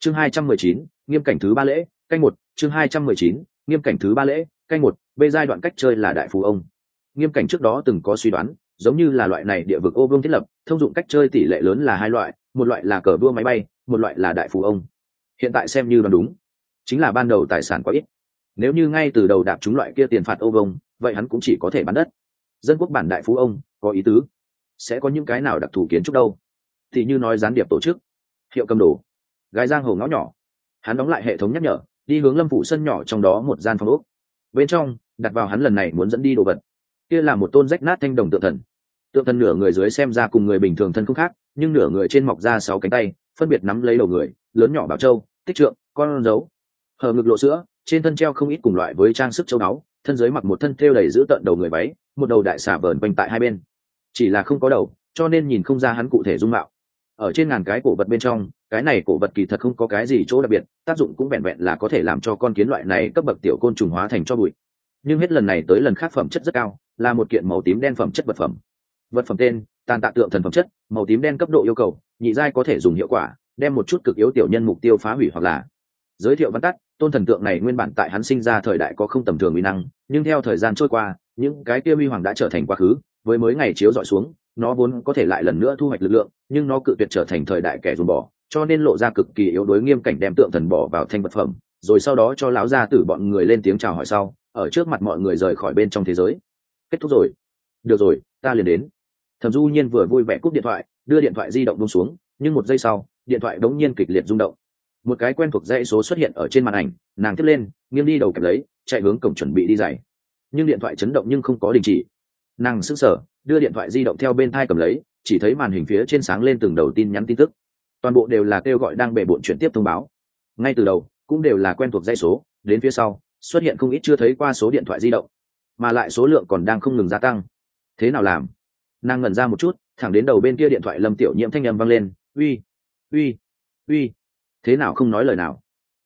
chương 219, nghiêm cảnh thứ ba lễ canh một. Chương 219, nghiêm cảnh thứ ba lễ canh một. B giai đoạn cách chơi là đại phú ông. Nghiêm cảnh trước đó từng có suy đoán, giống như là loại này địa vực ô vương thiết lập, thông dụng cách chơi tỷ lệ lớn là hai loại, một loại là cờ đua máy bay, một loại là đại phú ông. Hiện tại xem như đoán đúng, chính là ban đầu tài sản quá ít. Nếu như ngay từ đầu đạp chúng loại kia tiền phạt ô vương, vậy hắn cũng chỉ có thể bán đất. Dân quốc bản đại phú ông có ý tứ, sẽ có những cái nào đặc thù kiến trúc đâu? Thì như nói gián điệp tổ chức, hiệu cầm đồ, gái giang hồ ngõ nhỏ. Hắn đóng lại hệ thống nhắc nhở, đi hướng Lâm phủ sân nhỏ trong đó một gian phòng ốc. Bên trong đặt vào hắn lần này muốn dẫn đi đồ vật, kia là một tôn rách nát thanh đồng tượng thần. Tượng thần nửa người dưới xem ra cùng người bình thường thân không khác, nhưng nửa người trên mọc ra 6 cánh tay, phân biệt nắm lấy đầu người, lớn nhỏ bảo châu, tích trượng, con dấu, hở ngực lộ sữa, trên thân treo không ít cùng loại với trang sức châu báu, thân dưới mặc một thân thêu đầy giữ tận đầu người váy, một đầu đại xà vờn quanh tại hai bên, chỉ là không có đầu, cho nên nhìn không ra hắn cụ thể dung mạo. Ở trên ngàn cái cổ vật bên trong, cái này cổ vật kỳ thật không có cái gì chỗ đặc biệt, tác dụng cũng vẹn vẹn là có thể làm cho con kiến loại này cấp bậc tiểu côn trùng hóa thành cho bụi. Nhưng hết lần này tới lần khác phẩm chất rất cao, là một kiện màu tím đen phẩm chất vật phẩm. Vật phẩm tên: tàn tạ tượng thần phẩm chất, màu tím đen cấp độ yêu cầu, nhị giai có thể dùng hiệu quả, đem một chút cực yếu tiểu nhân mục tiêu phá hủy hoặc là. Giới thiệu văn tắt: tôn thần tượng này nguyên bản tại hắn sinh ra thời đại có không tầm thường uy năng, nhưng theo thời gian trôi qua, những cái kia uy hoàng đã trở thành quá khứ, với mới ngày chiếu dọi xuống, nó vốn có thể lại lần nữa thu hoạch lực lượng, nhưng nó cự tuyệt trở thành thời đại kẻ dồn bỏ, cho nên lộ ra cực kỳ yếu đuối. Nghiêm cảnh đem tượng thần bỏ vào thanh vật phẩm, rồi sau đó cho lão gia tử bọn người lên tiếng chào hỏi sau, ở trước mặt mọi người rời khỏi bên trong thế giới. Kết thúc rồi. Được rồi, ta liền đến. Thẩm Du Nhiên vừa vui vẻ cúp điện thoại, đưa điện thoại di động buông xuống, nhưng một giây sau, điện thoại đống nhiên kịch liệt rung động. Một cái quen thuộc dãy số xuất hiện ở trên màn ảnh, nàng tiếp lên, nghiêng đi đầu kẹp lấy, chạy hướng cổng chuẩn bị đi giày. Nhưng điện thoại chấn động nhưng không có đình chỉ. Nàng sững sờ, đưa điện thoại di động theo bên thai cầm lấy, chỉ thấy màn hình phía trên sáng lên từng đầu tin nhắn tin tức. Toàn bộ đều là kêu gọi đang bể bộn chuyển tiếp thông báo. Ngay từ đầu, cũng đều là quen thuộc dãy số, đến phía sau, xuất hiện không ít chưa thấy qua số điện thoại di động, mà lại số lượng còn đang không ngừng gia tăng. Thế nào làm? Nàng ngẩn ra một chút, thẳng đến đầu bên kia điện thoại Lâm Tiểu Nhiễm thanh âm vang lên, "Uy, uy, uy." Thế nào không nói lời nào?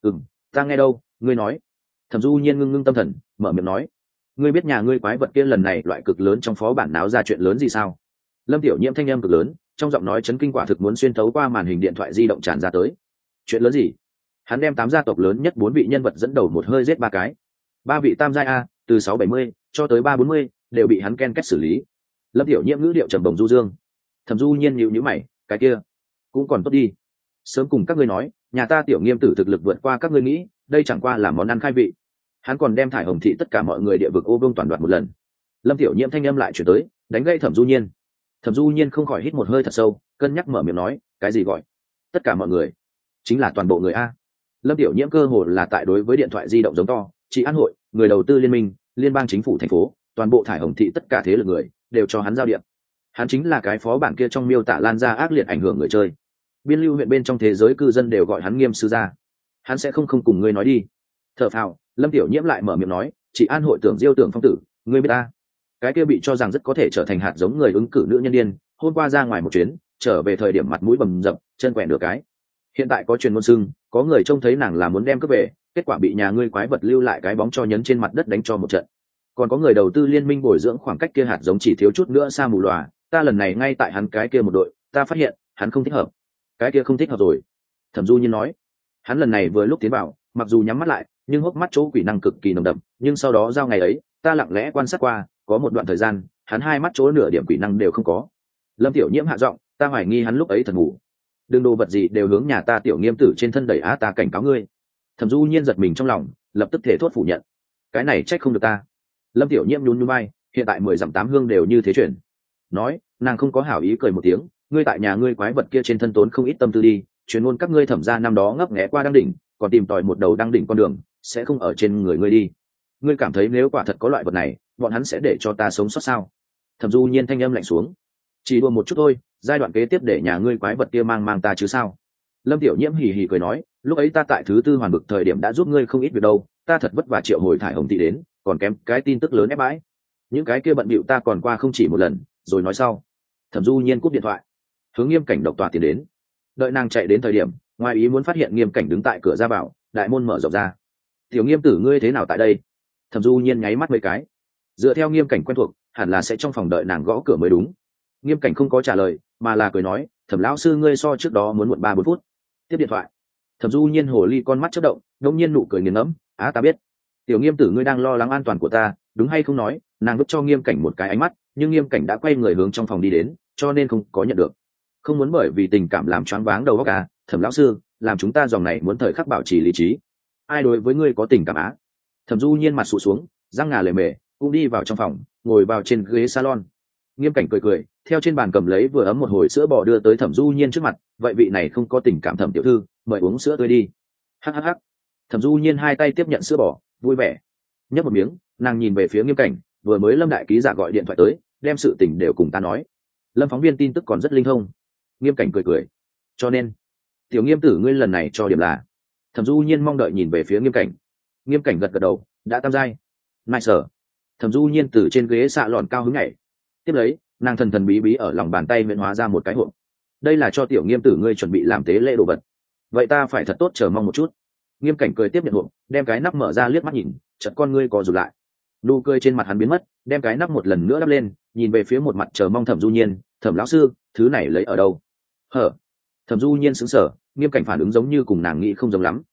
Ta nghe đâu, ngươi nói." Thẩm Du Nhiên ngưng ngưng tâm thần, mở miệng nói, "Ngươi biết nhà ngươi quái vật kia lần này loại cực lớn trong phó bản náo ra chuyện lớn gì sao?" Lâm Tiểu Nhiễm thanh âm cực lớn, trong giọng nói chấn kinh quả thực muốn xuyên thấu qua màn hình điện thoại di động tràn ra tới. "Chuyện lớn gì?" Hắn đem 8 gia tộc lớn nhất 4 vị nhân vật dẫn đầu một hơi giết 3 cái. 3 vị tam giai a, từ 670 cho tới 340 đều bị hắn ken kết xử lý. Lâm Tiểu Nhiễm ngữ điệu trầm bổng du dương. Thẩm Du Nhiên nhíu nhíu mày, "Cái kia cũng còn tốt đi. Sớm cùng các ngươi nói, nhà ta Tiểu Nghiêm tử thực lực vượt qua các ngươi nghĩ, đây chẳng qua là món ăn khai vị." Hắn còn đem Thải Hồng thị tất cả mọi người địa vực ô vương toàn đoạt một lần. Lâm Tiểu Nhiễm thanh âm lại chuyển tới, đánh gãy Thẩm Du Nhiên. Thẩm Du Nhiên không khỏi hít một hơi thật sâu, cân nhắc mở miệng nói, "Cái gì gọi tất cả mọi người? Chính là toàn bộ người a." Lâm Tiểu Nhiễm cơ hồ là tại đối với điện thoại di động giống to, "Chị An hội, người đầu tư liên minh, liên bang chính phủ thành phố, toàn bộ Thải Hồng thị tất cả thế lực người đều cho hắn giao điện." Hắn chính là cái phó bản kia trong miêu tả lan ra ác liệt ảnh hưởng người chơi. Biên lưu huyện bên trong thế giới cư dân đều gọi hắn Nghiêm sư gia. Hắn sẽ không cùng ngươi nói đi. Thở phào, Lâm Tiểu Nhiễm lại mở miệng nói, "Chị An hội tưởng Diêu Tưởng Phong tử, ngươi biết ta? Cái kia bị cho rằng rất có thể trở thành hạt giống người ứng cử nữ nhân điên, hôm qua ra ngoài một chuyến, trở về thời điểm mặt mũi bầm dập, chân quẹn được cái. Hiện tại có truyền ngôn xưng, có người trông thấy nàng là muốn đem cướp về, kết quả bị nhà ngươi quái vật lưu lại cái bóng cho nhấn trên mặt đất đánh cho một trận. Còn có người đầu tư liên minh bồi dưỡng khoảng cách kia hạt giống chỉ thiếu chút nữa xa mù lòa, ta lần này ngay tại hắn cái kia một đội, ta phát hiện hắn không thích hợp." "Cái kia không thích hợp rồi." Thẩm Du Nhiên nói. Hắn lần này vừa lúc tiến vào, mặc dù nhắm mắt lại, nhưng hốc mắt chỗ quỷ năng cực kỳ nồng đậm, nhưng sau đó giao ngày ấy, ta lặng lẽ quan sát qua, có một đoạn thời gian, hắn hai mắt chỗ nửa điểm quỷ năng đều không có. Lâm Tiểu Nhiễm hạ giọng, "Ta hoài nghi hắn lúc ấy thần ngủ. Đừng đồ vật gì đều hướng nhà ta Tiểu Nghiêm tử trên thân đẩy á, ta cảnh cáo ngươi." Thẩm Du Nhiên giật mình trong lòng, lập tức thể thốt phủ nhận. "Cái này trách không được ta." Lâm Tiểu Nhiễm nhún nhún vai, "Hiện tại 10 dặm 8 hương đều như thế chuyển." Nói, nàng không có hảo ý cười một tiếng, "Ngươi tại nhà ngươi quái vật kia trên thân tốn không ít tâm tư đi, truyền ngôn các ngươi Thẩm gia năm đó ngấp nghé qua đăng đỉnh, còn tìm tòi một đầu đăng đỉnh con đường, sẽ không ở trên người ngươi đi. Ngươi cảm thấy nếu quả thật có loại vật này, bọn hắn sẽ để cho ta sống sót sao?" Thẩm Du Nhiên thanh âm lạnh xuống, "Chỉ đùa một chút thôi, giai đoạn kế tiếp để nhà ngươi quái vật kia mang ta chứ sao?" Lâm Tiểu Nhiễm hì hì cười nói, "Lúc ấy ta tại thứ tư hoàn vực thời điểm đã giúp ngươi không ít việc đâu, ta thật vất vả triệu hồi Thải Hồng thị đến, còn kém cái tin tức lớn ép bãi. Những cái kia bận bịu ta còn qua không chỉ một lần, rồi nói sau." Thẩm Du Nhiên cúp điện thoại, hướng Nghiêm cảnh độc tòa tiến đến. Đợi nàng chạy đến thời điểm, ngoài ý muốn phát hiện Nghiêm cảnh đứng tại cửa ra vào, đại môn mở rộng ra. "Tiểu Nghiêm tử, ngươi thế nào tại đây?" Thẩm Du Nhiên nháy mắt mấy cái. Dựa theo Nghiêm cảnh quen thuộc, hẳn là sẽ trong phòng đợi nàng gõ cửa mới đúng. Nghiêm cảnh không có trả lời, mà là cười nói, "Thẩm lão sư, ngươi so trước đó muốn muộn 3-4 phút." Tiếp điện thoại, Thẩm Du Nhiên hồ ly con mắt chớp động, đống nhiên nụ cười nghiền ngẫm, "Á ta biết. Tiểu Nghiêm tử ngươi đang lo lắng an toàn của ta, đúng hay không?" Nói, nàng vứt cho Nghiêm Cảnh một cái ánh mắt, nhưng Nghiêm Cảnh đã quay người hướng trong phòng đi đến, cho nên không có nhận được. Không muốn bởi vì tình cảm làm choáng váng đầu óc à, Thẩm lão sư, làm chúng ta dòng này muốn thời khắc bảo trì lý trí. Ai đối với ngươi có tình cảm á? Thẩm Du Nhiên mặt sụ xuống, răng ngà lề mề, cũng đi vào trong phòng, ngồi vào trên ghế salon. Nghiêm Cảnh cười cười, theo trên bàn cầm lấy vừa ấm một hồi sữa bò đưa tới Thẩm Du Nhiên trước mặt, "Vậy vị này không có tình cảm Thẩm tiểu thư, mời uống sữa tươi đi." Hắc hắc hắc. Thẩm Du Nhiên hai tay tiếp nhận sữa bò, vui vẻ nhấp một miếng, nàng nhìn về phía Nghiêm Cảnh, "Vừa mới Lâm đại ký giả gọi điện thoại tới, đem sự tình đều cùng ta nói. Lâm phóng viên tin tức còn rất linh thông." Nghiêm Cảnh cười cười, "Cho nên tiểu Nghiêm tử ngươi lần này cho điểm là?" Thẩm Du Nhiên mong đợi nhìn về phía Nghiêm Cảnh. Nghiêm Cảnh gật gật đầu, "Đã tam giai." "Nại sở." Thẩm Du Nhiên từ trên ghế xạ lòn cao hứng nhảy. Tiếp lấy, nàng thần thần bí bí ở lòng bàn tay miễn hóa ra một cái hộp. "Đây là cho tiểu Nghiêm tử ngươi chuẩn bị làm tế lễ đồ vật. Vậy ta phải thật tốt chờ mong một chút." Nghiêm Cảnh cười tiếp nhận hộp, đem cái nắp mở ra liếc mắt nhìn, chợt con ngươi co rụt lại. Nụ cười trên mặt hắn biến mất, đem cái nắp một lần nữa đắp lên, nhìn về phía một mặt chờ mong Thẩm Du Nhiên, "Thẩm lão sư, thứ này lấy ở đâu?" "Hở?" Thẩm Du Nhiên sững sờ, Nghiêm Cảnh phản ứng giống như cùng nàng nghĩ không giống lắm.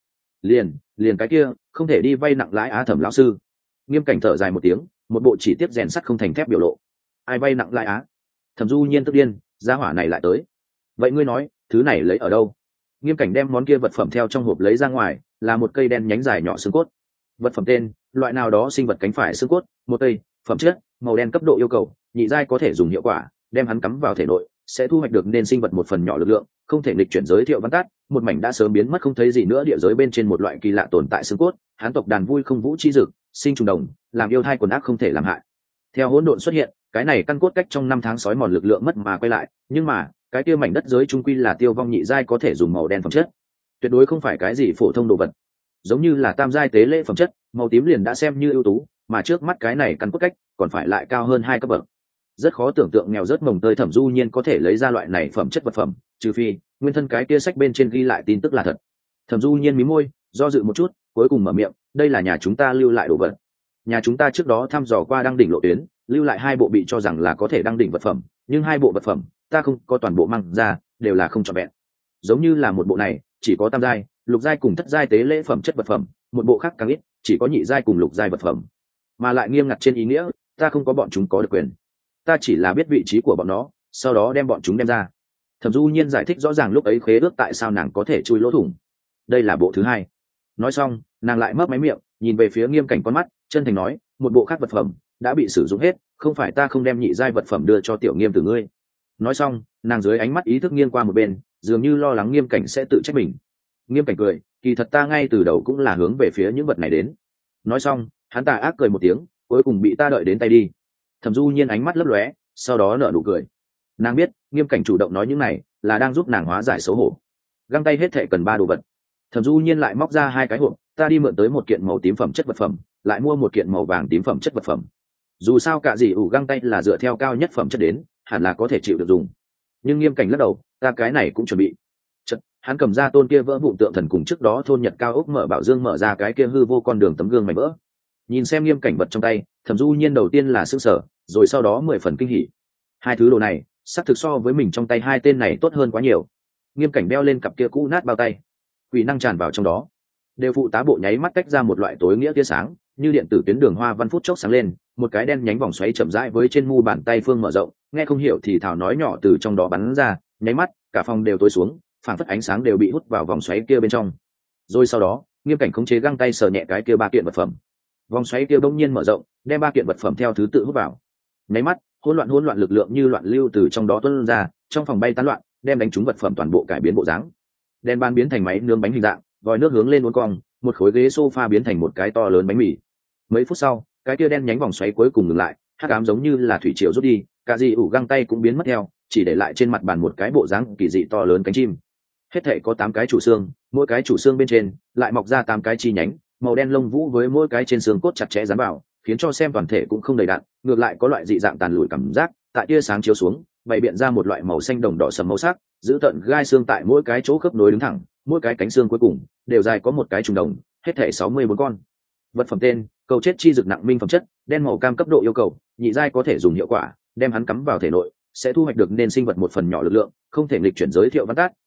Liền cái kia, không thể đi vay nặng lãi á Thẩm lão sư." Nghiêm Cảnh thở dài một tiếng, một bộ chỉ tiếp rèn sắt không thành thép biểu lộ. "Ai vay nặng lãi á?" Thẩm Du Nhiên tức điên, gia hỏa này lại tới. "Vậy ngươi nói, thứ này lấy ở đâu?" Nghiêm Cảnh đem món kia vật phẩm theo trong hộp lấy ra ngoài, là một cây đen nhánh dài nhỏ xương cốt. Vật phẩm tên: loại nào đó sinh vật cánh phải xương cốt, một cây, phẩm chất: màu đen cấp độ yêu cầu, nhị giai có thể dùng hiệu quả, đem hắn cắm vào thể nội, sẽ thu hoạch được nên sinh vật một phần nhỏ lực lượng, không thể nghịch chuyển. Giới thiệu văn tắt: một mảnh đã sớm biến mất không thấy gì nữa địa giới bên trên một loại kỳ lạ tồn tại xương cốt, hán tộc đàn vui không vũ chi dực, sinh trùng đồng, làm yêu thai quần ác không thể làm hại. Theo hỗn độn xuất hiện, cái này căn cốt cách trong 5 tháng sói mòn lực lượng mất mà quay lại, nhưng mà cái kia mảnh đất giới trung quy là tiêu vong nhị giai có thể dùng màu đen phẩm chất, tuyệt đối không phải cái gì phổ thông đồ vật. Giống như là tam giai tế lễ phẩm chất, màu tím liền đã xem như ưu tú, mà trước mắt cái này căn cốt cách còn phải lại cao hơn 2 cấp bậc. Rất khó tưởng tượng nghèo rớt mồng tơi Thẩm Du Nhiên có thể lấy ra loại này phẩm chất vật phẩm, trừ phi nguyên thân cái kia sách bên trên ghi lại tin tức là thật. Thẩm Du Nhiên mí môi, do dự một chút, cuối cùng mở miệng, "Đây là nhà chúng ta lưu lại đồ vật. Nhà chúng ta trước đó thăm dò qua đăng đỉnh lộ tuyến, lưu lại 2 bộ bị cho rằng là có thể đăng đỉnh vật phẩm, nhưng 2 bộ vật phẩm ta không có toàn bộ mang ra, đều là không trọn vẹn. Giống như là một bộ này chỉ có tam giai, lục giai cùng thất giai tế lễ phẩm chất vật phẩm, một bộ khác càng ít, chỉ có nhị giai cùng lục giai vật phẩm, mà lại nghiêm ngặt trên ý nghĩa, ta không có bọn chúng có được quyền. Ta chỉ là biết vị trí của bọn nó, sau đó đem bọn chúng đem ra." Thẩm Du Nhiên giải thích rõ ràng lúc ấy khế ước tại sao nàng có thể chui lỗ thủng. "Đây là bộ thứ 2." Nói xong, nàng lại mấp máy miệng, nhìn về phía Nghiêm Cảnh con mắt, chân thành nói, "một bộ khác vật phẩm đã bị sử dụng hết, không phải ta không đem nhị giai vật phẩm đưa cho tiểu Nghiêm tử ngươi." Nói xong, nàng dưới ánh mắt ý thức nghiêng qua một bên, dường như lo lắng Nghiêm Cảnh sẽ tự trách mình. Nghiêm Cảnh cười, "Kỳ thật ta ngay từ đầu cũng là hướng về phía những vật này đến." Nói xong, hắn tà ác cười một tiếng, "Cuối cùng bị ta đợi đến tay đi." Thẩm Du Nhiên ánh mắt lấp lóe, sau đó nở nụ cười. Nàng biết, Nghiêm Cảnh chủ động nói những này là đang giúp nàng hóa giải xấu hổ. Găng tay hết thệ cần 3 đồ vật. Thẩm Du Nhiên lại móc ra 2 cái hộp, "Ta đi mượn tới một kiện màu tím phẩm chất vật phẩm, lại mua một kiện màu vàng tím phẩm chất vật phẩm. Dù sao cả gì ủ găng tay là dựa theo cao nhất phẩm chất đến, hẳn là có thể chịu được dùng." Nhưng Nghiêm Cảnh lắc đầu, "Ta cái này cũng chuẩn bị." Chật, hắn cầm ra tôn kia vỡ vụn tượng thần cùng trước đó thôn Nhật cao ốc mở bảo dương mở ra cái kia hư vô con đường tấm gương mảnh vỡ. Nhìn xem Nghiêm Cảnh vật trong tay, Thẩm Du Nhiên đầu tiên là sửng sở, rồi sau đó 10 phần kinh hỉ. 2 thứ đồ này, xác thực so với mình trong tay 2 tên này tốt hơn quá nhiều. Nghiêm Cảnh đeo lên cặp kia cũ nát bao tay, quỷ năng tràn vào trong đó, đều phụ tá bộ nháy mắt tách ra một loại tối nghĩa tia sáng, như điện tử tuyến đường hoa văn phút chốc sáng lên, một cái đen nhánh vòng xoáy chậm rãi với trên mu bàn tay phương mở rộng, nghe không hiểu thì thảo nói nhỏ từ trong đó bắn ra, nháy mắt cả phòng đều tối xuống, phảng phất ánh sáng đều bị hút vào vòng xoáy kia bên trong. Rồi sau đó, Nghiêm Cảnh khống chế găng tay sờ nhẹ cái kia 3 kiện vật phẩm, vòng xoáy kia bỗng nhiên mở rộng, đem 3 kiện vật phẩm theo thứ tự hút vào. Nháy mắt, hỗn loạn lực lượng như loạn lưu từ trong đó tuôn ra, trong phòng bay tán loạn, đem đánh trúng vật phẩm toàn bộ cải biến bộ dáng. Đèn ban biến thành máy nướng bánh hình dạng, vòi nước hướng lên uốn cong, một khối ghế sofa biến thành một cái to lớn bánh mì. Mấy phút sau, cái kia đen nhánh vòng xoáy cuối cùng ngừng lại, hắc ám giống như là thủy triều rút đi, cả gì ủ găng tay cũng biến mất theo, chỉ để lại trên mặt bàn một cái bộ dáng kỳ dị to lớn cánh chim. Hết thảy có 8 cái chủ xương, mỗi cái chủ xương bên trên lại mọc ra 8 cái chi nhánh, màu đen lông vũ với mỗi cái trên xương cốt chặt chẽ dán vào, khiến cho xem toàn thể cũng không đầy đặn, ngược lại có loại dị dạng tàn lùi cảm giác, tại tia sáng chiếu xuống, bày biện ra một loại màu xanh đồng đỏ sẫm màu sắc, giữ tận gai xương tại mỗi cái chỗ khớp nối đứng thẳng, mỗi cái cánh xương cuối cùng đều dài có một cái trùng đồng, hết thảy 64 con. Vật phẩm tên: cầu chết chi dược nặng minh phẩm chất, đen màu cam cấp độ yêu cầu, nhị giai có thể dùng hiệu quả, đem hắn cắm vào thể nội, sẽ thu hoạch được nên sinh vật một phần nhỏ lực lượng, không thể nghịch chuyển. Giới thiệu văn tắt: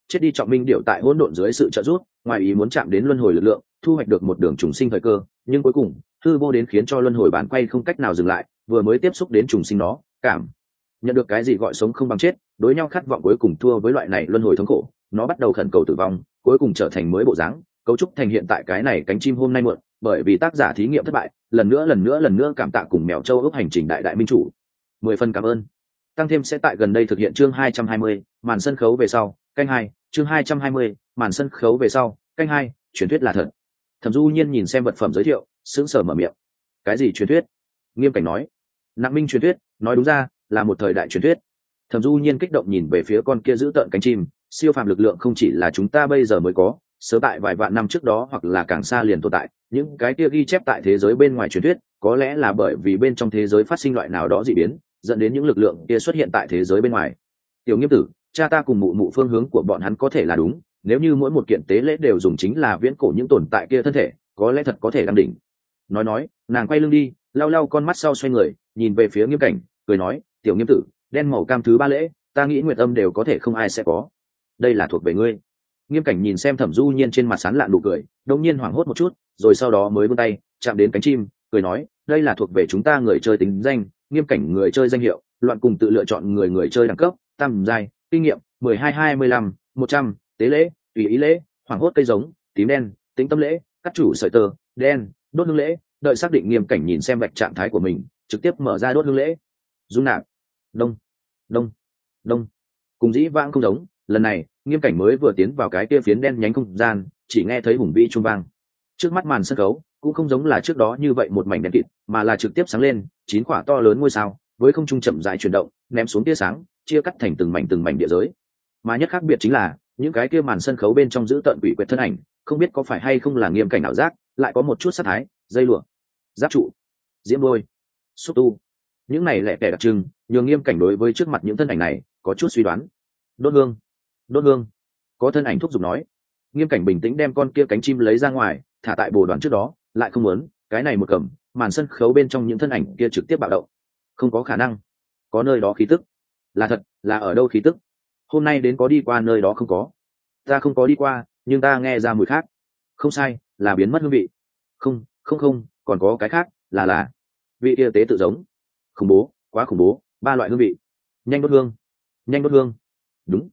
chết đi trọng minh điệu tại hỗn độn dưới sự trợ giúp ngoài ý muốn chạm đến luân hồi lực lượng, thu hoạch được một đường trùng sinh thời cơ, nhưng cuối cùng hư vô đến khiến cho luân hồi bản quay không cách nào dừng lại, vừa mới tiếp xúc đến trùng sinh nó cảm nhận được cái gì gọi sống không bằng chết, đối nhau khát vọng cuối cùng thua với loại này luân hồi thống khổ, nó bắt đầu khẩn cầu tử vong, cuối cùng trở thành mới bộ dáng, cấu trúc thành hiện tại cái này cánh chim hôm nay muộn, bởi vì tác giả thí nghiệm thất bại, lần nữa cảm tạ cùng mèo châu ước hành trình đại minh chủ. 10 phần cảm ơn. Tăng thêm sẽ tại gần đây thực hiện chương 220, màn sân khấu về sau, canh 2, chương 220, màn sân khấu về sau, canh 2, truyền thuyết là thật. Thẩm Du Nhiên nhìn xem vật phẩm giới thiệu, sững sờ mở miệng. Cái gì truyền thuyết? Nghiêm Cảnh nói. Nặng minh truyền thuyết, nói đúng ra là một thời đại truyền thuyết. Thẩm Du Nhiên kích động nhìn về phía con kia giữ tợn cánh chim, siêu phàm lực lượng không chỉ là chúng ta bây giờ mới có, sớm tại vài vạn năm trước đó hoặc là càng xa liền tồn tại, những cái kia ghi chép tại thế giới bên ngoài truyền thuyết, có lẽ là bởi vì bên trong thế giới phát sinh loại nào đó dị biến, dẫn đến những lực lượng kia xuất hiện tại thế giới bên ngoài. Tiểu Nghiêm tử, cha ta cùng mụ mụ phương hướng của bọn hắn có thể là đúng, nếu như mỗi một kiện tế lễ đều dùng chính là viễn cổ những tồn tại kia thân thể, có lẽ thật có thể đăng đỉnh. Nói, nàng quay lưng đi, lau con mắt sau xoay người, nhìn về phía Nghiêm Cảnh, cười nói, Tiểu Nghiêm tử, đen màu cam thứ 3 lễ, ta nghĩ nguyệt âm đều có thể không ai sẽ có. Đây là thuộc về ngươi. Nghiêm Cảnh nhìn xem Thẩm Du Nhiên trên mặt sán lạn nụ cười, đột nhiên hoảng hốt một chút, rồi sau đó mới vươn tay chạm đến cánh chim, cười nói, đây là thuộc về chúng ta người chơi tính danh, Nghiêm Cảnh người chơi danh hiệu, loạn cùng tự lựa chọn người chơi đẳng cấp, tam giai, kinh nghiệm 12-25, 100, tế lễ, tùy ý lễ, hoảng hốt cây giống, tím đen, tính tâm lễ, cắt chủ sợi tơ, đen, đốt hương lễ. Đợi xác định Nghiêm Cảnh nhìn xem vạch trạng thái của mình, trực tiếp mở ra đốt hương lễ. Dung nạp, đông, đông, đông, cùng dĩ vãng không giống, lần này Nghiêm Cảnh mới vừa tiến vào cái kia phiến đen nhánh không gian, chỉ nghe thấy hùng vĩ chuông vang. Trước mắt màn sân khấu cũng không giống là trước đó như vậy một mảnh đen kịt, mà là trực tiếp sáng lên 9 quả to lớn ngôi sao, với không trung chậm rãi chuyển động, ném xuống tia sáng, chia cắt thành từng mảnh địa giới. Mà nhất khác biệt chính là những cái kia màn sân khấu bên trong giữ tận quỷ quyệt thân ảnh, không biết có phải hay không là Nghiêm Cảnh ảo giác, lại có một chút sát thái, dây lụa, giáp trụ, diễm đôi, xúc tu, những này lẻ tẻ đặc trưng, nhường Nghiêm Cảnh đối với trước mặt những thân ảnh này có chút suy đoán. Đốt hương, có thân ảnh thúc giục nói. Nghiêm Cảnh bình tĩnh đem con kia cánh chim lấy ra ngoài, thả tại bồ đoàn trước đó, lại không muốn cái này một cầm, màn sân khấu bên trong những thân ảnh kia trực tiếp bạo động. Không có khả năng, có nơi đó khí tức là thật, là ở đâu khí tức? Hôm nay đến có đi qua nơi đó không có? Ta không có đi qua, nhưng ta nghe ra mùi khác. Không sai, là biến mất hương vị. Không, còn có cái khác, là vị kia tế tự giống. Khủng bố, quá khủng bố, 3 loại hương vị. Nhanh đốt hương. Đúng,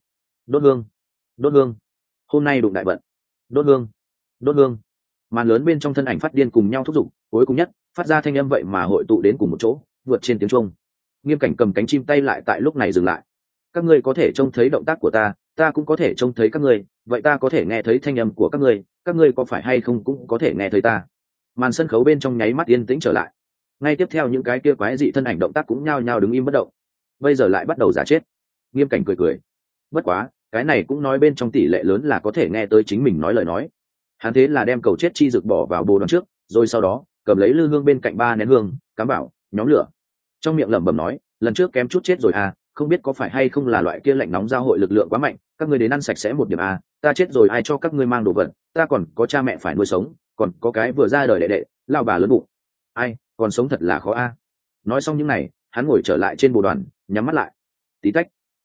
đốt hương. Hôm nay đụng đại vận. Đốt hương. Màn lớn bên trong thân ảnh phát điên cùng nhau thúc giục, cuối cùng nhất phát ra thanh âm vậy mà hội tụ đến cùng một chỗ, vượt trên tiếng chuông. Nghiêm Cảnh cầm cánh chim tay lại tại lúc này dừng lại. Các ngươi có thể trông thấy động tác của ta, ta cũng có thể trông thấy các ngươi, vậy ta có thể nghe thấy thanh âm của các ngươi có phải hay không cũng có thể nghe thấy ta. Màn sân khấu bên trong nháy mắt yên tĩnh trở lại. Ngay tiếp theo những cái kia quái dị thân ảnh động tác cũng nhao nhao đứng im bất động. Bây giờ lại bắt đầu giả chết. Nghiêm Cảnh cười. Bất quá, cái này cũng nói bên trong tỷ lệ lớn là có thể nghe tới chính mình nói lời nói. Hắn thế là đem cầu chết chi dược bỏ vào bồ đoàn trước, rồi sau đó cầm lấy lư hương bên cạnh 3 nén hương, cắm vào, nhóm lửa. Trong miệng lẩm bẩm nói, lần trước kém chút chết rồi à, không biết có phải hay không là loại kia lạnh nóng giao hội lực lượng quá mạnh, các ngươi đến ăn sạch sẽ một điểm à, ta chết rồi ai cho các ngươi mang đồ vật, ta còn có cha mẹ phải nuôi sống, còn có cái vừa ra đời đệ, lao bà lớn bụng. Ai, còn sống thật là khó a. Nói xong những này, hắn ngồi trở lại trên bồ đoàn, nhắm mắt lại. Tí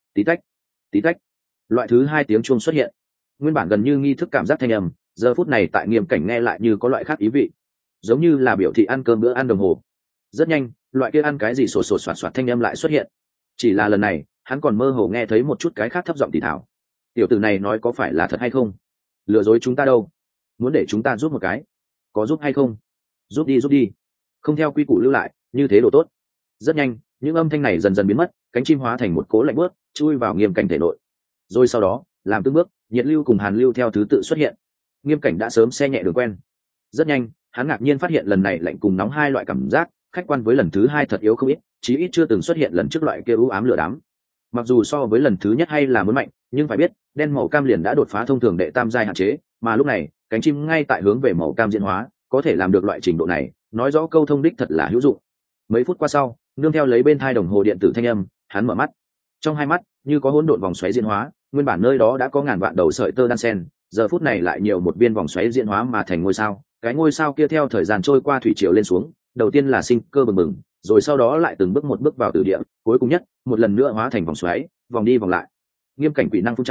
tách. Loại thứ 2 tiếng chuông xuất hiện. Nguyên bản gần như nghi thức cảm giác thanh âm, giờ phút này tại Nghiêm Cảnh nghe lại như có loại khác ý vị, giống như là biểu thị ăn cơm bữa ăn đồng hồ. Rất nhanh, loại kia ăn cái gì sột soạt thanh âm lại xuất hiện. Chỉ là lần này, hắn còn mơ hồ nghe thấy một chút cái khác thấp giọng thì thào. Tiểu tử này nói có phải là thật hay không? Lừa dối chúng ta đâu? Muốn để chúng ta giúp một cái, có giúp hay không? Giúp đi. Không theo quy củ lưu lại, như thế đồ tốt. Rất nhanh, những âm thanh này dần dần biến mất, cánh chim hóa thành một cố lạnh bước, chui vào Nghiêm Cảnh thể nội. Rồi sau đó, làm từng bước, nhiệt lưu cùng hàn lưu theo thứ tự xuất hiện. Nghiêm Cảnh đã sớm xe nhẹ đường quen. Rất nhanh, hắn ngạc nhiên phát hiện lần này lạnh cùng nóng 2 loại cảm giác, khách quan với lần thứ 2 thật yếu không ít, chí ít chưa từng xuất hiện lần trước loại kia u ám lửa đám. Mặc dù so với lần thứ nhất hay là muốn mạnh, nhưng phải biết, đen màu cam liền đã đột phá thông thường đệ tam giai hạn chế, mà lúc này, cánh chim ngay tại hướng về màu cam diễn hóa, có thể làm được loại trình độ này, nói rõ câu thông đích thật là hữu dụng. Mấy phút qua sau, nương theo lấy bên thai đồng hồ điện tử thanh âm, hắn mở mắt. Trong hai mắt, như có hỗn độn vòng xoáy diễn hóa, nguyên bản nơi đó đã có ngàn vạn đầu sợi tơ đan sen, giờ phút này lại nhiều một viên vòng xoáy diễn hóa mà thành ngôi sao. Cái ngôi sao kia theo thời gian trôi qua thủy triều lên xuống, đầu tiên là sinh cơ bừng bừng, rồi sau đó lại từng bước vào tử địa, cuối cùng nhất, một lần nữa hóa thành vòng xoáy, vòng đi vòng lại. Nghiêm Cảnh quỷ năng phun trào,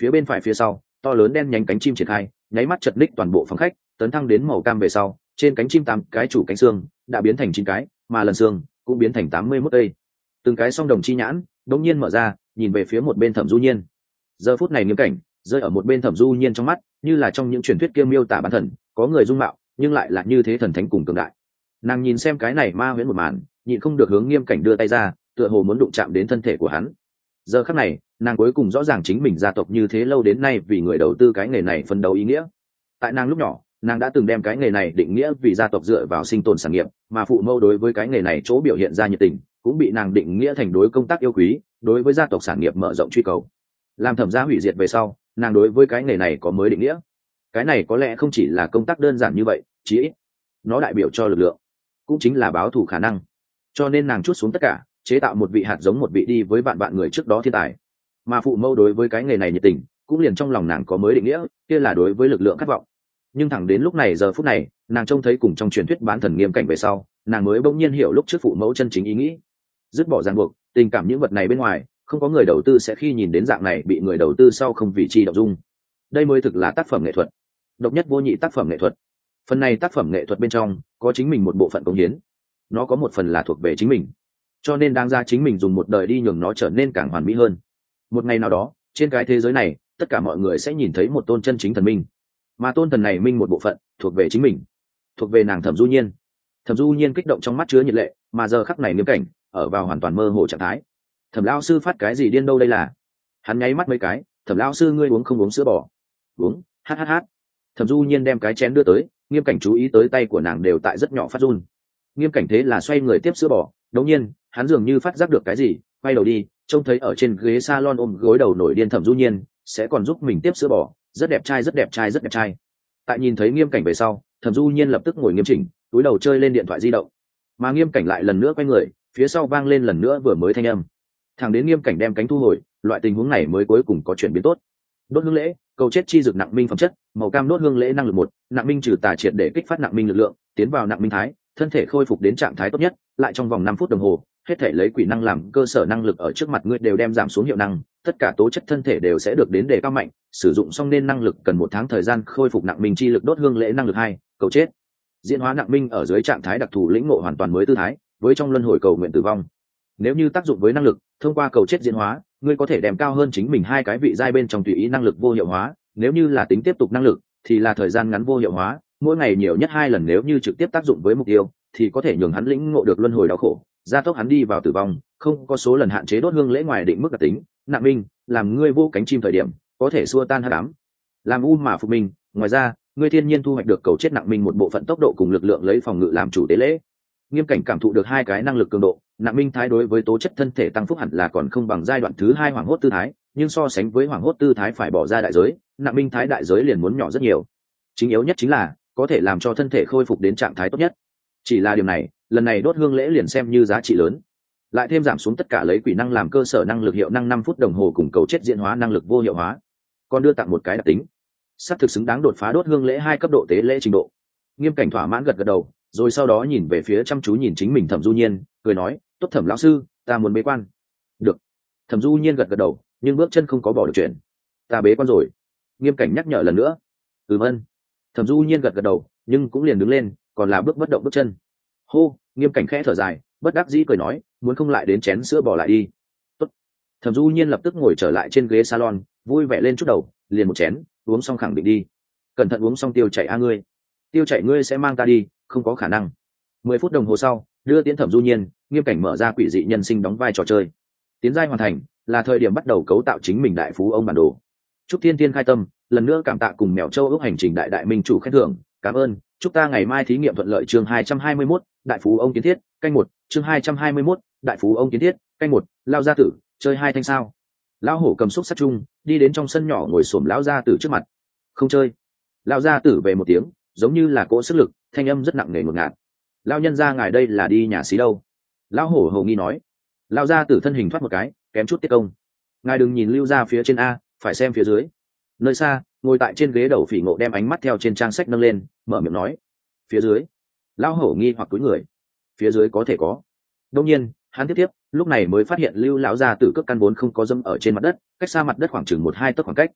phía bên phải phía sau to lớn đen nhánh cánh chim triển khai, nháy mắt chật ních toàn bộ phòng khách, tấn thăng đến màu cam về sau, trên cánh chim 8 cái chủ cánh xương đã biến thành 9 cái, mà lần xương cũng biến thành 81 cây. Từng cái song đồng chi nhãn đống nhiên mở ra, nhìn về phía một bên Thẩm Du Nhiên. Giờ phút này Nghiêm Cảnh rơi ở một bên Thẩm Du Nhiên trong mắt, như là trong những truyền thuyết kia miêu tả bán thần, có người dung mạo, nhưng lại là như thế thần thánh cùng cường đại. Nàng nhìn xem cái này ma huyễn một màn, nhịn không được hướng Nghiêm Cảnh đưa tay ra, tựa hồ muốn đụng chạm đến thân thể của hắn. Giờ khắc này, nàng cuối cùng rõ ràng chính mình gia tộc như thế lâu đến nay vì người đầu tư cái nghề này phấn đấu ý nghĩa. Tại nàng lúc nhỏ, nàng đã từng đem cái nghề này định nghĩa vì gia tộc dựa vào sinh tồn sản nghiệp, mà phụ mẫu đối với cái nghề này chỗ biểu hiện ra nhiệt tình cũng bị nàng định nghĩa thành đối công tác yêu quý, đối với gia tộc sản nghiệp mở rộng truy cầu. Làm Thẩm gia hủy diệt về sau, nàng đối với cái nghề này có mới định nghĩa. Cái này có lẽ không chỉ là công tác đơn giản như vậy, chí ít nó đại biểu cho lực lượng, cũng chính là báo thù khả năng. Cho nên nàng trút xuống tất cả, chế tạo một vị hạt giống một vị đi với vạn người trước đó thiên tài. Mà phụ mẫu đối với cái nghề này nhiệt tình cũng liền trong lòng nàng có mới định nghĩa, kia là đối với lực lượng khát vọng. Nhưng thẳng đến lúc này giờ phút này, nàng trông thấy cùng trong truyền thuyết bán thần Nghiêm Cảnh về sau, nàng mới bỗng nhiên hiểu lúc trước phụ mẫu chân chính ý nghĩ. Dứt bỏ ràng buộc, tình cảm những vật này bên ngoài, không có người đầu tư sẽ khi nhìn đến dạng này bị người đầu tư sau không vì chi động dung. Đây mới thực là tác phẩm nghệ thuật, độc nhất vô nhị tác phẩm nghệ thuật. Phần này tác phẩm nghệ thuật bên trong có chính mình một bộ phận cống hiến, nó có một phần là thuộc về chính mình, cho nên đáng ra chính mình dùng một đời đi nhường nó trở nên càng hoàn mỹ hơn. Một ngày nào đó, trên cái thế giới này, tất cả mọi người sẽ nhìn thấy một tôn chân chính thần minh, mà tôn thần này minh một bộ phận thuộc về chính mình, thuộc về nàng Thẩm Du Nhiên. Thẩm Du Nhiên kích động trong mắt chứa nhiệt lệ, mà giờ khắc này Nghiêm Cảnh ở vào hoàn toàn mơ hồ trạng thái. Thẩm lão sư phát cái gì điên đâu đây là? Hắn nháy mắt mấy cái, Thẩm lão sư ngươi uống không uống sữa bò? Uống, hát. Thẩm Du Nhiên đem cái chén đưa tới, Nghiêm Cảnh chú ý tới tay của nàng đều tại rất nhỏ phát run. Nghiêm Cảnh thế là xoay người tiếp sữa bò, đột nhiên hắn dường như phát giác được cái gì, quay đầu đi, trông thấy ở trên ghế salon ôm gối đầu nổi điên Thẩm Du Nhiên sẽ còn giúp mình tiếp sữa bò, rất đẹp trai. Tại nhìn thấy Nghiêm Cảnh về sau, Thẩm Du Nhiên lập tức ngồi nghiêm chỉnh, túi đầu chơi lên điện thoại di động. Mà Nghiêm Cảnh lại lần nữa quay người, phía sau vang lên lần nữa vừa mới thanh âm. Thẳng đến Nghiêm Cảnh đem cánh thu hồi, loại tình huống này mới cuối cùng có chuyển biến tốt. Đốt hương lễ, cầu chết chi dược nặng minh phẩm chất, màu cam đốt hương lễ năng lực 1, nặng minh trừ tà triệt để kích phát nặng minh lực lượng, tiến vào nặng minh thái, thân thể khôi phục đến trạng thái tốt nhất, lại trong vòng 5 phút đồng hồ, hết thể lấy quỷ năng làm cơ sở năng lực ở trước mặt ngươi đều đem giảm xuống hiệu năng, tất cả tố chất thân thể đều sẽ được đến đề cao mạnh, sử dụng xong nên năng lực cần 1 tháng thời gian khôi phục nặng minh chi lực. Đốt hương lễ năng lực 2, cầu chết. Diễn hóa nặng minh ở dưới trạng thái đặc thù lĩnh ngộ hoàn toàn mới tư thái, với trong luân hồi cầu nguyện tử vong. Nếu như tác dụng với năng lực, thông qua cầu chết diễn hóa, ngươi có thể đem cao hơn chính mình 2 cái vị giai bên trong tùy ý năng lực vô hiệu hóa, nếu như là tính tiếp tục năng lực thì là thời gian ngắn vô hiệu hóa, mỗi ngày nhiều nhất 2 lần. Nếu như trực tiếp tác dụng với mục tiêu thì có thể nhường hắn lĩnh ngộ được luân hồi đau khổ, gia tốc hắn đi vào tử vong, không có số lần hạn chế. Đốt hương lễ ngoài định mức đặc tính, nặng minh làm ngươi vô cánh chim thời điểm có thể xua tan hắc ám, làm u mà phục minh. Ngoài ra, ngươi thiên nhiên thu hoạch được cầu chết nặng minh một bộ phận tốc độ cùng lực lượng lấy phòng ngự làm chủ tế lễ. Nghiêm Cảnh cảm thụ được 2 cái năng lực cường độ, nặng minh thái đối với tố chất thân thể tăng phúc hẳn là còn không bằng giai đoạn thứ 2 hoàng hốt tư thái, nhưng so sánh với hoàng hốt tư thái phải bỏ ra đại giới, nặng minh thái đại giới liền muốn nhỏ rất nhiều. Chính yếu nhất chính là có thể làm cho thân thể khôi phục đến trạng thái tốt nhất. Chỉ là điều này, lần này đốt hương lễ liền xem như giá trị lớn. Lại thêm giảm xuống tất cả lấy quỷ năng làm cơ sở năng lực hiệu năng 5 phút đồng hồ cùng cầu chết diễn hóa năng lực vô hiệu hóa, còn đưa tặng một cái đặc tính, sắp thực xứng đáng đột phá đốt hương lễ 2 cấp độ tế lễ trình độ. Nghiêm Cảnh thỏa mãn gật đầu, rồi sau đó nhìn về phía chăm chú nhìn chính mình Thẩm Du Nhiên, cười nói, tốt Thẩm lão sư, ta muốn bế quan. Được. Thẩm Du Nhiên gật đầu, nhưng bước chân không có bỏ được chuyện. Ta bế quan rồi. Nghiêm Cảnh nhắc nhở lần nữa. Vâng. Thẩm Du Nhiên gật đầu, nhưng cũng liền đứng lên, còn là bước bất động bước chân. Hô. Nghiêm Cảnh khẽ thở dài, bất đắc dĩ cười nói, muốn không lại đến chén sữa bò lại đi. Tốt. Thẩm Du Nhiên lập tức ngồi trở lại trên ghế salon, vui vẻ lên chút đầu, liền một chén, uống xong khẳng định đi. Cẩn thận uống xong tiêu chảy ngươi. Tiêu chảy ngươi sẽ mang ta đi, không có khả năng. 10 phút đồng hồ sau, đưa tiến Thẩm Du Nhiên, Nghiêm Cảnh mở ra quỷ dị nhân sinh đóng vai trò chơi. Tiến giai hoàn thành, là thời điểm bắt đầu cấu tạo chính mình đại phú ông bản đồ. Chúc Thiên Thiên khai tâm, lần nữa cảm tạ cùng Mèo Châu ước hành trình đại minh chủ khen thưởng, cảm ơn. Chúc ta ngày mai thí nghiệm thuận lợi. Chương 221, đại phú ông kiến thiết, canh 1. Chương 221, đại phú ông kiến thiết, canh 1. Lao gia tử, chơi 2 thanh sao? Lão hổ cầm xúc sắc chung, đi đến trong sân nhỏ ngồi xổm lão gia tử trước mặt. Không chơi. Lão gia tử về một tiếng, giống như là cỗ sức lực, thanh âm rất nặng nề ngột ngạt. Lão nhân gia ngài đây là đi nhà xí đâu? Lão hổ hầu nghi nói. Lão gia tử thân hình thoát một cái, kém chút tiết công. Ngài đừng nhìn lưu ra phía trên a, phải xem phía dưới. Nơi xa, ngồi tại trên ghế đầu Phỉ Ngộ đem ánh mắt theo trên trang sách nâng lên, mở miệng nói. Phía dưới. Lão hổ nghi hoặc cúi người. Phía dưới có thể có. Đương nhiên, hắn tiếp, lúc này mới phát hiện lưu lão gia tử cước căn vốn không có dâm ở trên mặt đất, cách xa mặt đất khoảng chừng 1-2 tấc khoảng cách.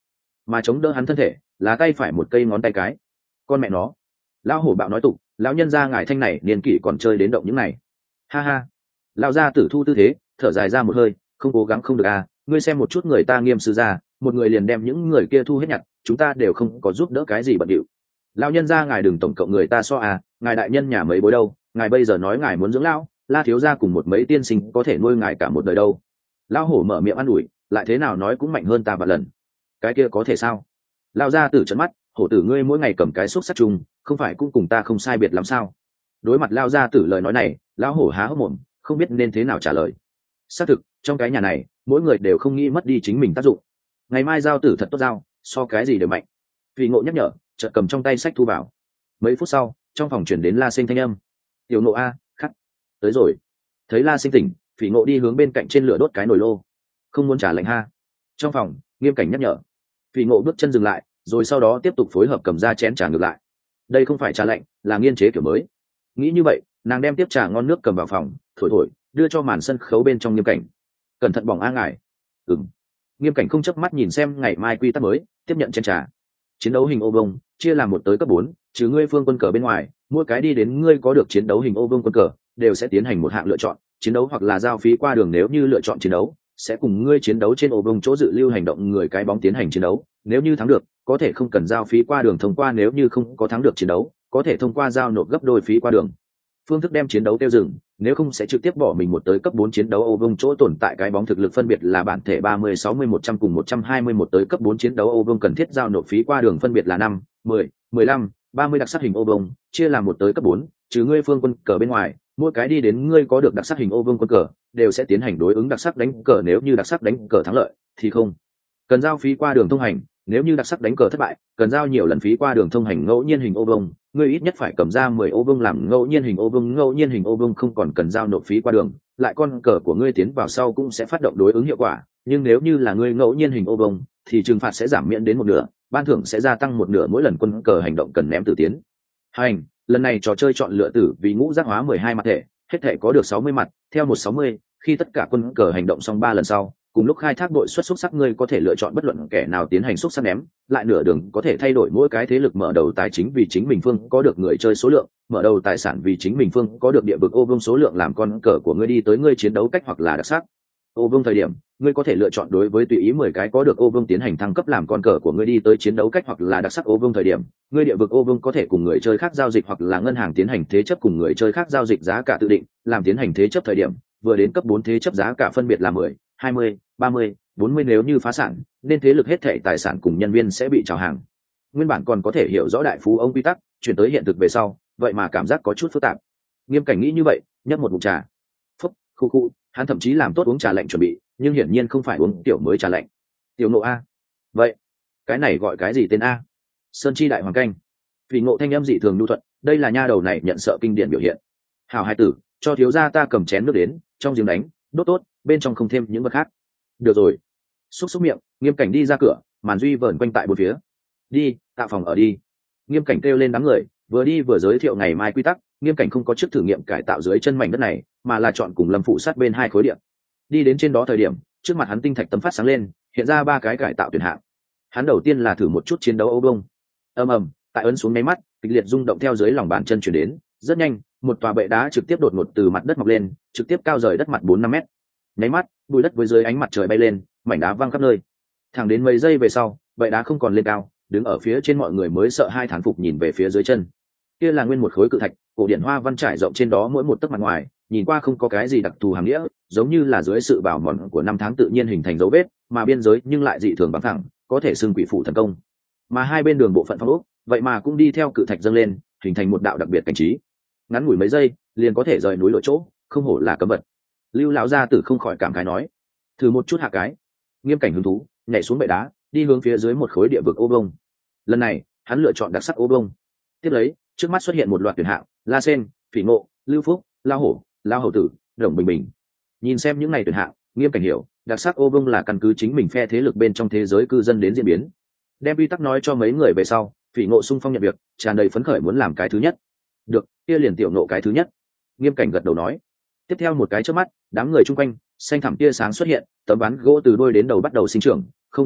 mà chống đỡ hắn thân thể là tay phải một cây ngón tay cái. Con mẹ nó, lão hổ bạo nói tục, lão nhân gia ngài thanh này niên kỷ còn chơi đến động những này. Ha ha. Lão gia tử thu tư thế, thở dài ra một hơi, không cố gắng không được à, ngươi xem một chút người ta Nghiêm sư gia, một người liền đem những người kia thu hết nhặt, chúng ta đều không có giúp đỡ cái gì bận điệu. Lão nhân gia ngài đừng tổng cộng người ta so à, ngài đại nhân nhà mấy bối đâu, ngài bây giờ nói ngài muốn dưỡng lão, La thiếu gia cùng một mấy tiên sinh có thể nuôi ngài cả một đời đâu. Lão hổ mở miệng an ủi, lại thế nào nói cũng mạnh hơn ta vạn lần. Cái kia có thể sao? Lão gia tử trợn mắt, hổ tử ngươi mỗi ngày cầm cái xúc sắc chung, không phải cũng cùng ta không sai biệt lắm sao? Đối mặt Lão gia tử lời nói này, lão hổ há hốc mồm, không biết nên thế nào trả lời. Xác thực, trong cái nhà này, mỗi người đều không nghĩ mất đi chính mình tác dụng. Ngày mai giao tử thật tốt giao, so cái gì đều mạnh. Vì ngộ nhắc nhở, chợt cầm trong tay sách thu vào. Mấy phút sau, trong phòng chuyển đến La Sinh thanh âm. Tiểu nộ a, khắc, tới rồi. Thấy La Sinh tỉnh, Phỉ Ngộ đi hướng bên cạnh trên lửa đốt cái nồi lô. Không muốn trả lệnh ha. Trong phòng, Nghiêm Cảnh nhắc nhở. Phỉ Ngộ bước chân dừng lại, rồi sau đó tiếp tục phối hợp cầm ra chén trà ngược lại. Đây không phải trà lạnh, là nghiên chế kiểu mới. Nghĩ như vậy, nàng đem tiếp trà ngon nước cầm vào phòng, thổi thổi, đưa cho màn sân khấu bên trong Nghiêm Cảnh. Cẩn thận bỏng a ngài. Ừm. Nghiêm Cảnh không chớp mắt nhìn xem ngày mai quy tắc mới, tiếp nhận chén trà. Chiến đấu hình ô vông chia làm 1 tới cấp 4, trừ ngươi phương quân cờ bên ngoài, mỗi cái đi đến ngươi có được chiến đấu hình ô vông quân cờ đều sẽ tiến hành một hạng lựa chọn, chiến đấu hoặc là giao phí qua đường. Nếu như lựa chọn chiến đấu, sẽ cùng ngươi chiến đấu trên ô vông chỗ dự lưu hành động người cái bóng tiến hành chiến đấu. Nếu như thắng được, có thể không cần giao phí qua đường thông qua, nếu như không có thắng được chiến đấu, có thể thông qua giao nộp gấp đôi phí qua đường. Phương thức đem chiến đấu tiêu dừng, nếu không sẽ trực tiếp bỏ mình 1 tới cấp 4 chiến đấu ô vông chỗ tồn tại cái bóng thực lực phân biệt là bản thể 30, 60, 100 cùng 121 tới cấp 4 chiến đấu ô vông cần thiết giao nộp phí qua đường phân biệt là 5, 10, 15, 30 đặc sắc hình ô vông, chia làm 1 tới cấp 4, trừ ngươi phương quân cờ bên ngoài, mỗi cái đi đến ngươi có được đặc sắc hình ô vông quân cờ đều sẽ tiến hành đối ứng đặc sắc đánh cờ, nếu như đặc sắc đánh cờ thắng lợi thì không cần giao phí qua đường thông hành, nếu như đặc sắc đánh cờ thất bại cần giao nhiều lần phí qua đường thông hành. Ngẫu nhiên hình ô vông, ngươi ít nhất phải cầm ra 10 ô vông làm ngẫu nhiên hình ô vông, ngẫu nhiên hình ô vông không còn cần giao nộp phí qua đường, lại con cờ của ngươi tiến vào sau cũng sẽ phát động đối ứng hiệu quả, nhưng nếu như là ngươi ngẫu nhiên hình ô vông thì trừng phạt sẽ giảm miễn đến 1/2, ban thưởng sẽ gia tăng 1/2 mỗi lần quân cờ hành động cần ném tử tiến hành. Lần này trò chơi chọn lựa tử vì ngũ giác hóa 12 mặt thể, hết thể có được 60 mặt, theo 160, khi tất cả quân cờ hành động xong 3 lần sau, cùng lúc khai thác đội xuất xúc sắc, ngươi có thể lựa chọn bất luận kẻ nào tiến hành xúc sắc ném, lại nửa đường có thể thay đổi mỗi cái thế lực mở đầu tài chính vì chính mình phương có được người chơi số lượng, mở đầu tài sản vì chính mình phương có được địa vực ô vương số lượng làm con cờ của ngươi đi tới ngươi chiến đấu cách hoặc là đặc sắc ô vương thời điểm, ngươi có thể lựa chọn đối với tùy ý 10 cái có được ô vương tiến hành thăng cấp làm con cờ của ngươi đi tới chiến đấu cách hoặc là đặc sắc ô vương thời điểm, ngươi địa vực ô vương có thể cùng người chơi khác giao dịch hoặc là ngân hàng tiến hành thế chấp cùng người chơi khác giao dịch giá cả tự định, làm tiến hành thế chấp thời điểm vừa đến cấp 4 thế chấp giá cả phân biệt là 10, 20, 30, 40, nếu như phá sản nên thế lực hết thảy tài sản cùng nhân viên sẽ bị trào hàng. Nguyên bản còn có thể hiểu rõ đại phú ông quy tắc, chuyển tới hiện thực về sau, vậy mà cảm giác có chút phức tạp. Nghiêm Cảnh nghĩ như vậy, nhấp một ngụm trà. Phúc, khu khu, hắn thậm chí làm tốt uống trà lạnh chuẩn bị, nhưng hiển nhiên không phải uống tiểu mới trà lạnh. Tiểu Nộ a. Vậy, cái này gọi cái gì tên a? Sơn chi đại hoàng canh. Vì Ngộ thanh âm dị thường nhu thuận, đây là nha đầu này nhận sợ kinh điển biểu hiện. Hảo hai tử, cho thiếu gia ta cầm chén nước đến, trong giếng đánh, đốt tốt, bên trong không thêm những vật khác. Được rồi. Xúc xúc miệng, Nghiêm Cảnh đi ra cửa, Màn Duy vờn quanh tại bốn phía. Đi, tạo phòng ở đi. Nghiêm Cảnh kêu lên đám người, vừa đi vừa giới thiệu ngày mai quy tắc. Nghiêm Cảnh không có trước thử nghiệm cải tạo dưới chân mảnh đất này, mà là chọn cùng Lâm phụ sát bên 2 khối địa. Đi đến trên đó thời điểm, trước mặt hắn tinh thạch tấm phát sáng lên, hiện ra 3 cái cải tạo tuyển hạng. Hắn đầu tiên là thử một chút chiến đấu Âu Đông. Ầm ầm, tại ấn xuống mấy mắt, kịch liệt rung động theo dưới lòng bàn chân chuyển đến, rất nhanh, một tòa bệ đá trực tiếp đột ngột từ mặt đất mọc lên, trực tiếp cao rời đất mặt 4-5 mét. Nháy mắt, bụi đất với dưới ánh mặt trời bay lên, mảnh đá văng khắp nơi. Thẳng đến mấy giây về sau, bệ đá không còn lên cao, đứng ở phía trên mọi người mới sợ hai thán phục nhìn về phía dưới chân. Kia là nguyên một khối cự thạch, cổ điển hoa văn trải rộng trên đó mỗi một tấc mặt ngoài, nhìn qua không có cái gì đặc thù hàm nghĩa, giống như là dưới sự bảo mòn của năm tháng tự nhiên hình thành dấu vết, mà biên giới nhưng lại dị thường bằng thẳng, có thể xưng quỷ phụ thần công. Mà hai bên đường bộ phận phong ốc, vậy mà cũng đi theo cự thạch dâng lên, hình thành một đạo đặc biệt cảnh trí. Ngắn ngủi mấy giây, liền có thể rời núi lội chỗ, không hổ là cấm vật. Lưu lão gia tử không khỏi cảm khái nói, thử một chút hạ cái. Nghiêm Cảnh hứng thú, nhảy xuống bệ đá, đi hướng phía dưới một khối địa vực ô vông. Lần này, hắn lựa chọn đặc sắc ô vông. Tiếp lấy, trước mắt xuất hiện một loạt tuyển hạng: La Sen, Phỉ Ngộ, Lưu Phúc, Lao Hổ, Lao Hầu Tử, Rồng Bình Bình. Nhìn xem những này tuyển hạng, Nghiêm Cảnh hiểu, đặc sắc ô vông là căn cứ chính mình phe thế lực bên trong thế giới cư dân đến diễn biến. Đem quy tắc nói cho mấy người về sau, Phỉ Ngộ xung phong nhận việc, tràn đầy phấn khởi muốn làm cái thứ nhất. Được, kia liền tiểu nộ cái thứ nhất. Nghiêm Cảnh gật đầu nói. Tiếp theo một cái chớp mắt, đám người chung quanh, xanh thẳm tia sáng xuất hiện, tấm ván gỗ từ đuôi đến đầu bắt đầu sinh trưởng, không giới hạn,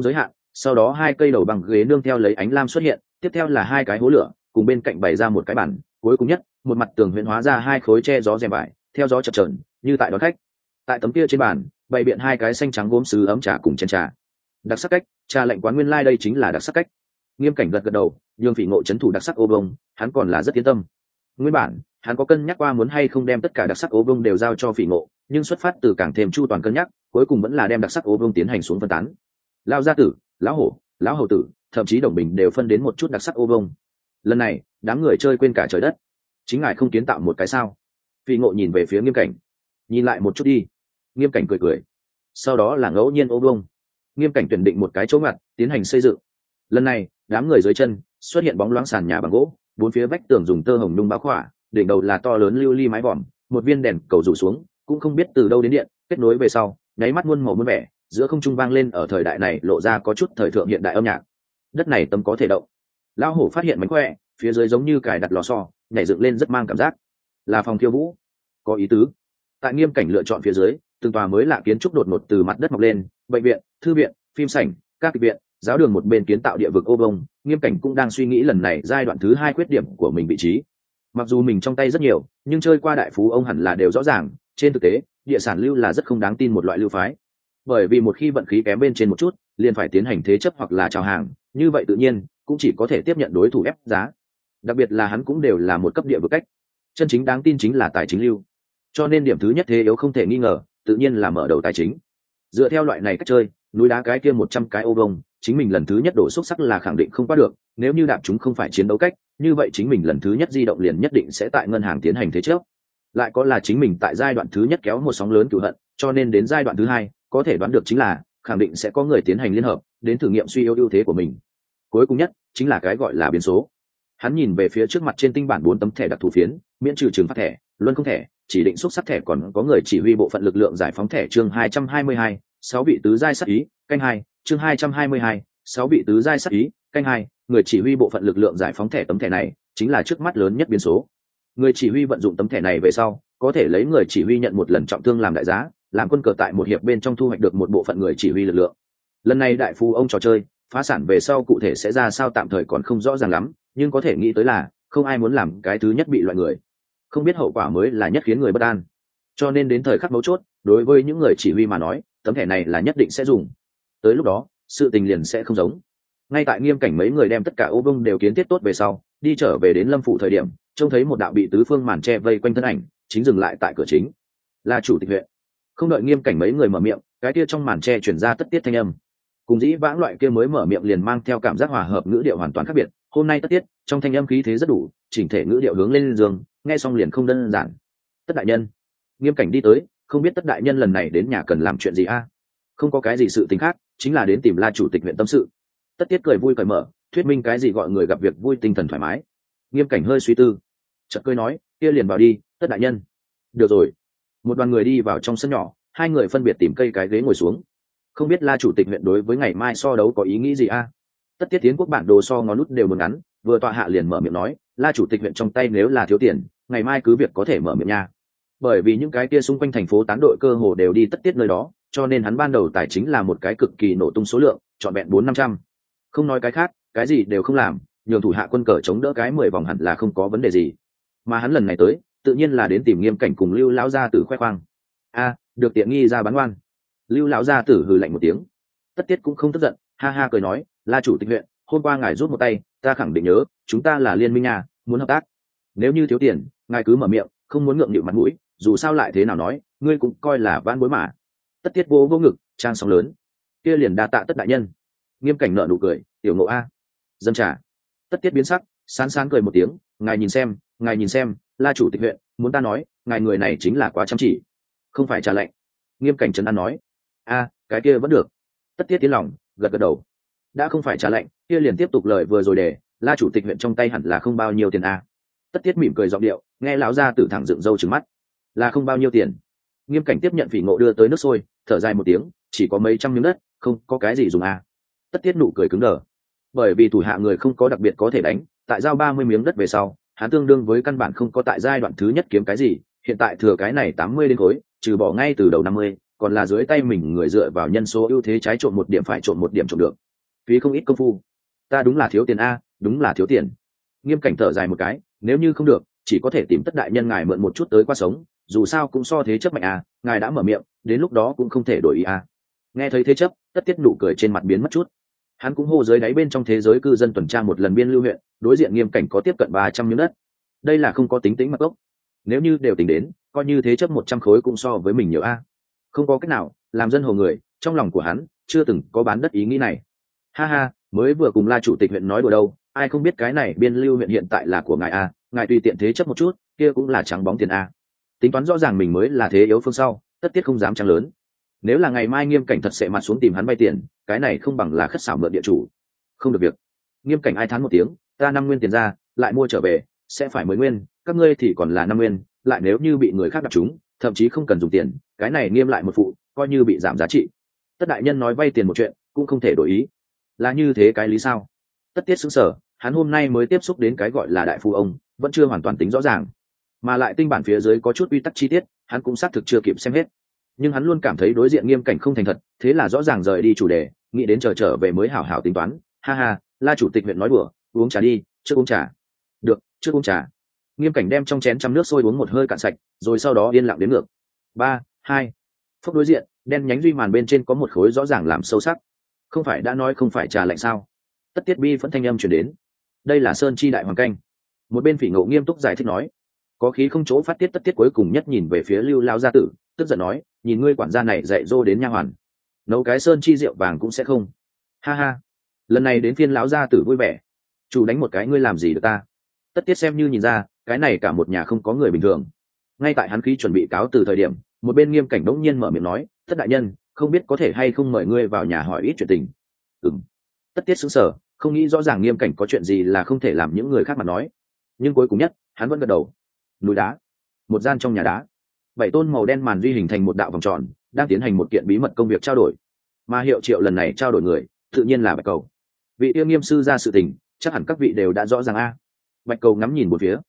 sau đó hai cây đầu bằng ghế nương theo lấy ánh lam xuất hiện, tiếp theo là hai cái hố lửa, cùng bên cạnh bày ra một cái bàn, cuối cùng nhất một mặt tường huyễn hóa ra hai khối che gió rèm vải, theo gió chập chờn như tại đón khách. Tại tấm kia trên bàn bày biện hai cái xanh trắng gốm sứ ấm trà cùng chén trà. Đặc sắc cách, trà lạnh quán nguyên lai đây chính là đặc sắc cách. Nghiêm Cảnh gật gật đầu, nhường Phỉ Ngộ trấn thủ đặc sắc ô vông, hắn còn là rất yên tâm. Nguyên bản hắn có cân nhắc qua muốn hay không đem tất cả đặc sắc ô vông đều giao cho Phỉ Ngộ, nhưng xuất phát từ càng thêm chu toàn cân nhắc, cuối cùng vẫn là đem đặc sắc ô vông tiến hành xuống phân tán. Lão gia tử, lão hổ, lão hầu tử, thậm chí đồng bình đều phân đến một chút đặc sắc ô vông. Lần này đám người chơi quên cả trời đất. Chính ngài không kiến tạo một cái sao? Phỉ Ngộ nhìn về phía Nghiêm Cảnh, nhìn lại một chút đi. Nghiêm Cảnh cười cười, sau đó là ngẫu nhiên ô vông. Nghiêm Cảnh tuyển định một cái chỗ ngặt tiến hành xây dựng. Lần này đám người dưới chân xuất hiện bóng loáng sàn nhà bằng gỗ, bốn phía vách tường dùng tơ hồng nhung bao khỏa, đỉnh đầu là to lớn lưu ly mái vòm, một viên đèn cầu rủ xuống, cũng không biết từ đâu đến điện, kết nối về sau nháy mắt muôn màu muôn vẻ, giữa không trung vang lên ở thời đại này lộ ra có chút thời thượng hiện đại âm nhạc. Đất này tấm có thể động. Lão hổ phát hiện mánh khỏe, phía dưới giống như cài đặt lò xo, nhảy dựng lên rất mang cảm giác là phòng khiêu vũ. Có ý tứ. Tại Nghiêm Cảnh lựa chọn phía dưới, từng tòa mới lạ kiến trúc đột ngột từ mặt đất mọc lên, bệnh viện, thư viện, phim sảnh, các kịch viện, giáo đường một bên kiến tạo địa vực ô vông. Nghiêm Cảnh cũng đang suy nghĩ lần này giai đoạn thứ hai khuyết điểm của mình vị trí. Mặc dù mình trong tay rất nhiều, nhưng chơi qua đại phú ông hẳn là đều rõ ràng, trên thực tế địa sản lưu là rất không đáng tin một loại lưu phái, bởi vì một khi vận khí kém bên trên một chút liền phải tiến hành thế chấp hoặc là chào hàng, như vậy tự nhiên cũng chỉ có thể tiếp nhận đối thủ ép giá. Đặc biệt là hắn cũng đều là một cấp địa vực cách, chân chính đáng tin chính là tài chính lưu, cho nên điểm thứ nhất thế yếu không thể nghi ngờ tự nhiên là mở đầu tài chính. Dựa theo loại này cách chơi, núi đá cái kia 100 cái ô vông, chính mình lần thứ nhất đổ xúc sắc là khẳng định không qua được, nếu như đạp chúng không phải chiến đấu cách, như vậy chính mình lần thứ nhất di động liền nhất định sẽ tại ngân hàng tiến hành thế chấp. Lại có là chính mình tại giai đoạn thứ nhất kéo một sóng lớn cửu hận, cho nên đến giai đoạn thứ hai có thể đoán được chính là khẳng định sẽ có người tiến hành liên hợp đến thử nghiệm suy yếu ưu thế của mình. Cuối cùng nhất chính là cái gọi là biến số. Hắn nhìn về phía trước mặt trên tinh bản 4 tấm thẻ đặc thù phiến, miễn trừ trừng phạt thẻ, luân không thẻ, chỉ định xúc sắc thẻ, còn có người chỉ huy bộ phận lực lượng giải phóng thẻ. Chương 222, 6 vị tứ giai sát ý, canh 2. Chương 222, 6 vị tứ giai sát ý, canh 2. Người chỉ huy bộ phận lực lượng giải phóng thẻ. Tấm thẻ này chính là trước mắt lớn nhất biến số. Người chỉ huy vận dụng tấm thẻ này về sau, có thể lấy người chỉ huy nhận một lần trọng thương làm đại giá, làm quân cờ tại một hiệp bên trong thu hoạch được một bộ phận người chỉ huy lực lượng. Lần này đại phú ông trò chơi phá sản về sau cụ thể sẽ ra sao tạm thời còn không rõ ràng lắm, nhưng có thể nghĩ tới là không ai muốn làm cái thứ nhất bị loại người, không biết hậu quả mới là nhất khiến người bất an. Cho nên đến thời khắc mấu chốt, đối với những người chỉ huy mà nói, tấm thẻ này là nhất định sẽ dùng. Tới lúc đó sự tình liền sẽ không giống. Ngay tại Nghiêm Cảnh mấy người đem tất cả ô vông đều kiến thiết tốt về sau, đi trở về đến Lâm phủ thời điểm, trông thấy một đạo bị tứ phương màn che vây quanh thân ảnh chính dừng lại tại cửa chính, là chủ tịch huyện. Không đợi Nghiêm Cảnh mấy người mở miệng, cái kia trong màn che chuyển ra tất tiết thanh âm, cùng dĩ vãng loại kia mới mở miệng liền mang theo cảm giác hòa hợp ngữ điệu hoàn toàn khác biệt. Hôm nay tất tiết trong thanh âm khí thế rất đủ, chỉnh thể ngữ điệu hướng lên giường, nghe xong liền không đơn giản. Tất đại nhân. Nghiêm Cảnh đi tới, không biết tất đại nhân lần này đến nhà cần làm chuyện gì a? Không có cái gì sự tình khác, chính là đến tìm La chủ tịch huyện tâm sự. Tất tiết cười vui cởi mở, thuyết minh cái gì gọi người gặp việc vui, tinh thần thoải mái. Nghiêm Cảnh hơi suy tư, chợt cười nói, kia liền vào đi, tất đại nhân. Được rồi. Một đoàn người đi vào trong sân nhỏ, hai người phân biệt tìm cây cái ghế ngồi xuống. Không biết La chủ tịch huyện đối với ngày mai so đấu có ý nghĩ gì a? Tất tiết tiến quốc bản đồ so ngón nút đều muốn ngắn, vừa tọa hạ liền mở miệng nói, La chủ tịch huyện trong tay nếu là thiếu tiền, ngày mai cứ việc có thể mở miệng nha. Bởi vì những cái kia xung quanh thành phố tán đội cơ hồ đều đi tất tiết nơi đó, cho nên hắn ban đầu tài chính là một cái cực kỳ nổ tung số lượng, trọn vẹn 400-500. Không nói cái khác, cái gì đều không làm, nhường thủ hạ quân cờ chống đỡ cái 10 vòng hẳn là không có vấn đề gì. Mà hắn lần này tới, tự nhiên là đến tìm Nghiêm Cảnh cùng Lưu lão gia tử khoe khoang. A, được tiện nghi ra bán ngoan. Lưu lão gia tử hừ lạnh một tiếng. Tất tiết cũng không tức giận, ha ha cười nói, La chủ tịch huyện, hôm qua ngài rút một tay, ta khẳng định nhớ, chúng ta là liên minh nhà, muốn hợp tác. Nếu như thiếu tiền, ngài cứ mở miệng, không muốn ngượng nghịu mặt mũi, dù sao lại thế nào nói, ngươi cũng coi là van bối mà. Tất tiết vô ngực, trang sóng lớn. Kia liền đa tạ tất đại nhân. Nghiêm Cảnh nở nụ cười, tiểu ngộ a. Dâng trà. Tất tiết biến sắc, sán sán cười một tiếng, ngài nhìn xem, La chủ tịch huyện, muốn ta nói, ngài người này chính là quá chăm chỉ, không phải trà lạnh. Nghiêm Cảnh trấn an nói, a, cái kia vẫn được. Tất tiết tiến lòng, gật gật đầu. Đã không phải trà lạnh, kia liền tiếp tục lời vừa rồi để, La chủ tịch huyện trong tay hẳn là không bao nhiêu tiền a. Tất tiết mỉm cười giọng điệu, nghe lão gia tử thẳng dựng râu trừng mắt. Là không bao nhiêu tiền. Nghiêm Cảnh tiếp nhận Phỉ Ngộ đưa tới nước sôi, thở dài một tiếng, chỉ có mấy trăm miếng đất, không có cái gì dùng a. Tất tiết nụ cười cứng đờ, bởi vì thủ hạ người không có đặc biệt có thể đánh, tại giao 30 miếng đất về sau, hắn tương đương với căn bản không có tại giai đoạn thứ nhất kiếm cái gì, hiện tại thừa cái này 80 đến khối, trừ bỏ ngay từ đầu 50, còn là dưới tay mình người dựa vào nhân số ưu thế trái trộn một điểm phải trộn một điểm trộn được. phí không ít công phu. Ta đúng là thiếu tiền a, đúng là thiếu tiền. Nghiêm Cảnh thở dài một cái, nếu như không được chỉ có thể tìm Tất đại nhân ngài mượn một chút tới qua sống, dù sao cũng so thế chấp mạnh à, ngài đã mở miệng, đến lúc đó cũng không thể đổi ý à. Nghe thấy thế chấp, Tất Tiết nụ cười trên mặt biến mất chút. Hắn cũng hô dưới đáy bên trong thế giới cư dân tuần tra một lần biên lưu huyện, đối diện Nghiêm Cảnh có tiếp cận 300 miếng đất. Đây là không có tính tính mặt gốc. Nếu như đều tính đến, coi như thế chấp 100 khối cũng so với mình nhiều a. Không có cách nào, làm dân hồ người, trong lòng của hắn chưa từng có bán đất ý nghĩ này. Ha ha, mới vừa cùng La chủ tịch huyện nói đùa đâu, ai không biết cái này biên lưu huyện hiện tại là của ngài a, ngài tùy tiện thế chấp một chút, kia cũng là trắng bóng tiền a. Tính toán rõ ràng mình mới là thế yếu phương sau, Tất Tiết không dám trắng lớn. Nếu là ngày mai Nghiêm Cảnh thật sẽ mặt xuống tìm hắn vay tiền, cái này không bằng là khất xảo mượn địa chủ. Không được việc. Nghiêm Cảnh ai thán một tiếng, ta 5 nguyên tiền ra, lại mua trở về, sẽ phải 10 nguyên, các ngươi thì còn là 5 nguyên, lại nếu như bị người khác đặt chúng, thậm chí không cần dùng tiền, cái này Nghiêm lại một phụ, coi như bị giảm giá trị. Tất đại nhân nói vay tiền một chuyện, cũng không thể đổi ý. Là như thế cái lý sao? Tất Tiết sững sờ, hắn hôm nay mới tiếp xúc đến cái gọi là đại phu ông, vẫn chưa hoàn toàn tính rõ ràng, mà lại tinh bản phía dưới có chút quy tắc chi tiết, hắn cũng xác thực chưa kịp xem hết. Nhưng hắn luôn cảm thấy đối diện Nghiêm Cảnh không thành thật, thế là rõ ràng rời đi chủ đề, nghĩ đến chờ trở về mới hảo hảo tính toán. Ha ha, La chủ tịch huyện nói đùa, uống trà đi, trước uống trà. Được, trước uống trà. Nghiêm Cảnh đem trong chén trăm nước sôi uống một hơi cạn sạch, rồi sau đó yên lặng đến ngược. 3, 2. Phốc đối diện, đen nhánh duy màn bên trên có một khối rõ ràng làm sâu sắc. Không phải đã nói không phải trà lạnh sao? Tất Tiết bi phẫn thanh âm truyền đến. Đây là sơn chi đại hoàng canh. Một bên Phỉ Ngộ nghiêm túc giải thích nói. Có khí không chỗ phát tiết, Tất Tiết cuối cùng nhất nhìn về phía Lưu lão gia tử, tức giận nói, nhìn ngươi quản gia này dạy dỗ đến nha hoàn, nấu cái sơn chi rượu vàng cũng sẽ không. Ha ha, lần này đến phiên lão gia tử vui vẻ. Chủ đánh một cái ngươi làm gì được ta? Tất Tiết xem như nhìn ra, cái này cả một nhà không có người bình thường. Ngay tại hắn khí chuẩn bị cáo từ thời điểm, một bên Nghiêm Cảnh đống nhiên mở miệng nói, Tất đại nhân, không biết có thể hay không mời ngươi vào nhà hỏi ít chuyện tình. Ừm. Tất Tiết sững sờ, không nghĩ rõ ràng Nghiêm Cảnh có chuyện gì là không thể làm những người khác mà nói, nhưng cuối cùng nhất hắn vẫn gật đầu. Núi đá, một gian trong nhà đá, 7 tôn màu đen màn duy hình thành một đạo vòng tròn, đang tiến hành một kiện bí mật công việc trao đổi. Mà hiệu triệu lần này trao đổi người tự nhiên là Bạch Cầu. Vị yêu Nghiêm sư ra sự tình, chắc hẳn các vị đều đã rõ ràng a. Bạch Cầu ngắm nhìn một phía.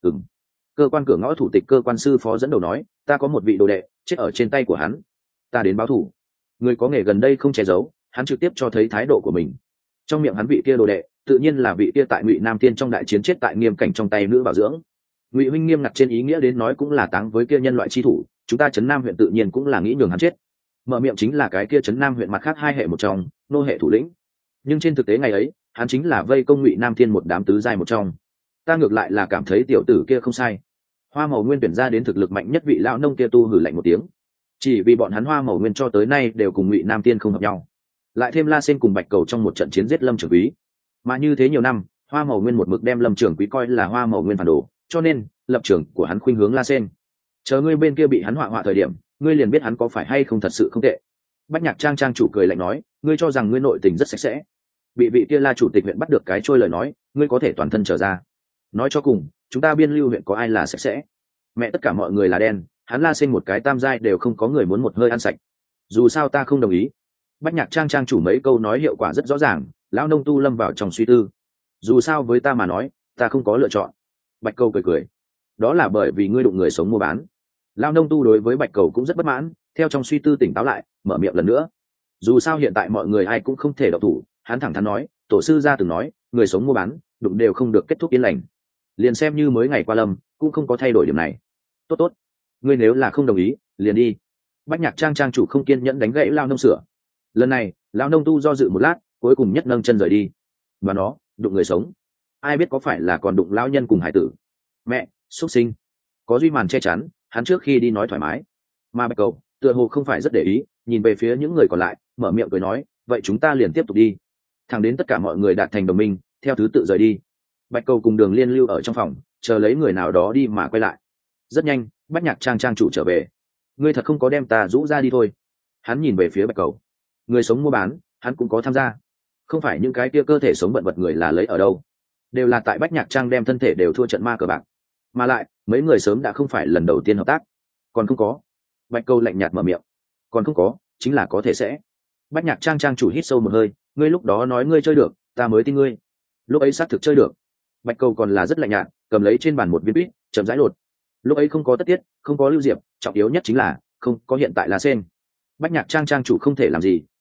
Cơ quan cửa ngõ thủ tịch cơ quan sư phó dẫn đầu nói, ta có một vị đồ đệ chết ở trên tay của hắn, ta đến báo thù. Người có nghề gần đây không che giấu, hắn trực tiếp cho thấy thái độ của mình. Trong miệng hắn vị kia đồ đệ tự nhiên là vị kia tại Ngụy Nam Thiên trong đại chiến chết tại Nghiêm Cảnh trong tay nữ bảo dưỡng. Ngụy huynh nghiêm ngặt trên ý nghĩa đến nói cũng là táng với kia nhân loại chi thủ, chúng ta Trấn Nam huyện tự nhiên cũng là nghĩ nhường hắn chết. Mở miệng chính là cái kia Trấn Nam huyện mặt khác 2 hệ một trong, nô hệ thủ lĩnh. Nhưng trên thực tế ngày ấy, hắn chính là vây công Ngụy Nam Thiên một đám tứ giai một trong. Ta ngược lại là cảm thấy tiểu tử kia không sai. Hoa Màu Nguyên tuyển ra đến thực lực mạnh nhất vị lão nông kia tu hử lạnh một tiếng. Chỉ vì bọn hắn Hoa Màu Nguyên cho tới nay đều cùng Ngụy Nam Thiên không hợp nhau. Lại thêm La Sen cùng Bạch Cầu trong một trận chiến giết Lâm Trưởng Quý. Mà như thế nhiều năm, Hoa Màu Nguyên một mực đem Lâm Trưởng Quý coi là Hoa Màu Nguyên phản đồ, cho nên lập trường của hắn khuynh hướng La Sen. Chờ ngươi bên kia bị hắn họa thời điểm, ngươi liền biết hắn có phải hay không thật sự không tệ. Bách Nhạc Trang trang chủ cười lạnh nói, ngươi cho rằng ngươi nội tình rất sạch sẽ, bị vị kia La chủ tịch huyện bắt được cái trôi lời nói, ngươi có thể toàn thân trở ra. Nói cho cùng, chúng ta biên lưu huyện có ai là sạch sẽ? Mẹ tất cả mọi người là đen, hắn La Sen một cái tam giai đều không có người muốn một hơi ăn sạch. Dù sao ta không đồng ý. Bách Nhạc Trang trang chủ mấy câu nói hiệu quả rất rõ ràng, lão nông tu lâm vào trong suy tư. Dù sao với ta mà nói, ta không có lựa chọn. Bạch Cầu cười cười, đó là bởi vì ngươi đụng người sống mua bán. Lão nông tu đối với Bạch Cầu cũng rất bất mãn, theo trong suy tư tỉnh táo lại, mở miệng lần nữa. Dù sao hiện tại mọi người ai cũng không thể độc thủ, hắn thẳng thắn nói, tổ sư gia từng nói, người sống mua bán, đụng đều không được kết thúc yên lành. Liền xem như mới ngày qua lâm, cũng không có thay đổi điểm này. Tốt tốt, ngươi nếu là không đồng ý, liền đi. Bách Nhạc Trang trang chủ không kiên nhẫn đánh gãy lão nông sửa. Lần này, lão nông tu do dự một lát, cuối cùng nhất nâng chân rời đi. Và nó, đụng người sống, ai biết có phải là còn đụng lão nhân cùng hải tử. Mẹ, xuất sinh. Có duy màn che chắn, hắn trước khi đi nói thoải mái. Mà Bạch Cầu tựa hồ không phải rất để ý, nhìn về phía những người còn lại, mở miệng cười nói, vậy chúng ta liền tiếp tục đi. Thẳng đến tất cả mọi người đạt thành đồng minh, theo thứ tự rời đi. Bạch Cầu cùng Đường Liên lưu ở trong phòng, chờ lấy người nào đó đi mà quay lại. Rất nhanh, Bách Nhạc Trang trang chủ trở về. Ngươi thật không có đem ta rũ ra đi thôi. Hắn nhìn về phía Bạch Cầu. Người sống mua bán, hắn cũng có tham gia. Không phải những cái kia cơ thể sống bận vật người là lấy ở đâu, đều là tại Bách Nhạc Trang đem thân thể đều thua trận ma cờ bạc. Mà lại mấy người sớm đã không phải lần đầu tiên hợp tác. Còn không có. Bạch Cầu lạnh nhạt mở miệng. Còn không có, chính là có thể sẽ. Bách Nhạc Trang trang chủ hít sâu một hơi, ngươi lúc đó nói ngươi chơi được, ta mới tin ngươi. Lúc ấy xác thực chơi được. Bạch Cầu còn là rất lạnh nhạt, cầm lấy trên bàn một viên bít, chậm rãi lột. Lúc ấy không có Tất Tiết, không có Lưu Diệp, trọng yếu nhất chính là không có hiện tại là Sen. Bách Nhạc Trang trang chủ không thể làm gì,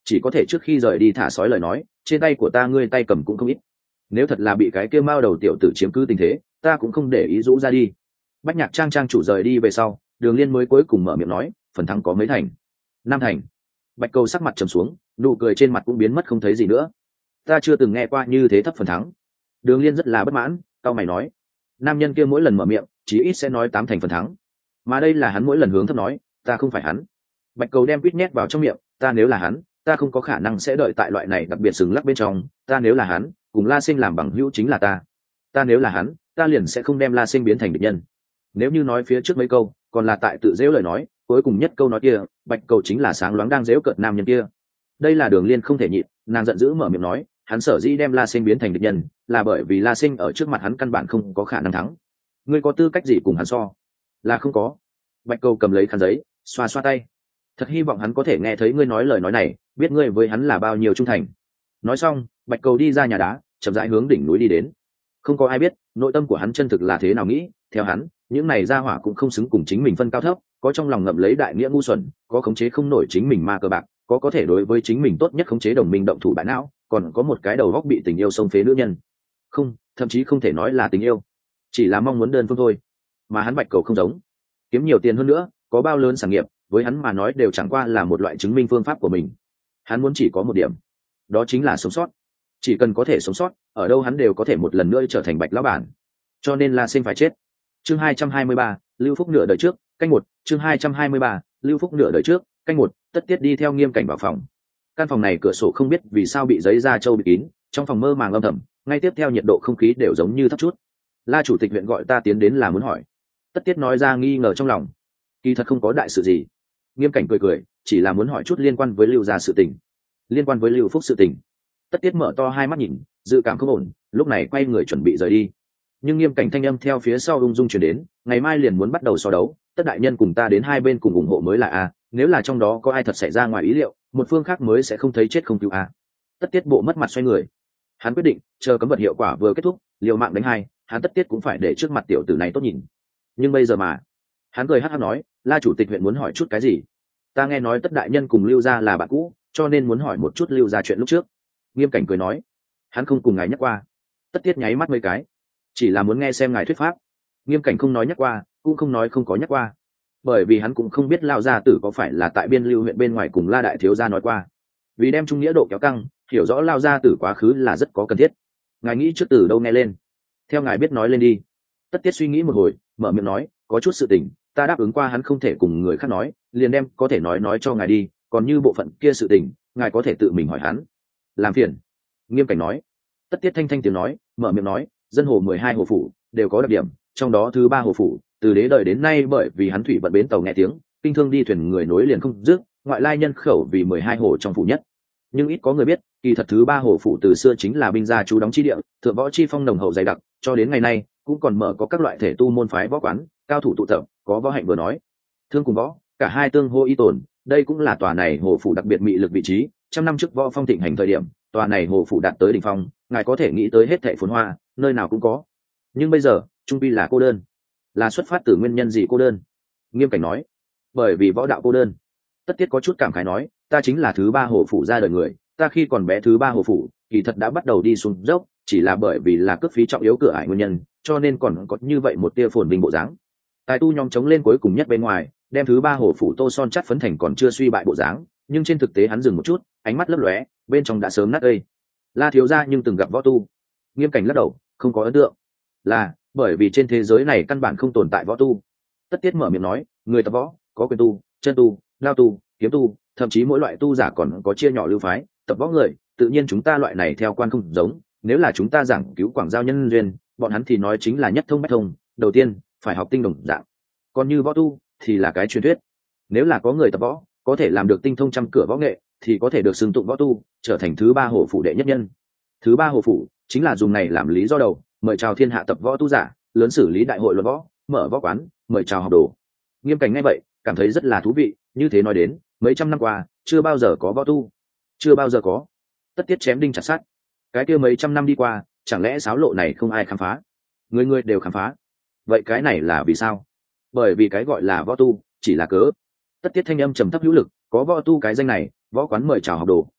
chỉ có thể trước khi rời đi thả sói lời nói, trên tay của ta ngươi tay cầm cũng không ít, nếu thật là bị cái kia mao đầu tiểu tử chiếm cứ tình thế, ta cũng không để ý rũ ra đi. Bách Nhạc Trang trang chủ rời đi về sau, Đường Liên mới cuối cùng mở miệng nói, phần thắng có mấy thành? 5 thành. Bạch Cầu sắc mặt trầm xuống, nụ cười trên mặt cũng biến mất không thấy gì nữa. Ta chưa từng nghe qua như thế thấp phần thắng. Đường Liên rất là bất mãn, cau mày nói, nam nhân kia mỗi lần mở miệng chí ít sẽ nói 8 thành phần thắng, mà đây là hắn mỗi lần hướng thấp nói, ta không phải hắn. Bạch Cầu đem quýt nhét vào trong miệng, ta nếu là hắn, ta không có khả năng sẽ đợi tại loại này đặc biệt sừng lắc bên trong, ta nếu là hắn, cùng La Sinh làm bằng hữu chính là ta nếu là hắn, ta liền sẽ không đem La Sinh biến thành địch nhân. Nếu như nói phía trước mấy câu còn là tại tự dễu lời nói, cuối cùng nhất câu nói kia, Bạch Cầu chính là sáng loáng đang dễu cợt nam nhân kia. Đây là Đường Liên không thể nhịn, nàng giận dữ mở miệng nói, hắn sở dĩ đem La Sinh biến thành địch nhân, là bởi vì La Sinh ở trước mặt hắn căn bản không có khả năng thắng. Ngươi có tư cách gì cùng hắn so? Là không có. Bạch Cầu cầm lấy khăn giấy, xoa xoa tay. Thật hy vọng hắn có thể nghe thấy ngươi nói lời nói này, biết ngươi với hắn là bao nhiêu trung thành. Nói xong, Bạch Cầu đi ra nhà đá, chậm rãi hướng đỉnh núi đi đến. Không có ai biết nội tâm của hắn chân thực là thế nào nghĩ, theo hắn, những này gia hỏa cũng không xứng cùng chính mình phân cao thấp, có trong lòng ngậm lấy đại nghĩa ngu xuẩn, có khống chế không nổi chính mình ma cơ bạc, có thể đối với chính mình tốt nhất khống chế đồng minh động thủ bại não, còn có một cái đầu góc bị tình yêu xông phế nữ nhân. Không, thậm chí không thể nói là tình yêu, chỉ là mong muốn đơn phương thôi. Mà hắn Bạch Cầu không giống, kiếm nhiều tiền hơn nữa, có bao lớn sản nghiệp, với hắn mà nói đều chẳng qua là một loại chứng minh phương pháp của mình. Hắn muốn chỉ có một điểm, đó chính là sống sót. Chỉ cần có thể sống sót, ở đâu hắn đều có thể một lần nữa trở thành Bạch lão bản. Cho nên La Sinh phải chết. Chương 223, Lưu Phúc nửa đời trước, canh 1, chương 223, Lưu Phúc nửa đời trước, canh 1, Tất Tiết đi theo Nghiêm Cảnh vào phòng. Căn phòng này cửa sổ không biết vì sao bị giấy da trâu bịt kín, trong phòng mơ màng âm thầm, ngay tiếp theo nhiệt độ không khí đều giống như thấp chút. La chủ tịch huyện gọi ta tiến đến là muốn hỏi. Tất Tiết nói ra nghi ngờ trong lòng. Kỳ thật không có đại sự gì. Nghiêm Cảnh cười cười, chỉ là muốn hỏi chút liên quan với Lưu gia sự tình. Liên quan với Lưu Phúc sự tình. Tất Tiết mở to hai mắt nhìn, dự cảm không ổn, lúc này quay người chuẩn bị rời đi. Nhưng Nghiêm Cảnh thanh âm theo phía sau ung dung truyền đến, ngày mai liền muốn bắt đầu so đấu, Tất đại nhân cùng ta đến hai bên cùng ủng hộ mới là a, nếu là trong đó có ai thật xảy ra ngoài ý liệu, một phương khác mới sẽ không thấy chết không cứu a. Tất Tiết bộ mất mặt xoay người. Hắn quyết định, chờ cấm vật hiệu quả vừa kết thúc, liều mạng đánh hai, hắn Tất Tiết cũng phải để trước mặt tiểu tử này tốt nhìn. Nhưng bây giờ mà, hắn cười hắc hắc nói, La chủ tịch huyện muốn hỏi chút cái gì? Ta nghe nói Tất đại nhân cùng Lưu gia là bạn cũ, cho nên muốn hỏi một chút Lưu gia chuyện lúc trước. Nghiêm Cảnh cười nói, hắn không cùng ngài nhắc qua. Tất Tiết nháy mắt mấy cái, chỉ là muốn nghe xem ngài thuyết pháp. Nghiêm Cảnh không nói nhắc qua, cũng không nói không có nhắc qua, bởi vì hắn cũng không biết Lao gia tử có phải là tại Biên Lưu huyện bên ngoài cùng La đại thiếu gia nói qua. Vì đem trung nghĩa độ kéo căng, hiểu rõ Lao gia tử quá khứ là rất có cần thiết. Ngài nghĩ trước từ đâu nghe lên? Theo ngài biết nói lên đi. Tất Tiết suy nghĩ một hồi, mở miệng nói, có chút sự tình, ta đáp ứng qua hắn không thể cùng người khác nói, liền đem có thể nói cho ngài đi, còn như bộ phận kia sự tình, ngài có thể tự mình hỏi hắn. Làm phiền. Nghiêm Cảnh nói. Tất Tiết thanh thanh tiếng nói, mở miệng nói, dân hồ 12 hồ phủ đều có đặc điểm, trong đó thứ 3 hồ phủ từ đế đời đến nay bởi vì hắn thủy vận bến tàu nghe tiếng, kinh thương đi thuyền người nối liền không dứt, ngoại lai nhân khẩu vì 12 hồ trong phủ nhất. Nhưng ít có người biết, kỳ thật thứ 3 hồ phủ từ xưa chính là binh gia trú đóng chi địa, thượng võ chi phong nồng hậu dày đặc, cho đến ngày nay cũng còn mở có các loại thể tu môn phái võ quán, cao thủ tụ tập, có võ hạnh vừa nói, thương cùng võ, cả hai tương hô y tồn, đây cũng là tòa này hồ phủ đặc biệt mị lực vị trí. Trăm năm trước võ phong thịnh hành thời điểm, tòa này hồ phủ đạt tới đỉnh phong, ngài có thể nghĩ tới hết thảy phồn hoa, nơi nào cũng có. Nhưng bây giờ, trung quy là cô đơn. Là xuất phát từ nguyên nhân gì cô đơn? Nghiêm Cảnh nói, bởi vì võ đạo cô đơn. Tất Tiết có chút cảm khái nói, ta chính là thứ 3 hồ phủ ra đời người, ta khi còn bé thứ 3 hồ phủ kỳ thật đã bắt đầu đi xuống dốc, chỉ là bởi vì là cướp phí trọng yếu cửa ải nguyên nhân, cho nên còn có như vậy một tia phồn vinh bộ dáng. Tài tu nhóm chống lên cuối cùng nhất bên ngoài, đem thứ 3 hồ phủ tô son chắt phấn thành còn chưa suy bại bộ dáng, nhưng trên thực tế hắn dừng một chút, ánh mắt lấp lóe, bên trong đã sớm nát gây. La thiếu gia nhưng từng gặp võ tu? Nghiêm Cảnh lắc đầu, không có ấn tượng. Là bởi vì trên thế giới này căn bản không tồn tại võ tu. Tất Tiết mở miệng nói, người tập võ có quyền tu, chân tu, lao tu, kiếm tu, thậm chí mỗi loại tu giả còn có chia nhỏ lưu phái. Tập võ người, tự nhiên chúng ta loại này theo quan không giống. Nếu là chúng ta giảng cứu quảng giao nhân duyên, bọn hắn thì nói chính là nhất thông bách thông, đầu tiên phải học tinh đồng dạng. Còn như võ tu thì là cái truyền thuyết. Nếu là có người tập võ có thể làm được tinh thông trăm cửa võ nghệ, thì có thể được xưng tụng võ tu, trở thành thứ 3 hồ phủ đệ nhất nhân. Thứ 3 hồ phủ chính là dùng này làm lý do đầu, mời chào thiên hạ tập võ tu giả, lớn xử lý đại hội luận võ, mở võ quán, mời chào học đồ. Nghiêm Cảnh nghe vậy cảm thấy rất là thú vị, như thế nói đến, mấy trăm năm qua chưa bao giờ có võ tu, chưa bao giờ có. Tất Tiết chém đinh chặt sắt, cái kia mấy trăm năm đi qua, chẳng lẽ sáo lộ này không ai khám phá? Người người đều khám phá, vậy cái này là vì sao? Bởi vì cái gọi là võ tu chỉ là cớ. Tất Tiết thanh âm trầm thấp hữu lực, có võ tu cái danh này, võ quán mời chào học đồ,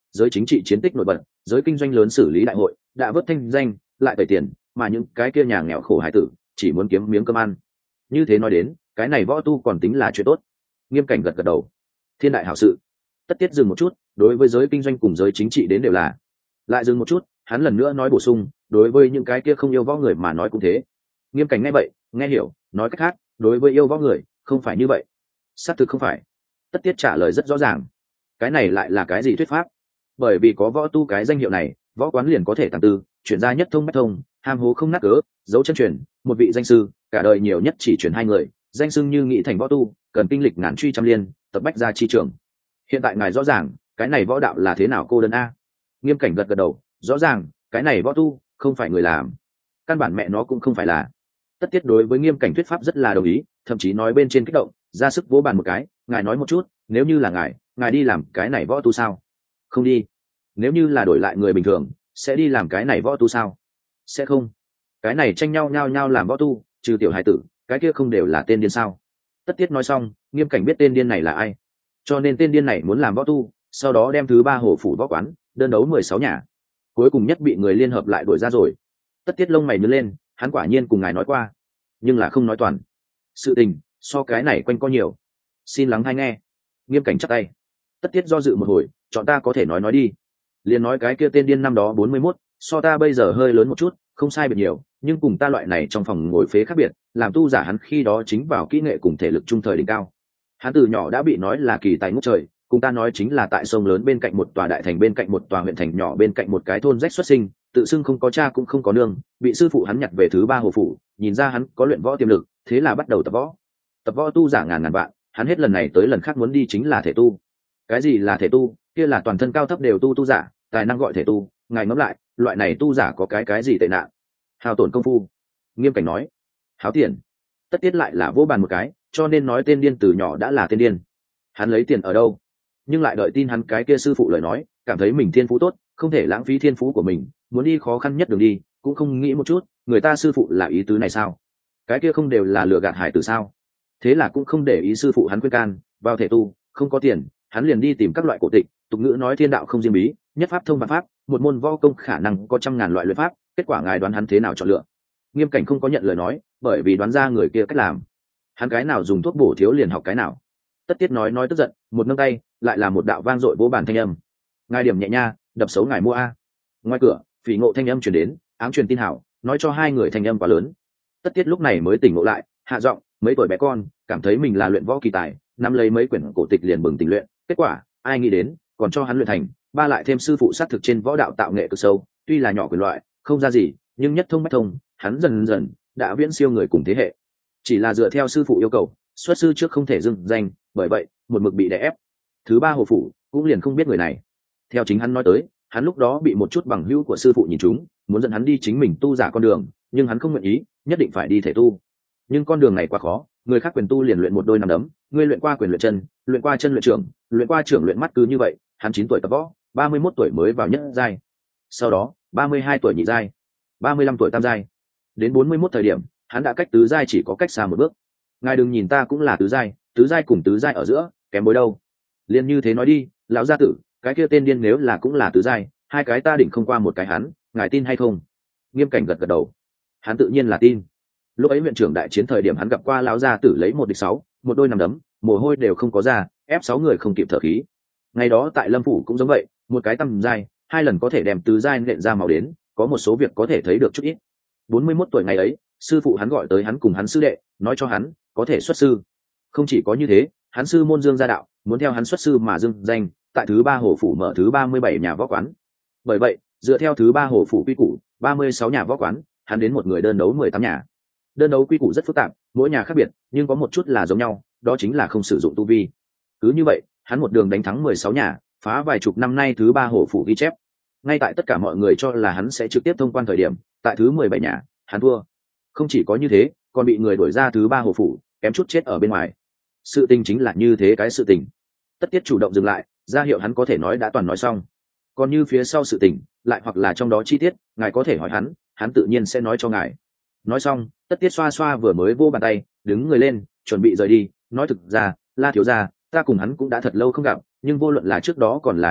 giới chính trị chiến tích nổi bật, giới kinh doanh lớn xử lý đại hội, đã vớt thanh danh, lại tẩy tiền, mà những cái kia nhà nghèo khổ hải tử chỉ muốn kiếm miếng cơm ăn. Như thế nói đến, cái này võ tu còn tính là chuyện tốt. Nghiêm Cảnh gật gật đầu. Thiên đại hảo sự. Tất Tiết dừng một chút, đối với giới kinh doanh cùng giới chính trị đến đều là. Lại dừng một chút, hắn lần nữa nói bổ sung, đối với những cái kia không yêu võ người mà nói cũng thế. Nghiêm Cảnh nghe vậy, nghe hiểu, nói cách khác, đối với yêu võ người, không phải như vậy. Xác thực không phải. Tất Tiết trả lời rất rõ ràng. Cái này lại là cái gì thuyết pháp? Bởi vì có võ tu cái danh hiệu này, võ quán liền có thể tàng tư, chuyển ra nhất thông bách thông, ham hố không nát cớ, dấu chân truyền, một vị danh sư, cả đời nhiều nhất chỉ truyền 2 người, danh xưng như nghị thành võ tu, cần kinh lịch ngàn truy trăm liên, tập bách ra chi trường. Hiện tại ngài rõ ràng, cái này võ đạo là thế nào cô đơn a? Nghiêm Cảnh gật gật đầu, rõ ràng, cái này võ tu, không phải người làm. Căn bản mẹ nó cũng không phải là. Tất Tiết đối với Nghiêm Cảnh thuyết pháp rất là đồng ý, thậm chí nói bên trên kích động, ra sức vỗ bàn một cái, ngài nói một chút, nếu như là ngài đi làm cái này võ tu sao? Không đi. Nếu như là đổi lại người bình thường, sẽ đi làm cái này võ tu sao? Sẽ không. Cái này tranh nhau làm võ tu, trừ tiểu hải tử, cái kia không đều là tên điên sao? Tất Tiết nói xong, Nghiêm Cảnh biết tên điên này là ai, cho nên tên điên này muốn làm võ tu, sau đó đem thứ 3 hồ phủ võ quán đơn đấu 16 nhà, cuối cùng nhất bị người liên hợp lại đuổi ra rồi. Tất Tiết lông mày nhướng lên, hắn quả nhiên cùng ngài nói qua, nhưng là không nói toàn. Sự tình so cái này quanh co nhiều, xin lắng hay nghe. Nghiêm Cảnh chắp tay. Tất Tiết do dự một hồi, chọn ta có thể nói đi. Liền nói cái kia tên điên năm đó 41, so ta bây giờ hơi lớn một chút, không sai biệt nhiều, nhưng cùng ta loại này trong phòng ngồi phế khác biệt, làm tu giả hắn khi đó chính vào kỹ nghệ cùng thể lực trung thời đỉnh cao. Hắn từ nhỏ đã bị nói là kỳ tài ngút trời, cùng ta nói chính là tại sông lớn bên cạnh một tòa đại thành, bên cạnh một tòa huyện thành nhỏ, bên cạnh một cái thôn rách xuất sinh, tự xưng không có cha cũng không có nương, bị sư phụ hắn nhặt về thứ 3 hồ phủ, nhìn ra hắn có luyện võ tiềm lực, thế là bắt đầu tập võ. Tập võ tu giả ngàn vạn, hắn hết lần này tới lần khác muốn đi chính là thể tu. Cái gì là thể tu? Kia là toàn thân cao thấp đều tu giả, tài năng gọi thể tu. Ngài ngẫm lại, loại này tu giả có cái gì tệ nạn? Hao tổn công phu. Nghiêm Cảnh nói, háo tiền. Tất Tiết lại là vỗ bàn một cái, cho nên nói tên điên từ nhỏ đã là tên điên. Hắn lấy tiền ở đâu? Nhưng lại đợi tin hắn cái kia sư phụ lời nói, cảm thấy mình thiên phú tốt, không thể lãng phí thiên phú của mình, muốn đi khó khăn nhất đường đi, cũng không nghĩ một chút, người ta sư phụ là ý tứ này sao? Cái kia không đều là lừa gạt hải tử sao? Thế là cũng không để ý sư phụ hắn khuyên can, vào thể tu, không có tiền, hắn liền đi tìm các loại cổ tịch, tục ngữ nói thiên đạo không riêng bí, nhất pháp thông vạn pháp, một môn võ công khả năng có 100.000 loại luyện pháp, kết quả ngài đoán hắn thế nào chọn lựa? Nghiêm Cảnh không có nhận lời nói, bởi vì đoán ra người kia cách làm. Hắn cái nào dùng thuốc bổ thiếu liền học cái nào. Tất Tiết nói tức giận, một nâng tay, lại là một đạo vang dội vỗ bàn thanh âm. Ngài điểm nhẹ nha, đập xấu ngài mua a. Ngoài cửa, Phỉ Ngộ thanh âm truyền đến, ám truyền tin hảo, nói cho 2 người thanh âm quá lớn. Tất Tiết lúc này mới tỉnh ngộ lại, hạ giọng, mấy tuổi bé con, cảm thấy mình là luyện võ kỳ tài, nắm lấy mấy quyển cổ tịch liền bừng tỉnh luyện, kết quả, ai nghĩ đến, còn cho hắn luyện thành, ba lại thêm sư phụ sát thực trên võ đạo tạo nghệ cực sâu, tuy là nhỏ quyền loại, không ra gì, nhưng nhất thông bách thông, hắn dần dần đã viễn siêu người cùng thế hệ. Chỉ là dựa theo sư phụ yêu cầu, xuất sư trước không thể dừng danh, bởi vậy, một mực bị đè ép. Thứ 3 hồ phủ cũng liền không biết người này. Theo chính hắn nói tới, hắn lúc đó bị một chút bằng hữu của sư phụ nhìn trúng, muốn dẫn hắn đi chính mình tu giả con đường, nhưng hắn không nguyện ý, nhất định phải đi thể tu. Nhưng con đường này quá khó, người khác quyền tu liền luyện một đôi nằm đấm, ngươi luyện qua quyền luyện chân, luyện qua chân luyện trưởng, luyện qua trưởng luyện mắt, cứ như vậy, hắn 9 tuổi tập võ, 31 tuổi mới vào nhất giai. Sau đó, 32 tuổi nhị giai, 35 tuổi tam giai. Đến 41 thời điểm, hắn đã cách tứ giai chỉ có cách xa một bước. Ngài đừng nhìn ta cũng là tứ giai cùng tứ giai ở giữa, kém bối đâu. Liên như thế nói đi, lão gia tử, cái kia tên điên nếu là cũng là tứ giai, 2 cái ta định không qua một cái hắn, ngài tin hay không? Nghiêm Cảnh gật gật đầu. Hắn tự nhiên là tin. Lúc ấy huyện trưởng đại chiến thời điểm hắn gặp qua lão gia tử lấy 1 địch 6, một đôi nằm đấm, mồ hôi đều không có ra, ép 6 người không kịp thở khí. Ngày đó tại Lâm phủ cũng giống vậy, một cái tầm giai, 2 lần có thể đem tứ giai nện ra máu đến, có một số việc có thể thấy được chút ít. 41 tuổi ngày ấy, sư phụ hắn gọi tới hắn cùng hắn sư đệ, nói cho hắn có thể xuất sư. Không chỉ có như thế, hắn sư môn Dương gia đạo, muốn theo hắn xuất sư mà dương danh, tại thứ 3 hồ phủ mở thứ 37 nhà võ quán. Bởi vậy, dựa theo thứ 3 hồ phủ quy củ, 36 nhà võ quán, hắn đến một người đơn đấu 18 nhà. Đơn đấu quy củ rất phức tạp, mỗi nhà khác biệt, nhưng có một chút là giống nhau, đó chính là không sử dụng tu vi. Cứ như vậy, hắn một đường đánh thắng 16 nhà, phá vài chục năm nay thứ 3 hồ phủ ghi chép. Ngay tại tất cả mọi người cho là hắn sẽ trực tiếp thông quan thời điểm, tại thứ 17 nhà, hắn thua. Không chỉ có như thế, còn bị người đuổi ra thứ 3 hồ phủ, kém chút chết ở bên ngoài. Sự tình chính là như thế cái sự tình. Tất Tiết chủ động dừng lại, ra hiệu hắn có thể nói đã toàn nói xong. Còn như phía sau sự tình, lại hoặc là trong đó chi tiết, ngài có thể hỏi hắn tự nhiên sẽ nói cho ngài. Nói xong, Tất Tiết xoa xoa vừa mới vô bàn tay, đứng người lên, chuẩn bị rời đi, nói thực ra, La thiếu gia, ta cùng hắn cũng đã thật lâu không gặp, nhưng vô luận là trước đó còn là hiện tại,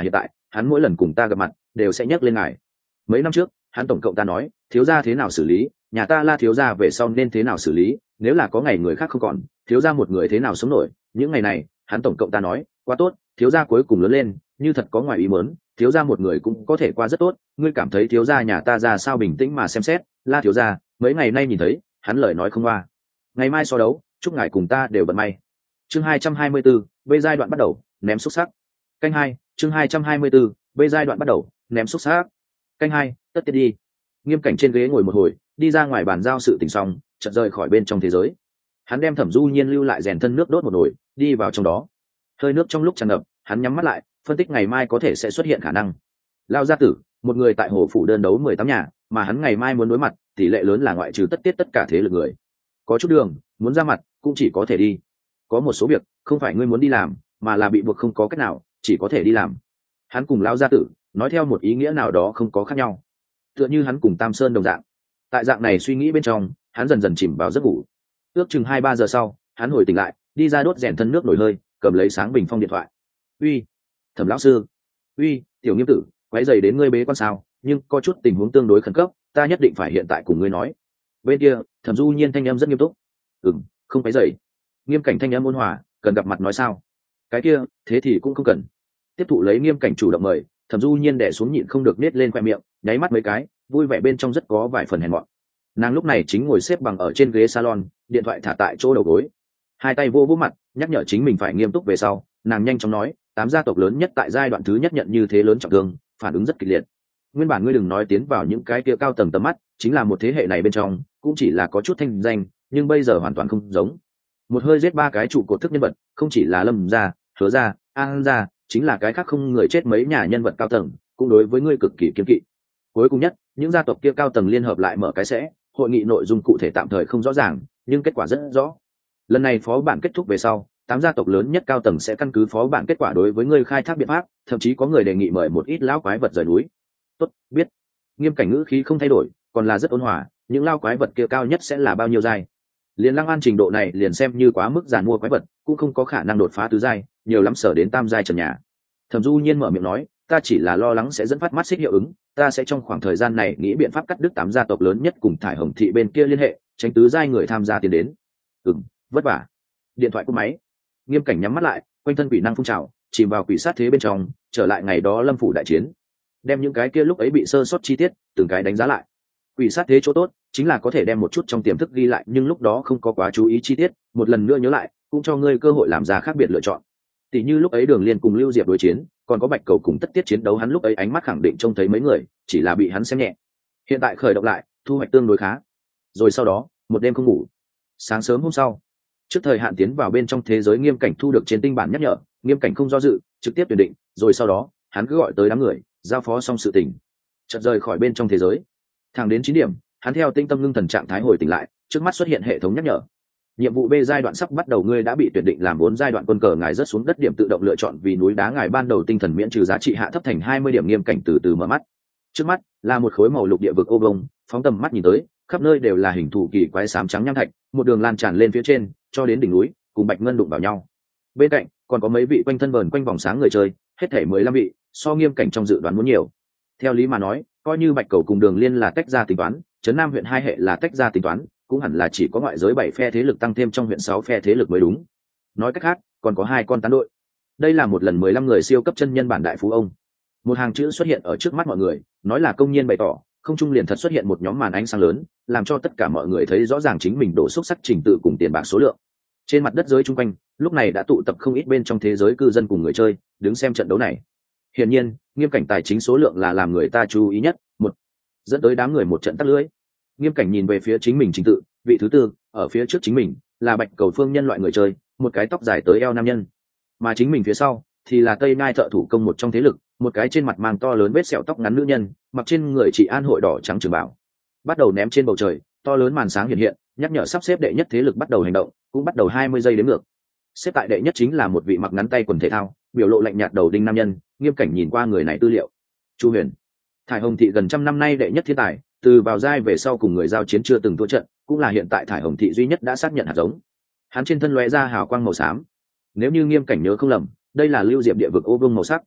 hắn mỗi lần cùng ta gặp mặt đều sẽ nhắc lên ngài. Mấy năm trước hắn tổng cộng ta nói thiếu gia thế nào xử lý, nhà ta La thiếu gia về sau nên thế nào xử lý, nếu là có ngày người khác không còn, thiếu gia một người thế nào sống nổi. Những ngày này hắn tổng cộng ta nói quá tốt, thiếu gia cuối cùng lớn lên, như thật có ngoài ý muốn, thiếu gia một người cũng có thể qua rất tốt. Ngươi cảm thấy thiếu gia nhà ta ra sao? Bình tĩnh mà xem xét, La thiếu gia mấy ngày nay nhìn thấy hắn lời nói không qua. Ngày mai so đấu, chúc ngài cùng ta đều bận may. Chương 224, B giai đoạn bắt đầu, ném xúc sắc. Canh 2, chương 224, B giai đoạn bắt đầu, ném xúc sắc. Canh 2, tất tiết đi. Nghiêm Cảnh trên ghế ngồi một hồi, đi ra ngoài bàn giao sự tình xong, chợt rời khỏi bên trong thế giới. Hắn đem Thẩm Du Nhiên lưu lại rèn thân nước đốt một nồi, đi vào trong đó. Hơi nước trong lúc tràn ngập, hắn nhắm mắt lại, phân tích ngày mai có thể sẽ xuất hiện khả năng. Lao gia tử, một người tại hồ phủ đơn đấu 18 nhà, mà hắn ngày mai muốn đối mặt, tỷ lệ lớn là ngoại trừ tất tiết tất cả thế lực người. Có chút đường, muốn ra mặt, cũng chỉ có thể đi. Có một số việc, không phải ngươi muốn đi làm, mà là bị buộc không có cách nào, chỉ có thể đi làm. Hắn cùng Lao gia tử, nói theo một ý nghĩa nào đó không có khác nhau. Tựa như hắn cùng Tam Sơn đồng dạng. Tại dạng này suy nghĩ bên trong, hắn dần dần chìm vào giấc ngủ. Ước chừng 2-3 giờ sau, hắn hồi tỉnh lại, đi ra đốt rèn thân nước nổi hơi, cầm lấy sáng bình phong điện thoại. Uy, Thẩm lão sư. Uy, Tiểu Nghiêm tử, quấy rầy đến ngươi bế quan sao, nhưng có chút tình huống tương đối khẩn cấp, ta nhất định phải hiện tại cùng ngươi nói. Bên kia, Thẩm Du Nhiên thanh âm rất nghiêm túc. Không quấy rầy. Nghiêm Cảnh thanh âm ôn hòa, cần gặp mặt nói sao? Cái kia, thế thì cũng không cần. Tiếp thụ lấy Nghiêm Cảnh chủ động mời, Thẩm Du Nhiên đè xuống nhịn không được nết lên khoe miệng, nháy mắt mấy cái, vui vẻ bên trong rất có vài phần hèn mọn. Nàng lúc này chính ngồi xếp bằng ở trên ghế salon, điện thoại thả tại chỗ đầu gối, hai tay vô mặt, nhắc nhở chính mình phải nghiêm túc về sau. Nàng nhanh chóng nói, 8 gia tộc lớn nhất tại giai đoạn thứ nhất nhận như thế lớn trọng thương, phản ứng rất kịch liệt. Nguyên bản ngươi đừng nói tiến vào những cái kia cao tầng tầm mắt, chính là một thế hệ này bên trong cũng chỉ là có chút thanh danh, nhưng bây giờ hoàn toàn không giống. Một hơi giết 3 cái trụ cột thức nhân vật, không chỉ là Lâm gia, Hứa gia, An gia, chính là cái khác không người chết mấy nhà nhân vật cao tầng, cũng đối với ngươi cực kỳ kiêng kỵ. Cuối cùng nhất, những gia tộc kia cao tầng liên hợp lại mở cái sẽ, hội nghị nội dung cụ thể tạm thời không rõ ràng, nhưng kết quả rất rõ. Lần này phó bản kết thúc về sau, 8 gia tộc lớn nhất cao tầng sẽ căn cứ phó bản kết quả đối với ngươi khai thác biện pháp, thậm chí có người đề nghị mời một ít lão quái vật rời núi. Tốt, biết. Nghiêm Cảnh ngữ khí không thay đổi, còn là rất ôn hòa, những lao quái vật kia cao nhất sẽ là bao nhiêu giai? Liền Lăng An trình độ này liền xem như quá mức giàn mua quái vật, cũng không có khả năng đột phá tứ giai, nhiều lắm sở đến tam giai trần nhà. Thẩm Du Nhiên mở miệng nói, ta chỉ là lo lắng sẽ dẫn phát mắt xích hiệu ứng, ta sẽ trong khoảng thời gian này nghĩ biện pháp cắt đứt 8 gia tộc lớn nhất cùng Thải Hồng thị bên kia liên hệ, tránh tứ giai người tham gia tiến đến. Vất vả. Điện thoại cúp máy. Nghiêm Cảnh nhắm mắt lại, quanh thân quỷ năng phun trào, chìm vào quỷ sát thế bên trong, trở lại ngày đó Lâm phủ đại chiến, đem những cái kia lúc ấy bị sơ sót chi tiết từng cái đánh giá lại. Quỷ sát thế chỗ tốt chính là có thể đem một chút trong tiềm thức ghi lại, nhưng lúc đó không có quá chú ý chi tiết, một lần nữa nhớ lại cũng cho ngươi cơ hội làm ra khác biệt lựa chọn. Tỷ như lúc ấy Đường Liên cùng Lưu Diệp đối chiến, còn có Bạch Cầu cùng Tất Tiết chiến đấu, hắn lúc ấy ánh mắt khẳng định trông thấy mấy người, chỉ là bị hắn xem nhẹ. Hiện tại khởi động lại, thu hoạch tương đối khá. Rồi sau đó, một đêm không ngủ. Sáng sớm hôm sau, trước thời hạn tiến vào bên trong thế giới, Nghiêm Cảnh thu được trên tinh bản nhắc nhở, Nghiêm Cảnh không do dự, trực tiếp tuyển định. Rồi sau đó, hắn cứ gọi tới đám người, giao phó xong sự tình, chợt rời khỏi bên trong thế giới. Thẳng đến 9 điểm, hắn theo tinh tâm ngưng thần trạng thái hồi tỉnh lại, trước mắt xuất hiện hệ thống nhắc nhở. Nhiệm vụ B giai đoạn sắp bắt đầu, ngươi đã bị tuyển định làm 4 giai đoạn quân cờ, ngài rớt xuống đất điểm tự động lựa chọn vì núi đá, ngài ban đầu tinh thần miễn trừ giá trị hạ thấp thành 20 điểm. Nghiêm Cảnh từ từ mở mắt. Trước mắt là một khối màu lục địa vực ô vông, phóng tầm mắt nhìn tới, khắp nơi đều là hình thù kỳ quái xám trắng nham thạch, một đường lan tràn lên phía trên, cho đến đỉnh núi, cùng bạch ngân đụng vào nhau. Bên cạnh còn có mấy vị quanh thân vờn quanh vòng sáng người chơi, hết thảy 15 vị, so Nghiêm Cảnh trong dự đoán muốn nhiều. Theo lý mà nói, coi như Bạch Cầu cùng Đường Liên là tách ra tính toán, Trấn Nam huyện 2 hệ là tách ra tính toán, cũng hẳn là chỉ có ngoại giới 7 phe thế lực tăng thêm trong huyện 6 phe thế lực mới đúng. Nói cách khác, còn có 2 con tán đội. Đây là một lần 15 người siêu cấp chân nhân bản đại phú ông. Một hàng chữ xuất hiện ở trước mắt mọi người, nói là công nhiên bày tỏ, không trung liền thật xuất hiện một nhóm màn ánh sáng lớn, làm cho tất cả mọi người thấy rõ ràng chính mình đổ xúc sắc trình tự cùng tiền bạc số lượng. Trên mặt đất giới chung quanh, lúc này đã tụ tập không ít bên trong thế giới cư dân cùng người chơi, đứng xem trận đấu này. Hiển nhiên, Nghiêm Cảnh tài chính số lượng là làm người ta chú ý nhất, một dẫn tới đám người một trận tắt lưỡi. Nghiêm Cảnh nhìn về phía chính mình trình tự, vị thứ 4, ở phía trước chính mình là Bạch Cầu Phương nhân loại người chơi, một cái tóc dài tới eo nam nhân, mà chính mình phía sau thì là Tây Ngai thợ thủ công một trong thế lực, một cái trên mặt mang to lớn vết sẹo tóc ngắn nữ nhân, mặc trên người chị an hội đỏ trắng trường bảo, bắt đầu ném trên bầu trời, to lớn màn sáng hiện hiện, nhắc nhở sắp xếp đệ nhất thế lực bắt đầu hành động, cũng bắt đầu 20 giây đến ngược. Xếp tại đệ nhất chính là một vị mặc ngắn tay quần thể thao, biểu lộ lạnh nhạt đầu đinh nam nhân. Nghiêm Cảnh nhìn qua người này tư liệu. Chu Huyền, Thải Hồng thị gần trăm năm nay đệ nhất thiên tài, từ vào giai về sau cùng người giao chiến chưa từng thua trận, cũng là hiện tại Thải Hồng thị duy nhất đã xác nhận hạt giống. Hắn trên thân lóe ra hào quang màu xám. Nếu như Nghiêm Cảnh nhớ không lầm, đây là Lưu Diệp địa vực ô vương màu sắc.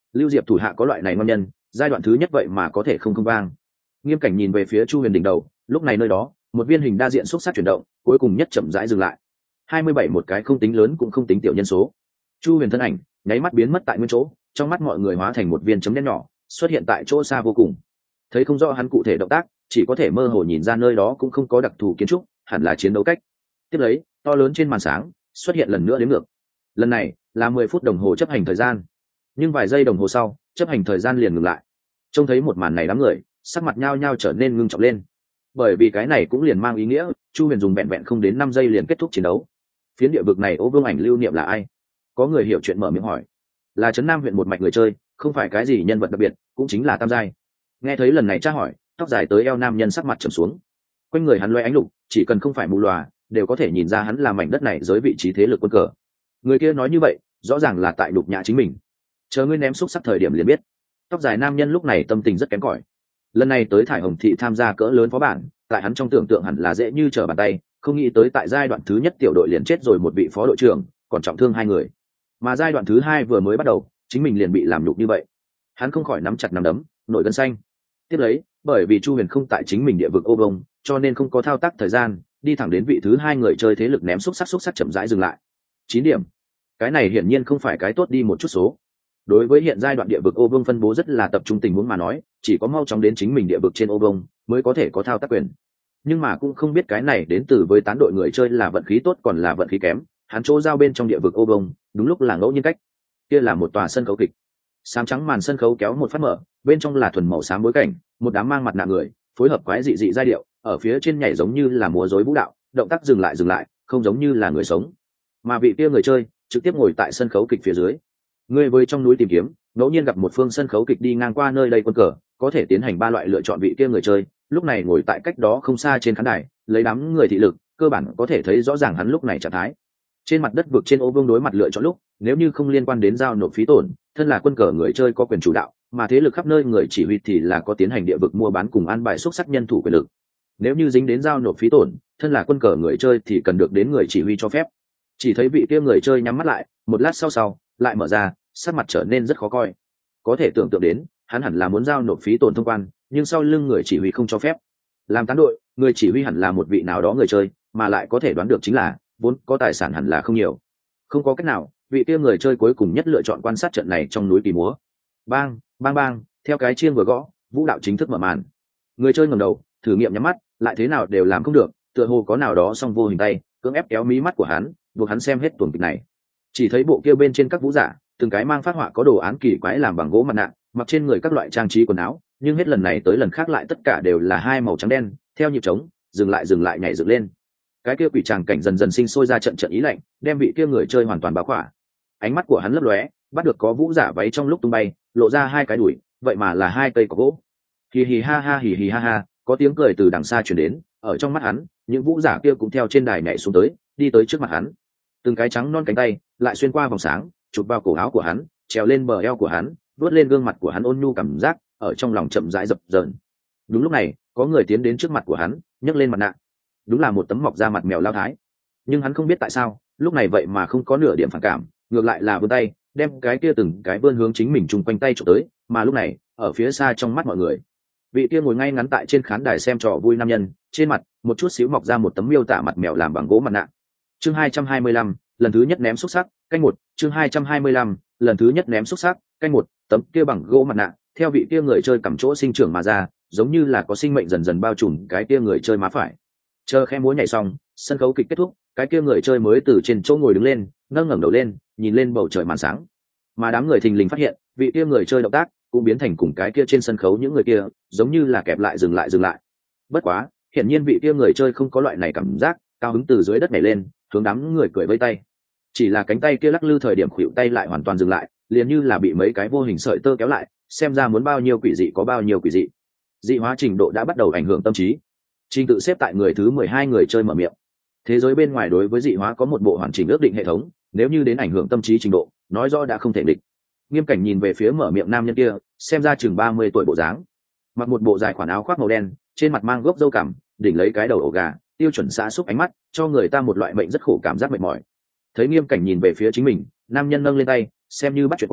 Lưu Diệp thủ hạ có loại này ngon nhân, giai đoạn thứ nhất vậy mà có thể không vang. Nghiêm Cảnh nhìn về phía Chu Huyền đỉnh đầu, lúc này nơi đó một viên hình đa diện xúc sắc chuyển động, cuối cùng nhất chậm rãi dừng lại. 27 một cái không tính lớn cũng không tính tiểu nhân số. Chu Huyền thân ảnh nháy mắt biến mất tại nguyên chỗ, trong mắt mọi người hóa thành một viên chấm đen nhỏ, xuất hiện tại chỗ xa vô cùng. Thấy không rõ hắn cụ thể động tác, chỉ có thể mơ hồ nhìn ra nơi đó cũng không có đặc thù kiến trúc, hẳn là chiến đấu cách. Tiếp lấy, to lớn trên màn sáng xuất hiện lần nữa đến ngược. Lần này là 10 phút đồng hồ chấp hành thời gian, nhưng vài giây đồng hồ sau, chấp hành thời gian liền ngừng lại. Trông thấy một màn này, đám người sắc mặt nhao nhao trở nên ngưng trọng lên, bởi vì cái này cũng liền mang ý nghĩa Chu Huyền dùng vẹn vẹn không đến 5 giây liền kết thúc chiến đấu. Phiến địa vực này Ô Vương Ảnh lưu niệm là ai? Có người hiểu chuyện mở miệng hỏi. Là trấn Nam huyện một mạch người chơi, không phải cái gì nhân vật đặc biệt, cũng chính là tam giai. Nghe thấy lần này tra hỏi, tóc dài tới eo nam nhân sắc mặt trầm xuống. Quanh người hắn loé ánh lục, chỉ cần không phải mù lòa, đều có thể nhìn ra hắn là mảnh đất này giới vị trí thế lực quân cờ. Người kia nói như vậy, rõ ràng là tại đục nhã chính mình. Chờ ngươi ném xúc sắc thời điểm liền biết. Tóc dài nam nhân lúc này tâm tình rất kém cỏi. Lần này tới Thải Hồng thị tham gia cỡ lớn phó bản, tại hắn trong tưởng tượng hẳn là dễ như trở bàn tay, không nghĩ tới tại giai đoạn thứ nhất tiểu đội liền chết rồi một vị phó đội trưởng, còn trọng thương 2 người. Mà giai đoạn thứ 2 vừa mới bắt đầu, chính mình liền bị làm nhục như vậy. Hắn không khỏi nắm chặt nắm đấm, nổi gân xanh. Tiếp lấy, bởi vì Chu Huyền không tại chính mình địa vực Ô Vông, cho nên không có thao tác thời gian, đi thẳng đến vị thứ 2 người chơi thế lực ném xúc sắc chậm rãi dừng lại. 9 điểm. Cái này hiển nhiên không phải cái tốt đi một chút số. Đối với hiện giai đoạn địa vực Ô Vông phân bố rất là tập trung tình huống mà nói, chỉ có mau chóng đến chính mình địa vực trên Ô Vông mới có thể có thao tác quyền. Nhưng mà cũng không biết cái này đến từ với tán đội người chơi là vận khí tốt còn là vận khí kém. Hắn chỗ giao bên trong địa vực Ô Vông, đúng lúc là ngẫu nhiên cách. Kia là một tòa sân khấu kịch. Xám trắng màn sân khấu kéo một phát mở, bên trong là thuần màu xám bối cảnh, một đám mang mặt nạ người, phối hợp quái dị dị giai điệu, ở phía trên nhảy giống như là múa rối vũ đạo, động tác dừng lại, không giống như là người sống. Mà vị kia người chơi trực tiếp ngồi tại sân khấu kịch phía dưới. Người với trong núi tìm kiếm, ngẫu nhiên gặp một phương sân khấu kịch đi ngang qua nơi đây quân cờ, có thể tiến hành 3 loại lựa chọn vị kia người chơi, lúc này ngồi tại cách đó không xa trên khán đài, lấy đám người thị lực, cơ bản có thể thấy rõ ràng hắn lúc này trạng thái. Trên mặt đất vực trên Ô Vương đối mặt lựa chọn lúc, nếu như không liên quan đến giao nộp phí tổn, thân là quân cờ người chơi có quyền chủ đạo, mà thế lực khắp nơi người chỉ huy thì là có tiến hành địa vực mua bán cùng an bài xúc sắc nhân thủ quyền lực. Nếu như dính đến giao nộp phí tổn, thân là quân cờ người chơi thì cần được đến người chỉ huy cho phép. Chỉ thấy vị kia người chơi nhắm mắt lại, một lát sau lại mở ra, sắc mặt trở nên rất khó coi. Có thể tưởng tượng đến, hắn hẳn là muốn giao nộp phí tổn thông quan, nhưng sau lưng người chỉ huy không cho phép. Làm tán đội, người chỉ huy hẳn là một vị nào đó người chơi, mà lại có thể đoán được chính là vốn có tài sản hẳn là không nhiều. Không có cách nào, vị kia người chơi cuối cùng nhất lựa chọn quan sát trận này trong núi kỳ múa. Bang, bang bang, theo cái chiêng vừa gõ, vũ đạo chính thức mở màn. Người chơi ngẩng đầu, thử nghiệm nhắm mắt, lại thế nào đều làm không được, tựa hồ có nào đó song vô hình tay cưỡng ép kéo mí mắt của hắn, buộc hắn xem hết tuần kịch này. Chỉ thấy bộ kia bên trên các vũ giả, từng cái mang phát họa có đồ án kỳ quái làm bằng gỗ mặt nạ, mặc trên người các loại trang trí quần áo, nhưng hết lần này tới lần khác lại tất cả đều là 2 màu trắng đen, theo nhịp trống, dừng lại nhảy dựng lên. Cái kia quỷ tràng cảnh dần dần sinh sôi ra trận ý lạnh, đem vị kia người chơi hoàn toàn bao khỏa. Ánh mắt của hắn lấp lóe, bắt được có vũ giả váy trong lúc tung bay, lộ ra 2 cái đùi, vậy mà là 2 cây cỏ gỗ. Hì hì ha ha, có tiếng cười từ đằng xa truyền đến, ở trong mắt hắn, những vũ giả kia cũng theo trên đài nhảy xuống tới, đi tới trước mặt hắn. Từng cái trắng non cánh tay lại xuyên qua vòng sáng, chụp vào cổ áo của hắn, trèo lên bờ eo của hắn, vuốt lên gương mặt của hắn ôn nhu cảm giác, ở trong lòng chậm rãi dập dờn. Đúng lúc này, có người tiến đến trước mặt của hắn, nhấc lên mặt nạ. Đúng là một tấm mọc ra mặt mèo lao thái. Nhưng hắn không biết tại sao, lúc này vậy mà không có nửa điểm phản cảm, ngược lại là vươn tay, đem cái kia từng cái vươn hướng chính mình chung quanh tay chụp tới, mà lúc này, ở phía xa trong mắt mọi người, vị kia ngồi ngay ngắn tại trên khán đài xem trò vui nam nhân, trên mặt một chút xíu mọc ra một tấm miêu tả mặt mèo làm bằng gỗ mặt nạ. Chương 225, lần thứ nhất ném xúc sắc, canh 1, chương 225, lần thứ nhất ném xúc sắc, canh 1, tấm kia bằng gỗ mặt nạ, theo vị kia người chơi cầm chỗ sinh trưởng mà ra, giống như là có sinh mệnh dần dần bao trùm cái kia người chơi má phải. Chờ khẽ múa nhảy xong, sân khấu kịch kết thúc, cái kia người chơi mới từ trên chỗ ngồi đứng lên, nâng ngẩng đầu lên, nhìn lên bầu trời màn sáng. Mà đám người thình lình phát hiện, vị kia người chơi động tác cũng biến thành cùng cái kia trên sân khấu những người kia, giống như là kẹp lại dừng lại. Bất quá, hiển nhiên vị kia người chơi không có loại này cảm giác, cao hứng từ dưới đất nhảy lên, hướng đám người cười vây tay. Chỉ là cánh tay kia lắc lư thời điểm khuỵu tay lại hoàn toàn dừng lại, liền như là bị mấy cái vô hình sợi tơ kéo lại, xem ra muốn bao nhiêu quỷ dị có bao nhiêu quỷ dị. Dị hóa trình độ đã bắt đầu ảnh hưởng tâm trí. Trình tự xếp tại người thứ 12 người chơi mở miệng. Thế giới bên ngoài đối với dị hóa có một bộ hoàn chỉnh ước định hệ thống, nếu như đến ảnh hưởng tâm trí trình độ, nói rõ đã không thể địch. Nghiêm Cảnh nhìn về phía mở miệng nam nhân kia, xem ra chừng 30 tuổi bộ dáng, mặc một bộ dài khoản áo khoác màu đen, trên mặt mang gốc râu cằm, đỉnh lấy cái đầu ổ gà, tiêu chuẩn xã xúc ánh mắt, cho người ta một loại mệnh rất khổ cảm giác mệt mỏi. Thấy Nghiêm Cảnh nhìn về phía chính mình, nam nhân nâng lên tay, xem như bắt chuyện qua,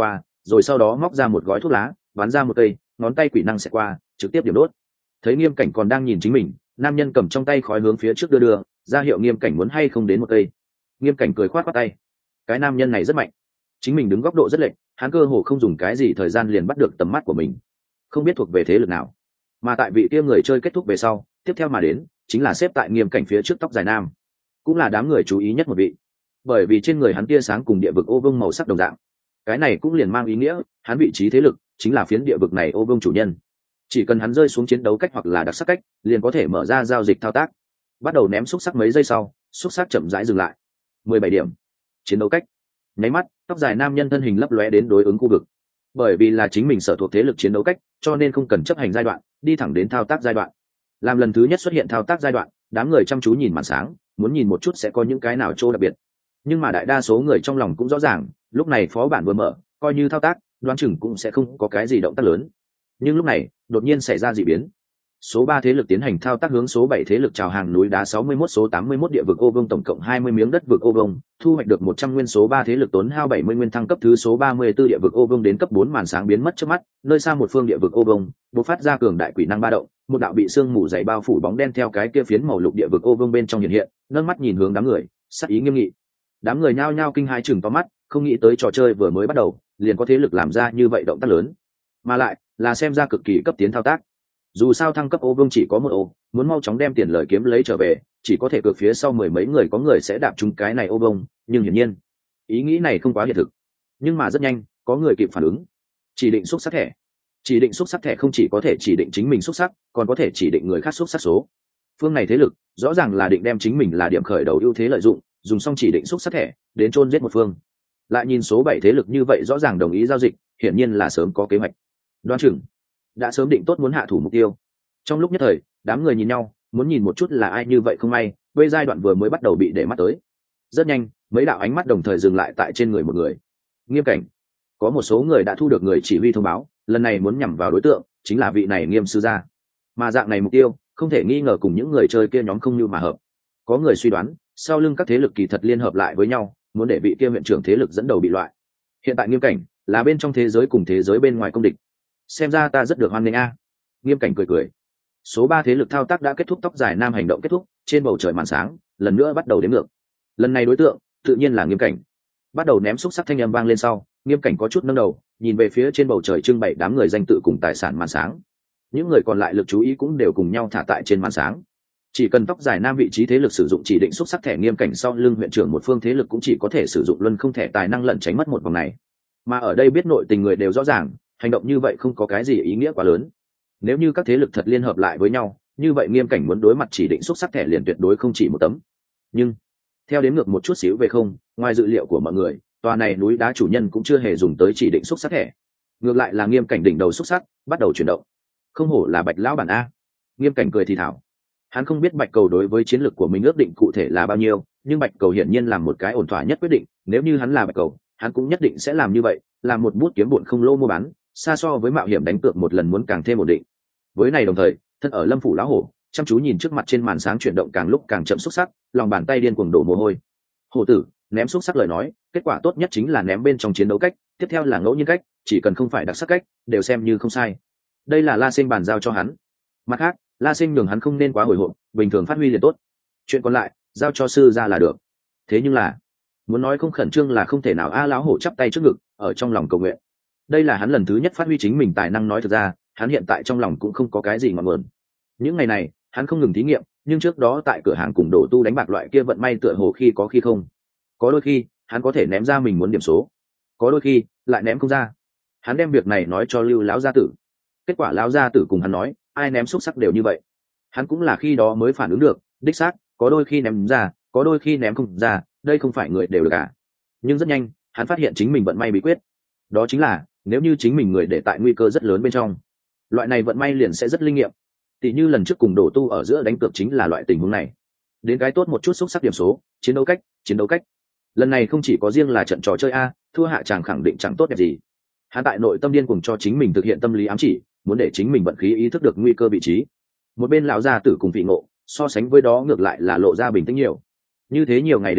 rồi sau đó móc ra một gói thuốc lá bắn ra một cây, ngón tay quỷ năng sẽ qua trực tiếp điểm đốt. Thấy Nghiêm Cảnh còn đang nhìn chính mình, nam nhân cầm trong tay khói hướng phía trước đưa ra hiệu Nghiêm Cảnh muốn hay không đến một cây. Nghiêm Cảnh cười khoát khoát tay, cái nam nhân này rất mạnh, chính mình đứng góc độ rất lệch, hắn cơ hồ không dùng cái gì thời gian liền bắt được tầm mắt của mình, không biết thuộc về thế lực nào. Mà tại vị kia người chơi kết thúc về sau, tiếp theo mà đến chính là xếp tại Nghiêm Cảnh phía trước tóc dài nam, cũng là đám người chú ý nhất một vị, bởi vì trên người hắn tia sáng cùng địa vực ô vương màu sắc đồng dạng. Cái này cũng liền mang ý nghĩa hắn vị trí thế lực chính là phiến địa vực này ô vương chủ nhân. Chỉ cần hắn rơi xuống chiến đấu cách hoặc là đặc sắc cách, liền có thể mở ra giao dịch thao tác. Bắt đầu ném xúc sắc mấy giây sau, xúc sắc chậm rãi dừng lại. 17 điểm. Chiến đấu cách. Nháy mắt, tóc dài nam nhân thân hình lấp lóe đến đối ứng khu vực. Bởi vì là chính mình sở thuộc thế lực chiến đấu cách, cho nên không cần chấp hành giai đoạn, đi thẳng đến thao tác giai đoạn. Làm lần thứ nhất xuất hiện thao tác giai đoạn, đám người chăm chú nhìn màn sáng, muốn nhìn một chút sẽ có những cái nào chỗ đặc biệt. Nhưng mà đại đa số người trong lòng cũng rõ ràng, lúc này phó bản vừa mở, coi như thao tác, đoán chừng cũng sẽ không có cái gì động tác lớn. Nhưng lúc này đột nhiên xảy ra dị biến. Số 3 thế lực tiến hành thao tác hướng số 7 thế lực chào hàng núi đá 61 số 81 địa vực ô vương, tổng cộng 20 miếng đất vực ô vương, thu hoạch được 100 nguyên. Số 3 thế lực tốn hao 70 nguyên thăng cấp thứ số 34 địa vực ô vương đến cấp 4. Màn sáng biến mất trước mắt, nơi xa một phương địa vực ô vương bộc phát ra cường đại quỷ năng ba động, một đạo bị sương mù dày bao phủ bóng đen theo cái kia phiến màu lục địa vực ô vương bên trong hiện hiện, nâng mắt nhìn hướng đám người, sắc ý nghiêm nghị. Đám người nhao nhao kinh hãi chừng to mắt, không nghĩ tới trò chơi vừa mới bắt đầu liền có thế lực làm ra như vậy động tác lớn, mà lại là xem ra cực kỳ cấp tiến thao tác. Dù sao thăng cấp ô vương chỉ có một ô, muốn mau chóng đem tiền lời kiếm lấy trở về, chỉ có thể cược phía sau mười mấy người có người sẽ đạp trúng cái này ô vương, nhưng hiển nhiên ý nghĩ này không quá hiện thực. Nhưng mà rất nhanh có người kịp phản ứng. Chỉ định xúc sắc thẻ. Chỉ định xúc sắc thẻ không chỉ có thể chỉ định chính mình xúc sắc, còn có thể chỉ định người khác xúc sắc số. Phương này thế lực rõ ràng là định đem chính mình là điểm khởi đầu ưu thế lợi dụng, dùng xong chỉ định xúc sắc thẻ đến chôn giết một phương. Lại nhìn số 7 thế lực như vậy rõ ràng đồng ý giao dịch, hiển nhiên là sớm có kế hoạch. Đoán chừng đã sớm định tốt muốn hạ thủ mục tiêu. Trong lúc nhất thời đám người nhìn nhau, muốn nhìn một chút là ai như vậy không may, với giai đoạn vừa mới bắt đầu bị để mắt tới. Rất nhanh mấy đạo ánh mắt đồng thời dừng lại tại trên người một người. Nghiêm Cảnh. Có một số người đã thu được người chỉ huy thông báo, lần này muốn nhắm vào đối tượng chính là vị này Nghiêm sư gia. Mà dạng này mục tiêu không thể nghi ngờ cùng những người chơi kia nhóm không như mà hợp. Có người suy đoán sau lưng các thế lực kỳ thật liên hợp lại với nhau, muốn để vị kia huyện trưởng thế lực dẫn đầu bị loại. Hiện tại Nghiêm Cảnh là bên trong thế giới cùng thế giới bên ngoài công địch, xem ra ta rất được hoan nghênh a. Nghiêm Cảnh cười cười. Số 3 thế lực thao tác đã kết thúc, tóc dài nam hành động kết thúc, trên bầu trời màn sáng lần nữa bắt đầu đếm ngược. Lần này đối tượng tự nhiên là Nghiêm Cảnh. Bắt đầu ném xúc sắc thanh âm vang lên sau, Nghiêm Cảnh có chút nâng đầu, nhìn về phía trên bầu trời trưng bày đám người danh tự cùng tài sản màn sáng. Những người còn lại lực chú ý cũng đều cùng nhau thả tại trên màn sáng. Chỉ cần tóc dài nam vị trí thế lực sử dụng chỉ định xúc sắc thẻ, Nghiêm Cảnh sau lưng huyện trưởng một phương thế lực cũng chỉ có thể sử dụng luân không thẻ tài năng lẩn tránh mất một vòng này. Mà ở đây biết nội tình người đều rõ ràng, hành động như vậy không có cái gì ý nghĩa quá lớn. Nếu như các thế lực thật liên hợp lại với nhau, như vậy Nghiêm Cảnh muốn đối mặt chỉ định xúc sắc thẻ liền tuyệt đối không chỉ một tấm. Nhưng theo đếm ngược một chút xíu về không, ngoài dự liệu của mọi người, tòa này núi đá chủ nhân cũng chưa hề dùng tới chỉ định xúc sắc thẻ. Ngược lại là Nghiêm Cảnh đỉnh đầu xúc sắc bắt đầu chuyển động. Không hổ là Bạch lão bản a. Nghiêm Cảnh cười thì thảo. Hắn không biết Bạch Cầu đối với chiến lược của mình ước định cụ thể là bao nhiêu, nhưng Bạch Cầu hiển nhiên làm một cái ổn thỏa nhất quyết định, nếu như hắn là Bạch Cầu, hắn cũng nhất định sẽ làm như vậy, làm một bút kiếm bộn không lỗ mua bán, xa so với mạo hiểm đánh cược một lần muốn càng thêm ổn định. Với này đồng thời, thân ở Lâm phủ lão hổ chăm chú nhìn trước mặt trên màn sáng chuyển động càng lúc càng chậm xúc sắc, lòng bàn tay điên cuồng đổ mồ hôi. Hổ tử ném xúc sắc lời nói, kết quả tốt nhất chính là ném bên trong chiến đấu cách, tiếp theo là ngẫu nhiên cách, chỉ cần không phải đặc sắc cách, đều xem như không sai. Đây là La Sinh bàn giao cho hắn. Mặt khác, La Sinh nhường hắn không nên quá hồi hộp, bình thường phát huy liền tốt. Chuyện còn lại giao cho sư ra là được. Thế nhưng là, muốn nói không khẩn trương là không thể nào a. Lão hổ chắp tay trước ngực, ở trong lòng cầu nguyện. Đây là hắn lần thứ nhất phát huy chính mình tài năng, nói thực ra, hắn hiện tại trong lòng cũng không có cái gì ngọn nguồn. Những ngày này, hắn không ngừng thí nghiệm, nhưng trước đó tại cửa hàng cùng đổ tu đánh bạc loại kia vận may tựa hồ khi có khi không. Có đôi khi, hắn có thể ném ra mình muốn điểm số, có đôi khi lại ném không ra. Hắn đem việc này nói cho Lưu lão gia tử. Kết quả lão gia tử cùng hắn nói, ai ném xúc sắc đều như vậy. Hắn cũng là khi đó mới phản ứng được, đích xác, có đôi khi ném ra, có đôi khi ném không ra, đây không phải người đều được cả. Nhưng rất nhanh, hắn phát hiện chính mình vận may bí quyết. Đó chính là, nếu như chính mình người để tại nguy cơ rất lớn bên trong, loại này vận may liền sẽ rất linh nghiệm. Tỷ như lần trước cùng đổ tu ở giữa đánh cược chính là loại tình huống này. Đến cái tốt một chút xúc sắc điểm số, chiến đấu cách. Lần này không chỉ có riêng là trận trò chơi a, thua hạ chàng khẳng định chẳng tốt đẹp gì. Hắn tại nội tâm điên cuồng cho chính mình thực hiện tâm lý ám chỉ, muốn để chính mình vận khí ý thức được nguy cơ vị trí. Một bên lão gia tử cùng vị ngộ, so sánh với đó ngược lại là lộ ra bình tĩnh nhiều. Như thế nhiều ngày đến nay,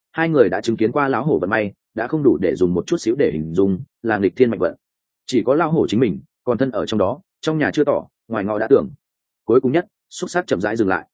hai người đã chứng kiến qua lão hổ vận may, đã không đủ để dùng một chút xíu để hình dung, là nghịch thiên mạnh vận. Chỉ có lão hổ chính mình còn thân ở trong đó, trong nhà chưa tỏ, ngoài ngõ đã tưởng. Cuối cùng nhất, xúc sắc chậm rãi dừng lại.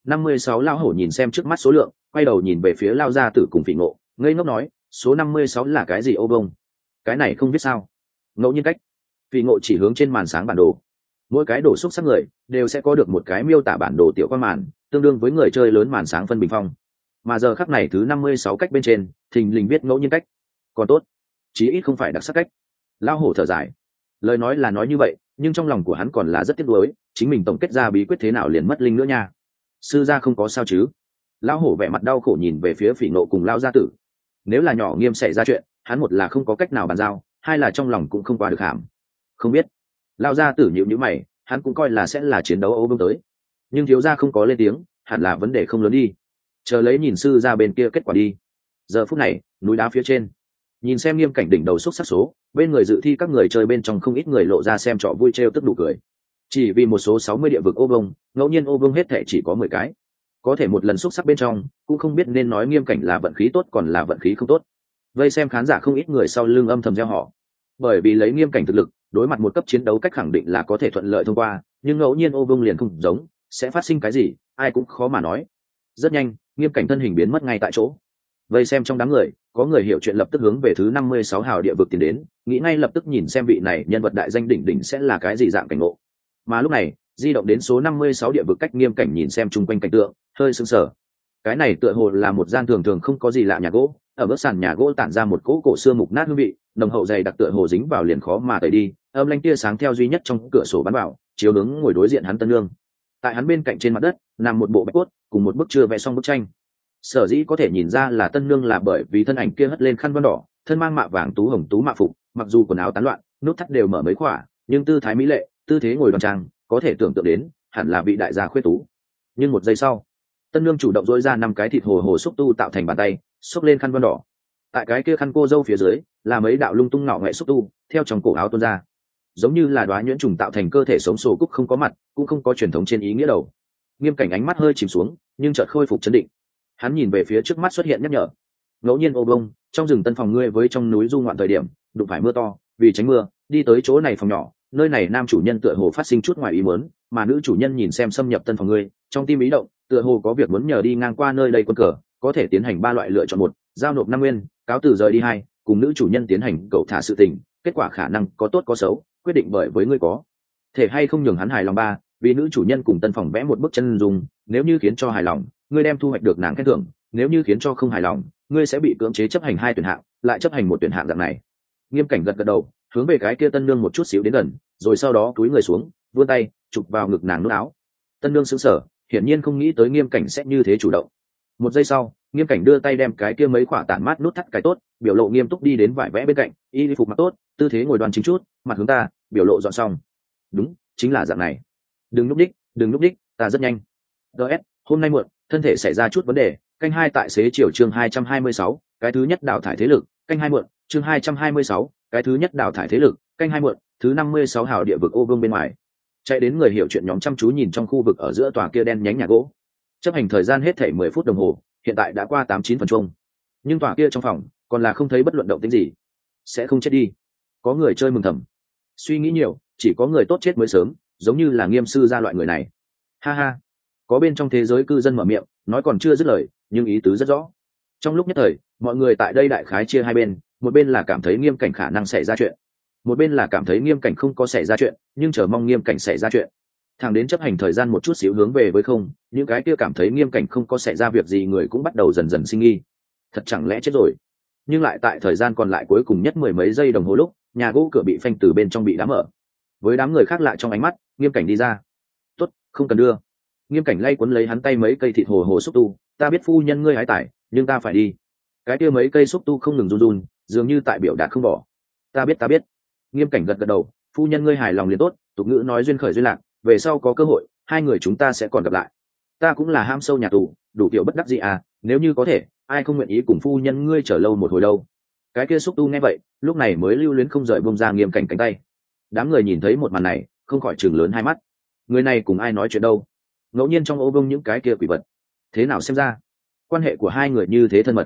56 lão hổ nhìn xem trước mắt số lượng, quay đầu nhìn về phía Lao Gia Tử cùng Phỉ Ngộ, ngây ngốc nói, số 56 là cái gì ô vông? Cái này không biết sao? Ngẫu nhiên cách. Phỉ Ngộ chỉ hướng trên màn sáng bản đồ. Mỗi cái đồ xúc sắc người đều sẽ có được một cái miêu tả bản đồ tiểu quan màn, tương đương với người chơi lớn màn sáng phân bình phong. Mà giờ khắc này thứ 56 cách bên trên, thình lình viết ngẫu nhiên cách. Còn tốt, chí ít không phải đặc sắc cách. Lão hổ thở dài. Lời nói là nói như vậy, nhưng trong lòng của hắn còn là rất tiếc nuối, chính mình tổng kết ra bí quyết thế nào liền mất linh nữa nha. Sư gia không có sao chứ? Lão hổ vẻ mặt đau khổ nhìn về phía Phỉ Nộ cùng Lão Gia Tử. Nếu là nhỏ Nghiêm xảy ra chuyện, hắn một là không có cách nào bàn giao, hai là trong lòng cũng không qua được hàm. Không biết. Lão Gia Tử nhíu nhíu mày, hắn cũng coi là sẽ là chiến đấu Âu Vương tới, nhưng thiếu gia không có lên tiếng, hẳn là vấn đề không lớn đi. Chờ lấy nhìn sư gia bên kia kết quả đi. Giờ phút này, núi đá phía trên, nhìn xem Nghiêm cảnh đỉnh đầu xúc sắc số, bên người dự thi các người chơi bên trong không ít người lộ ra xem trò vui trêu tức đủ cười. Chỉ vì một số 60 địa vực ô vông, ngẫu nhiên ô vông hết thệ chỉ có 10 cái. Có thể một lần xúc sắc bên trong, cũng không biết nên nói Nghiêm cảnh là vận khí tốt còn là vận khí không tốt. Vây xem khán giả không ít người sau lưng âm thầm gieo họ. Bởi vì lấy Nghiêm cảnh thực lực, đối mặt một cấp chiến đấu cách khẳng định là có thể thuận lợi thông qua, nhưng ngẫu nhiên ô vông liền không giống, sẽ phát sinh cái gì, ai cũng khó mà nói. Rất nhanh, Nghiêm cảnh thân hình biến mất ngay tại chỗ. Vây xem trong đám người, có người hiểu chuyện lập tức hướng về thứ 56 hào địa vực tiến đến, nghĩ ngay lập tức nhìn xem vị này nhân vật đại danh đỉnh đỉnh sẽ là cái gì dạng cảnh ngộ. Mà lúc này, di động đến số 56 địa vực cách Nghiêm cảnh nhìn xem chung quanh cảnh tượng, hơi sững sờ. Cái này tựa hồ là một gian thường thường không có gì lạ nhà gỗ, ở bước sàn nhà gỗ tản ra một cỗ cổ xưa mục nát hương vị, nồng hậu dày đặc tựa hồ dính vào liền khó mà tẩy đi, âm lanh tia sáng theo duy nhất trong cửa sổ bắn vào, chiếu hướng ngồi đối diện hắn tân nương. Tại hắn bên cạnh trên mặt đất, nằm một bộ bạch cốt, cùng một bức chưa vẽ xong bức tranh. Sở dĩ có thể nhìn ra là tân nương là bởi vì thân ảnh kia hất lên khăn voan đỏ, thân mang mạ vàng tú hồng tú mạ phục, mặc dù quần áo tán loạn, nút thắt đều mở mấy khỏa, nhưng tư thái mỹ lệ, tư thế ngồi đoan trang, có thể tưởng tượng đến, hẳn là vị đại gia khuyết tú. Nhưng một giây sau, tân nương chủ động dỗi ra 5 cái thịt hồ hồ xúc tu tạo thành bàn tay, xốc lên khăn voan đỏ. Tại cái kia khăn cô dâu phía dưới, là mấy đạo lung tung ngạo nghệ xúc tu, theo trong cổ áo tuôn ra, giống như là đóa nhuyễn trùng tạo thành cơ thể sống sổ cúc không có mặt, cũng không có truyền thống trên ý nghĩa đầu. Nghiêm cảnh ánh mắt hơi chìm xuống, nhưng chợt khôi phục chấn định. Hắn nhìn về phía trước mắt xuất hiện nhắc nhở. Ngẫu nhiên ô bông, trong rừng tân phòng ngươi với trong núi du ngoạn thời điểm, đụng phải mưa to, vì tránh mưa, đi tới chỗ này phòng nhỏ, nơi này nam chủ nhân tựa hồ phát sinh chút ngoài ý muốn, mà nữ chủ nhân nhìn xem xâm nhập tân phòng ngươi, trong tim ý động, tựa hồ có việc muốn nhờ đi ngang qua nơi đây quân cờ, có thể tiến hành 3 loại lựa chọn: 1, giao nộp 5 nguyên, cáo từ rời đi; 2, cùng nữ chủ nhân tiến hành cậu thả sự tình, kết quả khả năng có tốt có xấu, quyết định bởi với ngươi có thể hay không nhường hắn hài lòng. 3, vì nữ chủ nhân cùng tân phòng vẽ một bức chân dung, nếu như khiến cho hài lòng, ngươi đem thu hoạch được nàng khen thưởng, nếu như khiến cho không hài lòng, ngươi sẽ bị cưỡng chế chấp hành 2 tuyển hạng, lại chấp hành 1 tuyển hạng dạng này. Nghiêm cảnh gật gật đầu, hướng về cái kia tân nương một chút xíu đến gần, rồi sau đó cúi người xuống, vươn tay chụp vào ngực nàng nút áo. Tân nương sững sờ, hiển nhiên không nghĩ tới Nghiêm cảnh sẽ như thế chủ động. Một giây sau, Nghiêm cảnh đưa tay đem cái kia mấy khỏa tản mát nút thắt cái tốt, biểu lộ nghiêm túc đi đến vải vẽ bên cạnh, y phục mặc tốt, tư thế ngồi đoan chính chút, mặt hướng ta, biểu lộ dọn xong. Đúng, chính là dạng này. Đừng núp đích, ta rất nhanh. DS, hôm nay muộn, thân thể xảy ra chút vấn đề, canh 2 tại xế chiều chương 226, cái thứ nhất đào thải thế lực, canh 2 muộn, chương 226, cái thứ nhất đào thải thế lực, canh 2 muộn, thứ 56 hào địa vực ô vương bên ngoài. Chạy đến người hiểu chuyện nhóm chăm chú nhìn trong khu vực ở giữa tòa kia đen nhánh nhà gỗ. Chấp hành thời gian hết thảy 10 phút đồng hồ, hiện tại đã qua 89 phần chung. Nhưng tòa kia trong phòng, còn là không thấy bất luận động tĩnh gì. Sẽ không chết đi. Có người chơi mừng thầm. Suy nghĩ nhiều, chỉ có người tốt chết mới sớm, giống như là Nghiêm sư gia loại người này. Ha ha. Có bên trong thế giới cư dân mở miệng, nói còn chưa dứt lời, nhưng ý tứ rất rõ. Trong lúc nhất thời, mọi người tại đây đại khái chia hai bên, một bên là cảm thấy Nghiêm cảnh khả năng xảy ra chuyện, một bên là cảm thấy Nghiêm cảnh không có xảy ra chuyện, nhưng chờ mong Nghiêm cảnh xảy ra chuyện. Thẳng đến chấp hành thời gian một chút xíu hướng về với không, những cái kia cảm thấy Nghiêm cảnh không có xảy ra việc gì người cũng bắt đầu dần dần sinh nghi. Thật chẳng lẽ chết rồi? Nhưng lại tại thời gian còn lại cuối cùng nhất 10 mấy giây đồng hồ lúc, nhà gỗ cửa bị phanh từ bên trong bị đá mở. Với đám người khác lại trong ánh mắt, Nghiêm cảnh đi ra. Tốt, không cần đưa. Nghiêm cảnh lay cuốn lấy hắn tay mấy cây thịt hồ hồ xúc tu, ta biết phu nhân ngươi hái tải, nhưng ta phải đi. Cái kia mấy cây xúc tu không ngừng run run, dường như tại biểu đạt không bỏ. Ta biết. Nghiêm cảnh gật gật đầu, phu nhân ngươi hài lòng liền tốt, tục ngữ nói duyên khởi duyên lạc, về sau có cơ hội, hai người chúng ta sẽ còn gặp lại. Ta cũng là ham sâu nhà tù, đủ kiểu bất đắc dĩ à, nếu như có thể, ai không nguyện ý cùng phu nhân ngươi chờ lâu một hồi đâu. Cái kia xúc tu nghe vậy, lúc này mới lưu luyến không rời bông ra Nghiêm cảnh cánh tay. Đám người nhìn thấy một màn này, không khỏi trừng lớn hai mắt. Người này cùng ai nói chuyện đâu? Ngẫu nhiên trong ô bông những cái kia quỷ vật, thế nào xem ra quan hệ của hai người như thế thân mật.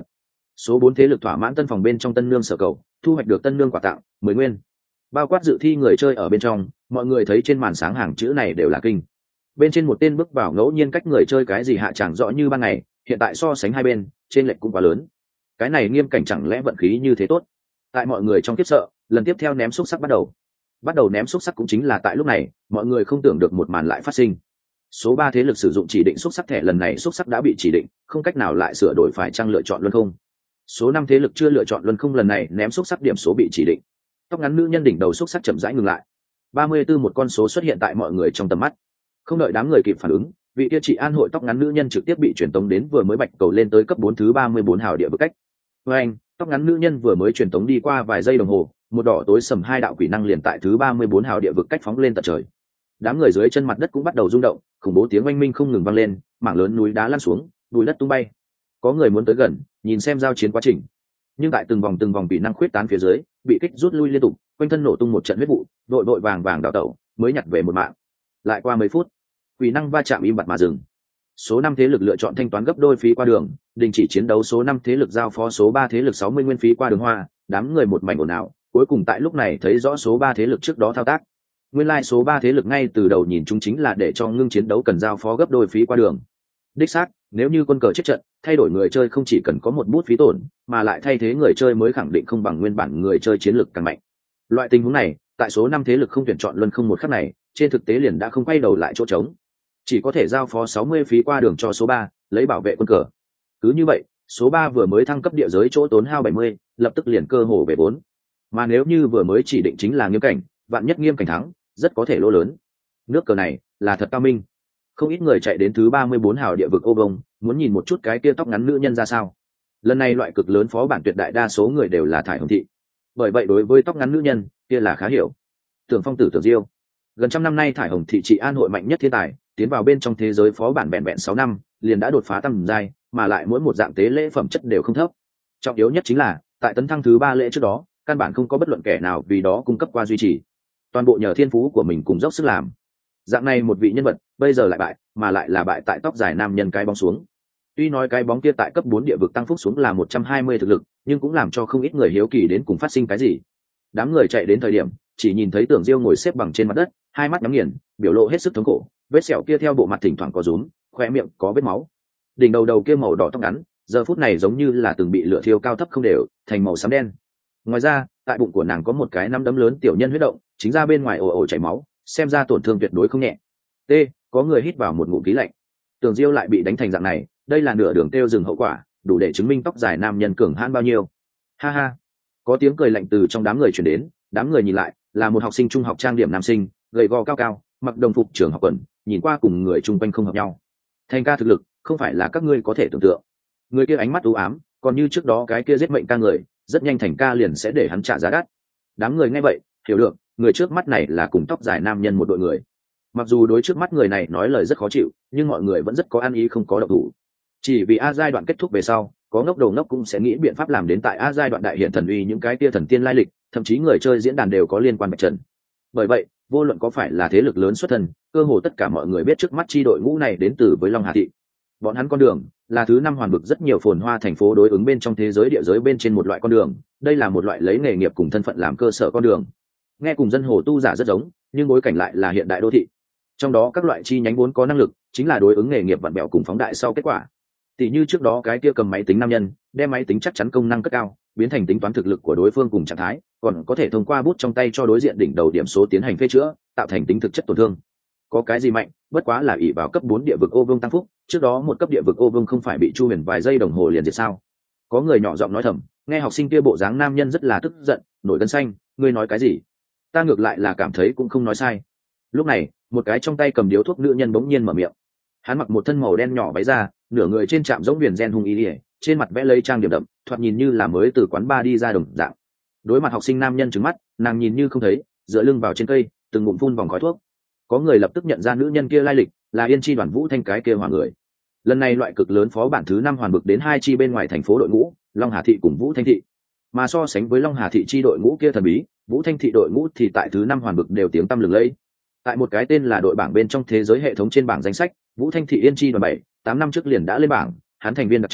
Số 4 thế lực thỏa mãn tân phòng bên trong tân nương sở cầu, thu hoạch được tân nương quà tặng 10 nguyên. Bao quát dự thi người chơi ở bên trong, mọi người thấy trên màn sáng hàng chữ này đều là kinh. Bên trên một tên bước vào ngẫu nhiên cách người chơi cái gì hạ chẳng rõ như ban ngày, hiện tại so sánh hai bên, trên lệch cũng quá lớn. Cái này Nghiêm Cảnh chẳng lẽ vận khí như thế tốt? Tại mọi người trong khiếp sợ, lần tiếp theo ném xúc sắc bắt đầu ném xúc sắc cũng chính là tại lúc này, mọi người không tưởng được một màn lại phát sinh. Số 3 thế lực sử dụng chỉ định xúc sắc thẻ lần này xúc sắc đã bị chỉ định, không cách nào lại sửa đổi phải trang lựa chọn luân không. Số 5 thế lực chưa lựa chọn luân không lần này ném xúc sắc điểm số bị chỉ định. Tóc ngắn nữ nhân đỉnh đầu xúc sắc chậm rãi ngừng lại. 34 một con số xuất hiện tại mọi người trong tầm mắt. Không đợi đám người kịp phản ứng, vị kia trị an hội tóc ngắn nữ nhân trực tiếp bị truyền tống đến vừa mới bạch cầu lên tới cấp 4 thứ 34 hào địa vực cách. Với anh, tóc ngắn nữ nhân vừa mới truyền tống đi qua vài giây đồng hồ, một đỏ tối sầm hai đạo quỷ năng liền tại thứ 34 hào địa vực cách phóng lên tận trời. Đám người dưới chân mặt đất cũng bắt đầu rung động, khủng bố tiếng oanh minh không ngừng vang lên, mảng lớn núi đá lăn xuống, bụi đất tung bay. Có người muốn tới gần, nhìn xem giao chiến quá trình. Nhưng tại từng vòng quỷ năng khuyết tán phía dưới, bị kích rút lui liên tục, quanh thân nổ tung một trận huyết vụ, vội vàng đào tẩu, mới nhặt về một mạng. Lại qua mấy phút, quỷ năng va chạm im bặt mà dừng. Số 5 thế lực lựa chọn thanh toán gấp đôi phí qua đường, đình chỉ chiến đấu. Số 5 thế lực giao phó số 3 thế lực 60 nguyên phí qua đường hoa, đám người một mảnh ồn ào, cuối cùng tại lúc này thấy rõ số 3 thế lực trước đó thao tác. Nguyên lai số 3 thế lực ngay từ đầu nhìn chúng chính là để cho ngưng chiến đấu cần giao phó gấp đôi phí qua đường. Đích xác, nếu như quân cờ chết trận, thay đổi người chơi không chỉ cần có một bút phí tổn, mà lại thay thế người chơi mới khẳng định không bằng nguyên bản người chơi chiến lược càng mạnh. Loại tình huống này, tại số 5 thế lực không tuyển chọn luân không một khắc này, trên thực tế liền đã không quay đầu lại chỗ trống. Chỉ có thể giao phó 60 phí qua đường cho số 3, lấy bảo vệ quân cờ. Cứ như vậy, số 3 vừa mới thăng cấp địa giới chỗ tốn hao 70, lập tức liền cơ hồ về 4. Mà nếu như vừa mới chỉ định chính là Nghiêm Cảnh, vạn nhất Nghiêm Cảnh thắng, rất có thể lỗ lớn. Nước cờ này là thật cao minh. Không ít người chạy đến thứ 34 hào địa vực ô vông, muốn nhìn một chút cái kia tóc ngắn nữ nhân ra sao. Lần này loại cực lớn phó bản tuyệt đại đa số người đều là thải hồng thị. Bởi vậy đối với tóc ngắn nữ nhân, kia là khá hiểu. Tưởng Phong tử Tưởng Diêu, gần trăm năm nay thải hồng thị trị an hội mạnh nhất thiên tài, tiến vào bên trong thế giới phó bản vẹn 6 năm, liền đã đột phá tầm giai, mà lại mỗi một dạng tế lễ phẩm chất đều không thấp. Trọng yếu nhất chính là, tại tấn thăng thứ 3 lễ trước đó, căn bản không có bất luận kẻ nào vì đó cung cấp qua duy trì. Toàn bộ nhờ thiên phú của mình cùng dốc sức làm. Dạng này một vị nhân vật, bây giờ lại bại, mà lại là bại tại tóc dài nam nhân cái bóng xuống. Tuy nói cái bóng kia tại cấp 4 địa vực tăng phúc xuống là 120 thực lực, nhưng cũng làm cho không ít người hiếu kỳ đến cùng phát sinh cái gì. Đám người chạy đến thời điểm, chỉ nhìn thấy Tưởng Diêu ngồi xếp bằng trên mặt đất, hai mắt nhắm nghiền, biểu lộ hết sức thống khổ, vết sẹo kia theo bộ mặt thỉnh thoảng có rúm, khóe miệng có vết máu. Đỉnh đầu kia màu đỏ tóc ngắn, giờ phút này giống như là từng bị lửa thiêu cao thấp không đều, thành màu xám đen. Ngoài ra, tại bụng của nàng có một cái nắm đấm lớn tiểu nhân huyết động, chính ra bên ngoài ồ ồ chảy máu, xem ra tổn thương tuyệt đối không nhẹ. T, có người hít vào một ngụm khí lạnh. Tưởng Diêu lại bị đánh thành dạng này, đây là nửa đường tiêu dừng hậu quả, đủ để chứng minh tóc dài nam nhân cường hãn bao nhiêu. Ha ha. Có tiếng cười lạnh từ trong đám người truyền đến, đám người nhìn lại, là một học sinh trung học trang điểm nam sinh, gầy gò cao cao, mặc đồng phục trường học quần, nhìn qua cùng người chung quanh không hợp nhau. Thành ca thực lực, không phải là các ngươi có thể tưởng tượng. Người kia ánh mắt u ám, còn như trước đó cái kia giết mệnh ca người, rất nhanh Thành ca liền sẽ để hắn trả giá đắt. Đám người nghe vậy, hiểu được, người trước mắt này là cùng tóc dài nam nhân một đội người. Mặc dù đối trước mắt người này nói lời rất khó chịu, nhưng mọi người vẫn rất có ăn ý không có động thủ. Chỉ vì A giai đoạn kết thúc về sau, có ngốc đầu ngốc cũng sẽ nghĩ biện pháp làm đến tại A giai đoạn đại hiện thần uy những cái kia thần tiên lai lịch, thậm chí người chơi diễn đàn đều có liên quan bạch trần. Bởi vậy, vô luận có phải là thế lực lớn xuất thân, cơ hồ tất cả mọi người biết trước mắt chi đội ngũ này đến từ với Long Hà thị. Bọn hắn con đường là thứ 5 hoàn vực rất nhiều phồn hoa thành phố đối ứng bên trong thế giới địa giới bên trên một loại con đường, đây là một loại lấy nghề nghiệp cùng thân phận làm cơ sở con đường. Nghe cùng dân hồ tu giả rất giống, nhưng bối cảnh lại là hiện đại đô thị. Trong đó các loại chi nhánh vốn có năng lực, chính là đối ứng nghề nghiệp vặn bẹo cùng phóng đại sau kết quả. Tỷ như trước đó cái kia cầm máy tính nam nhân, đem máy tính chắc chắn công năng cất cao, biến thành tính toán thực lực của đối phương cùng trạng thái, còn có thể thông qua bút trong tay cho đối diện đỉnh đầu điểm số tiến hành phê chữa, tạo thành tính thực chất tổn thương. Có cái gì mạnh, bất quá là ỷ vào cấp 4 địa vực ô vương tăng phúc, trước đó một cấp địa vực ô vương không phải bị Chu Huyền vài giây đồng hồ liền diệt sao? Có người nhỏ giọng nói thầm, nghe học sinh kia bộ dáng nam nhân rất là tức giận, nổi gân xanh, ngươi nói cái gì? Ta ngược lại là cảm thấy cũng không nói sai. Lúc này, một cái trong tay cầm điếu thuốc nữ nhân bỗng nhiên mở miệng. Hắn mặc một thân màu đen nhỏ váy ra, nửa người trên trạm giống viền gen hung ý ỉa, trên mặt vẽ lấy trang điểm đậm, thoạt nhìn như là mới từ quán bar đi ra đồng dạng. Đối mặt học sinh nam nhân trừng mắt, nàng nhìn như không thấy, dựa lưng vào trên cây, từng ngụm phun vòng khói thuốc. Có người lập tức nhận ra nữ nhân kia lai lịch, là Yên Chi đoàn Vũ Thanh cái kia hỏa người. Lần này loại cực lớn phó bản thứ 5 hoàn bực đến 2 chi bên ngoài thành phố đội ngũ, Long Hà thị cùng Vũ Thanh thị. Mà so sánh với Long Hà thị chi đội ngũ kia thần bí, Vũ Thanh thị đội ngũ thì tại thứ 5 hoàn bực đều tiếng tăm lừng lẫy. Tại một cái tên là đội bảng bên trong thế giới hệ thống trên bảng danh sách, Vũ Thanh thị Yên Chi đoàn 7, 8 năm trước liền đã lên bảng, hắn thành viên đặc trưng,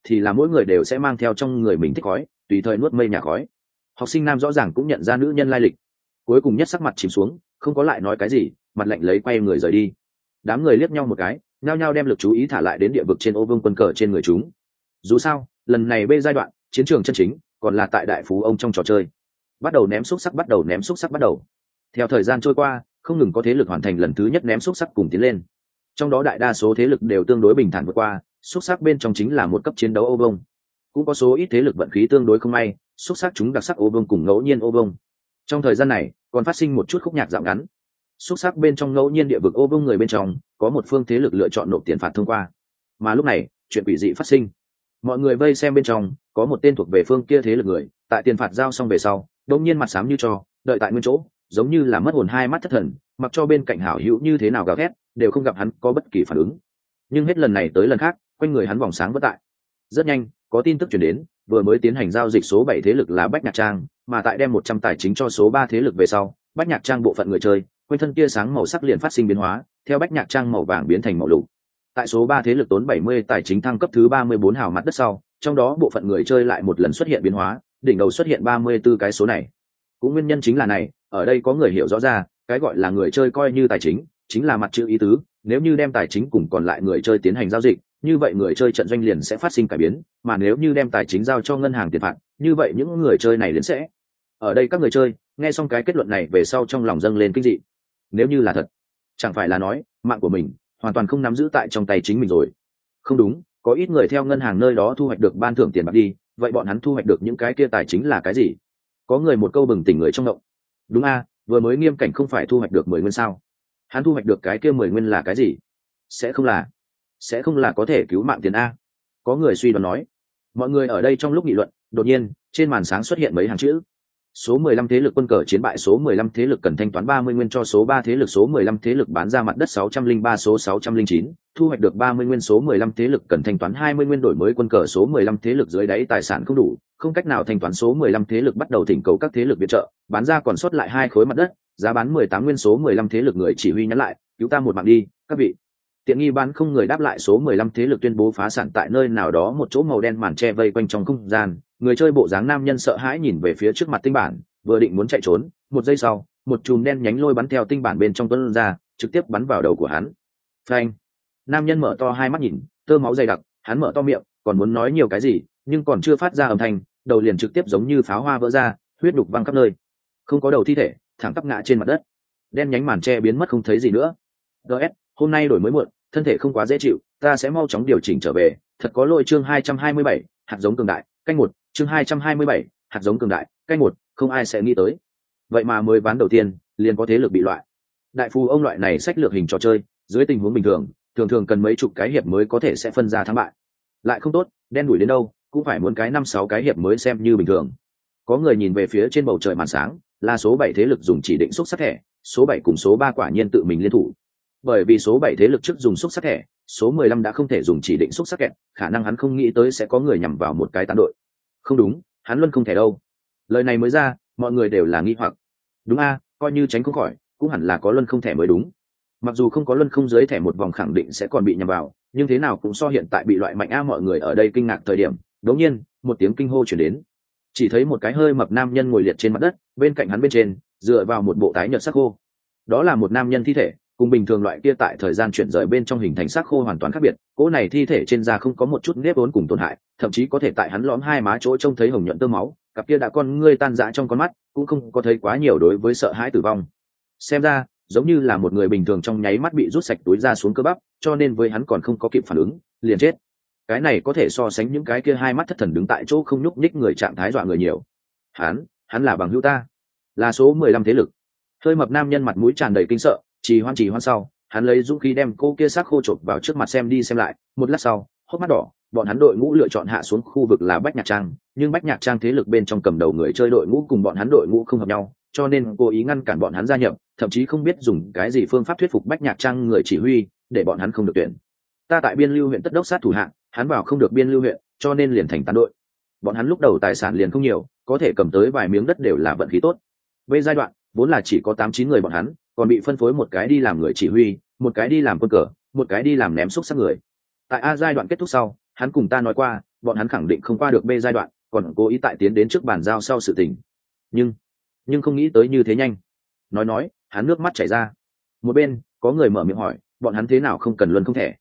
thì là mỗi người đều sẽ mang theo trong người mình thích khói, tùy thời nuốt mây nhà khói. Học sinh nam rõ ràng cũng nhận ra nữ nhân lai lịch, cuối cùng nhất sắc mặt chìm xuống, không có lại nói cái gì, mặt lạnh lấy quay người rời đi. Đám người liếc nhau một cái, nhao nhao đem lực chú ý thả lại đến địa vực trên ô vương quân cờ trên người chúng. Dù sao lần này bê giai đoạn chiến trường chân chính còn là tại đại phú ông trong trò chơi. Bắt đầu ném xúc sắc, bắt đầu ném xúc sắc, bắt đầu. Theo thời gian trôi qua, không ngừng có thế lực hoàn thành lần thứ nhất ném xúc sắc cùng tiến lên. Trong đó đại đa số thế lực đều tương đối bình thản vượt qua, xúc sắc bên trong chính là một cấp chiến đấu ô vông. Cũng có số ít thế lực vận khí tương đối không may, xúc sắc chúng đặc sắc ô vông cùng ngẫu nhiên ô vông. Trong thời gian này còn phát sinh một chút khúc nhạc dạo ngắn. Xúc sắc bên trong ngẫu nhiên địa vực ô vông người bên trong có một phương thế lực lựa chọn nộp tiền phạt thông qua. Mà lúc này chuyện quỷ dị phát sinh. Mọi người vây xem bên trong có một tên thuộc về phương kia thế lực người, tại tiền phạt giao xong về sau đột nhiên mặt xám như tro, đợi tại nguyên chỗ, giống như là mất hồn, hai mắt thất thần, mặc cho bên cạnh hảo hữu như thế nào gào thét đều không gặp hắn có bất kỳ phản ứng. Nhưng hết lần này tới lần khác, quanh người hắn vòng sáng vất tại. Rất nhanh có tin tức chuyển đến, vừa mới tiến hành giao dịch số 7 thế lực là Bách Nhạc Trang, mà tại đem 100 tài chính cho số 3 thế lực về sau, Bách Nhạc Trang bộ phận người chơi quanh thân tia sáng màu sắc liền phát sinh biến hóa, theo Bách Nhạc Trang màu vàng biến thành màu lục. Tại số 3 thế lực tốn 70 tài chính thăng cấp thứ 34 hào mặt đất sau, trong đó bộ phận người chơi lại một lần xuất hiện biến hóa, đỉnh đầu xuất hiện 34 cái số này. Cũng nguyên nhân chính là này, ở đây có người hiểu rõ ra, cái gọi là người chơi coi như tài chính là mặt chữ ý tứ, nếu như đem tài chính cùng còn lại người chơi tiến hành giao dịch, như vậy người chơi trận doanh liền sẽ phát sinh cải biến, mà nếu như đem tài chính giao cho ngân hàng tiền phạt, như vậy những người chơi này liền sẽ. Ở đây các người chơi nghe xong cái kết luận này về sau trong lòng dâng lên kinh dị. Nếu như là thật, chẳng phải là nói mạng của mình hoàn toàn không nắm giữ tại trong tay chính mình rồi. Không đúng, có ít người theo ngân hàng nơi đó thu hoạch được ban thưởng tiền bạc đi, vậy bọn hắn thu hoạch được những cái kia tài chính là cái gì? Có người một câu bừng tỉnh người trong động. Đúng a, vừa mới Nghiêm Cảnh không phải thu hoạch được 10 nguyên sao? Hắn thu hoạch được cái kia 10 nguyên là cái gì? Sẽ không là có thể cứu mạng tiền a? Có người suy đoán nói. Mọi người ở đây trong lúc nghị luận, đột nhiên trên màn sáng xuất hiện mấy hàng chữ. Số 15 thế lực quân cờ chiến bại, số 15 thế lực cần thanh toán 30 nguyên cho số 3 thế lực, số 15 thế lực bán ra mặt đất 603 số 609, thu hoạch được 30 nguyên, số 15 thế lực cần thanh toán 20 nguyên đổi mới quân cờ, số 15 thế lực dưới đáy tài sản không đủ, không cách nào thanh toán, số 15 thế lực bắt đầu thỉnh cầu các thế lực viện trợ, bán ra còn sót lại 2 khối mặt đất, giá bán 18 nguyên, số 15 thế lực người chỉ huy nhắn lại, cứu ta một mạng đi, các vị. Tiện nghi bán không người đáp lại, số 15 thế lực tuyên bố phá sản tại nơi nào đó một chỗ màu đen màn che vây quanh trong không gian, người chơi bộ dáng nam nhân sợ hãi nhìn về phía trước mặt tinh bản, vừa định muốn chạy trốn, một giây sau, một chùm đen nhánh lôi bắn theo tinh bản bên trong tuôn ra, trực tiếp bắn vào đầu của hắn. Phanh! Nam nhân mở to hai mắt nhìn, tơ máu dày đặc, hắn mở to miệng, còn muốn nói nhiều cái gì, nhưng còn chưa phát ra âm thanh, đầu liền trực tiếp giống như pháo hoa vỡ ra, huyết đục văng khắp nơi. Không có đầu thi thể, thẳng tắp ngã trên mặt đất. Đen nhánh màn che biến mất không thấy gì nữa. DS, hôm nay đổi mới muộn, thân thể không quá dễ chịu, ta sẽ mau chóng điều chỉnh trở về. Thật có lỗi, chương 227, hạt giống cường đại, canh 1, chương 227, hạt giống cường đại, canh 1, không ai sẽ nghĩ tới. Vậy mà mới ván đầu tiên, liền có thế lực bị loại. Đại phú ông loại này sách lược hình trò chơi, dưới tình huống bình thường, thường cần mấy chục cái hiệp mới có thể sẽ phân ra thắng bại. Lại không tốt, đen đuổi đến đâu, cũng phải muốn cái 5-6 cái hiệp mới xem như bình thường. Có người nhìn về phía trên bầu trời màn sáng, là số 7 thế lực dùng chỉ định xúc sắc thẻ, số 7 cùng số 3 quả nhiên tự mình liên thủ. Bởi vì số 7 thế lực trước dùng xúc sắc thẻ, số 15 đã không thể dùng chỉ định xúc sắc kẹt, khả năng hắn không nghĩ tới sẽ có người nhằm vào một cái tán đội. Không đúng, hắn luôn không thể đâu. Lời này mới ra, mọi người đều là nghi hoặc. Đúng a, coi như tránh không khỏi, cũng hẳn là có luân không thẻ mới đúng. Mặc dù không có luân không dưới thẻ một vòng khẳng định sẽ còn bị nhằm vào, nhưng thế nào cũng so hiện tại bị loại mạnh a. Mọi người ở đây kinh ngạc thời điểm, đột nhiên một tiếng kinh hô truyền đến. Chỉ thấy một cái hơi mập nam nhân ngồi liệt trên mặt đất, bên cạnh hắn bên trên dựa vào một bộ tái nhợt xác khô. Đó là một nam nhân thi thể, cùng bình thường loại kia tại thời gian chuyển rời bên trong hình thành xác khô hoàn toàn khác biệt. Cỗ này thi thể trên da không có một chút nếp vốn cùng tổn hại, thậm chí có thể tại hắn lõm hai má chỗ trông thấy hồng nhuận tơ máu, cặp kia đã con ngươi tan rã trong con mắt, cũng không có thấy quá nhiều đối với sợ hãi tử vong. Xem ra giống như là một người bình thường trong nháy mắt bị rút sạch túi da xuống cơ bắp, cho nên với hắn còn không có kịp phản ứng, liền chết. Cái này có thể so sánh những cái kia hai mắt thất thần đứng tại chỗ không nhúc nhích người trạng thái dọa người nhiều. Hắn là bằng hữu ta, là số 15 thế lực. Hơi mập nam nhân mặt mũi tràn đầy kinh sợ, trì hoan sau, hắn lấy dũng khí đem cô kia xác khô chộp vào trước mặt xem đi xem lại, một lát sau, hốc mắt đỏ, bọn hắn đội ngũ lựa chọn hạ xuống khu vực là Bách Nhạc Trang, nhưng Bách Nhạc Trang thế lực bên trong cầm đầu người chơi đội ngũ cùng bọn hắn đội ngũ không hợp nhau, cho nên cố ý ngăn cản bọn hắn gia nhập, thậm chí không biết dùng cái gì phương pháp thuyết phục Bách Nhạc Trang người chỉ huy, để bọn hắn không được tuyển. Ta tại Biên Lưu huyện tất đốc sát thủ hạng, hắn vào không được Biên Lưu huyện, cho nên liền thành tán đội. Bọn hắn lúc đầu tài sản liền không nhiều, có thể cầm tới vài miếng đất đều là vận khí tốt. Về giai đoạn, vốn là chỉ có 8-9 người bọn hắn, còn bị phân phối một cái đi làm người chỉ huy, một cái đi làm quân cờ, một cái đi làm ném xúc sắc người. Tại A giai đoạn kết thúc sau, hắn cùng ta nói qua, bọn hắn khẳng định không qua được B giai đoạn, còn cố ý tại tiến đến trước bàn giao sau sự tình. Nhưng không nghĩ tới như thế nhanh. Nói, hắn nước mắt chảy ra. Một bên có người mở miệng hỏi, bọn hắn thế nào không cần luân không thẻ?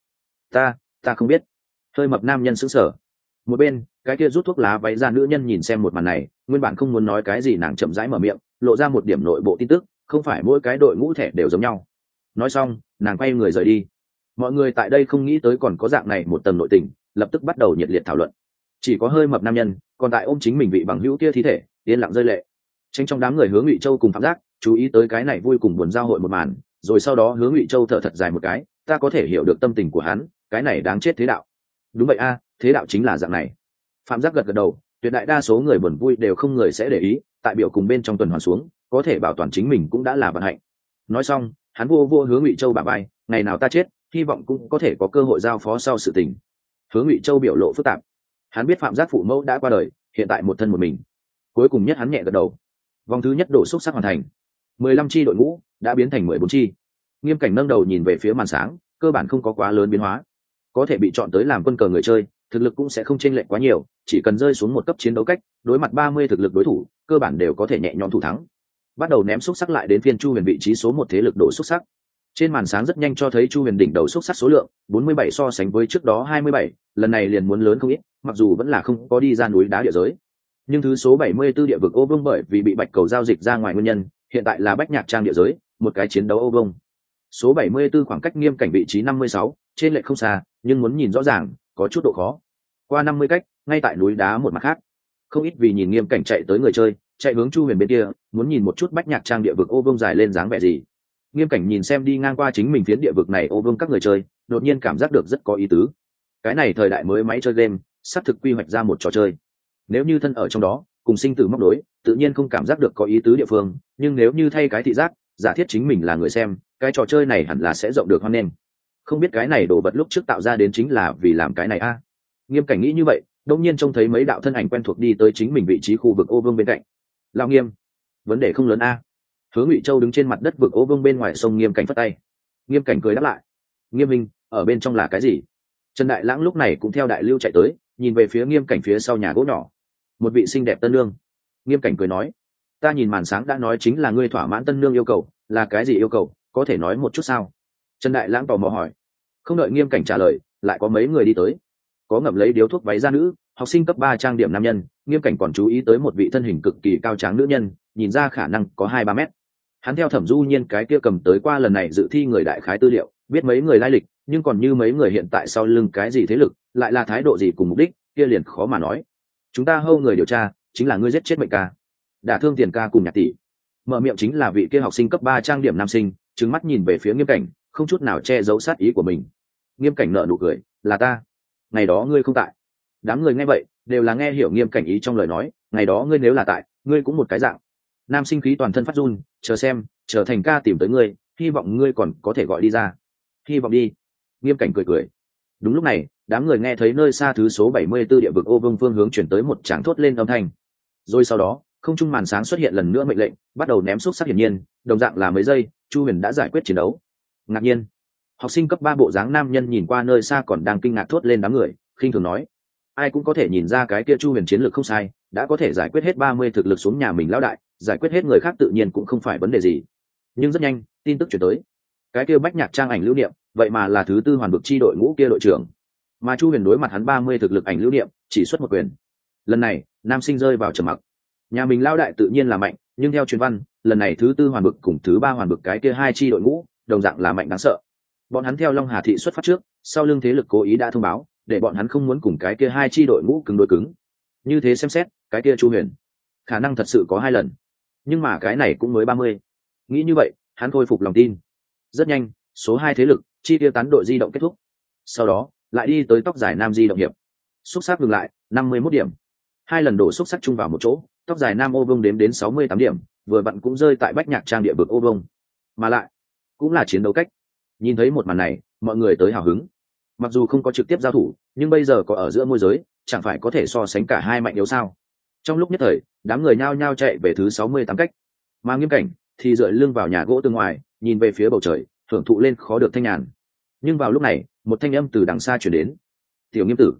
Ta không biết. Hơi mập nam nhân sững sờ. Một bên cái kia rút thuốc lá váy ra nữ nhân nhìn xem một màn này, nguyên bản không muốn nói cái gì, nàng chậm rãi mở miệng, lộ ra một điểm nội bộ tin tức, không phải mỗi cái đội ngũ thẻ đều giống nhau. Nói xong nàng quay người rời đi. Mọi người tại đây không nghĩ tới còn có dạng này một tầng nội tình, lập tức bắt đầu nhiệt liệt thảo luận. Chỉ có hơi mập nam nhân còn tại ôm chính mình vị bằng hữu kia thi thể, yên lặng rơi lệ. Tranh trong đám người Hứa Ngụy Châu cùng Phạm Giác chú ý tới cái này vui cùng buồn giao hội một màn, rồi sau đó Hứa Ngụy Châu thở thật dài một cái, ta có thể hiểu được tâm tình của hắn, cái này đáng chết thế đạo. Đúng vậy a, thế đạo chính là dạng này. Phạm Giác gật gật đầu, tuyệt đại đa số người buồn vui đều không người sẽ để ý, tại biểu cùng bên trong tuần hoàn xuống, có thể bảo toàn chính mình cũng đã là vận hạnh. Nói xong hắn vô Hứa Ngụy Châu bả vai, ngày nào ta chết hy vọng cũng có thể có cơ hội giao phó sau sự tình. Hứa Ngụy Châu biểu lộ phức tạp, hắn biết Phạm Giác phụ mẫu đã qua đời, hiện tại một thân một mình. Cuối cùng nhất hắn nhẹ gật đầu. Vòng thứ nhất đổ xúc sắc hoàn thành, 15 chi đội ngũ đã biến thành 14 chi. Nghiêm Cảnh nâng đầu nhìn về phía màn sáng, cơ bản không có quá lớn biến hóa. Có thể bị chọn tới làm quân cờ người chơi, thực lực cũng sẽ không chênh lệch quá nhiều, chỉ cần rơi xuống một cấp chiến đấu cách, đối mặt 30 thực lực đối thủ, cơ bản đều có thể nhẹ nhõm thủ thắng. Bắt đầu ném xúc sắc lại đến phiên Chu Huyền vị trí số 1 thế lực đổ xúc sắc. Trên màn sáng rất nhanh cho thấy Chu Huyền đỉnh đầu xúc sắc số lượng 47 so sánh với trước đó 27, lần này liền muốn lớn không ít, mặc dù vẫn là không có đi ra núi đá địa giới. Nhưng thứ số 74 địa vực ô vương bởi vì bị bạch cầu giao dịch ra ngoài nguyên nhân, hiện tại là Bách Nhạc Trang địa giới, một cái chiến đấu ô vương. Số 74 khoảng cách Nghiêm Cảnh vị trí 56, trên lệch không xa, nhưng muốn nhìn rõ ràng, có chút độ khó. Qua 50 cách, ngay tại núi đá một mặt khác. Không ít vì nhìn Nghiêm Cảnh chạy tới người chơi, chạy hướng Chu Huyền bên kia, muốn nhìn một chút Bách Nhạc Trang địa vực ô vương dài lên dáng vẻ gì. Nghiêm Cảnh nhìn xem đi ngang qua chính mình phiến địa vực này ô vương các người chơi, đột nhiên cảm giác được rất có ý tứ. Cái này thời đại mới máy chơi game, sắp thực quy hoạch ra một trò chơi. Nếu như thân ở trong đó cùng sinh tử móc đối, tự nhiên không cảm giác được có ý tứ địa phương, nhưng nếu như thay cái thị giác, giả thiết chính mình là người xem, cái trò chơi này hẳn là sẽ rộng được hoan nghênh. Không biết cái này đồ vật lúc trước tạo ra đến chính là vì làm cái này a. Nghiêm Cảnh nghĩ như vậy, đột nhiên trông thấy mấy đạo thân ảnh quen thuộc đi tới chính mình vị trí khu vực ô vương bên cạnh. Lão Nghiêm, vấn đề không lớn a. Hứa Ngụy Châu đứng trên mặt đất vực ô vương bên ngoài sông Nghiêm Cảnh phất tay. Nghiêm Cảnh cười đáp lại. Nghiêm minh, ở bên trong là cái gì? Trần Đại Lãng lúc này cũng theo Đại Lưu chạy tới, nhìn về phía Nghiêm Cảnh phía sau nhà gỗ nhỏ. Một vị xinh đẹp tân nương. Nghiêm Cảnh cười nói, ta nhìn màn sáng đã nói chính là ngươi thỏa mãn tân nương yêu cầu, là cái gì yêu cầu, có thể nói một chút sao? Trần Đại Lãng tò mò hỏi. Không đợi Nghiêm Cảnh trả lời, lại có mấy người đi tới. Có ngậm lấy điếu thuốc váy da nữ, học sinh cấp 3 trang điểm nam nhân. Nghiêm Cảnh còn chú ý tới một vị thân hình cực kỳ cao tráng nữ nhân, nhìn ra khả năng có 2-3 mét. Hắn theo Thẩm Du Nhiên cái kia cầm tới qua lần này dự thi người đại khái tư liệu, biết mấy người lai lịch, nhưng còn như mấy người hiện tại sau lưng cái gì thế lực, lại là thái độ gì cùng mục đích, kia liền khó mà nói. Chúng ta hâu người điều tra, chính là ngươi giết chết Mệnh ca, đả thương Tiền ca cùng Nhạc tỷ. Mở miệng chính là vị kia học sinh cấp 3 trang điểm nam sinh, trừng mắt nhìn về phía Nghiêm Cảnh, không chút nào che giấu sát ý của mình. Nghiêm Cảnh nở nụ cười, là ta. Ngày đó ngươi không tại. Đám người nghe vậy đều là nghe hiểu Nghiêm Cảnh ý trong lời nói, ngày đó ngươi nếu là tại, ngươi cũng một cái dạng. Nam sinh khí toàn thân phát run, chờ xem, chờ Thành ca tìm tới ngươi, hy vọng ngươi còn có thể gọi đi ra. Hy vọng đi. Nghiêm Cảnh cười cười. Đúng lúc này, đám người nghe thấy nơi xa thứ số 74 địa vực ô vương phương hướng chuyển tới một tràng thốt lên âm thanh. Rồi sau đó, không trung màn sáng xuất hiện lần nữa mệnh lệnh, bắt đầu ném xúc sắc. Hiển nhiên, đồng dạng là mấy giây, Chu Huyền đã giải quyết chiến đấu. Ngạc nhiên, học sinh cấp 3 bộ dáng nam nhân nhìn qua nơi xa còn đang kinh ngạc thốt lên đám người, khinh thường nói: ai cũng có thể nhìn ra cái kia Chu Huyền chiến lược không sai, đã có thể giải quyết hết 30 thực lực xuống nhà mình lão đại, giải quyết hết người khác tự nhiên cũng không phải vấn đề gì. Nhưng rất nhanh, tin tức chuyển tới, cái kia Bách Nhạc Trang ảnh lưu niệm, vậy mà là thứ tư hoàn vực chi đội ngũ kia đội trưởng, mà Chu Huyền đối mặt hắn 30 thực lực ảnh lưu niệm, chỉ xuất một quyền. Lần này, nam sinh rơi vào trầm mặc. Nhà mình lão đại tự nhiên là mạnh, nhưng theo truyền văn, lần này thứ tư hoàn vực cùng thứ ba hoàn vực cái kia hai chi đội ngũ, đồng dạng là mạnh đáng sợ. Bọn hắn theo Long Hà thị xuất phát trước, sau lưng thế lực cố ý đã thông báo, để bọn hắn không muốn cùng cái kia hai chi đội ngũ cứng đối cứng. Như thế xem xét, cái kia Chu Huyền khả năng thật sự có 2 lần, nhưng mà cái này cũng mới 30. Nghĩ như vậy, hắn khôi phục lòng tin. Rất nhanh, số 2 thế lực chi tiêu tán đội di động kết thúc, sau đó lại đi tới tóc dài nam di động hiệp. Xúc sắc ngừng lại 51 điểm, 2 lần đổ xúc sắc chung vào một chỗ, tóc dài nam ô vông đếm đến 68 điểm, vừa vặn cũng rơi tại Bách Nhạc Trang địa vực ô vông, mà lại cũng là chiến đấu cách. Nhìn thấy một màn này, mọi người tới hào hứng. Mặc dù không có trực tiếp giao thủ, nhưng bây giờ có ở giữa môi giới, chẳng phải có thể so sánh cả hai mạnh yếu sao? Trong lúc nhất thời, đám người nhao nhao chạy về thứ 68 cách, mà Nghiêm Cảnh thì dựa lưng vào nhà gỗ từ ngoài, nhìn về phía bầu trời, hưởng thụ lên khó được thanh nhàn. Nhưng vào lúc này, một thanh âm từ đằng xa truyền đến: "Tiểu Nghiêm tử."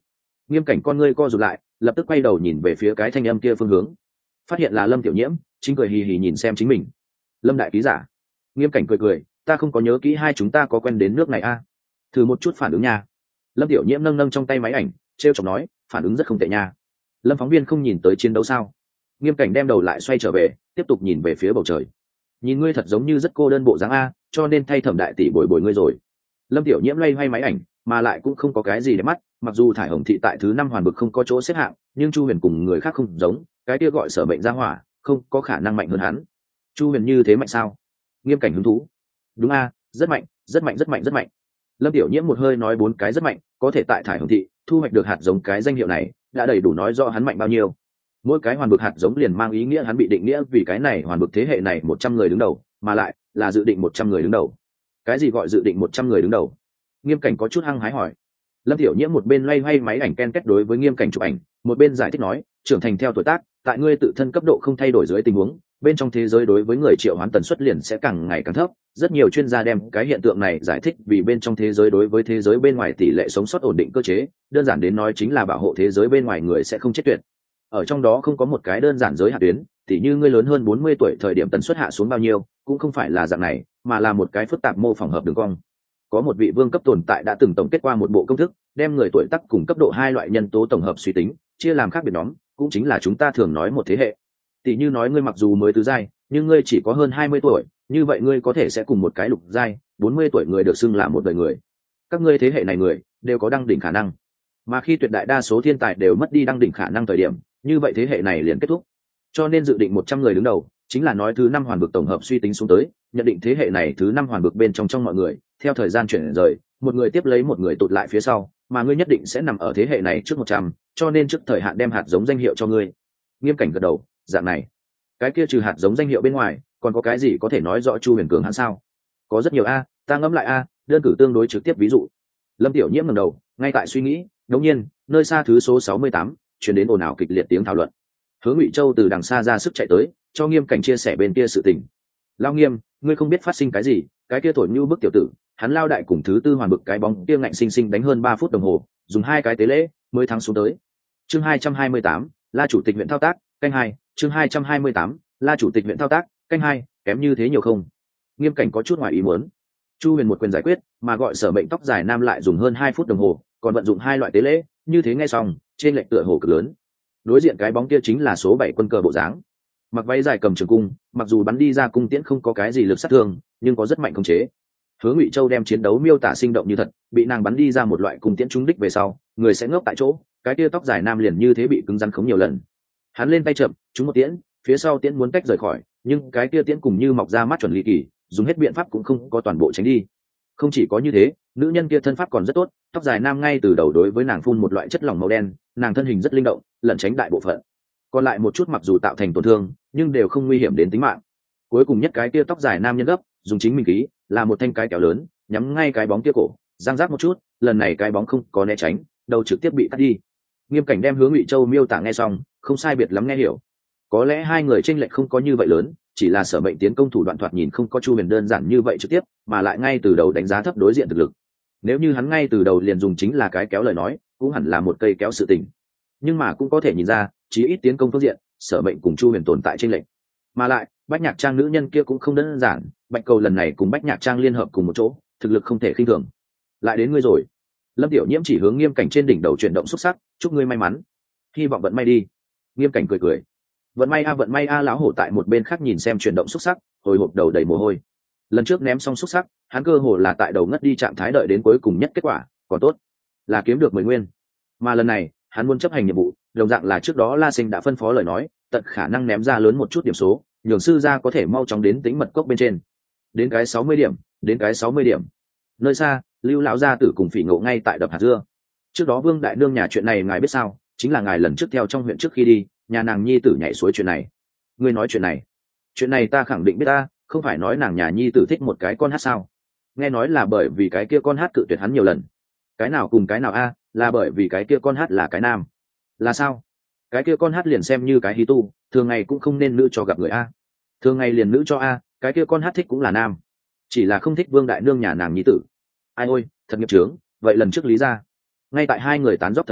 Nghiêm cảnh con ngươi co rụt lại, lập tức quay đầu nhìn về phía cái thanh âm kia phương hướng, phát hiện là Lâm Tiểu Nhiễm, chính cười hì hì nhìn xem chính mình. Lâm đại ký giả. Nghiêm cảnh cười cười, ta không có nhớ kỹ hai chúng ta có quen đến nước này a. Thử một chút phản ứng nha. Lâm Tiểu Nhiễm nâng nâng trong tay máy ảnh, trêu chọc nói, phản ứng rất không tệ nha. Lâm phóng viên không nhìn tới chiến đấu sao? Nghiêm cảnh đem đầu lại xoay trở về, tiếp tục nhìn về phía bầu trời. Nhìn ngươi thật giống như rất cô đơn bộ dáng a, cho nên thay Thẩm đại tỷ bồi bồi ngươi rồi. Lâm Tiểu Nhiễm loay hoay máy ảnh, mà lại cũng không có cái gì để mắt, mặc dù thải hồng thị tại thứ 5 hoàn vực không có chỗ xếp hạng, nhưng Chu Huyền cùng người khác không giống, cái kia gọi Sở Mệnh ra hỏa, không có khả năng mạnh hơn hắn. Chu Huyền như thế mạnh sao? Nghiêm cảnh hứng thú. Đúng a, rất mạnh, rất mạnh, rất mạnh, rất mạnh. Lâm Tiểu Nhiễm một hơi nói 4 cái rất mạnh, có thể tại thải hồng thị thu hoạch được hạt giống cái danh hiệu này, đã đầy đủ nói rõ hắn mạnh bao nhiêu. Mỗi cái hoàn vực hạt giống liền mang ý nghĩa hắn bị định nghĩa vì cái này hoàn vực thế hệ này 100 người đứng đầu, mà lại là dự định 100 người đứng đầu. Cái gì gọi dự định 100 người đứng đầu? Nghiêm cảnh có chút hăng hái hỏi. Lâm Tiểu Nhiễm một bên loay hoay máy ảnh ken kết đối với Nghiêm cảnh chụp ảnh, một bên giải thích nói, trưởng thành theo tuổi tác, tại ngươi tự thân cấp độ không thay đổi dưới tình huống, bên trong thế giới đối với người triệu hoán tần suất liền sẽ càng ngày càng thấp. Rất nhiều chuyên gia đem cái hiện tượng này giải thích vì bên trong thế giới đối với thế giới bên ngoài tỷ lệ sống sót ổn định cơ chế, đơn giản đến nói chính là bảo hộ thế giới bên ngoài người sẽ không chết tuyệt. Ở trong đó không có một cái đơn giản giới hạn tuyến, tỉ như ngươi lớn hơn 40 tuổi thời điểm tần suất hạ xuống bao nhiêu, cũng không phải là dạng này, mà là một cái phức tạp mô phỏng hợp đường cong. Có một vị vương cấp tồn tại đã từng tổng kết qua một bộ công thức, đem người tuổi tác cùng cấp độ hai loại nhân tố tổng hợp suy tính, chia làm khác biệt nhóm, cũng chính là chúng ta thường nói một thế hệ. Tỷ như nói ngươi mặc dù mới tứ giai, nhưng ngươi chỉ có hơn 20 tuổi, như vậy ngươi có thể sẽ cùng một cái lục giai, 40 tuổi người được xưng là một đời người. Các ngươi thế hệ này người đều có đăng đỉnh khả năng. Mà khi tuyệt đại đa số thiên tài đều mất đi đăng đỉnh khả năng thời điểm, như vậy thế hệ này liền kết thúc. Cho nên dự định 100 người đứng đầu, chính là nói thứ 5 hoàn vực tổng hợp suy tính xuống tới, nhận định thế hệ này thứ 5 hoàn vực bên trong mọi người, theo thời gian chuyển rời, một người tiếp lấy một người tụt lại phía sau, mà ngươi nhất định sẽ nằm ở thế hệ này trước 100, cho nên trước thời hạn đem hạt giống danh hiệu cho ngươi. Nghiêm cảnh gật đầu, dạng này. Cái kia trừ hạt giống danh hiệu bên ngoài, còn có cái gì có thể nói rõ Chu Huyền cường hắn sao? Có rất nhiều a, ta ngẫm lại a, đơn cử tương đối trực tiếp ví dụ. Lâm Tiểu Nhiễm ngẩng đầu, ngay tại suy nghĩ, đột nhiên, nơi xa thứ số 68, truyền đến ồn ào kịch liệt tiếng thảo luận. Hứa Ngụy Châu từ đằng xa ra sức chạy tới, cho Nghiêm cảnh chia sẻ bên kia sự tình. Lao Nghiêm, ngươi không biết phát sinh cái gì, cái kia thổi như bức tiểu tử, hắn lao đại cùng thứ tư hoàn bực cái bóng kia ngạnh sinh sinh đánh hơn 3 phút đồng hồ, dùng 2 cái tế lễ mới thắng xuống tới. Chương 228, La chủ tịch huyện thao tác, canh 2, chương 228, La chủ tịch huyện thao tác, canh 2, kém như thế nhiều không? Nghiêm cảnh có chút ngoài ý muốn. Chu Huyền một quyền giải quyết, mà gọi Sở Mệnh tóc dài nam lại dùng hơn 2 phút đồng hồ, còn vận dụng 2 loại tế lễ, như thế nghe xong, trên lệch tựa hồ cực lớn. Đối diện cái bóng kia chính là số 7 quân cờ bộ dáng. Mặc váy dài cầm trường cung, mặc dù bắn đi ra cung tiễn không có cái gì lực sát thương, nhưng có rất mạnh khống chế. Hứa Ngụy Châu đem chiến đấu miêu tả sinh động như thật, bị nàng bắn đi ra một loại cung tiễn trúng đích về sau, người sẽ ngốc tại chỗ, cái kia tóc dài nam liền như thế bị cứng rắn khống nhiều lần. Hắn lên tay chậm, trúng một tiễn, phía sau tiễn muốn tách rời khỏi, nhưng cái kia tiễn cùng như mọc ra mắt chuẩn lý kỳ, dùng hết biện pháp cũng không có toàn bộ tránh đi. Không chỉ có như thế, nữ nhân kia thân pháp còn rất tốt, tóc dài nam ngay từ đầu đối với nàng phun một loại chất lỏng màu đen, nàng thân hình rất linh động, lẩn tránh đại bộ phận. Còn lại một chút mặc dù tạo thành tổn thương, nhưng đều không nguy hiểm đến tính mạng. Cuối cùng nhất cái kia tóc dài nam nhân gấp, dùng chính mình ký, là một thanh cái kéo lớn, nhắm ngay cái bóng kia cổ, giang rác một chút, lần này cái bóng không có né tránh, đầu trực tiếp bị cắt đi. Nghiêm cảnh đem Hứa Ngụy Châu miêu tả nghe xong, không sai biệt lắm nghe hiểu. Có lẽ hai người chênh lệch không có như vậy lớn, chỉ là Sở Mệnh tiến công thủ đoạn thoạt nhìn không có Chu Huyền đơn giản như vậy trực tiếp, mà lại ngay từ đầu đánh giá thấp đối diện thực lực. Nếu như hắn ngay từ đầu liền dùng chính là cái kéo lời nói, cũng hẳn là một cây kéo sự tình. Nhưng mà cũng có thể nhìn ra, chí ít tiến công phương diện, Sở Mệnh cùng Chu Huyền tồn tại chênh lệch. Mà lại, Bách Nhạc Trang nữ nhân kia cũng không đơn giản, Bạch Cầu lần này cùng Bách Nhạc Trang liên hợp cùng một chỗ, thực lực không thể khinh thường. Lại đến ngươi rồi. Lâm Tiểu Nhiễm chỉ hướng Nghiêm cảnh trên đỉnh đầu chuyển động xúc sắc, chúc ngươi may mắn, hy vọng vận may đi. Nghiêm cảnh cười cười, vận may a, lão hổ tại một bên khác nhìn xem chuyển động xúc sắc, hồi hộp đầu đầy mồ hôi. Lần trước ném xong xúc sắc, hắn cơ hồ là tại đầu ngất đi trạng thái đợi đến cuối cùng nhất kết quả, còn tốt là kiếm được 10 nguyên. Mà lần này, hắn muốn chấp hành nhiệm vụ, đồng dạng là trước đó La Sinh đã phân phó lời nói, tận khả năng ném ra lớn một chút điểm số, nhường sư gia có thể mau chóng đến tính mật cốc bên trên. Đến cái 60 điểm, đến cái 60 điểm. Nơi xa, Lưu lão gia tử cùng Phỉ Ngộ ngay tại đập hạt dưa. Trước đó Vương đại nương nhà chuyện này ngài biết sao? Chính là ngài lần trước theo trong huyện trước khi đi, nhà nàng nhi tử nhảy suối chuyện này. Ngươi nói chuyện này ta khẳng định biết ta, không phải nói nàng nhà nhi tử thích một cái con hát sao? Nghe nói là bởi vì cái kia con hát cự tuyệt hắn nhiều lần. Cái nào cùng cái nào a? Là bởi vì cái kia con hát là cái nam. Là sao? Cái kia con hát liền xem như cái hí tu, thường ngày cũng không nên nữ cho gặp người a. Thường ngày liền nữ cho a, cái kia con hát thích cũng là nam, chỉ là không thích Vương đại nương nhà nàng nhi tử. Ai ôi, thật nghiệp chướng. Vậy lần trước lý ra, ngay tại hai người tán dóc thời điểm,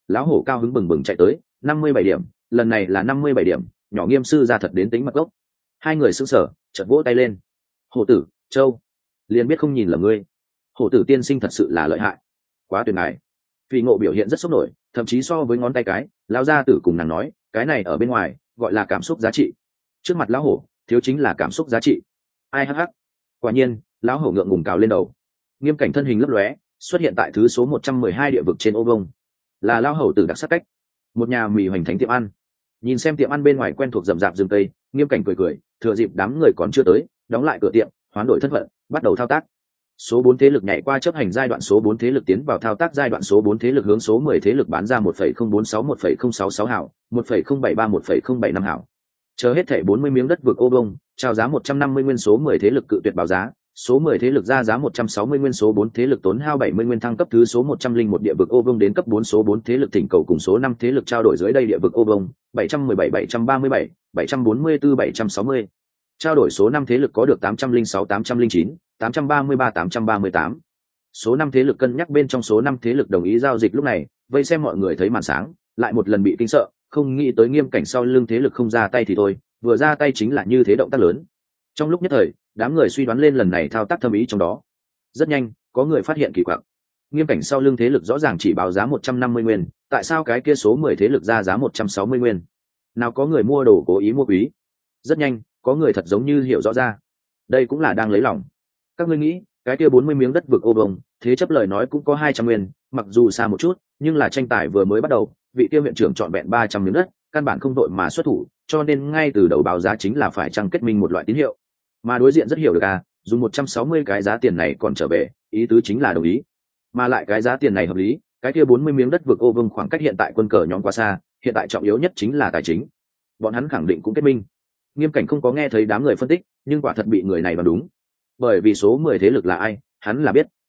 Lão hổ cao hứng bừng bừng chạy tới, 57 điểm, lần này là 57 điểm, nhỏ Nghiêm sư ra thật đến tính mật gốc. Hai người sững sờ, chợt vỗ tay lên. Hổ tử, Châu, liền biết không nhìn là ngươi. Hổ tử tiên sinh thật sự là lợi hại, quá tuyệt ngại. Phi Ngộ biểu hiện rất sốc nổi, thậm chí so với ngón tay cái, lão gia tử cùng nàng nói, cái này ở bên ngoài gọi là cảm xúc giá trị, trước mặt lão hổ thiếu chính là cảm xúc giá trị. Ai hắc hắc. Quả nhiên, lão hổ ngượng ngùng cào lên đầu. Nghiêm Cảnh thân hình lấp lóe, xuất hiện tại thứ số 112 địa vực trên ô vông. Là lão hổ tử đặc sắc cách. Một nhà mì hoành thánh tiệm ăn. Nhìn xem tiệm ăn bên ngoài quen thuộc rậm rạp rừng cây, Nghiêm Cảnh cười cười, thừa dịp đám người còn chưa tới, đóng lại cửa tiệm, hoán đổi thân phận, bắt đầu thao tác. Số 4 thế lực nhảy qua chấp hành giai đoạn, số 4 thế lực tiến vào thao tác giai đoạn, số 4 thế lực hướng số 10 thế lực bán ra 1,046-1,066 hảo, 1,073-1,075 hảo. Chờ hết thảy 40 miếng đất vực ô vông, chào giá 150 nguyên, số 10 thế lực cự tuyệt báo giá, số 10 thế lực ra giá 160 nguyên, số 4 thế lực tốn hao 70 nguyên thăng cấp thứ số 101 địa vực ô vông đến cấp 4, số 4 thế lực thỉnh cầu cùng số 5 thế lực trao đổi dưới đây địa vực ô vông, 717-737, 744-760. Trao đổi số 5 thế lực có được 806-809, 833-838. Số 5 thế lực cân nhắc bên trong số 5 thế lực đồng ý giao dịch, lúc này, vây xem mọi người thấy màn sáng, lại một lần bị kinh sợ, không nghĩ tới Nghiêm Cảnh sau lưng thế lực không ra tay thì thôi, vừa ra tay chính là như thế động tác lớn. Trong lúc nhất thời, đám người suy đoán lên lần này thao tác thâm ý trong đó. Rất nhanh, có người phát hiện kỳ quặc. Nghiêm Cảnh sau lưng thế lực rõ ràng chỉ báo giá 150 nguyên, tại sao cái kia số 10 thế lực ra giá 160 nguyên? Nào có người mua đồ cố ý mua quý? Rất nhanh, có người thật giống như hiểu rõ ra. Đây cũng là đang lấy lòng. Các ngươi nghĩ, cái kia 40 miếng đất vực ô bồng, thế chấp lời nói cũng có 200 nguyên, mặc dù xa một chút, nhưng là tranh tài vừa mới bắt đầu, vị kia huyện trưởng chọn vẹn 300 miếng đất, căn bản không đội mà xuất thủ, cho nên ngay từ đầu báo giá chính là phải chăng kết minh một loại tín hiệu. Mà đối diện rất hiểu được dùng 160 cái giá tiền này còn trở về, ý tứ chính là đồng ý. Mà lại cái giá tiền này hợp lý, cái kia 40 miếng đất vực ô vương khoảng cách hiện tại quân cờ nhóm quá xa, hiện tại trọng yếu nhất chính là tài chính. Bọn hắn khẳng định cũng kết minh. Nghiêm Cảnh không có nghe thấy đám người phân tích, nhưng quả thật bị người này đoán đúng. Bởi vì số 10 thế lực là ai, hắn là biết.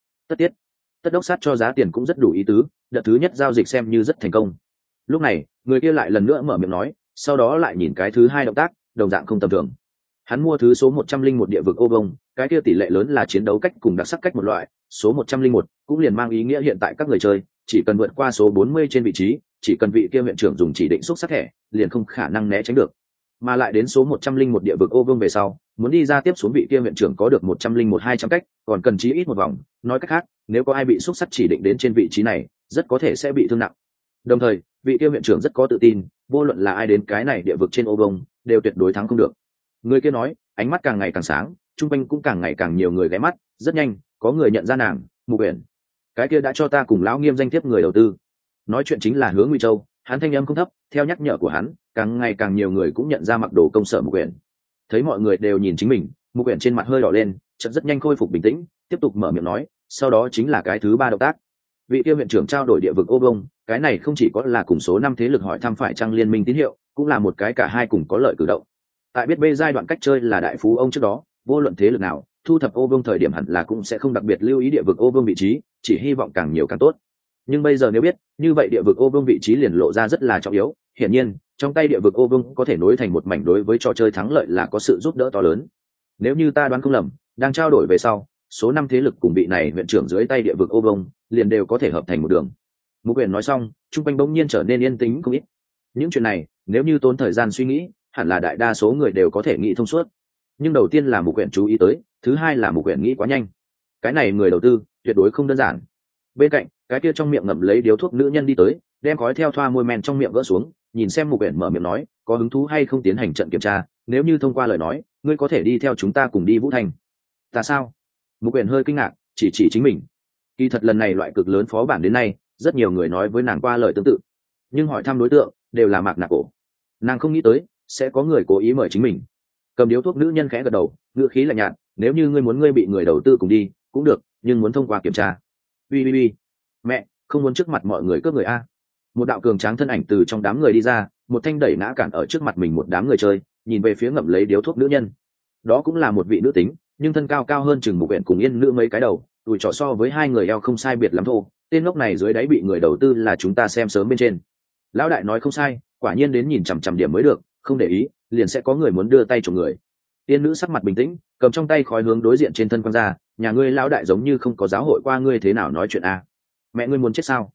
Tất đốc sát cho giá tiền cũng rất đủ ý tứ, đợt thứ nhất giao dịch xem như rất thành công. Lúc này, người kia lại lần nữa mở miệng nói, sau đó lại nhìn cái thứ hai động tác, đồng dạng không tầm thường. Hắn mua thứ số 101 địa vực ô vông, cái kia tỷ lệ lớn là chiến đấu cách cùng đặc sắc cách một loại, số 101 cũng liền mang ý nghĩa hiện tại các người chơi chỉ cần vượt qua số 40 trên vị trí, chỉ cần vị kia huyện trưởng dùng chỉ định xúc sắc thẻ, liền không khả năng né tránh được. Mà lại đến số 101 địa vực ô vương về sau, muốn đi ra tiếp xuống vị kia huyện trưởng có được 101-200 cách, còn cần chí ít một vòng, nói cách khác, nếu có ai bị xúc sắc chỉ định đến trên vị trí này, rất có thể sẽ bị thương nặng. Đồng thời, vị kia huyện trưởng rất có tự tin, vô luận là ai đến cái này địa vực trên ô vương, đều tuyệt đối thắng không được. Người kia nói, ánh mắt càng ngày càng sáng, trung quanh cũng càng ngày càng nhiều người ghé mắt, rất nhanh, có người nhận ra nàng, Mục Uyển. Cái kia đã cho ta cùng lão Nghiêm danh thiếp người đầu tư. Nói chuyện chính là Hứa Nguy Châu, hắn thanh âm không thấp, theo nhắc nhở của hắn, càng ngày càng nhiều người cũng nhận ra mặc đồ công sở Mục Uyển. Thấy mọi người đều nhìn chính mình, Mục Uyển trên mặt hơi đỏ lên, chợt rất nhanh khôi phục bình tĩnh, tiếp tục mở miệng nói, sau đó chính là cái thứ ba động tác. Vị kia huyện trưởng trao đổi địa vực ô vông, cái này không chỉ có là cùng số 5 thế lực hỏi thăm phải trang liên minh tín hiệu, cũng là một cái cả hai cùng có lợi cử động. Tại biết bê giai đoạn cách chơi là đại phú ông trước đó, vô luận thế lực nào thu thập ô vương thời điểm hẳn là cũng sẽ không đặc biệt lưu ý địa vực ô vương vị trí, chỉ hy vọng càng nhiều càng tốt. Nhưng bây giờ nếu biết như vậy địa vực ô vương vị trí liền lộ ra rất là trọng yếu, hiển nhiên trong tay địa vực ô vương có thể nối thành một mảnh, đối với trò chơi thắng lợi là có sự giúp đỡ to lớn. Nếu như ta đoán không lầm, đang trao đổi về sau, số 5 thế lực cùng vị này huyện trưởng dưới tay địa vực ô vương liền đều có thể hợp thành một đường. Mục Uyển nói xong, trung quanh bỗng nhiên trở nên yên tĩnh không ít. Những chuyện này nếu như tốn thời gian suy nghĩ, hẳn là đại đa số người đều có thể nghĩ thông suốt. Nhưng đầu tiên là Mục Uyển chú ý tới, thứ hai là Mục Uyển nghĩ quá nhanh. Cái này người đầu tư tuyệt đối không đơn giản. Bên cạnh, cái kia trong miệng ngậm lấy điếu thuốc nữ nhân đi tới, đem khói theo thoa môi men trong miệng gỡ xuống, nhìn xem Mục Uyển mở miệng nói, có hứng thú hay không tiến hành trận kiểm tra, nếu như thông qua lời nói, ngươi có thể đi theo chúng ta cùng đi Vũ Thành. Ta sao? Mục Uyển hơi kinh ngạc, chỉ chính mình. Kỳ thật lần này loại cực lớn phó bản đến nay, rất nhiều người nói với nàng qua lời tương tự, nhưng hỏi thăm đối tượng đều là Mạc Nạp Cổ. Nàng không nghĩ tới sẽ có người cố ý mời chính mình. Cầm điếu thuốc nữ nhân khẽ gật đầu, ngữ khí lạnh nhạt, nếu như ngươi bị người đầu tư cùng đi cũng được, nhưng muốn thông qua kiểm tra. Ui, mẹ, không muốn trước mặt mọi người cướp người a. Một đạo cường tráng thân ảnh từ trong đám người đi ra, một thanh đẩy ngã cản ở trước mặt mình một đám người chơi, nhìn về phía ngậm lấy điếu thuốc nữ nhân. Đó cũng là một vị nữ tính, nhưng thân cao hơn chừng Mục Uyển cùng Yên Nữ mấy cái đầu, tuổi trọ so với hai người eo không sai biệt lắm thô. Tên ngốc này dưới đáy bị người đầu tư là chúng ta xem sớm bên trên. Lão đại nói không sai, quả nhiên đến nhìn chằm chằm điểm mới được, không để ý liền sẽ có người muốn đưa tay trộm người. Tiên Nữ sắc mặt bình tĩnh, cầm trong tay khói hướng đối diện trên thân quăng ra, nhà ngươi lão đại giống như không có giáo hội qua ngươi thế nào nói chuyện a. Mẹ ngươi muốn chết sao?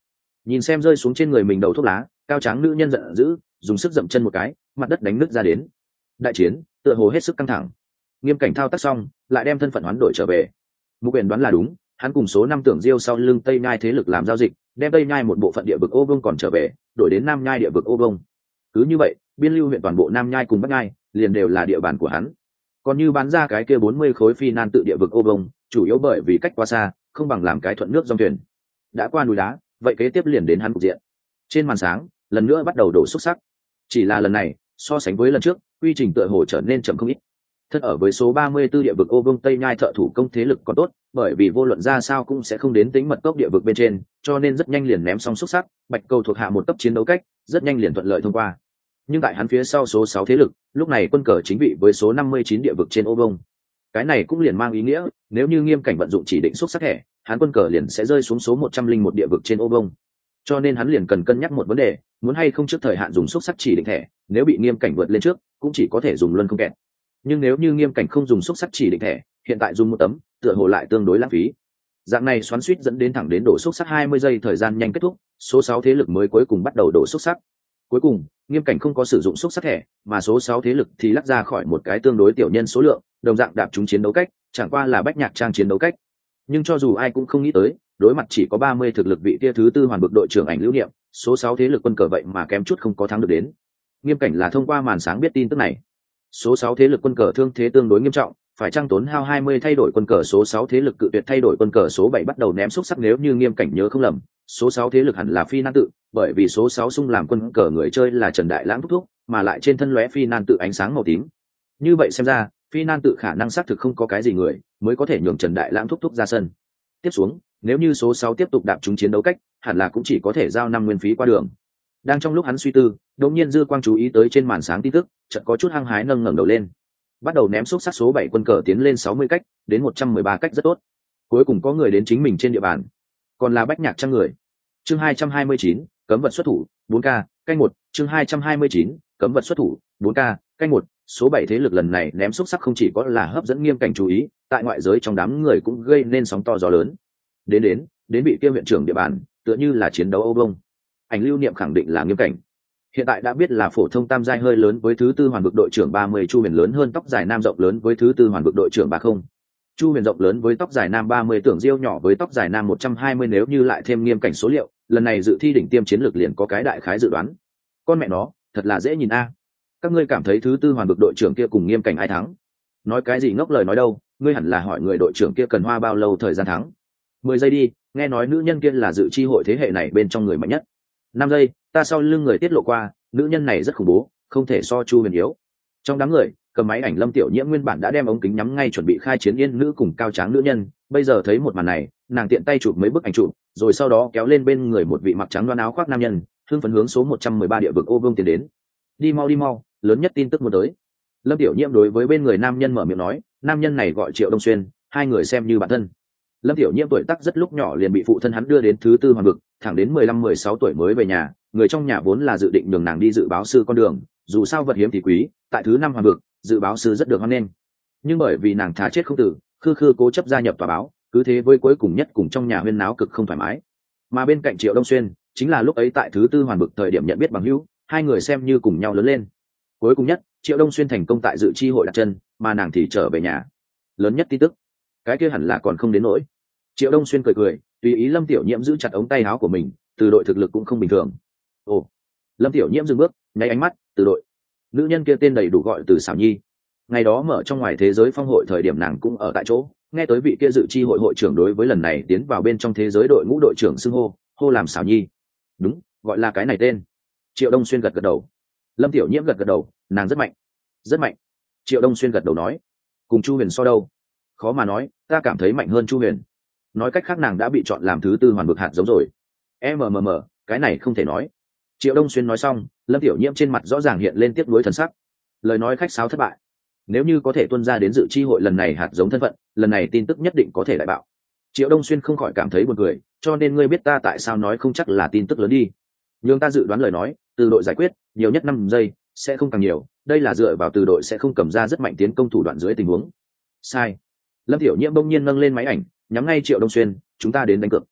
Nhìn xem rơi xuống trên người mình đầu thuốc lá, cao tráng nữ nhân giận dữ, dùng sức dậm chân một cái, mặt đất đánh nứt ra đến. Đại chiến tựa hồ hết sức căng thẳng. Nghiêm Cảnh thao tác xong, lại đem thân phận hoán đổi trở về. Mục Uyển đoán là đúng, hắn cùng số 5 Tưởng Diêu sau lưng Tây Nhai thế lực làm giao dịch, đem Tây Nhai một bộ phận địa vực Ô Vương còn trở về, đổi đến Nam Nhai địa vực Ô Vương. Cứ như vậy, biên lưu huyện toàn bộ Nam Nhai cùng Bắc Nhai, liền đều là địa bàn của hắn. Còn như bán ra cái kia 40 khối phi nan tự địa vực Ô Vương, chủ yếu bởi vì cách quá xa, không bằng làm cái thuận nước dòng thuyền. Đã qua núi đá, vậy kế tiếp liền đến hắn cục diện. Trên màn sáng, lần nữa bắt đầu đổ xúc sắc. Chỉ là lần này, so sánh với lần trước, quy trình tựa hồ trở nên chậm không ít. Thân ở với số 34 địa vực Ô Vương Tây Nhai thợ thủ công thế lực còn tốt, bởi vì vô luận ra sao cũng sẽ không đến tính mật cốc địa vực bên trên, cho nên rất nhanh liền ném xong xúc sắc, Bạch Cầu thuộc hạ một cấp chiến đấu cách, rất nhanh liền thuận lợi thông qua. Nhưng tại hắn phía sau số 6 thế lực, lúc này quân cờ chính vị với số 59 địa vực trên Ô Vương. Cái này cũng liền mang ý nghĩa, nếu như Nghiêm Cảnh vận dụng chỉ định xúc sắc thẻ, hắn quân cờ liền sẽ rơi xuống số 101 địa vực trên Ô Vương. Cho nên hắn liền cần cân nhắc một vấn đề, muốn hay không trước thời hạn dùng xúc sắc chỉ định thẻ, nếu bị Nghiêm Cảnh vượt lên trước, cũng chỉ có thể dùng luân không kẹt. Nhưng nếu như Nghiêm Cảnh không dùng xúc sắc chỉ định thẻ, hiện tại dùng một tấm, tựa hồ lại tương đối lãng phí. Dạng này xoắn xuýt dẫn đến thẳng đến đổ xúc sắc 20 giây thời gian nhanh kết thúc, số 6 thế lực mới cuối cùng bắt đầu đổ xúc sắc. Cuối cùng, Nghiêm Cảnh không có sử dụng xúc sắc thẻ, mà số 6 thế lực thì lắc ra khỏi một cái tương đối tiểu nhân số lượng, đồng dạng đạp chúng chiến đấu cách, chẳng qua là bách nhạc trang chiến đấu cách. Nhưng cho dù ai cũng không nghĩ tới, đối mặt chỉ có 30 thực lực vị kia thứ tư hoàn bực đội trưởng Ảnh Lưu Niệm, số 6 thế lực quân cờ vậy mà kém chút không có thắng được đến. Nghiêm Cảnh là thông qua màn sáng biết tin tức này. Số 6 thế lực quân cờ thương thế tương đối nghiêm trọng, phải trang tốn hao 20 thay đổi quân cờ số 6 thế lực cự tuyệt thay đổi quân cờ số 7 bắt đầu ném xúc sắc nếu như Nghiêm Cảnh nhớ không lầm, số 6 thế lực hẳn là phi nan tự, bởi vì số 6 xung làm quân cờ người chơi là Trần Đại Lãng thúc thúc, mà lại trên thân lóe phi nan tự ánh sáng màu tím. Như vậy xem ra, phi nan tự khả năng xác thực không có cái gì người, mới có thể nhường Trần Đại Lãng thúc thúc ra sân. Tiếp xuống, nếu như số 6 tiếp tục đạp chúng chiến đấu cách, hẳn là cũng chỉ có thể giao 5 nguyên phí qua đường. Đang trong lúc hắn suy tư, đột nhiên dư quang chú ý tới trên màn sáng tin tức, chợt có chút hăng hái nâng ngẩng đầu lên. Bắt đầu ném xúc sắc số 7 quân cờ tiến lên 60 cách, đến 113 cách rất tốt. Cuối cùng có người đến chính mình trên địa bàn. Còn là bách nhạc trăm người. Chương 229, cấm vật xuất thủ, 4K, canh 1, chương 229, cấm vật xuất thủ, 4K, canh 1, số 7 thế lực lần này ném xúc sắc không chỉ có là hấp dẫn Nghiêm Cảnh chú ý, tại ngoại giới trong đám người cũng gây nên sóng to gió lớn. Đến bị kia huyện trưởng địa bàn, tựa như là chiến đấu Âu Bông. Ảnh Lưu Niệm khẳng định là Nghiêm Cảnh. Hiện tại đã biết là phổ thông tam giai hơi lớn với thứ tư hoàn vực đội trưởng 30 Chu Huyền lớn hơn tóc dài nam rộng lớn với thứ tư hoàn vực đội trưởng 30. Chu Huyền rộng lớn với tóc dài nam 30 Tưởng Diêu nhỏ với tóc dài nam 120 nếu như lại thêm Nghiêm Cảnh số liệu, lần này dự thi đỉnh tiêm chiến lược liền có cái đại khái dự đoán. Con mẹ nó, thật là dễ nhìn a. Các ngươi cảm thấy thứ tư hoàn vực đội trưởng kia cùng Nghiêm Cảnh ai thắng? Nói cái gì ngốc lời nói đâu, ngươi hẳn là hỏi người đội trưởng kia cần hoa bao lâu thời gian thắng. 10 giây đi, nghe nói nữ nhân kia là dự chi hội thế hệ này bên trong người mạnh nhất. 5 giây, ta sau lưng người tiết lộ qua, nữ nhân này rất khủng bố, không thể so Chu Huyền yếu. Trong đám người, cầm máy ảnh Lâm Tiểu Nhiễm nguyên bản đã đem ống kính nhắm ngay chuẩn bị khai chiến yên nữ cùng cao tráng nữ nhân, bây giờ thấy một màn này, nàng tiện tay chụp mấy bức ảnh chụp, rồi sau đó kéo lên bên người một vị mặc trắng đoan áo khoác nam nhân, hưng phấn hướng số 113 địa vực Ô Vương tiến đến. Đi mau, lớn nhất tin tức muốn tới. Lâm Tiểu Nhiễm đối với bên người nam nhân mở miệng nói, nam nhân này gọi Triệu Đông Xuyên, hai người xem như bạn thân. Lâm Tiểu Nhiễm tuổi tác rất lúc nhỏ liền bị phụ thân hắn đưa đến thứ tư hoàn vực, thẳng đến 15-16 tuổi mới về nhà, người trong nhà vốn là dự định nhường nàng đi dự báo sư con đường, dù sao vật hiếm thì quý, tại thứ 5 hoàn vực, dự báo sư rất được hoan nghênh. Nhưng bởi vì nàng thà chết không tử, khư cố chấp gia nhập tòa báo, cứ thế với cuối cùng nhất cùng trong nhà huyên náo cực không thoải mái. Mà bên cạnh Triệu Đông Xuyên, chính là lúc ấy tại thứ tư hoàn vực thời điểm nhận biết bằng hữu, hai người xem như cùng nhau lớn lên. Cuối cùng nhất, Triệu Đông Xuyên thành công tại dự chi hội đặt chân, mà nàng thì trở về nhà. Lớn nhất tin tức, cái kia hẳn là còn không đến nỗi. Triệu Đông Xuyên cười, tùy ý Lâm Tiểu Nhiễm giữ chặt ống tay áo của mình, từ đội thực lực cũng không bình thường. Ồ, Lâm Tiểu Nhiễm dừng bước, nháy ánh mắt, từ đội. Nữ nhân kia tên đầy đủ gọi Từ Xảo Nhi. Ngày đó mở trong ngoài thế giới phong hội thời điểm nàng cũng ở tại chỗ, nghe tới vị kia dự chi hội hội trưởng đối với lần này tiến vào bên trong thế giới đội ngũ đội trưởng xưng hô làm Xảo Nhi. Đúng, gọi là cái này tên. Triệu Đông Xuyên gật đầu. Lâm Tiểu Nhiễm gật đầu, nàng rất mạnh. Rất mạnh. Triệu Đông Xuyên gật đầu nói. Cùng Chu Huyền so đâu? Khó mà nói, ta cảm thấy mạnh hơn Chu Huyền. Nói cách khác nàng đã bị chọn làm thứ tư hoàn vực hạt giống rồi. Cái này không thể nói. Triệu Đông Xuyên nói xong, Lâm Tiểu Nhiễm trên mặt rõ ràng hiện lên tiếc nuối thần sắc. Lời nói khách sáo thất bại. Nếu như có thể tuân ra đến dự chi hội lần này hạt giống thân phận, lần này tin tức nhất định có thể đại bạo. Triệu Đông Xuyên không khỏi cảm thấy buồn cười, cho nên ngươi biết ta tại sao nói không chắc là tin tức lớn đi. Nhưng ta dự đoán lời nói, từ đội giải quyết, nhiều nhất 5 giây, sẽ không càng nhiều, đây là dựa vào từ đội sẽ không cầm ra rất mạnh tiến công thủ đoạn dưới tình huống. Sai. Lâm Tiểu Nhiễm bỗng nhiên nâng lên máy ảnh, nhắm ngay Triệu Đông Xuyên, chúng ta đến đánh cược.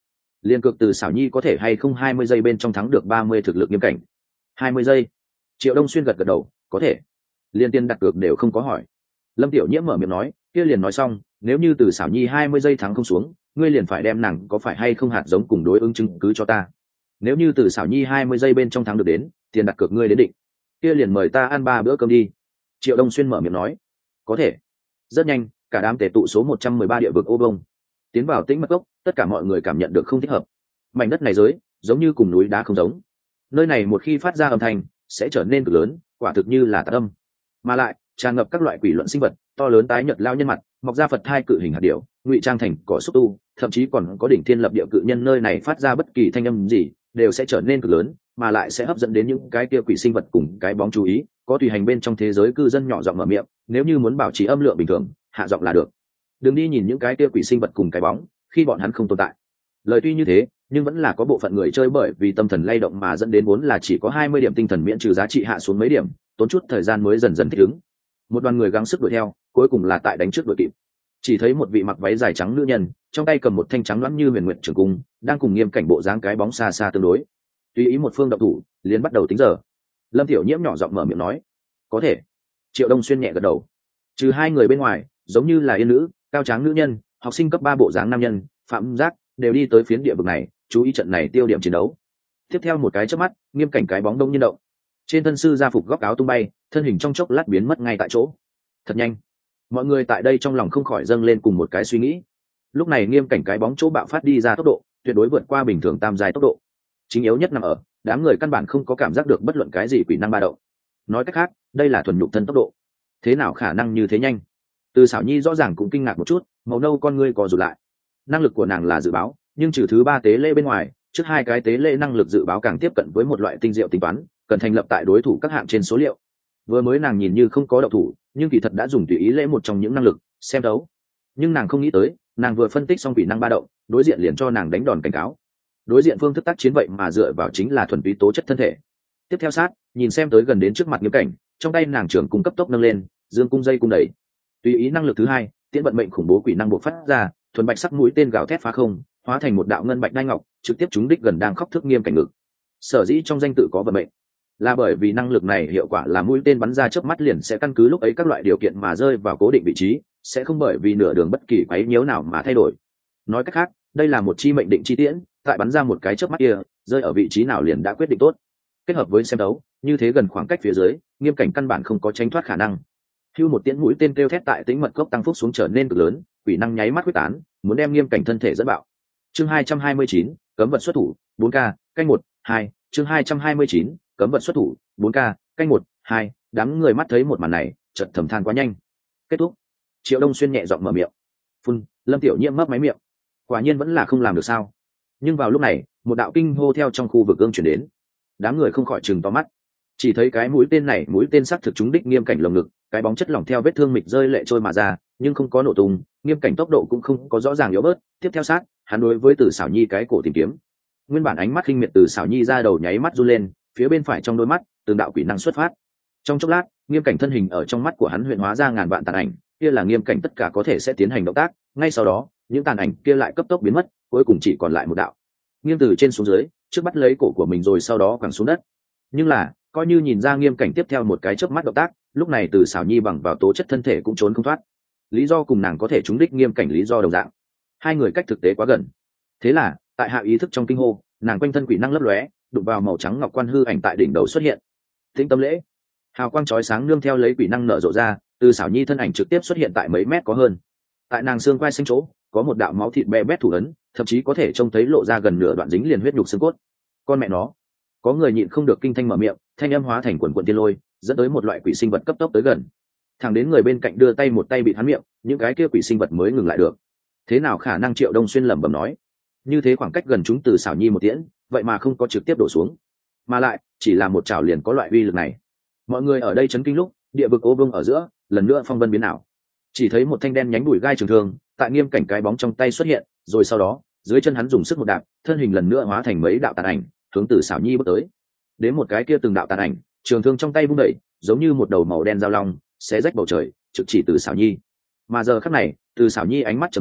Liên cược từ xảo nhi có thể hay không 20 giây bên trong thắng được 30 thực lực nghiêm cảnh. 20 giây. Triệu Đông Xuyên gật gật đầu, có thể. Liên tiên đặt cược đều không có hỏi. Lâm Tiểu Nhiễm mở miệng nói, kia liền nói xong, nếu như từ xảo nhi 20 giây thắng không xuống, ngươi liền phải đem nàng có phải hay không hạt giống cùng đối ứng chứng cứ cho ta. Nếu như từ xảo nhi 20 giây bên trong thắng được đến, tiền đặt cược ngươi đến định. Kia liền mời ta ăn 3 bữa cơm đi. Triệu Đông Xuyên mở miệng nói, có thể. Rất nhanh, cả đám tề tụ số 113 địa vực ô bông. Tiến vào tĩnh mật cốc, tất cả mọi người cảm nhận được không thích hợp. Mảnh đất này giới, giống như cùng núi đá không giống. Nơi này một khi phát ra âm thanh, sẽ trở nên cực lớn, quả thực như là tạc âm. Mà lại, tràn ngập các loại quỷ luận sinh vật, to lớn tái nhợt lao nhân mặt, mọc ra Phật thai cự hình hạt điểu, ngụy trang thành cỏ xúc tu, thậm chí còn có đỉnh thiên lập địa cự nhân, nơi này phát ra bất kỳ thanh âm gì, đều sẽ trở nên cực lớn, mà lại sẽ hấp dẫn đến những cái kia quỷ sinh vật cùng cái bóng chú ý, có tùy hành bên trong thế giới cư dân nhỏ giọng mở miệng, nếu như muốn bảo trì âm lượng bình thường, hạ giọng là được. Đừng đi nhìn những cái kia quỷ sinh vật cùng cái bóng, khi bọn hắn không tồn tại. Lời tuy như thế, nhưng vẫn là có bộ phận người chơi bởi vì tâm thần lay động mà dẫn đến vốn là chỉ có 20 điểm tinh thần miễn trừ giá trị hạ xuống mấy điểm, tốn chút thời gian mới dần dần thích ứng. Một đoàn người gắng sức đuổi theo, cuối cùng là tại đánh trước đuổi kịp. Chỉ thấy một vị mặc váy dài trắng nữ nhân, trong tay cầm một thanh trắng loãng như huyền nguyệt trường cung, đang cùng nghiêm cảnh bộ dáng cái bóng xa xa tương đối. Tùy ý một phương động thủ, liền bắt đầu tính giờ. Lâm Tiểu Nhiễm nhỏ giọng mở miệng nói, có thể. Triệu Đông Xuyên nhẹ gật đầu. Trừ hai người bên ngoài, giống như là yên nữ, cao tráng nữ nhân, học sinh cấp 3 bộ dáng nam nhân, phạm giác, đều đi tới phiến địa vực này, chú ý trận này tiêu điểm chiến đấu. Tiếp theo một cái chớp mắt, nghiêm cảnh cái bóng đông nhiên động. Trên thân sư gia phục góc áo tung bay, thân hình trong chốc lát biến mất ngay tại chỗ. Thật nhanh. Mọi người tại đây trong lòng không khỏi dâng lên cùng một cái suy nghĩ. Lúc này nghiêm cảnh cái bóng chỗ bạo phát đi ra tốc độ, tuyệt đối vượt qua bình thường tam giai tốc độ. Chính yếu nhất nằm ở, đám người căn bản không có cảm giác được bất luận cái gì quỷ năng ba động. Nói cách khác, đây là thuần nhục thân tốc độ. Thế nào khả năng như thế nhanh? Từ Sảo Nhi rõ ràng cũng kinh ngạc một chút, màu nâu con ngươi co rụt lại. Năng lực của nàng là dự báo, nhưng trừ thứ 3 tế lễ bên ngoài, trước 2 cái tế lễ năng lực dự báo càng tiếp cận với một loại tinh diệu tính toán, cần thành lập tại đối thủ các hạng trên số liệu. Vừa mới nàng nhìn như không có động thủ, nhưng kỳ thật đã dùng tùy ý lễ một trong những năng lực xem đấu. Nhưng nàng không nghĩ tới, nàng vừa phân tích xong kỹ năng ba động, đối diện liền cho nàng đánh đòn cảnh cáo. Đối diện phương thức tác chiến vậy mà dựa vào chính là thuần túy tố chất thân thể. Tiếp theo sát, nhìn xem tới gần đến trước mặt nghiêm cảnh, trong tay nàng trưởng cung cấp tốc nâng lên, dương cung dây cung đẩy. Tùy ý năng lực thứ 2, tiễn vận mệnh khủng bố quỷ năng bộc phát ra, thuần bạch sắc mũi tên gào thét phá không, hóa thành một đạo ngân bạch đai ngọc, trực tiếp trúng đích gần đang khóc thước nghiêm cảnh ngực. Sở dĩ trong danh tự có vận mệnh, là bởi vì năng lực này hiệu quả là mũi tên bắn ra chớp mắt liền sẽ căn cứ lúc ấy các loại điều kiện mà rơi vào cố định vị trí, sẽ không bởi vì nửa đường bất kỳ quấy nhiễu nào mà thay đổi. Nói cách khác, đây là một chi mệnh định chi tiễn, tại bắn ra một cái chớp mắt kia, rơi ở vị trí nào liền đã quyết định tốt. Kết hợp với xem đấu, như thế gần khoảng cách phía dưới, nghiêm cảnh căn bản không có tránh thoát khả năng. Hưu một tiễn mũi tên kêu thét tại tĩnh mật cốc tăng phúc xuống trở nên cực lớn, quỷ năng nháy mắt quyết tán, muốn đem nghiêm cảnh thân thể dẫn bạo. Chương 229, cấm vật xuất thủ, 4K, canh 1, 2, chương 229, cấm vật xuất thủ, 4K, canh 1, 2, đám người mắt thấy một màn này, chợt thầm than quá nhanh. Kết thúc. Triệu Đông Xuyên nhẹ giọng mở miệng. Phun, Lâm Tiểu Nhiễm mấp máy miệng. Quả nhiên vẫn là không làm được sao? Nhưng vào lúc này, một đạo kinh hô theo trong khu vực gương truyền đến. Đám người không khỏi trừng to mắt. Chỉ thấy cái mũi tên này, mũi tên sắc thực trúng đích nghiêm cảnh lồng ngực, cái bóng chất lỏng theo vết thương mịch rơi lệ trôi mà ra, nhưng không có nổ tung, nghiêm cảnh tốc độ cũng không có rõ ràng yếu bớt. Tiếp theo sát, hắn đối với Từ Sảo Nhi cái cổ tìm kiếm. Nguyên bản ánh mắt khinh miệt Từ Sảo Nhi ra đầu nháy mắt run lên, phía bên phải trong đôi mắt, từng đạo quỷ năng xuất phát. Trong chốc lát, nghiêm cảnh thân hình ở trong mắt của hắn huyện hóa ra ngàn vạn tàn ảnh, kia là nghiêm cảnh tất cả có thể sẽ tiến hành động tác, ngay sau đó, những tàn ảnh kia lại cấp tốc biến mất, cuối cùng chỉ còn lại một đạo. Nghiêm từ trên xuống dưới, trước bắt lấy cổ của mình rồi sau đó quẳng xuống đất. Nhưng là, coi như nhìn ra nghiêm cảnh tiếp theo một cái chớp mắt động tác, lúc này Từ Sảo Nhi bằng vào tố chất thân thể cũng trốn không thoát. Lý do cùng nàng có thể trúng đích nghiêm cảnh lý do đồng dạng. Hai người cách thực tế quá gần. Thế là, tại hạ ý thức trong kinh hô, nàng quanh thân quỷ năng lấp lóe, đụng vào màu trắng ngọc quan hư ảnh tại đỉnh đầu xuất hiện. Tĩnh tâm lễ, hào quang chói sáng nương theo lấy quỷ năng nở rộ ra, Từ Sảo Nhi thân ảnh trực tiếp xuất hiện tại mấy mét có hơn. Tại nàng xương quai xanh chỗ, có một đạo máu thịt be bét thủ ấn, thậm chí có thể trông thấy lộ ra gần nửa đoạn dính liền huyết nhục xương cốt. Con mẹ nó, có người nhịn không được kinh thanh mở miệng, thanh âm hóa thành quần quần tiên lôi, dẫn tới một loại quỷ sinh vật cấp tốc tới gần. Thẳng đến người bên cạnh đưa tay một tay bị hắn miệng, những cái kia quỷ sinh vật mới ngừng lại được. Thế nào khả năng? Triệu Đông Xuyên lẩm bẩm nói. Như thế khoảng cách gần chúng Từ Sảo Nhi một tiễn, vậy mà không có trực tiếp đổ xuống, mà lại chỉ là một chảo liền có loại uy lực này. Mọi người ở đây chấn kinh lúc, địa vực ô vương ở giữa, lần nữa phong vân biến ảo. Chỉ thấy một thanh đen nhánh đùi gai trường thương, tại nghiêm cảnh cái bóng trong tay xuất hiện, rồi sau đó, dưới chân hắn dùng sức một đạp, thân hình lần nữa hóa thành mấy đạo tàn ảnh, hướng Từ Sảo Nhi bước tới. Đến một cái kia từng đạo tàn ảnh, trường thương trong tay vung đẩy, giống như một đầu màu đen dao long, xé rách bầu trời, trực chỉ Từ Sảo Nhi. Mà giờ khắc này, Từ Sảo Nhi ánh mắt trầm xuống,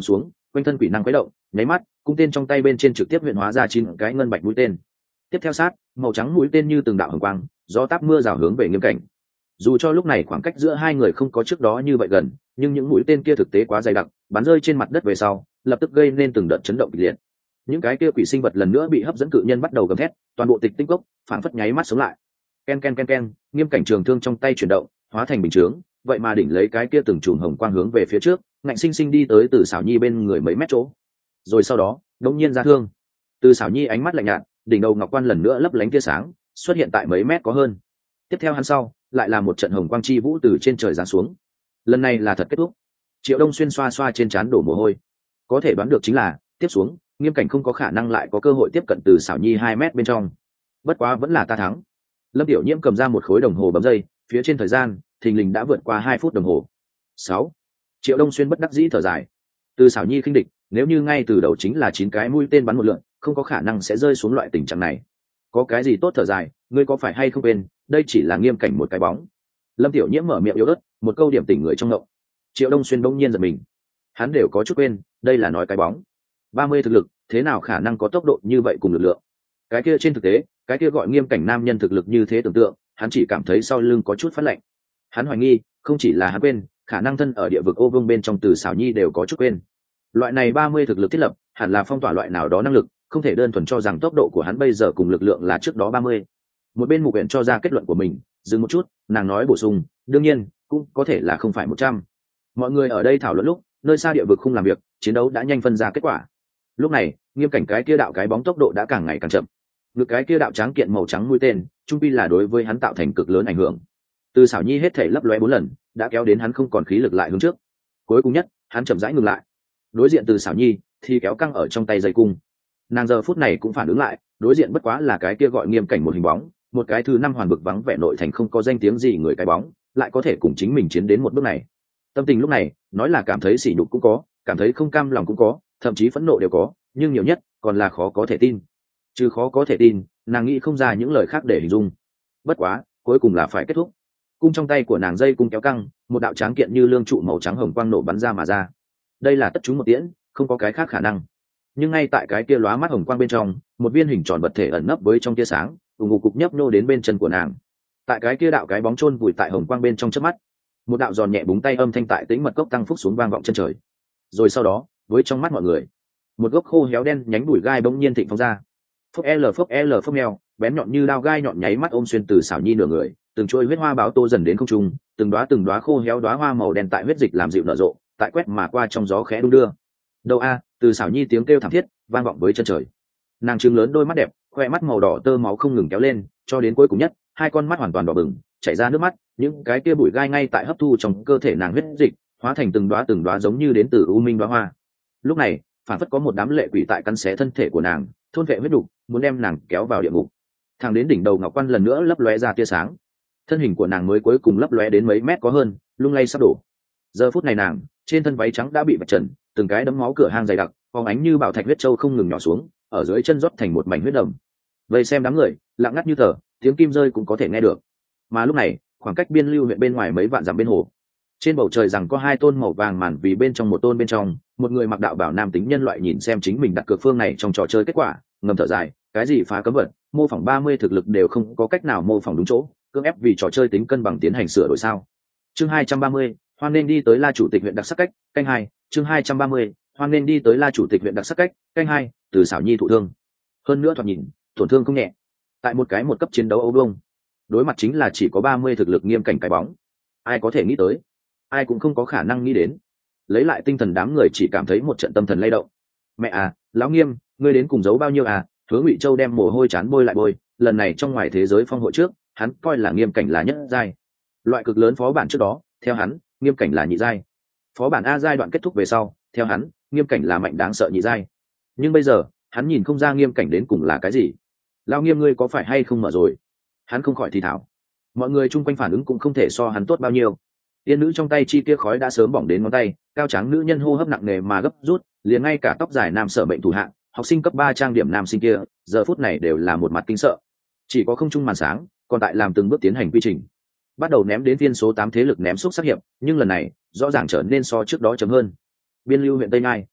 quanh thân quỷ năng quấy động, nháy mắt cung tên trong tay bên trên trực tiếp huyện hóa ra 9 cái ngân bạch mũi tên. Tiếp theo sát, màu trắng mũi tên như từng đạo hồng quang, gió táp mưa rào hướng về Nghiêm Cảnh. Dù cho lúc này khoảng cách giữa hai người không có trước đó như vậy gần, nhưng những mũi tên kia thực tế quá dày đặc, bắn rơi trên mặt đất về sau, lập tức gây nên từng đợt chấn động kịch liệt. Những cái kia quỷ sinh vật lần nữa bị hấp dẫn, cự nhân bắt đầu gầm thét, toàn bộ tịch tinh cốc phảng phất nháy mắt sống lại. Ken ken ken ken, Nghiêm Cảnh trường thương trong tay chuyển động, hóa thành bình chướng, vậy mà đỉnh lấy cái kia từng chùm hồng quang hướng về phía trước, ngạnh sinh sinh đi tới Từ Sảo Nhi bên người mấy mét chỗ. Rồi sau đó, đột nhiên ra thương. Từ Sảo Nhi ánh mắt lạnh nhạt, đỉnh đầu ngọc quan lần nữa lấp lánh tia sáng, xuất hiện tại mấy mét có hơn. Tiếp theo hắn sau, lại là một trận hồng quang chi vũ từ trên trời giáng xuống. Lần này là thật kết thúc. Triệu Đông Xuyên xoa xoa trên trán đổ mồ hôi. Có thể đoán được chính là, tiếp xuống, Nghiêm Cảnh không có khả năng lại có cơ hội tiếp cận Từ Sảo Nhi 2 mét bên trong. Bất quá vẫn là ta thắng. Lâm Tiểu Nhiễm cầm ra một khối đồng hồ bấm giây, phía trên thời gian thình lình đã vượt qua 2 phút đồng hồ. 6. Triệu Đông Xuyên bất đắc dĩ thở dài. Từ Sảo Nhi khinh địch, nếu như ngay từ đầu chính là 9 cái mũi tên bắn một lượt, không có khả năng sẽ rơi xuống loại tình trạng này. Có cái gì tốt thở dài, ngươi có phải hay không quên, đây chỉ là Nghiêm Cảnh một cái bóng. Lâm Tiểu Nhiễm mở miệng yếu ớt, một câu điểm tỉnh người trong ngộng. Triệu Đông Xuyên bỗng nhiên giật mình, hắn đều có chút quên, đây là nói cái bóng. 30 thực lực, thế nào khả năng có tốc độ như vậy cùng lực lượng? Cái kia trên thực tế, cái kia gọi Nghiêm Cảnh nam nhân thực lực như thế tưởng tượng, hắn chỉ cảm thấy sau lưng có chút phát lạnh. Hắn hoài nghi, không chỉ là hắn quên, khả năng thân ở địa vực ô vương bên trong Từ Sảo Nhi đều có chút quên. Loại này 30 thực lực thiết lập, hẳn là phong tỏa loại nào đó năng lực, không thể đơn thuần cho rằng tốc độ của hắn bây giờ cùng lực lượng là trước đó 30. Một bên Mục Uyển cho ra kết luận của mình, dừng một chút, nàng nói bổ sung, đương nhiên, cũng có thể là không phải 100. Mọi người ở đây thảo luận lúc, nơi xa địa vực không làm việc, chiến đấu đã nhanh phân ra kết quả. Lúc này, Nghiêm Cảnh cái kia đạo cái bóng tốc độ đã càng ngày càng chậm. Ngực cái kia đạo tráng kiện màu trắng mũi tên, trung pi là đối với hắn tạo thành cực lớn ảnh hưởng. Từ Sảo Nhi hết thể lấp lóe 4 lần, đã kéo đến hắn không còn khí lực lại hướng trước. Cuối cùng nhất, hắn chậm rãi ngừng lại. Đối diện Từ Sảo Nhi thì kéo căng ở trong tay dây cung. Nàng giờ phút này cũng phản ứng lại, đối diện bất quá là cái kia gọi Nghiêm Cảnh một hình bóng, một cái thứ 5 hoàn vực vắng vẻ nội thành không có danh tiếng gì người cái bóng, lại có thể cùng chính mình chiến đến một bước này. Tâm tình lúc này, nói là cảm thấy sỉ nhục cũng có, cảm thấy không cam lòng cũng có, thậm chí phẫn nộ đều có, nhưng nhiều nhất còn là khó có thể tin. Chứ khó có thể tin, nàng nghĩ không ra những lời khác để hình dung. Bất quá, cuối cùng là phải kết thúc. Cung trong tay của nàng dây cung kéo căng, một đạo tráng kiện như lương trụ màu trắng hồng quang nổ bắn ra mà ra. Đây là tất chúng một tiễn, không có cái khác khả năng. Nhưng ngay tại cái kia lóa mắt hồng quang bên trong, một viên hình tròn vật thể ẩn nấp với trong tia sáng, ù ngục cục nhấp nô đến bên chân của nàng. Tại cái kia đạo cái bóng chôn vùi tại hồng quang bên trong chớp mắt, một đạo giòn nhẹ búng tay âm thanh tại tĩnh mật cốc tăng phúc xuống vang vọng chân trời. Rồi sau đó, với trong mắt mọi người, một gốc khô héo đen nhánh bụi gai bỗng nhiên thịnh phóng ra. Phốc phốc mèo, bén nhọn như dao gai nhọn nháy mắt ôm xuyên Từ Sảo Nhi nửa người, từng chuôi huyết hoa báo tô dần đến không trung, từng đóa khô héo đóa hoa màu đen tại huyết dịch làm dịu nở rộ, tại quét mà qua trong gió khẽ đung đưa. Đâu a, Từ Sảo Nhi tiếng kêu thảm thiết vang vọng với chân trời. Nàng trừng lớn đôi mắt đẹp, khoe mắt màu đỏ tơ máu không ngừng kéo lên, cho đến cuối cùng nhất, hai con mắt hoàn toàn đỏ bừng, chảy ra nước mắt, những cái kia bụi gai ngay tại hấp thu trong cơ thể nàng huyết dịch, hóa thành từng đóa giống như đến từ u minh đóa hoa. Lúc này, phản phất có một đám lệ quỷ tại cắn xé thân thể của nàng, thôn vệ huyết đục, muốn đem nàng kéo vào địa ngục. Thẳng đến đỉnh đầu ngọc quan lần nữa lấp lóe ra tia sáng, thân hình của nàng mới cuối cùng lấp lóe đến mấy mét có hơn, lung lay sắp đổ. Giờ phút này nàng, trên thân váy trắng đã bị vạch trần, từng cái đấm máu cửa hang dày đặc, phóng ánh như bảo thạch huyết châu không ngừng nhỏ xuống, ở dưới chân rót thành một mảnh huyết đầm. Vậy xem đám người, lặng ngắt như tờ, tiếng kim rơi cũng có thể nghe được. Mà lúc này, khoảng cách Biên Lưu huyện bên ngoài mấy vạn dặm bên hồ, trên bầu trời rằng có 2 tôn màu vàng màn vì bên trong một tôn bên trong, một người mặc đạo bảo nam tính nhân loại nhìn xem chính mình đặt cược phương này trong trò chơi kết quả, ngầm thở dài, cái gì phá cấm vật, mô phỏng 30 thực lực đều không có cách nào mô phỏng đúng chỗ, cưỡng ép vì trò chơi tính cân bằng tiến hành sửa đổi sao. Chương 230, hoan nên đi tới La chủ tịch huyện đặc sắc cách, canh 2, chương 230, hoan nên đi tới La chủ tịch huyện đặc sắc cách, canh 2, Từ Sảo Nhi thụ thương. Hơn nữa thoạt nhìn, tổn thương không nhẹ. Tại một cái một cấp chiến đấu Âu Đông, đối mặt chính là chỉ có 30 thực lực Nghiêm Cảnh cái bóng. Ai có thể nghĩ tới? Ai cũng không có khả năng nghĩ đến. Lấy lại tinh thần đám người chỉ cảm thấy một trận tâm thần lay động. Mẹ à, lão Nghiêm, ngươi đến cùng giấu bao nhiêu à? Hứa Ngụy Châu đem mồ hôi chán bôi lại bôi, lần này trong ngoài thế giới phong hội trước, hắn coi là Nghiêm Cảnh là nhất giai. Loại cực lớn phó bản trước đó, theo hắn, Nghiêm Cảnh là nhị giai. Phó bản A giai đoạn kết thúc về sau, theo hắn, Nghiêm Cảnh là mạnh đáng sợ nhị giai. Nhưng bây giờ, hắn nhìn không ra Nghiêm Cảnh đến cùng là cái gì. Lão Nghiêm, ngươi có phải hay không mở rồi? Hắn không khỏi thì thảo. Mọi người chung quanh phản ứng cũng không thể so hắn tốt bao nhiêu. Tiên nữ trong tay chi kia khói đã sớm bỏng đến ngón tay, cao trắng nữ nhân hô hấp nặng nề mà gấp rút, liền ngay cả tóc dài nam sở mệnh thủ hạng, học sinh cấp 3 trang điểm nam sinh kia, giờ phút này đều là một mặt kinh sợ. Chỉ có không trung màn sáng, còn tại làm từng bước tiến hành quy trình. Bắt đầu ném đến viên số 8 thế lực ném xúc sắc hiệp, nhưng lần này, rõ ràng trở nên so trước đó chấm hơn. Biên Lưu huyện Tây Ngai,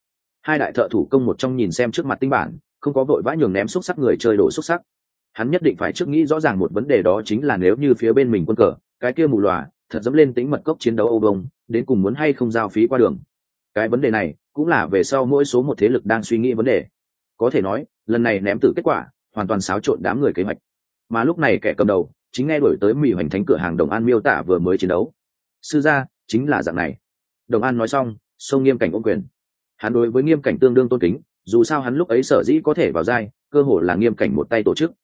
Hai đại thợ thủ công một trong nhìn xem trước mặt tinh bản, không có vội vã nhường ném xúc sắc người chơi đổ xúc sắc. Hắn nhất định phải trước nghĩ rõ ràng một vấn đề, đó chính là nếu như phía bên mình quân cờ cái kia mù lòa thật dẫm lên tính mật cốc chiến đấu Âu Đông, đến cùng muốn hay không giao phí qua đường. Cái vấn đề này cũng là về sau mỗi số một thế lực đang suy nghĩ vấn đề. Có thể nói lần này ném tử kết quả hoàn toàn xáo trộn đám người kế hoạch. Mà lúc này kẻ cầm đầu chính nghe đổi tới Mị Hoành Thánh cửa hàng Đồng An miêu tả vừa mới chiến đấu. Sư gia chính là dạng này. Đồng An nói xong xông Nghiêm Cảnh ôm quyền. Hắn đối với Nghiêm Cảnh tương đương tôn kính, dù sao hắn lúc ấy sở dĩ có thể vào giai, cơ hồ là Nghiêm Cảnh một tay tổ chức.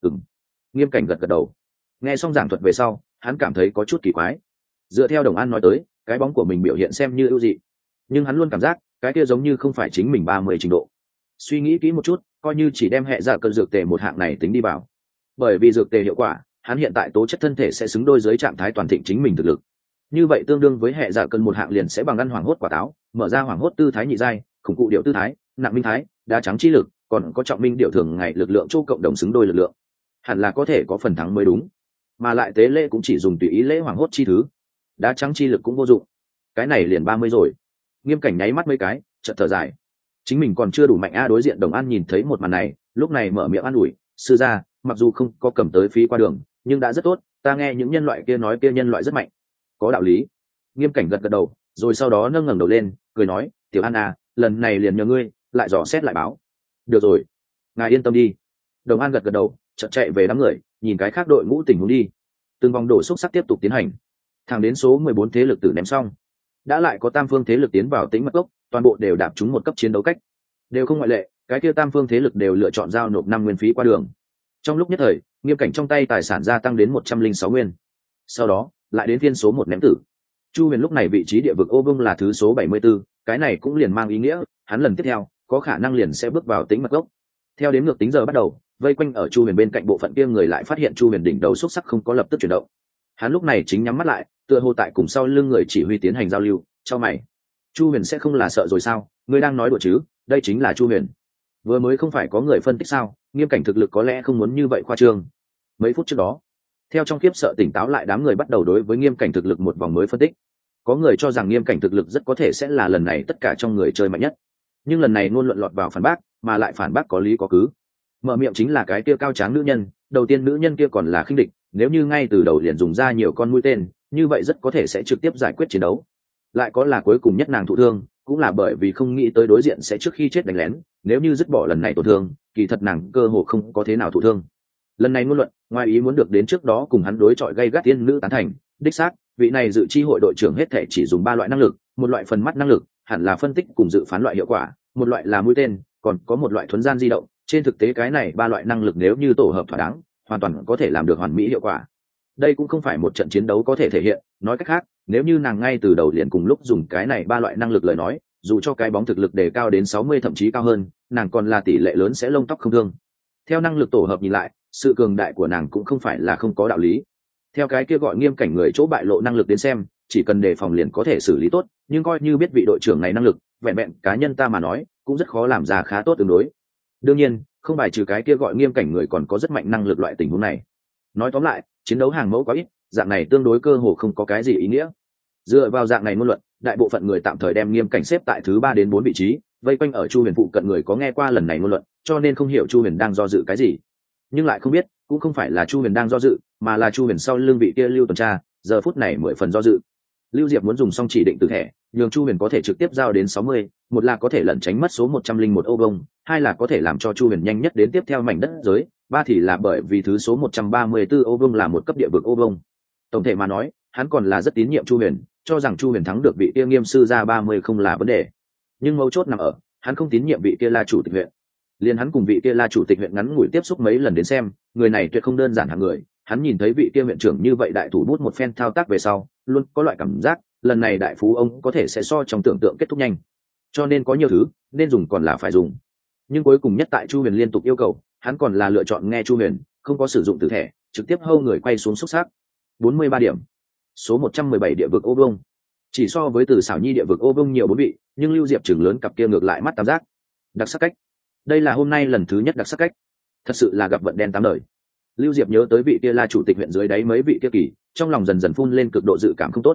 Nghiêm Cảnh gật gật đầu. Nghe xong giảng thuật về sau hắn cảm thấy có chút kỳ quái. Dựa theo Đồng An nói tới, cái bóng của mình biểu hiện xem như ưu dị, nhưng hắn luôn cảm giác cái kia giống như không phải chính mình 30 trình độ. Suy nghĩ kỹ một chút, coi như chỉ đem hệ giả cơn dược tề một hạng này tính đi vào, bởi vì dược tề hiệu quả, hắn hiện tại tố chất thân thể sẽ xứng đôi dưới trạng thái toàn thịnh chính mình thực lực. Như vậy tương đương với hệ giả cơn một hạng liền sẽ bằng ăn hoàng hốt quả táo, mở ra hoàng hốt tư thái nhị giai, khủng cụ điệu tư thái, nặng minh thái, đá trắng chi lực, còn có trọng minh điệu thường ngày lực lượng châu cộng đồng xứng đôi lực lượng, hẳn là có thể có phần thắng mới đúng. Mà lại tế lễ cũng chỉ dùng tùy ý lễ hoàng hốt chi thứ, đá trắng chi lực cũng vô dụng. Cái này liền 30 rồi. Nghiêm Cảnh nháy mắt mấy cái, chợt thở dài. Chính mình còn chưa đủ mạnh a. Đối diện Đồng An nhìn thấy một màn này, lúc này mở miệng an ủi, sư gia, mặc dù không có cầm tới phí qua đường, nhưng đã rất tốt, ta nghe những nhân loại kia nói kia nhân loại rất mạnh. Có đạo lý. Nghiêm Cảnh gật gật đầu, rồi sau đó nâng ngẩng đầu lên, cười nói, tiểu An à, lần này liền nhờ ngươi, lại dò xét lại báo. Được rồi, ngài yên tâm đi. Đồng An gật gật đầu, chợt chạy về đám người, nhìn cái khác đội ngũ tình huống đi. Từng vòng đổ xúc sắc tiếp tục tiến hành, thẳng đến số 14 thế lực tử ném xong, đã lại có tam phương thế lực tiến vào tính mật cốc, toàn bộ đều đạp trúng một cấp chiến đấu cách, đều không ngoại lệ, cái kia tam phương thế lực đều lựa chọn giao nộp 5 nguyên phí qua đường. Trong lúc nhất thời, Nghiêm Cảnh trong tay tài sản gia tăng đến 106 nguyên. Sau đó lại đến phiên số 1 ném tử. Chu Huyền lúc này vị trí địa vực ô vương là thứ số 74, cái này cũng liền mang ý nghĩa hắn lần tiếp theo có khả năng liền sẽ bước vào tính mật cốc. Theo đếm ngược tính giờ bắt đầu, vây quanh ở Chu Huyền bên cạnh bộ phận kia người lại phát hiện Chu Huyền đỉnh đầu xúc sắc không có lập tức chuyển động. Hắn lúc này chính nhắm mắt lại, tựa hồ tại cùng sau lưng người chỉ huy tiến hành giao lưu. Chau mày, Chu Huyền sẽ không là sợ rồi sao? Ngươi đang nói đùa chứ? Đây chính là Chu Huyền. Vừa mới không phải có người phân tích sao? Nghiêm Cảnh thực lực có lẽ không muốn như vậy khoa trương. Mấy phút trước đó, theo trong khiếp sợ tỉnh táo lại, đám người bắt đầu đối với Nghiêm Cảnh thực lực một vòng mới phân tích. Có người cho rằng Nghiêm Cảnh thực lực rất có thể sẽ là lần này tất cả trong người chơi mạnh nhất, nhưng lần này ngôn luận lọt vào phản bác, mà lại phản bác có lý có cứ. Mở miệng chính là cái kia cao tráng nữ nhân, đầu tiên nữ nhân kia còn là khinh địch, nếu như ngay từ đầu liền dùng ra nhiều con mũi tên, như vậy rất có thể sẽ trực tiếp giải quyết chiến đấu. Lại có là cuối cùng nhất nàng thụ thương, cũng là bởi vì không nghĩ tới đối diện sẽ trước khi chết đánh lén, nếu như dứt bỏ lần này tổn thương, kỳ thật nàng cơ hồ không có thế nào thụ thương. Lần này ngôn luận, ngoài ý muốn được đến trước đó cùng hắn đối chọi gay gắt tiên nữ tán thành, đích xác, vị này dự chi hội đội trưởng hết thể chỉ dùng 3 loại năng lực, một loại phần mắt năng lực, hẳn là phân tích cùng dự phán loại hiệu quả, một loại là mũi tên, còn có một loại thuấn gian di động. Trên thực tế cái này 3 loại năng lực nếu như tổ hợp thỏa đáng, hoàn toàn có thể làm được hoàn mỹ hiệu quả. Đây cũng không phải một trận chiến đấu có thể thể hiện, nói cách khác, nếu như nàng ngay từ đầu liền cùng lúc dùng cái này 3 loại năng lực lời nói, dù cho cái bóng thực lực đề cao đến 60 thậm chí cao hơn, nàng còn là tỷ lệ lớn sẽ lông tóc không thương. Theo năng lực tổ hợp nhìn lại, sự cường đại của nàng cũng không phải là không có đạo lý. Theo cái kia gọi Nghiêm Cảnh người chỗ bại lộ năng lực đến xem, chỉ cần đề phòng liền có thể xử lý tốt, nhưng coi như biết vị đội trưởng này năng lực, vẹn vẹn cá nhân ta mà nói, cũng rất khó làm ra khá tốt tương đối. Đương nhiên, không bài trừ cái kia gọi Nghiêm Cảnh người còn có rất mạnh năng lực loại tình huống này. Nói tóm lại, chiến đấu hàng mẫu quá ít, dạng này tương đối cơ hồ không có cái gì ý nghĩa. Dựa vào dạng này ngôn luận, đại bộ phận người tạm thời đem Nghiêm Cảnh xếp tại thứ 3 đến 4 vị trí, vây quanh ở Chu Huyền phụ cận người có nghe qua lần này ngôn luận, cho nên không hiểu Chu Huyền đang do dự cái gì. Nhưng lại không biết, cũng không phải là Chu Huyền đang do dự, mà là Chu Huyền sau lưng vị kia Lưu tuần tra, giờ phút này 10 phần do dự. Lưu Diệp muốn dùng xong chỉ định từ thẻ, nhường Chu Huyền có thể trực tiếp giao đến 60, một là có thể lẩn tránh mất số 101 ô vông, hai là có thể làm cho Chu Huyền nhanh nhất đến tiếp theo mảnh đất giới, ba thì là bởi vì thứ số 134 ô vông là một cấp địa vực ô vông. Tổng thể mà nói, hắn còn là rất tín nhiệm Chu Huyền, cho rằng Chu Huyền thắng được vị kia Nghiêm sư ra 30 không là vấn đề. Nhưng mấu chốt nằm ở, hắn không tín nhiệm vị kia là chủ tịch huyện. Liên hắn cùng vị kia là chủ tịch huyện ngắn ngủi tiếp xúc mấy lần đến xem, người này tuyệt không đơn giản hạng người. Hắn nhìn thấy vị kia huyện trưởng như vậy đại thủ bút một phen thao tác về sau, luôn có loại cảm giác lần này đại phú ông có thể sẽ so trong tưởng tượng kết thúc nhanh. Cho nên có nhiều thứ nên dùng còn là phải dùng. Nhưng cuối cùng nhất tại Chu Huyền liên tục yêu cầu, hắn còn là lựa chọn nghe Chu Huyền, không có sử dụng từ thẻ, trực tiếp hâu người quay xuống xúc xác. 43 điểm. Số 117 địa vực ô vông. Chỉ so với Từ Xảo Nhi địa vực ô vông nhiều 4 vị, nhưng Lưu Diệp chừng lớn cặp kia ngược lại mắt tam giác. Đặc sắc cách. Đây là hôm nay lần thứ nhất đặc sắc cách. Thật sự là gặp vận đen tám đời. Lưu Diệp nhớ tới vị kia là chủ tịch huyện dưới đáy mấy vị kia kỳ, trong lòng dần dần phun lên cực độ dự cảm không tốt.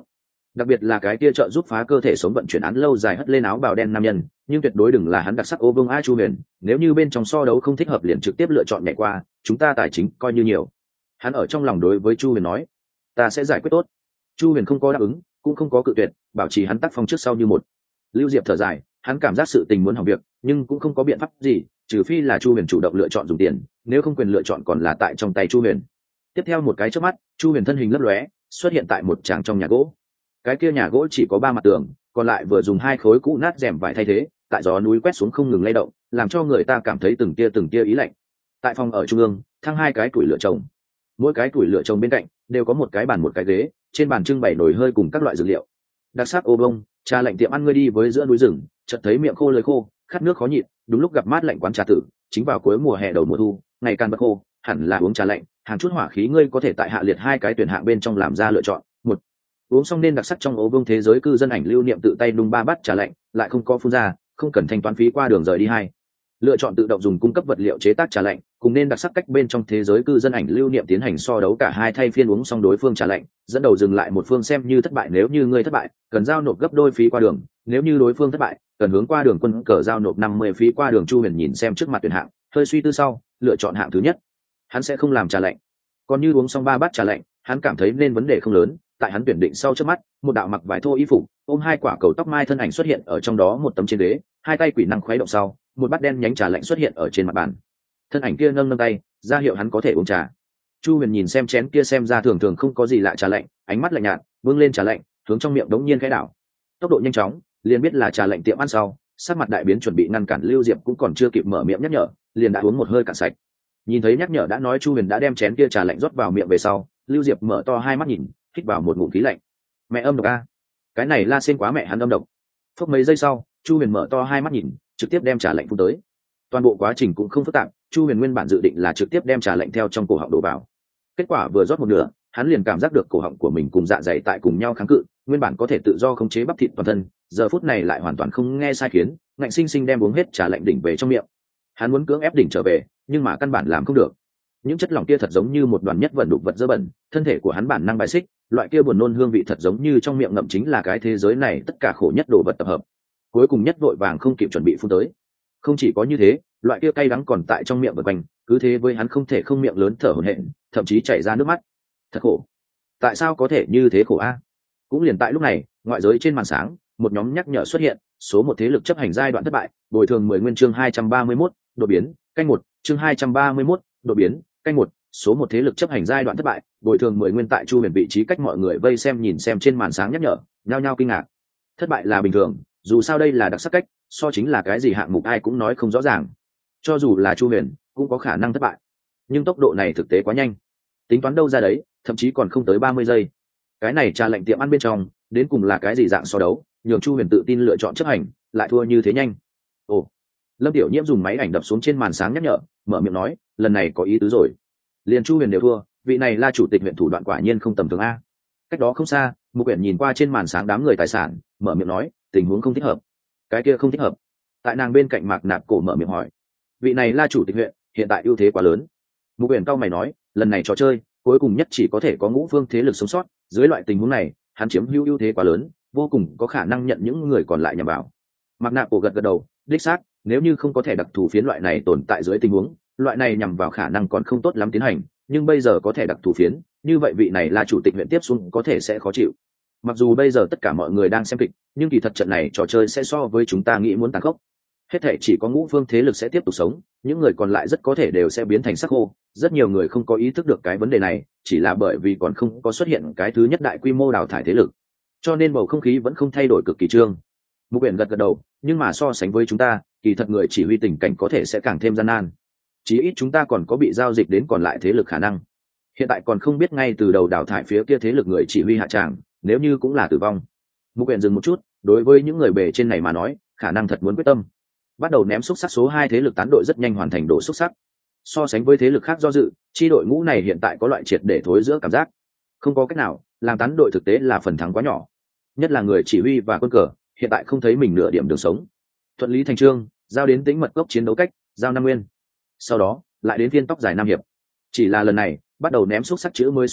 đặc biệt là cái kia trợ giúp phá cơ thể sống vận chuyển án lâu dài hất lên áo bào đen nam nhân, nhưng tuyệt đối đừng là hắn đặc sắc ô vương a Chu Huyền, nếu như bên trong so đấu không thích hợp liền trực tiếp lựa chọn nhảy qua, chúng ta tài chính coi như nhiều. Hắn ở trong lòng đối với Chu Huyền nói, ta sẽ giải quyết tốt. Chu Huyền không có đáp ứng, cũng không có cự tuyệt, bảo trì hắn tác phong trước sau như một. Lưu Diệp thở dài, hắn cảm giác sự tình muốn hỏng việc, nhưng cũng không có biện pháp gì, trừ phi là Chu Huyền chủ động lựa chọn dùng tiền, nếu không quyền lựa chọn còn là tại trong tay Chu Huyền. Tiếp theo một cái chớp mắt, Chu Huyền thân hình lấp lóe, xuất hiện tại một tràng trong nhà gỗ. Cái kia nhà gỗ chỉ có 3 mặt tường, còn lại vừa dùng 2 khối cũ nát rèm vải thay thế, tại gió núi quét xuống không ngừng lay động, làm cho người ta cảm thấy từng tia ý lạnh. Tại phòng ở trung ương, thăng 2 cái củi lửa trồng, mỗi cái củi lửa trồng bên cạnh đều có một cái bàn một cái ghế, trên bàn trưng bày nồi hơi cùng các loại dược liệu. Đặc sắc ô bông, trà lạnh tiệm ăn ngươi đi với giữa núi rừng, chợt thấy miệng khô lưỡi khô, khát nước khó nhịn, đúng lúc gặp mát lạnh quán trà tử, chính vào cuối mùa hè đầu mùa thu, ngày càng bật khô, hẳn là uống trà lạnh, hàng chút hỏa khí ngươi có thể tại hạ liệt 2 cái tuyển hạng bên trong làm ra lựa chọn. Một, uống xong nên đặc sắc trong ố vương thế giới cư dân ảnh lưu niệm tự tay đung 3 bát trà lạnh, lại không có phun ra, không cần thanh toán phí qua đường rời đi. 2, lựa chọn tự động dùng cung cấp vật liệu chế tác trà lạnh, cùng nên đặc sắc cách bên trong thế giới cư dân ảnh lưu niệm tiến hành so đấu cả 2 thay phiên uống xong đối phương trà lạnh, dẫn đầu dừng lại một phương xem như thất bại, nếu như ngươi thất bại cần giao nộp gấp đôi phí qua đường, nếu như đối phương thất bại cần hướng qua đường quân cờ giao nộp 50 phí qua đường. Chu Huyền nhìn xem trước mặt tuyển hạng, hơi suy tư sau lựa chọn hạng thứ nhất. Hắn sẽ không làm trà lạnh, còn như uống xong 3 bát trà lạnh, hắn cảm thấy nên vấn đề không lớn. Tại hắn tuyển định sau trước mắt, một đạo mặc vải thô y phục, ôm 2 quả cầu tóc mai thân ảnh xuất hiện ở trong đó một tấm trên ghế, 2 tay quỷ năng khuấy động sau, một bát đen nhánh trà lạnh xuất hiện ở trên mặt bàn. Thân ảnh kia nâng tay ra hiệu hắn có thể uống trà. Chu Huyền nhìn xem chén kia xem ra thường thường không có gì lạ trà lạnh, ánh mắt lạnh nhạt, vươn lên trà lạnh, hướng trong miệng đống nhiên khẽ đảo. Tốc độ nhanh chóng, liền biết là trà lạnh tiệm ăn sau, sắc mặt đại biến chuẩn bị ngăn cản Lưu Diệp cũng còn chưa kịp mở miệng nhắc nhở, liền đã uống một hơi cạn sạch. Nhìn thấy nhắc nhở đã nói Chu Huyền đã đem chén kia trà lạnh rót vào miệng về sau, Lưu Diệp mở to 2 mắt nhìn, hít vào một ngụm khí lạnh. Mẹ âm độc a, cái này la sen quá mẹ hắn âm độc. Phốc mấy giây sau, Chu Huyền mở to 2 mắt nhìn, trực tiếp đem trà lạnh phun tới. Toàn bộ quá trình cũng không phức tạp, Chu Huyền nguyên bản dự định là trực tiếp đem trà lạnh theo trong cổ họng đổ vào. Kết quả vừa rót một nửa, hắn liền cảm giác được cổ họng của mình cùng dạ dày tại cùng nhau kháng cự, nguyên bản có thể tự do khống chế bắp thịt toàn thân, giờ phút này lại hoàn toàn không nghe sai khiến, ngạnh sinh sinh đem uống hết trà lạnh đỉnh về trong miệng. Hắn muốn cưỡng ép đỉnh trở về, nhưng mà căn bản làm không được. Những chất lỏng kia thật giống như một đoàn nhất vận đục vật dơ bẩn, thân thể của hắn bản năng bài xích, loại kia buồn nôn hương vị thật giống như trong miệng ngậm chính là cái thế giới này tất cả khổ nhất đồ vật tập hợp. Cuối cùng nhất vội vàng không kịp chuẩn bị phun tới. Không chỉ có như thế, loại kia cay đắng còn tại trong miệng vần quanh, cứ thế với hắn không thể không miệng lớn thở hổn hển, thậm chí chảy ra nước mắt. Thật khổ, tại sao có thể như thế khổ a? Cũng liền tại lúc này, ngoại giới trên màn sáng, một nhóm nhắc nhở xuất hiện, số 1 thế lực chấp hành giai đoạn thất bại, bồi thường 10 nguyên. Chương 231, đột biến, canh 1, chương 231, đột biến, canh 1, số 1 thế lực chấp hành giai đoạn thất bại, bồi thường 10 nguyên. Tại Chu Huyền vị trí cách mọi người vây xem nhìn xem trên màn sáng nhắc nhở, nhao nhao kinh ngạc. Thất bại là bình thường, dù sao đây là đặc sắc cách, so chính là cái gì hạng mục ai cũng nói không rõ ràng. Cho dù là Chu Huyền cũng có khả năng thất bại, nhưng tốc độ này thực tế quá nhanh, tính toán đâu ra đấy, thậm chí còn không tới 30 giây. Cái này trà lạnh tiệm ăn bên trong đến cùng là cái gì dạng so đấu, nhường Chu Huyền tự tin lựa chọn chấp hành, lại thua như thế nhanh. Ồ, Lâm Tiểu Nhiễm dùng máy ảnh đập xuống trên màn sáng nhắc nhở, mở miệng nói, lần này có ý tứ rồi. Liền Chu Huyền đều thua, vị này là chủ tịch huyện thủ đoạn quả nhiên không tầm thường a. Cách đó không xa, Mục Uyển nhìn qua trên màn sáng đám người tài sản, mở miệng nói, tình huống không thích hợp. Cái kia không thích hợp? Tại nàng bên cạnh Mạc Nạp Cổ mở miệng hỏi, vị này là chủ tịch huyện, hiện tại ưu thế quá lớn. Mục Uyển cau mày nói, lần này trò chơi cuối cùng nhất chỉ có thể có ngũ phương thế lực sống sót, dưới loại tình huống này hắn chiếm hữu ưu thế quá lớn, vô cùng có khả năng nhận những người còn lại nhằm vào. Mạc Nạp Cổ gật gật đầu, đích xác, nếu như không có thể đặc thù phiến loại này tồn tại dưới tình huống, loại này nhằm vào khả năng còn không tốt lắm tiến hành, nhưng bây giờ có thể đặc thù phiến, như vậy vị này là chủ tịch huyện tiếp xuống có thể sẽ khó chịu. Mặc dù bây giờ tất cả mọi người đang xem kịch, nhưng kỳ thật trận này trò chơi sẽ so với chúng ta nghĩ muốn tàn khốc. Hết thể chỉ có ngũ phương thế lực sẽ tiếp tục sống, những người còn lại rất có thể đều sẽ biến thành sắc khô. Rất nhiều người không có ý thức được cái vấn đề này, chỉ là bởi vì còn không có xuất hiện cái thứ nhất đại quy mô đào thải thế lực, cho nên bầu không khí vẫn không thay đổi cực kỳ trương. Mục Uyển gật gật đầu, nhưng mà so sánh với chúng ta, kỳ thật người chỉ huy tình cảnh có thể sẽ càng thêm gian nan. Chí ít chúng ta còn có bị giao dịch đến còn lại thế lực khả năng. Hiện tại còn không biết ngay từ đầu đào thải phía kia thế lực người chỉ huy hạ tràng, nếu như cũng là tử vong. Mục Uyển dừng một chút, đối với những người bề trên này mà nói, khả năng thật muốn quyết tâm. Bắt đầu ném xúc sắc, số 2 thế lực tán đội rất nhanh hoàn thành đổ xúc sắc. So sánh với thế lực khác do dự, chi đội ngũ này hiện tại có loại triệt để thối giữa cảm giác. Không có cách nào, làm tán đội thực tế là phần thắng quá nhỏ. Nhất là người chỉ huy và quân cờ, hiện tại không thấy mình nửa điểm đường sống. Thuận lý thành trương, giao đến tĩnh mật cốc chiến đấu cách, giao 5 nguyên. Sau đó, lại đến viên tóc dài Nam hiệp. Chỉ là lần này, bắt đầu ném xúc sắc chữ mới xuất hiện,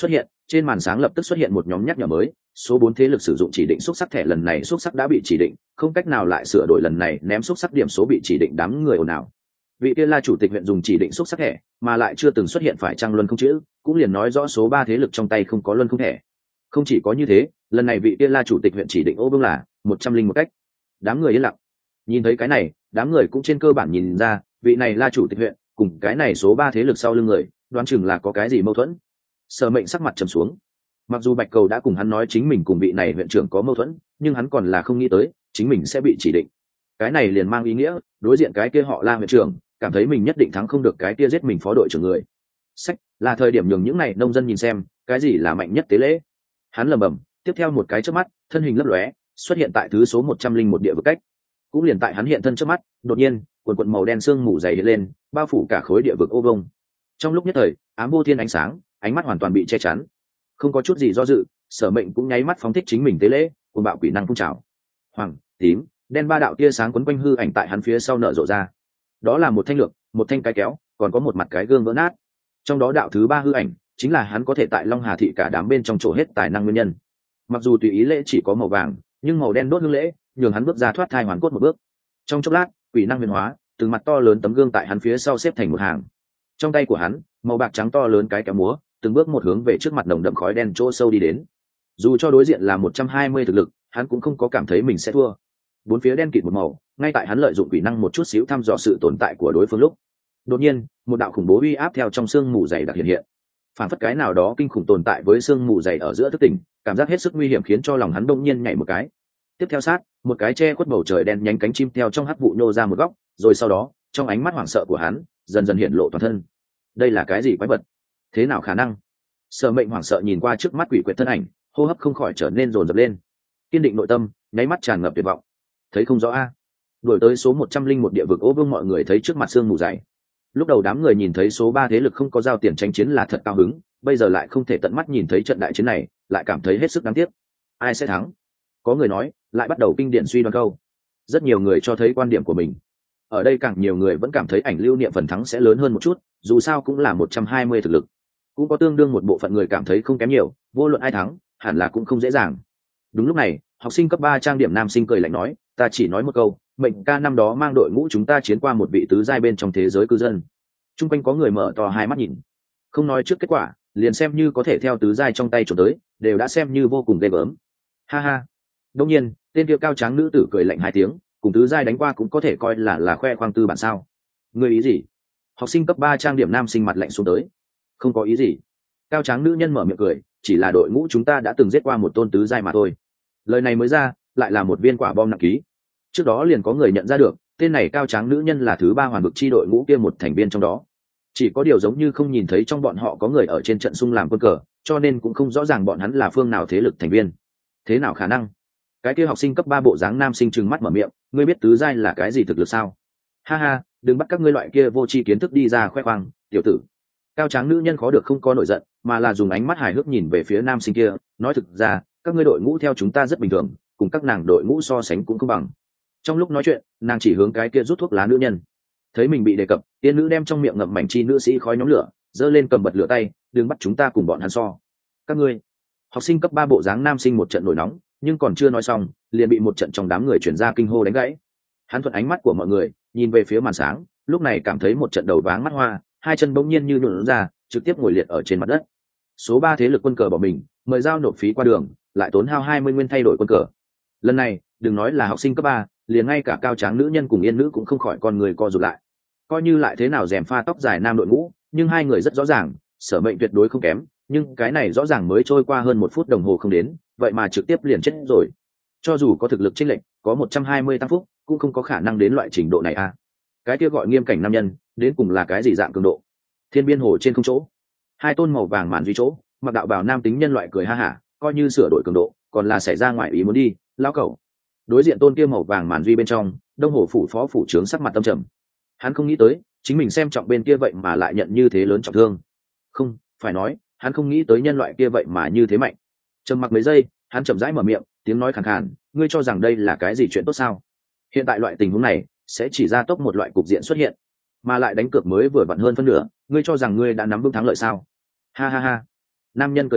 trên màn sáng lập tức xuất hiện một nhóm nhắc nhở mới, số 4 thế lực sử dụng chỉ định xúc sắc thẻ, lần này xúc sắc đã bị chỉ định, không cách nào lại sửa đổi, lần này ném xúc sắc điểm số bị chỉ định. Đám người ồn ào. Vị kia là chủ tịch huyện dùng chỉ định xúc sắc thẻ, mà lại chưa từng xuất hiện phải trang luân không chữ, cũng liền nói rõ số 3 thế lực trong tay không có luân không thẻ. Không chỉ có như thế, lần này vị kia là chủ tịch huyện chỉ định ô vương là 101 cách. Đám người yên lặng. Nhìn thấy cái này, đám người cũng trên cơ bản nhìn ra, vị này là chủ tịch huyện, cùng cái này số 3 thế lực sau lưng người, đoán chừng là có cái gì mâu thuẫn. Sở Mệnh sắc mặt trầm xuống. Mặc dù Bạch Cầu đã cùng hắn nói chính mình cùng vị này huyện trưởng có mâu thuẫn, nhưng hắn còn là không nghĩ tới chính mình sẽ bị chỉ định. Cái này liền mang ý nghĩa, đối diện cái kia họ La huyện trưởng, cảm thấy mình nhất định thắng không được cái kia giết mình phó đội trưởng người. Sách, là thời điểm nhường những này nông dân nhìn xem, cái gì là mạnh nhất tế lễ. Hắn lẩm bẩm, tiếp theo một cái chớp mắt, thân hình lấp lóe, xuất hiện tại thứ số 101 địa vực cách. Cũng liền tại hắn hiện thân trước mắt, đột nhiên, quần màu đen sương mù dày hiện lên, bao phủ cả khối địa vực ô vông. Trong lúc nhất thời, ám vô thiên ánh sáng, ánh mắt hoàn toàn bị che chắn. Không có chút gì do dự, Sở Mệnh cũng nháy mắt phóng thích chính mình tế lễ, cùng bạo quỷ năng phun trào. Hoàng, tím, đen ba đạo tia sáng quấn quanh hư ảnh tại hắn phía sau nở rộ ra. Đó là một thanh lược, một thanh cái kéo, còn có một mặt cái gương vỡ nát. Trong đó đạo thứ 3 hư ảnh, chính là hắn có thể tại Long Hà thị cả đám bên trong chỗ hết tài năng nguyên nhân. Mặc dù tùy ý lễ chỉ có màu vàng, nhưng màu đen đốt hương lễ, nhường hắn bước ra thoát thai hoàn cốt một bước. Trong chốc lát, quỷ năng huyền hóa, từng mặt to lớn tấm gương tại hắn phía sau xếp thành một hàng. Trong tay của hắn, màu bạc trắng to lớn cái kéo múa, từng bước một hướng về trước mặt nồng đậm khói đen chỗ sâu đi đến. Dù cho đối diện là 120 thực lực, hắn cũng không có cảm thấy mình sẽ thua. Bốn phía đen kịt một màu, ngay tại hắn lợi dụng quỷ năng một chút xíu thăm dò sự tồn tại của đối phương lúc, đột nhiên, một đạo khủng bố uy áp theo trong sương mù dày đặc hiện hiện. Phản phất cái nào đó kinh khủng tồn tại với sương mù dày ở giữa thức tỉnh, cảm giác hết sức nguy hiểm khiến cho lòng hắn đông nhiên nhảy một cái. Tiếp theo sát, một cái che khuất bầu trời đen nhánh cánh chim theo trong hắc vụ nhô ra một góc, rồi sau đó, trong ánh mắt hoảng sợ của hắn, dần dần hiện lộ toàn thân. Đây là cái gì quái vật? Thế nào khả năng? Sở Mệnh hoảng sợ nhìn qua trước mắt quỷ quyệt thân ảnh, hô hấp không khỏi trở nên dồn dập lên. Kiên định nội tâm, nháy mắt tràn ngập tuyệt vọng. Thấy không rõ a. Đuổi tới số 101 địa vực Ô Vương, mọi người thấy trước mặt sương mù dày. Lúc đầu đám người nhìn thấy số 3 thế lực không có giao tiền tranh chiến là thật cao hứng, bây giờ lại không thể tận mắt nhìn thấy trận đại chiến này, lại cảm thấy hết sức đáng tiếc. Ai sẽ thắng? Có người nói, lại bắt đầu kinh điển suy đoán câu. Rất nhiều người cho thấy quan điểm của mình. Ở đây càng nhiều người vẫn cảm thấy ảnh lưu niệm phần thắng sẽ lớn hơn một chút, dù sao cũng là 120 thực lực. Cũng có tương đương một bộ phận người cảm thấy không kém nhiều, vô luận ai thắng, hẳn là cũng không dễ dàng. Đúng lúc này, học sinh cấp 3 trang điểm nam sinh cười lạnh nói, ta chỉ nói một câu, Mệnh ca năm đó mang đội ngũ chúng ta chiến qua một vị tứ giai bên trong thế giới cư dân. Trung quanh có người mở to hai mắt nhìn. Không nói trước kết quả, liền xem như có thể theo tứ giai trong tay trốn tới, đều đã xem như vô cùng ghê gớm. Ha ha. Đương nhiên, tên kia cao tráng nữ tử cười lạnh hai tiếng, cùng tứ giai đánh qua cũng có thể coi là khoe khoang tư bản sao? Ngươi ý gì? Học sinh cấp 3 trang điểm nam sinh mặt lạnh xuống tới. Không có ý gì. Cao tráng nữ nhân mở miệng cười, chỉ là đội ngũ chúng ta đã từng giết qua một tôn tứ giai mà thôi. Lời này mới ra, lại là một viên quả bom nặng ký. Trước đó liền có người nhận ra được, tên này cao tráng nữ nhân là thứ 3 hoàn vực chi đội ngũ kia một thành viên trong đó. Chỉ có điều giống như không nhìn thấy trong bọn họ có người ở trên trận xung làm quân cờ, cho nên cũng không rõ ràng bọn hắn là phương nào thế lực thành viên. Thế nào khả năng? Cái kia học sinh cấp 3 bộ dáng nam sinh trừng mắt mở miệng, ngươi biết tứ giai là cái gì thực lực sao? Ha ha, đừng bắt các ngươi loại kia vô tri kiến thức đi ra khoe khoang, tiểu tử. Cao tráng nữ nhân khó được không có nổi giận, mà là dùng ánh mắt hài hước nhìn về phía nam sinh kia, nói thực ra, các ngươi đội ngũ theo chúng ta rất bình thường, cùng các nàng đội ngũ so sánh cũng không bằng. Trong lúc nói chuyện, nàng chỉ hướng cái kia rút thuốc lá nữ nhân. Thấy mình bị đề cập, tiên nữ đem trong miệng ngậm mảnh chi nữ sĩ khói nhóm lửa, giơ lên cầm bật lửa tay, đừng bắt chúng ta cùng bọn hắn so. Các ngươi. Học sinh cấp 3 bộ dáng nam sinh một trận nổi nóng, nhưng còn chưa nói xong, liền bị một trận trong đám người chuyển ra kinh hô đánh gãy. Hắn thuận ánh mắt của mọi người, nhìn về phía màn sáng, lúc này cảm thấy một trận đầu váng mắt hoa, hai chân bỗng nhiên như nhũn ra, trực tiếp ngồi liệt ở trên mặt đất. Số 3 thế lực quân cờ bỏ mình, mời giao nộp phí qua đường, lại tốn hao 20 nguyên thay đổi quân cờ. Lần này, đừng nói là học sinh cấp 3, liền ngay cả cao tráng nữ nhân cùng yên nữ cũng không khỏi con người co rụt lại. Coi như lại thế nào rèm pha tóc dài nam đội ngũ, nhưng hai người rất rõ ràng, Sở Mệnh tuyệt đối không kém, nhưng cái này rõ ràng mới trôi qua hơn 1 phút đồng hồ không đến, vậy mà trực tiếp liền chết rồi. Cho dù có thực lực chênh lệch, có 120 tăng phúc, cũng không có khả năng đến loại trình độ này a. Cái kia gọi nghiêm cảnh nam nhân, đến cùng là cái gì dạng cường độ? Thiên biên hồ trên không chỗ, hai tôn màu vàng màn duy chỗ, mặc đạo bào nam tính nhân loại cười ha hả, coi như sửa đổi cường độ, còn là xảy ra ngoại ý muốn đi, lão cẩu. Đối diện tôn kia màu vàng màn duy bên trong, đông hồ phủ phó phủ trưởng sắc mặt tâm trầm. Hắn không nghĩ tới, chính mình xem trọng bên kia vậy mà lại nhận như thế lớn trọng thương. Không, phải nói, hắn không nghĩ tới nhân loại kia vậy mà như thế mạnh. Trầm mặc mấy giây, hắn chậm rãi mở miệng, tiếng nói khàn khàn, ngươi cho rằng đây là cái gì chuyện tốt sao? Hiện tại loại tình huống này sẽ chỉ ra tốc một loại cục diện xuất hiện, mà lại đánh cược mới vừa vặn hơn phân nửa, ngươi cho rằng ngươi đã nắm vững thắng lợi sao? Ha ha ha. Nam nhân cười to,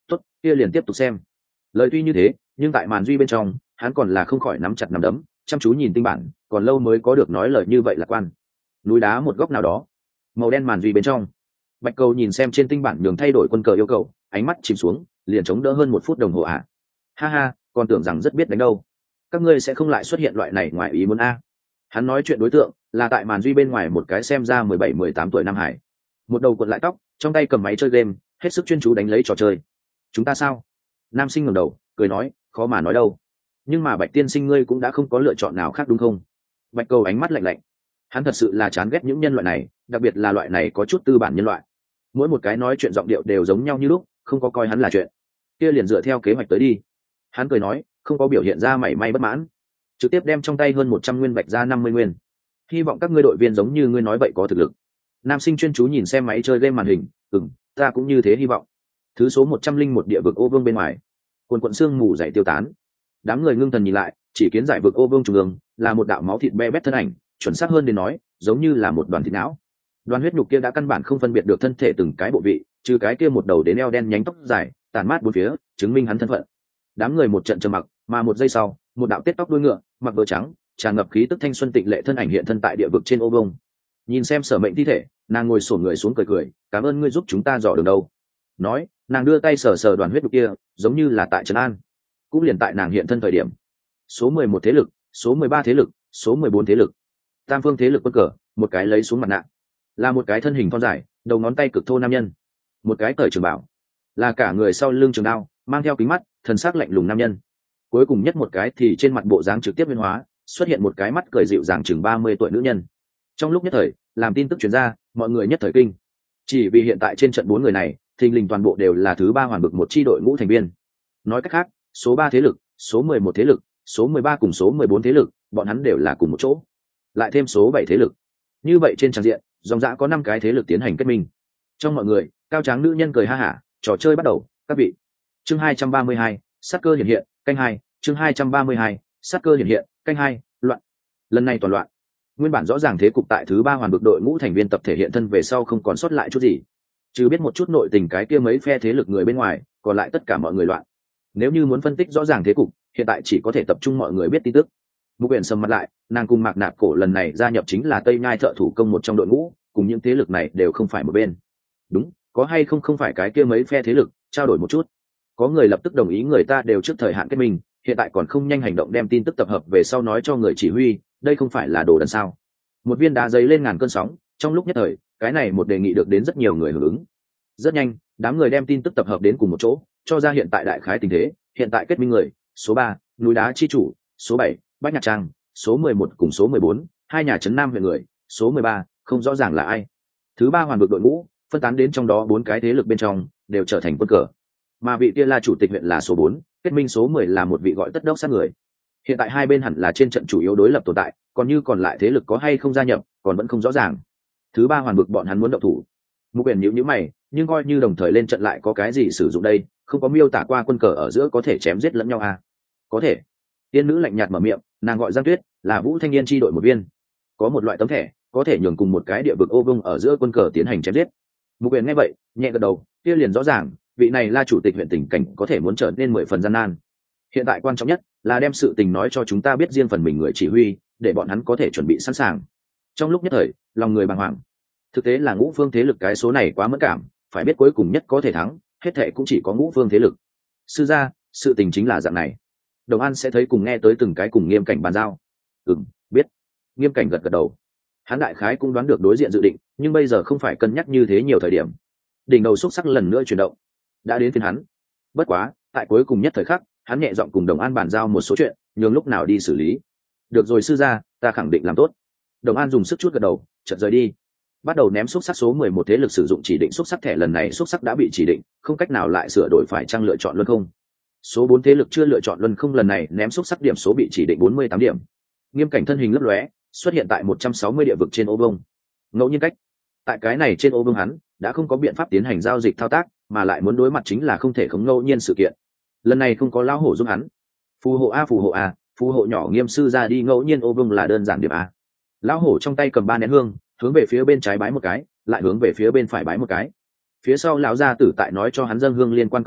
tốt, kia liền tiếp tục xem. Lời tuy như thế, nhưng tại màn duy bên trong hắn còn là không khỏi nắm chặt nắm đấm, chăm chú nhìn tinh bản, còn lâu mới có được nói lời như vậy lạc quan. Núi đá một góc nào đó, màu đen màn duy bên trong, Bạch Cầu nhìn xem trên tinh bản đường thay đổi quân cờ yêu cầu, ánh mắt chìm xuống, liền chống đỡ hơn 1 phút đồng hồ ạ. Ha ha, còn tưởng rằng rất biết đánh đâu. Các ngươi sẽ không lại xuất hiện loại này ngoài ý muốn a. Hắn nói chuyện đối tượng là tại màn duy bên ngoài một cái xem ra 17-18 tuổi Nam Hải. Một đầu cuộn lại tóc, trong tay cầm máy chơi game, hết sức chuyên chú đánh lấy trò chơi. Chúng ta sao? Nam sinh ngẩng đầu, cười nói, khó mà nói đâu. Nhưng mà Bạch tiên sinh ngươi cũng đã không có lựa chọn nào khác đúng không? Bạch Cầu ánh mắt lạnh lạnh. Hắn thật sự là chán ghét những nhân loại này, đặc biệt là loại này có chút tư bản nhân loại. Mỗi một cái nói chuyện giọng điệu đều giống nhau như lúc, không có coi hắn là chuyện. Kia liền dựa theo kế hoạch tới đi. Hắn cười nói, không có biểu hiện ra mảy may bất mãn, trực tiếp đem trong tay hơn 100 nguyên bạch ra 50 nguyên. Hy vọng các ngươi đội viên giống như ngươi nói vậy có thực lực. Nam sinh chuyên chú nhìn xem máy chơi game màn hình, ta cũng như thế hy vọng. Thứ số 101 địa vực ô vương bên ngoài, quần quận xương mù dày tiêu tán. Đám người ngưng thần nhìn lại, chỉ kiến giải vực ô vương trung ương là một đạo máu thịt be bét thân ảnh, chuẩn xác hơn đến nói, giống như là một đoàn thịt não. Đoàn huyết nhục kia đã căn bản không phân biệt được thân thể từng cái bộ vị, trừ cái kia một đầu đến eo đen nhánh tóc dài, tàn mát bốn phía, chứng minh hắn thân phận. Đám người một trận trầm mặc, mà một giây sau, một đạo tết tóc đuôi ngựa, mặc đồ trắng, tràn ngập khí tức thanh xuân tịnh lệ thân ảnh hiện thân tại địa vực trên ô vông. Nhìn xem Sở Mệnh thi thể, nàng ngồi xổm người xuống cười cười, cảm ơn ngươi giúp chúng ta dò đường đâu. Nói, nàng đưa tay sờ sờ đoàn huyết nhục kia, giống như là tại trấn an. Cũng liền tại nàng hiện thân thời điểm, số 11 thế lực, số 13 thế lực, số 14 thế lực, tam phương thế lực quân cờ, một cái lấy xuống mặt nạ, là một cái thân hình thon dài, đầu ngón tay cực thô nam nhân, một cái cởi trường bảo, là cả người sau lưng trường đao, mang theo kính mắt, thần sắc lạnh lùng nam nhân. Cuối cùng nhất một cái thì trên mặt bộ dáng trực tiếp biến hóa, xuất hiện một cái mắt cười dịu dàng chừng 30 tuổi nữ nhân. Trong lúc nhất thời, làm tin tức truyền ra, mọi người nhất thời kinh. Chỉ vì hiện tại trên trận 4 người này, thình lình toàn bộ đều là thứ 3 hoàn bực một chi đội ngũ thành viên. Nói cách khác, số 3 thế lực, số 11 thế lực, số 13 cùng số 14 thế lực, bọn hắn đều là cùng một chỗ. Lại thêm số 7 thế lực. Như vậy trên trang diện, dòng dã có 5 cái thế lực tiến hành kết minh. Trong mọi người, cao tráng nữ nhân cười ha hả, trò chơi bắt đầu, các vị. Chương 232, sát cơ hiện hiện, canh 2, chương 232, sát cơ hiện hiện, canh 2, loạn. Lần này toàn loạn. Nguyên bản rõ ràng thế cục tại thứ 3 hoàn bực đội ngũ thành viên tập thể hiện thân về sau không còn sót lại chút gì. Chứ biết một chút nội tình cái kia mấy phe thế lực người bên ngoài, còn lại tất cả mọi người loạn. Nếu như muốn phân tích rõ ràng thế cục, hiện tại chỉ có thể tập trung mọi người biết tin tức. Mục Uyển sầm mặt lại, nàng cùng Mạc Nạp Cổ lần này gia nhập chính là Tây Nhai thợ thủ công một trong đội ngũ, cùng những thế lực này đều không phải một bên. Đúng, có hay không không phải cái kia mấy phe thế lực, trao đổi một chút. Có người lập tức đồng ý người ta đều trước thời hạn kết minh, hiện tại còn không nhanh hành động đem tin tức tập hợp về sau nói cho người chỉ huy, đây không phải là đồ đần sao? Một viên đá giấy lên ngàn cơn sóng, trong lúc nhất thời, cái này một đề nghị được đến rất nhiều người hưởng ứng. Rất nhanh, đám người đem tin tức tập hợp đến cùng một chỗ, cho ra hiện tại đại khái tình thế, hiện tại kết minh người, số 3, núi đá chi chủ, số 7, Bách Nhạc Trang, số 11 cùng số 14, hai nhà trấn Nam huyện người, số 13, không rõ ràng là ai. Thứ 3 hoàn vực đội ngũ, phân tán đến trong đó 4 cái thế lực bên trong, đều trở thành quân cờ. Mà vị kia là chủ tịch huyện là số 4, kết minh số 10 là một vị gọi tất đốc sát người. Hiện tại hai bên hẳn là trên trận chủ yếu đối lập tồn tại, còn như còn lại thế lực có hay không gia nhập, còn vẫn không rõ ràng. Thứ 3 hoàn vực bọn hắn muốn động thủ. Mục Uyển nhíu mày, nhưng coi như đồng thời lên trận lại có cái gì sử dụng đây, không có miêu tả qua quân cờ ở giữa có thể chém giết lẫn nhau à? Có thể. Tiên nữ lạnh nhạt mở miệng, nàng gọi Giang Tuyết, là Vũ Thanh Niên chi đội một viên. Có một loại tấm thẻ, có thể nhường cùng một cái địa vực ô vung ở giữa quân cờ tiến hành chém giết. Mục Uyển nghe vậy, nhẹ gật đầu, kia liền rõ ràng, vị này là chủ tịch huyện tình cảnh có thể muốn trở nên 10 phần gian nan. Hiện tại quan trọng nhất là đem sự tình nói cho chúng ta biết riêng phần mình người chỉ huy, để bọn hắn có thể chuẩn bị sẵn sàng. Trong lúc nhất thời, lòng người bàng hoàng. Thực tế là ngũ phương thế lực cái số này quá mẫn cảm, phải biết cuối cùng nhất có thể thắng, hết thệ cũng chỉ có ngũ phương thế lực. Sư gia, sự tình chính là dạng này. Đồng An sẽ thấy cùng nghe tới từng cái cùng Nghiêm Cảnh bàn giao. Biết. Nghiêm Cảnh gật gật đầu. Hắn đại khái cũng đoán được đối diện dự định, nhưng bây giờ không phải cân nhắc như thế nhiều thời điểm. Đỉnh đầu xúc sắc lần nữa chuyển động, đã đến phiên hắn. Bất quá, tại cuối cùng nhất thời khắc, hắn nhẹ giọng cùng Đồng An bàn giao một số chuyện, nhường lúc nào đi xử lý. Được rồi sư gia, ta khẳng định làm tốt. Đồng An dùng sức chút gật đầu, chợt rời đi. Bắt đầu ném xúc sắc số 11 thế lực sử dụng chỉ định xúc sắc thẻ lần này xúc sắc đã bị chỉ định, không cách nào lại sửa đổi phải chăng lựa chọn luân không. Số 4 thế lực chưa lựa chọn luân không lần này ném xúc sắc điểm số bị chỉ định 48 điểm. Nghiêm Cảnh thân hình lấp lóe, xuất hiện tại 160 địa vực trên ô vông. Ngẫu nhiên cách, tại cái này trên ô vông hắn đã không có biện pháp tiến hành giao dịch thao tác, mà lại muốn đối mặt chính là không thể không ngẫu nhiên sự kiện. Lần này không có lão hổ giúp hắn. Phù hộ a, phù hộ a, phù hộ nhỏ Nghiêm sư ra đi ngẫu nhiên ô vông là đơn giản điểm a. Lão hổ trong tay cầm 3 nén hương, hướng về phía bên trái bái một cái, lại hướng về phía bên phải bái một cái. Phía sau lão gia tử tại nói cho hắn dâng hương liên quan công việc,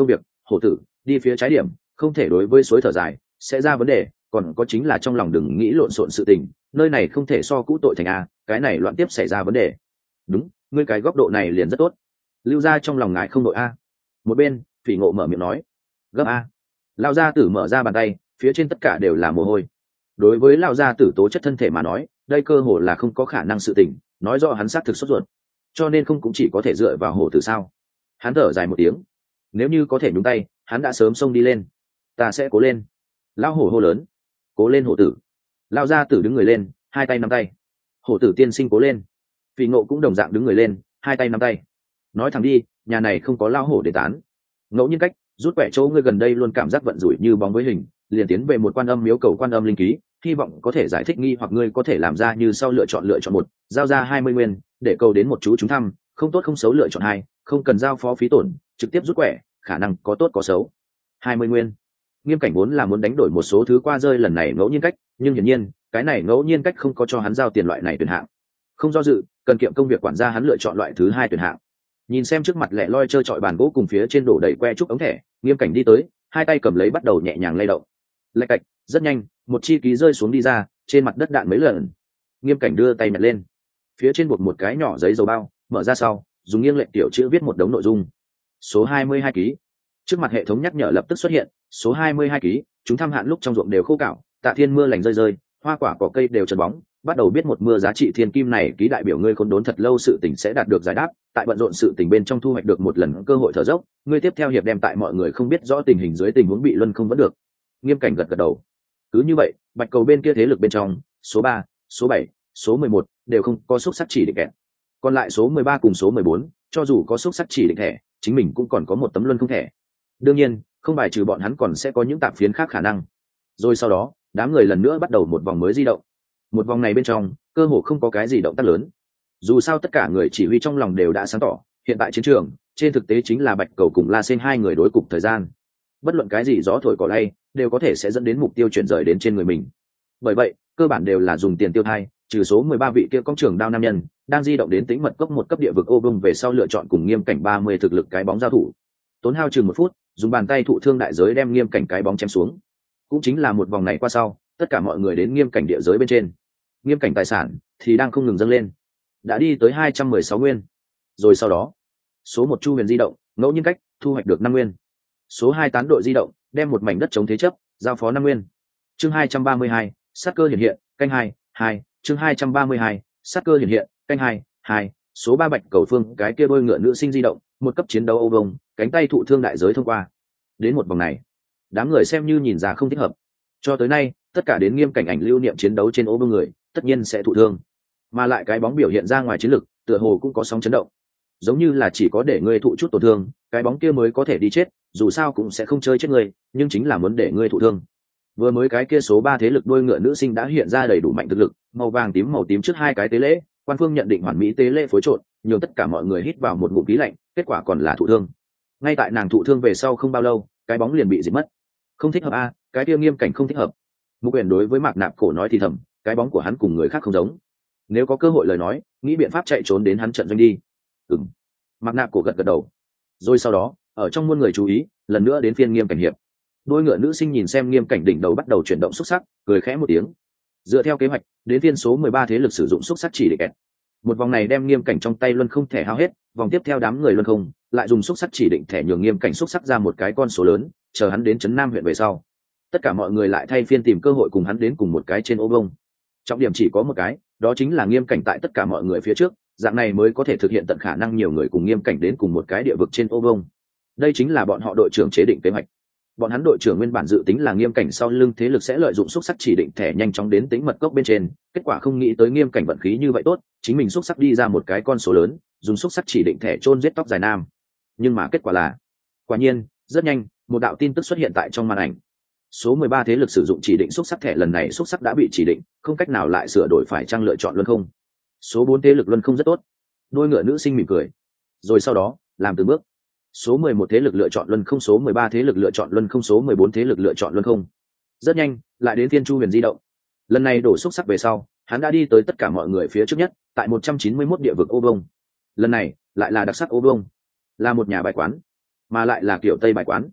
hổ tử đi phía trái điểm, không thể đối với suối thở dài sẽ ra vấn đề, còn có chính là trong lòng đừng nghĩ lộn xộn sự tình, nơi này không thể so cũ tội thành a, cái này loạn tiếp xảy ra vấn đề. Đúng, ngươi cái góc độ này liền rất tốt. Lưu gia trong lòng ngại không đội a. Một bên Phỉ Ngộ mở miệng nói, gấp a. Lão gia tử mở ra bàn tay, phía trên tất cả đều là mồ hôi. Đối với lão gia tử tố chất thân thể mà nói, đây cơ hồ là không có khả năng sự tình, nói rõ hắn xác thực sốt ruột, cho nên không cũng chỉ có thể dựa vào hổ tử sao. Hắn thở dài một tiếng, nếu như có thể nhúng tay hắn đã sớm xông đi lên. Ta sẽ cố lên. Lão hổ hô lớn, cố lên hổ tử. Lão gia tử đứng người lên, hai tay nắm tay. Hổ tử tiên sinh cố lên. Phỉ Ngộ cũng đồng dạng đứng người lên, hai tay nắm tay. Nói thẳng đi, nhà này không có lão hổ để tán. Ngẫu nhiên cách rút quẻ chỗ ngươi gần đây luôn cảm giác vận rủi như bóng với hình, liền tiến về một quan âm miếu cầu quan âm linh ký, hy vọng có thể giải thích nghi hoặc ngươi có thể làm ra như sau lựa chọn một, giao ra 20 nguyên để cầu đến một chú chúng thăm, không tốt không xấu lựa chọn hai, không cần giao phó phí tổn, trực tiếp rút quẻ, khả năng có tốt có xấu. 20 nguyên. Nghiêm Cảnh vốn là muốn đánh đổi một số thứ qua rơi lần này ngẫu nhiên cách, nhưng hiển nhiên cái này ngẫu nhiên cách không có cho hắn giao tiền loại này tuyển hạng. Không do dự, cần kiệm công việc quản gia hắn lựa chọn loại thứ hai tuyển hạng. Nhìn xem trước mặt lẻ loi trơ trọi bàn gỗ cùng phía trên đổ đầy que trúc ống thẻ, Nghiêm Cảnh đi tới, hai tay cầm lấy bắt đầu nhẹ nhàng lay động. Lạch cạch, rất nhanh, một chi ký rơi xuống đi ra, trên mặt đất đạn mấy lần. Nghiêm Cảnh đưa tay nhặt lên, phía trên buộc một cái nhỏ giấy dầu bao, mở ra sau, dùng nghiêng lệnh tiểu chữ viết một đống nội dung. Số 22 ký. Trước mặt hệ thống nhắc nhở lập tức xuất hiện, số 22 ký, chúng thăm hạn lúc trong ruộng đều khô cạo, tạ thiên mưa lành rơi rơi, hoa quả cỏ cây đều trơn bóng, bắt đầu biết một mưa giá trị thiên kim này ký đại biểu ngươi khốn đốn thật lâu sự tình sẽ đạt được giải đáp, tại bận rộn sự tình bên trong thu hoạch được một lần cơ hội thở dốc, ngươi tiếp theo hiệp đem tại mọi người không biết rõ tình hình dưới tình huống bị luân không vẫn được. Nghiêm Cảnh gật gật đầu. Cứ như vậy, bạch cầu bên kia thế lực bên trong, số 3, số 7, số 11 đều không có xúc sắc chỉ định kẹt. Còn lại số 13 cùng số 14, cho dù có xúc sắc chỉ định thẻ, chính mình cũng còn có một tấm luân không thẻ. Đương nhiên, không bài trừ bọn hắn còn sẽ có những tạp phiến khác khả năng. Rồi sau đó, đám người lần nữa bắt đầu một vòng mới di động. Một vòng này bên trong, cơ hồ không có cái gì động tác lớn. Dù sao tất cả người chỉ huy trong lòng đều đã sáng tỏ, hiện tại chiến trường, trên thực tế chính là bạch cầu cùng La Sen hai người đối cục thời gian. Bất luận cái gì gió thổi cỏ lay, đều có thể sẽ dẫn đến mục tiêu chuyển rời đến trên người mình. Bởi vậy, cơ bản đều là dùng tiền tiêu thai, trừ số 13 vị kia công trường đao nam nhân, đang di động đến Tĩnh Mật Cốc một cấp địa vực ô vung về sau lựa chọn cùng Nghiêm Cảnh 30 thực lực cái bóng giao thủ. Tốn hao chừng 1 phút, dùng bàn tay thụ thương đại giới đem Nghiêm Cảnh cái bóng chém xuống. Cũng chính là một vòng này qua sau, tất cả mọi người đến Nghiêm Cảnh địa giới bên trên. Nghiêm Cảnh tài sản thì đang không ngừng dâng lên, đã đi tới 216 nguyên. Rồi sau đó, số 1 Chu Huyền di động, ngẫu nhiên cách thu hoạch được 5 nguyên. Số 2 Tán đội di động, đem một mảnh đất chống thế chấp, giao phó 5 nguyên. Chương 232, sát cơ hiện hiện, canh 2, chương 232, sát cơ hiện hiện, canh 2. Số 3 Bạch Cầu Phương, cái kia đôi ngựa nữ sinh di động, một cấp chiến đấu ô vông, cánh tay thụ thương đại giới thông qua. Đến một vòng này, đám người xem như nhìn ra không thích hợp. Cho tới nay, tất cả đến Nghiêm Cảnh ảnh lưu niệm chiến đấu trên ô vông người, tất nhiên sẽ thụ thương. Mà lại cái bóng biểu hiện ra ngoài chiến lực, tựa hồ cũng có sóng chấn động. Giống như là chỉ có để ngươi thụ chút tổn thương, cái bóng kia mới có thể đi chết, dù sao cũng sẽ không chơi chết ngươi, nhưng chính là muốn để ngươi thụ thương. Vừa mới cái kia số 3 thế lực đôi ngựa nữ sinh đã hiện ra đầy đủ mạnh thực lực, màu tím trước hai cái tế lễ, quan phương nhận định hoàn mỹ tế lễ phối trộn, nhường tất cả mọi người hít vào một ngụm khí lạnh, kết quả còn là thụ thương. Ngay tại nàng thụ thương về sau không bao lâu, cái bóng liền bị diệt mất. Không thích hợp a, cái kia Nghiêm Cảnh không thích hợp. Mục Uyển đối với Mạc Nạp Cổ nói thì thầm, cái bóng của hắn cùng người khác không giống. Nếu có cơ hội lời nói, nghĩ biện pháp chạy trốn đến hắn trận doanh đi. Mạc Nạp Cổ gật gật đầu. Rồi sau đó, ở trong muôn người chú ý, lần nữa đến phiên Nghiêm Cảnh hiệp. Đôi ngựa nữ sinh nhìn xem Nghiêm Cảnh đỉnh đầu bắt đầu chuyển động xúc sắc, cười khẽ một tiếng. Dựa theo kế hoạch, đến phiên số 13 thế lực sử dụng xúc sắc chỉ định kẹt. Một vòng này đem Nghiêm Cảnh trong tay luân không thể hao hết, vòng tiếp theo đám người luân không, lại dùng xúc sắc chỉ định thẻ nhường Nghiêm Cảnh xúc sắc ra một cái con số lớn, chờ hắn đến trấn Nam huyện về sau. Tất cả mọi người lại thay phiên tìm cơ hội cùng hắn đến cùng một cái trên ô vông. Trọng điểm chỉ có một cái, đó chính là Nghiêm Cảnh tại tất cả mọi người phía trước, dạng này mới có thể thực hiện tận khả năng nhiều người cùng Nghiêm Cảnh đến cùng một cái địa vực trên ô vông. Đây chính là bọn họ đội trưởng chế định kế hoạch. Bọn hắn đội trưởng nguyên bản dự tính là Nghiêm Cảnh sau lưng thế lực sẽ lợi dụng xúc sắc chỉ định thẻ nhanh chóng đến Tĩnh Mật Cốc bên trên, kết quả không nghĩ tới Nghiêm Cảnh vận khí như vậy tốt, chính mình xúc sắc đi ra một cái con số lớn, dùng xúc sắc chỉ định thẻ chôn giết tóc dài nam. Nhưng mà kết quả là, quả nhiên, rất nhanh, một đạo tin tức xuất hiện tại trong màn ảnh. Số 13 thế lực sử dụng chỉ định xúc sắc thẻ lần này xúc sắc đã bị chỉ định, không cách nào lại sửa đổi, phải chăng lựa chọn luân không. Số 4 thế lực luân không rất tốt. Đôi ngựa nữ sinh mỉm cười. Rồi sau đó, làm từng bước. Số 11 thế lực lựa chọn luân không, số 13 thế lực lựa chọn luân không, số 14 thế lực lựa chọn luân không. Rất nhanh, lại đến phiên Chu Huyền di động. Lần này đổ xúc sắc về sau, hắn đã đi tới tất cả mọi người phía trước nhất, tại 191 địa vực ô vông. Lần này, lại là đặc sắc ô vông, là một nhà bài quán, mà lại là kiểu Tây bài quán.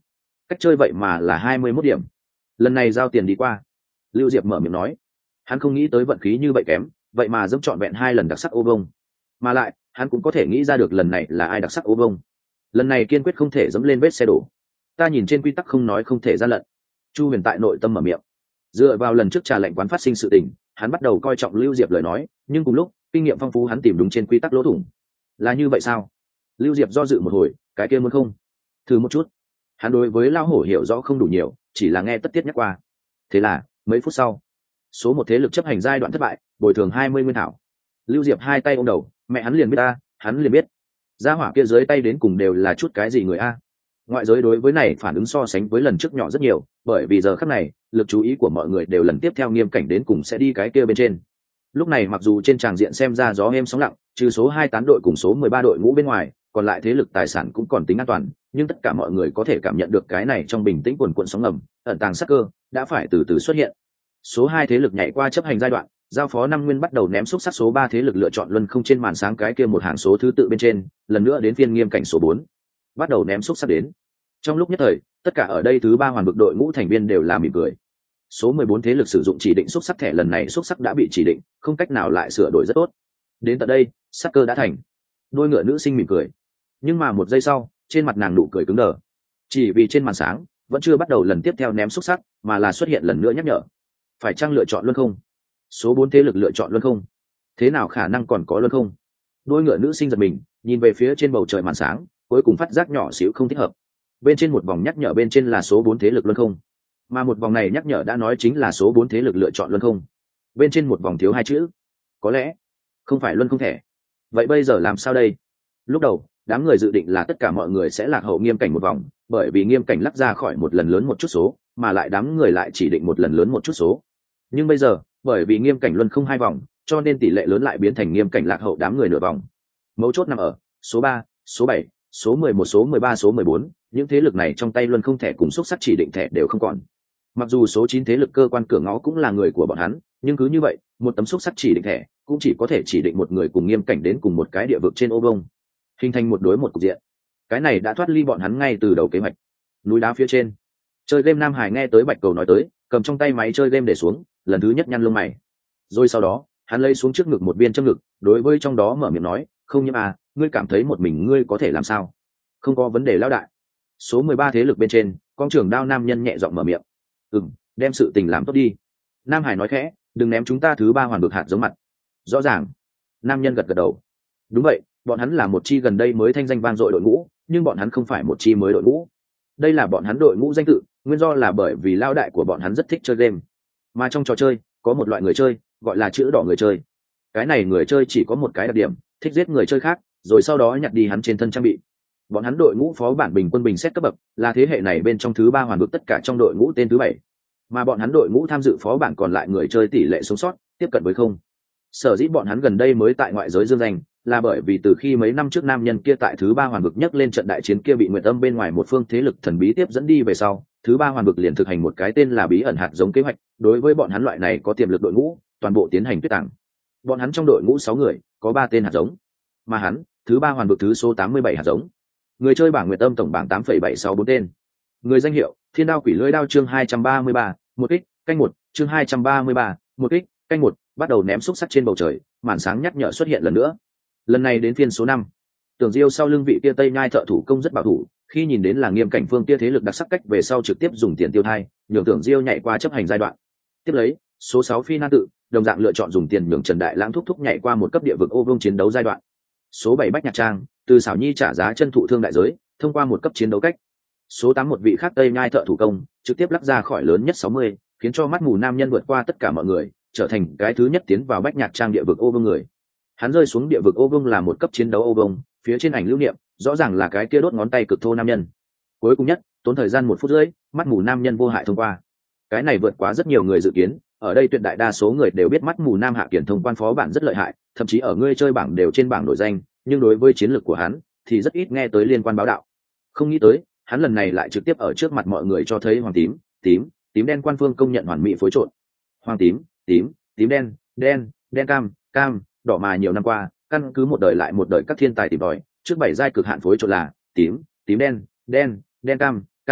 cách chơi vậy mà là 21 điểm. Lần này giao tiền đi qua. Lưu Diệp mở miệng nói, hắn không nghĩ tới vận khí như vậy kém, vậy mà dẫm trọn vẹn 2 lần đặc sắc ô vông, mà lại hắn cũng có thể nghĩ ra được lần này là ai đặc sắc ô vông. Lần này kiên quyết không thể dẫm lên vết xe đổ. Ta nhìn trên quy tắc không nói không thể gian lận. Chu Huyền tại nội tâm mở miệng. Dựa vào lần trước trà lệnh quán phát sinh sự tình, hắn bắt đầu coi trọng Lưu Diệp lời nói, nhưng cùng lúc kinh nghiệm phong phú hắn tìm đúng trên quy tắc lỗ thủng. Là như vậy sao? Lưu Diệp do dự một hồi, cái kia muốn không thử một chút. Hắn đối với lao hổ hiểu rõ không đủ nhiều, chỉ là nghe tất tiết nhắc qua. Thế là mấy phút sau, số một thế lực chấp hành giai đoạn thất bại, bồi thường 20 nguyên thảo. Lưu Diệp hai tay ôm đầu, mẹ hắn liền biết ta, hắn liền biết gia hỏa kia dưới tay đến cùng đều là chút cái gì người a. Ngoại giới đối với này phản ứng so sánh với lần trước nhỏ rất nhiều, bởi vì giờ khắc này lực chú ý của mọi người đều lần tiếp theo nghiêm cảnh đến cùng sẽ đi cái kia bên trên. Lúc này mặc dù trên tràng diện xem ra gió êm sóng lặng, trừ số 2 tán đội cùng số 13 đội ngũ bên ngoài, còn lại thế lực tài sản cũng còn tính an toàn, nhưng tất cả mọi người có thể cảm nhận được cái này trong bình tĩnh cuồn cuộn sóng ngầm, ẩn tàng sắc cơ đã phải từ từ xuất hiện. Số 2 thế lực nhảy qua chấp hành giai đoạn, giao phó 5 nguyên bắt đầu ném xúc sắc số 3 thế lực lựa chọn luân không trên màn sáng cái kia một hàng số thứ tự bên trên, lần nữa đến phiên nghiêm cảnh số 4 bắt đầu ném xúc sắc đến. Trong lúc nhất thời, tất cả ở đây thứ ba hoàn vực đội ngũ thành viên đều là mỉm cười. Số 14 thế lực sử dụng chỉ định xúc sắc thẻ, lần này xúc sắc đã bị chỉ định, không cách nào lại sửa đổi rất tốt. Đến tận đây, sắc cơ đã thành. Đôi ngựa nữ sinh mỉm cười, nhưng mà một giây sau, trên mặt nàng nụ cười cứng đờ, chỉ vì trên màn sáng vẫn chưa bắt đầu lần tiếp theo ném xúc sắc, mà là xuất hiện lần nữa nhắc nhở phải chăng lựa chọn luân không. Số 4 thế lực lựa chọn luân không, thế nào khả năng còn có luân không. Đôi ngựa nữ sinh giật mình, nhìn về phía trên bầu trời màn sáng, cuối cùng phát giác nhỏ xíu không thích hợp. Bên trên một vòng nhắc nhở bên trên là số 4 thế lực luân không, mà một vòng này nhắc nhở đã nói chính là số 4 thế lực lựa chọn luân không. Bên trên một vòng thiếu hai chữ, có lẽ không phải luân không thẻ. Vậy bây giờ làm sao đây? Lúc đầu đám người dự định là tất cả mọi người sẽ lạc hậu nghiêm cảnh một vòng, bởi vì nghiêm cảnh lắc ra khỏi một lần lớn một chút số, mà lại đám người lại chỉ định một lần lớn một chút số. Nhưng bây giờ bởi vì nghiêm cảnh luân không hai vòng, cho nên tỷ lệ lớn lại biến thành nghiêm cảnh lạc hậu đám người nửa vòng. Mấu chốt nằm ở số 3, số 7, số 11, số 13, số 14, những thế lực này trong tay luân không thẻ cùng xúc sắc chỉ định thẻ đều không còn. Mặc dù số 9 thế lực cơ quan cửa ngõ cũng là người của bọn hắn, nhưng cứ như vậy, một tấm xúc sắc chỉ định thẻ cũng chỉ có thể chỉ định một người cùng nghiêm cảnh đến cùng một cái địa vực trên ô vông, hình thành một đối một cục diện. Cái này đã thoát ly bọn hắn ngay từ đầu kế hoạch. Núi đá phía trên, chơi game Nam Hải nghe tới Bạch Cầu nói tới, cầm trong tay máy chơi game để xuống, lần thứ nhất nhăn lông mày. Rồi sau đó, hắn lấy xuống trước ngực một viên châm ngực, đối với trong đó mở miệng nói, không nhiễm à, ngươi cảm thấy một mình ngươi có thể làm sao? Không có vấn đề lão đại. Số 13 thế lực bên trên, con trưởng đao nam nhân nhẹ giọng mở miệng. Đem sự tình làm tốt đi. Nam Hải nói khẽ, đừng ném chúng ta thứ ba hoàn vực hạt giống mặt. Rõ ràng. Nam nhân gật gật đầu. Đúng vậy, bọn hắn là một chi gần đây mới thanh danh vang dội đội ngũ, nhưng bọn hắn không phải một chi mới đội ngũ. Đây là bọn hắn đội ngũ danh tự, nguyên do là bởi vì lao đại của bọn hắn rất thích chơi game. Mà trong trò chơi, có một loại người chơi, gọi là chữ đỏ người chơi. Cái này người chơi chỉ có một cái đặc điểm, thích giết người chơi khác, rồi sau đó nhặt đi hắn trên thân trang bị. Bọn hắn đội ngũ phó bản bình quân bình xét cấp bậc, là thế hệ này bên trong thứ ba hoàn vực tất cả trong đội ngũ tên thứ 7. Mà bọn hắn đội ngũ tham dự phó bản còn lại người chơi tỷ lệ sống sót tiếp cận với không. Sở dĩ bọn hắn gần đây mới tại ngoại giới dương danh, là bởi vì từ khi mấy năm trước nam nhân kia tại thứ ba hoàn vực nhấc lên trận đại chiến kia bị Nguyệt Âm bên ngoài một phương thế lực thần bí tiếp dẫn đi về sau, thứ ba hoàn vực liền thực hành một cái tên là bí ẩn hạt giống kế hoạch, đối với bọn hắn loại này có tiềm lực đội ngũ, toàn bộ tiến hành tuyết tàng. Bọn hắn trong đội ngũ 6 người, có 3 tên hạt giống. Mà hắn, thứ ba hoàn vực thứ số 87 hạt giống. Người chơi bảng Nguyệt Âm tổng bảng 8,764 tên. Người danh hiệu, Thiên Đao Quỷ Lưỡi Đao chương 233, một kích, canh một, chương 233, một kích, canh một, bắt đầu ném xúc sắc trên bầu trời, màn sáng nhắc nhở xuất hiện lần nữa. Lần này đến phiên số 5. Tưởng Diêu sau lưng vị kia Tây Nhai thợ thủ công rất bảo thủ, khi nhìn đến là nghiêm cảnh phương kia thế lực đặc sắc cách về sau trực tiếp dùng tiền tiêu thai, nhường Tưởng Diêu nhảy qua chấp hành giai đoạn. Tiếp lấy, số 6 Phi Nan tự, đồng dạng lựa chọn dùng tiền nhường Trần Đại Lãng thúc thúc nhảy qua một cấp địa vực ô vương chiến đấu giai đoạn. Số 7 Bách Nhạc Trang, từ xảo nhi trả giá chân thụ thương đại giới, thông qua một cấp chiến đấu cách. Số 8 một vị khác Tây Nhai thợ thủ công, trực tiếp lắc ra khỏi lớn nhất 60, khiến cho mắt mù nam nhân vượt qua tất cả mọi người, trở thành cái thứ nhất tiến vào Bách Nhạc Trang địa vực ô vương người. Hắn rơi xuống địa vực ô vương là một cấp chiến đấu ô vương, phía trên ảnh lưu niệm rõ ràng là cái kia đốt ngón tay cực thô nam nhân. Cuối cùng nhất, tốn thời gian 1 phút rưỡi, mắt mù nam nhân vô hại thông qua. Cái này vượt quá rất nhiều người dự kiến, ở đây tuyệt đại đa số người đều biết mắt mù nam hạ kiển thông quan phó bản rất lợi hại, thậm chí ở ngươi chơi bảng đều trên bảng nổi danh, nhưng đối với chiến lược của hắn thì rất ít nghe tới liên quan báo đạo. Không nghĩ tới, hắn lần này lại trực tiếp ở trước mặt mọi người cho thấy hoàng tím, tím đen quan phương công nhận hoàn mỹ phối trộn. Hoàng tím, tím đen, đen cam, đỏ mà nhiều năm qua, căn cứ một đời lại một đời các thiên tài tìm tòi, trước 7 giai cực hạn phối trộn là tím đen,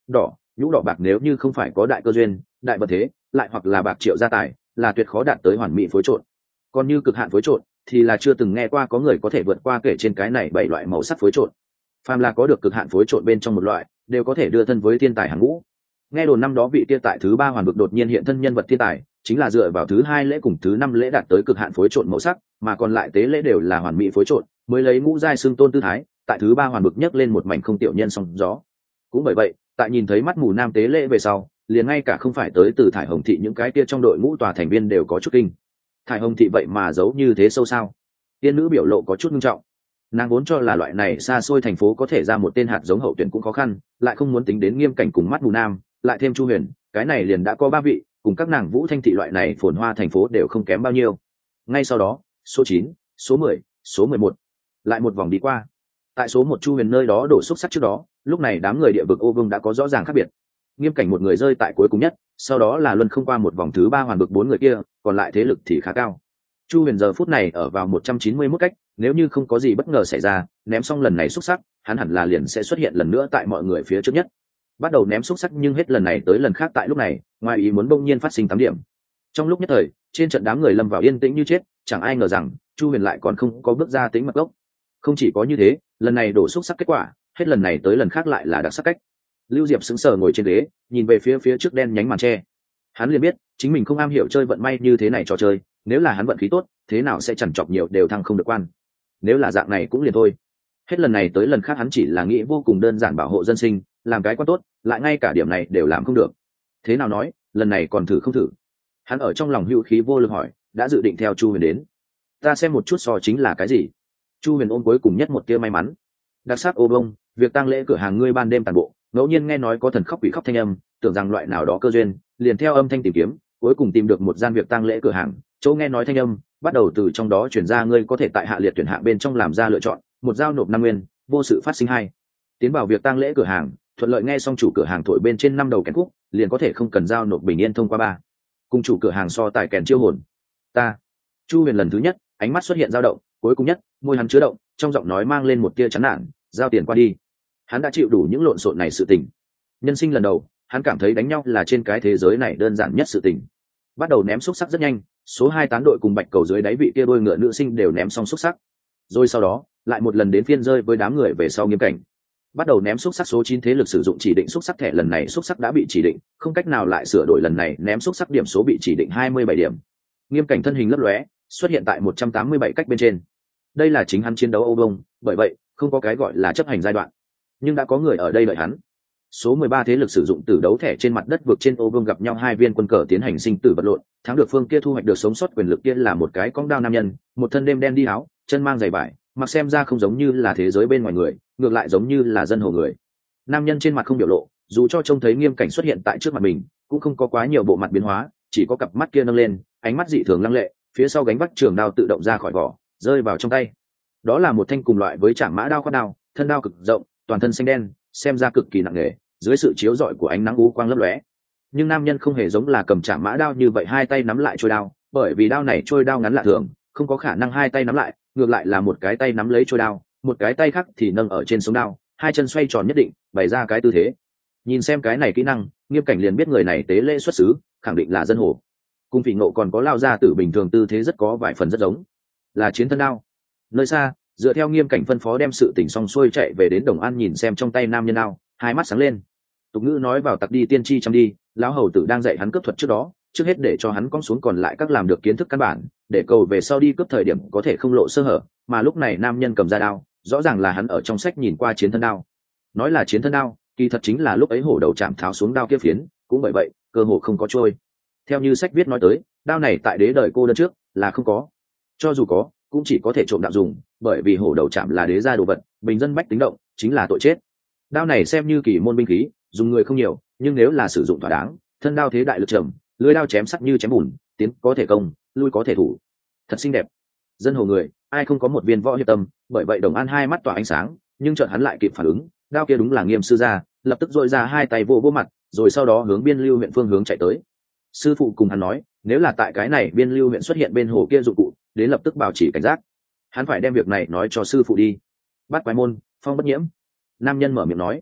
đỏ, nhũ đỏ bạc nếu như không phải có đại cơ duyên, đại vật thế, lại hoặc là bạc triệu gia tài, là tuyệt khó đạt tới hoàn mỹ phối trộn. Còn như cực hạn phối trộn thì là chưa từng nghe qua có người có thể vượt qua kể trên cái này 7 loại màu sắc phối trộn. Phàm là có được cực hạn phối trộn bên trong một loại, đều có thể đưa thân với thiên tài hàng ngũ. Nghe đồn năm đó vị kia tại thứ 3 hoàn vực đột nhiên hiện thân nhân vật thiên tài, chính là dựa vào thứ 2 lễ cùng thứ 5 lễ đạt tới cực hạn phối trộn màu sắc, mà còn lại tế lễ đều là hoàn mỹ phối trộn, mới lấy ngũ giai xương tôn tư thái, tại thứ 3 hoàn vực nhấc lên một mảnh không tiểu nhân sóng gió. Cũng bởi vậy, tại nhìn thấy mắt mù nam tế lễ về sau, liền ngay cả không phải tới từ thải hồng thị những cái kia trong đội ngũ tòa thành viên đều có chút kinh. Thải hồng thị vậy mà giấu như thế sâu sao? Tiên nữ biểu lộ có chút nghiêm trọng. Nàng vốn cho là loại này xa xôi thành phố có thể ra một tên hạt giống hậu tuyển cũng khó khăn, lại không muốn tính đến nghiêm cảnh cùng mắt mù nam, lại thêm Chu Huyền, cái này liền đã có 3 vị, cùng các nàng Vũ Thanh thị loại này phồn hoa thành phố đều không kém bao nhiêu. Ngay sau đó, số 9, số 10, số 11, lại một vòng đi qua. Tại số 1 Chu Huyền nơi đó đổ xúc sắc trước đó, lúc này đám người địa vực ô vương đã có rõ ràng khác biệt. Nghiêm cảnh một người rơi tại cuối cùng nhất, sau đó là luân không qua một vòng thứ 3 hoàn vực 4 người kia, còn lại thế lực thì khá cao. Chu Huyền giờ phút này ở vào 191 cách, nếu như không có gì bất ngờ xảy ra, ném xong lần này xúc sắc, hắn hẳn là liền sẽ xuất hiện lần nữa tại mọi người phía trước nhất. Bắt đầu ném xúc sắc nhưng hết lần này tới lần khác tại lúc này, ngoài ý muốn bỗng nhiên phát sinh 8 điểm. Trong lúc nhất thời, trên trận đám người lâm vào yên tĩnh như chết, chẳng ai ngờ rằng Chu Huyền lại còn không có bước ra tính mật gốc. Không chỉ có như thế, lần này đổ xúc sắc kết quả, hết lần này tới lần khác lại là đặc sắc cách. Lưu Diệp sững sờ ngồi trên ghế, nhìn về phía trước đen nhánh màn tre. Hắn liền biết, chính mình không am hiểu chơi vận may như thế này trò chơi, nếu là hắn vận khí tốt, thế nào sẽ chằn chọc nhiều đều thăng không được quan. Nếu là dạng này cũng liền thôi. Hết lần này tới lần khác hắn chỉ là nghĩ vô cùng đơn giản bảo hộ dân sinh, làm cái quan tốt, lại ngay cả điểm này đều làm không được. Thế nào nói, lần này còn thử không thử? Hắn ở trong lòng hữu khí vô lực hỏi, đã dự định theo Chu Huyền đến. Ta xem một chút so chính là cái gì? Chu Huyền ôm cuối cùng nhất một tia may mắn. Đặc sắc ô bông, việc tang lễ cửa hàng ngươi ban đêm toàn bộ, ngẫu nhiên nghe nói có thần khóc quỷ khóc thanh âm, tưởng rằng loại nào đó cơ duyên, liền theo âm thanh tìm kiếm, cuối cùng tìm được một gian việc tang lễ cửa hàng, chỗ nghe nói thanh âm, bắt đầu từ trong đó chuyển ra ngươi có thể tại hạ liệt tuyển hạng bên trong làm ra lựa chọn, một giao nộp 5 nguyên, vô sự phát sinh 2. Tiến vào việc tang lễ cửa hàng, thuận lợi nghe xong chủ cửa hàng thổi bên trên 5 đầu kèn khúc, liền có thể không cần giao nộp bình yên thông qua 3. Cùng chủ cửa hàng so tài kèn chiêu hồn. Ta. Chu Huyền lần thứ nhất, ánh mắt xuất hiện dao động, cuối cùng nhất, môi hắn chứa động, trong giọng nói mang lên một tia chán nản, giao tiền qua đi. Hắn đã chịu đủ những lộn xộn này sự tình. Nhân sinh lần đầu, hắn cảm thấy đánh nhau là trên cái thế giới này đơn giản nhất sự tình. Bắt đầu ném xúc sắc rất nhanh, số 2 tán đội cùng bạch cầu dưới đáy vị kia đôi ngựa nữ sinh đều ném xong xúc sắc. Rồi sau đó, lại một lần đến phiên rơi với đám người về sau Nghiêm cảnh. Bắt đầu ném xúc sắc số 9 thế lực sử dụng chỉ định xúc sắc thẻ, lần này xúc sắc đã bị chỉ định, không cách nào lại sửa đổi, lần này ném xúc sắc điểm số bị chỉ định 27 điểm. Nghiêm cảnh thân hình lấp lóe, xuất hiện tại 187 cách bên trên. Đây là chính hắn chiến đấu Âu Bông, bởi vậy không có cái gọi là chấp hành giai đoạn, nhưng đã có người ở đây đợi hắn. Số 13 thế lực sử dụng tử đấu thẻ trên mặt đất vượt trên Âu Bông gặp nhau 2 viên quân cờ tiến hành sinh tử vật lộn, thắng được phương kia thu hoạch được sống sót quyền lực kia là một cái cong đao nam nhân, một thân đêm đen đi áo, chân mang giày vải, mặc xem ra không giống như là thế giới bên ngoài người, ngược lại giống như là dân hồ người. Nam nhân trên mặt không biểu lộ, dù cho trông thấy Nghiêm cảnh xuất hiện tại trước mặt mình, cũng không có quá nhiều bộ mặt biến hóa, chỉ có cặp mắt kia nâng lên, ánh mắt dị thường lăng lệ, phía sau gánh vác trường đao tự động ra khỏi vỏ, rơi vào trong tay. Đó là một thanh cùng loại với trảm mã đao khoát đao, thân đao cực rộng, toàn thân xanh đen, xem ra cực kỳ nặng nề, dưới sự chiếu rọi của ánh nắng u quang lấp lóe. Nhưng nam nhân không hề giống là cầm trảm mã đao như vậy hai tay nắm lại trôi đao, bởi vì đao này trôi đao ngắn lạ thường, không có khả năng hai tay nắm lại, ngược lại là một cái tay nắm lấy trôi đao, một cái tay khác thì nâng ở trên sống đao, hai chân xoay tròn nhất định, bày ra cái tư thế. Nhìn xem cái này kỹ năng, Nghiêm cảnh liền biết người này tế lễ xuất xứ, khẳng định là dân hồ. Cung Phỉ Ngộ còn có lao ra tử bình thường tư thế rất có vài phần rất giống, là chiến thân đao. Nơi xa, dựa theo Nghiêm cảnh phân phó đem sự tỉnh xong xuôi chạy về đến Đồng An, nhìn xem trong tay nam nhân đao, hai mắt sáng lên. Tục ngữ nói vào tặc đi tiên tri chăm đi, lão hầu tử đang dạy hắn cướp thuật trước đó, trước hết để cho hắn cong xuống còn lại các làm được kiến thức căn bản, để cầu về sau đi cướp thời điểm có thể không lộ sơ hở. Mà lúc này nam nhân cầm ra đao, rõ ràng là hắn ở trong sách nhìn qua chiến thân đao. Nói là chiến thân đao, kỳ thật chính là lúc ấy hổ đầu chạm tháo xuống đao kia phiến, cũng bởi vậy cơ hồ không có trôi. Theo như sách viết nói tới, đao này tại đế đời cô đơn trước là không có, cho dù có cũng chỉ có thể trộm đạo dùng, bởi vì hổ đầu chạm là đế gia đồ vật, bình dân bách tính động chính là tội chết. Đao này xem như kỳ môn binh khí, dùng người không nhiều, nhưng nếu là sử dụng thỏa đáng, thân đao thế đại lực trầm, lưỡi đao chém sắc như chém bùn, tiến có thể công, lui có thể thủ, thật xinh đẹp. Dân hồ người, ai không có một viên võ hiệp tâm, bởi vậy Đồng An hai mắt tỏa ánh sáng, nhưng chợt hắn lại kịp phản ứng, đao kia đúng là Nghiêm sư gia, lập tức dội ra hai tay vô mặt, rồi sau đó hướng Biên Lưu huyện phương hướng chạy tới. Sư phụ cùng hắn nói, nếu là tại cái này Biên Lưu huyện xuất hiện bên hồ kia dụng cụ, đến lập tức bảo chỉ cảnh giác. Hắn phải đem việc này nói cho sư phụ đi. Bắt quái môn, phong bất nhiễm. Nam nhân mở miệng nói.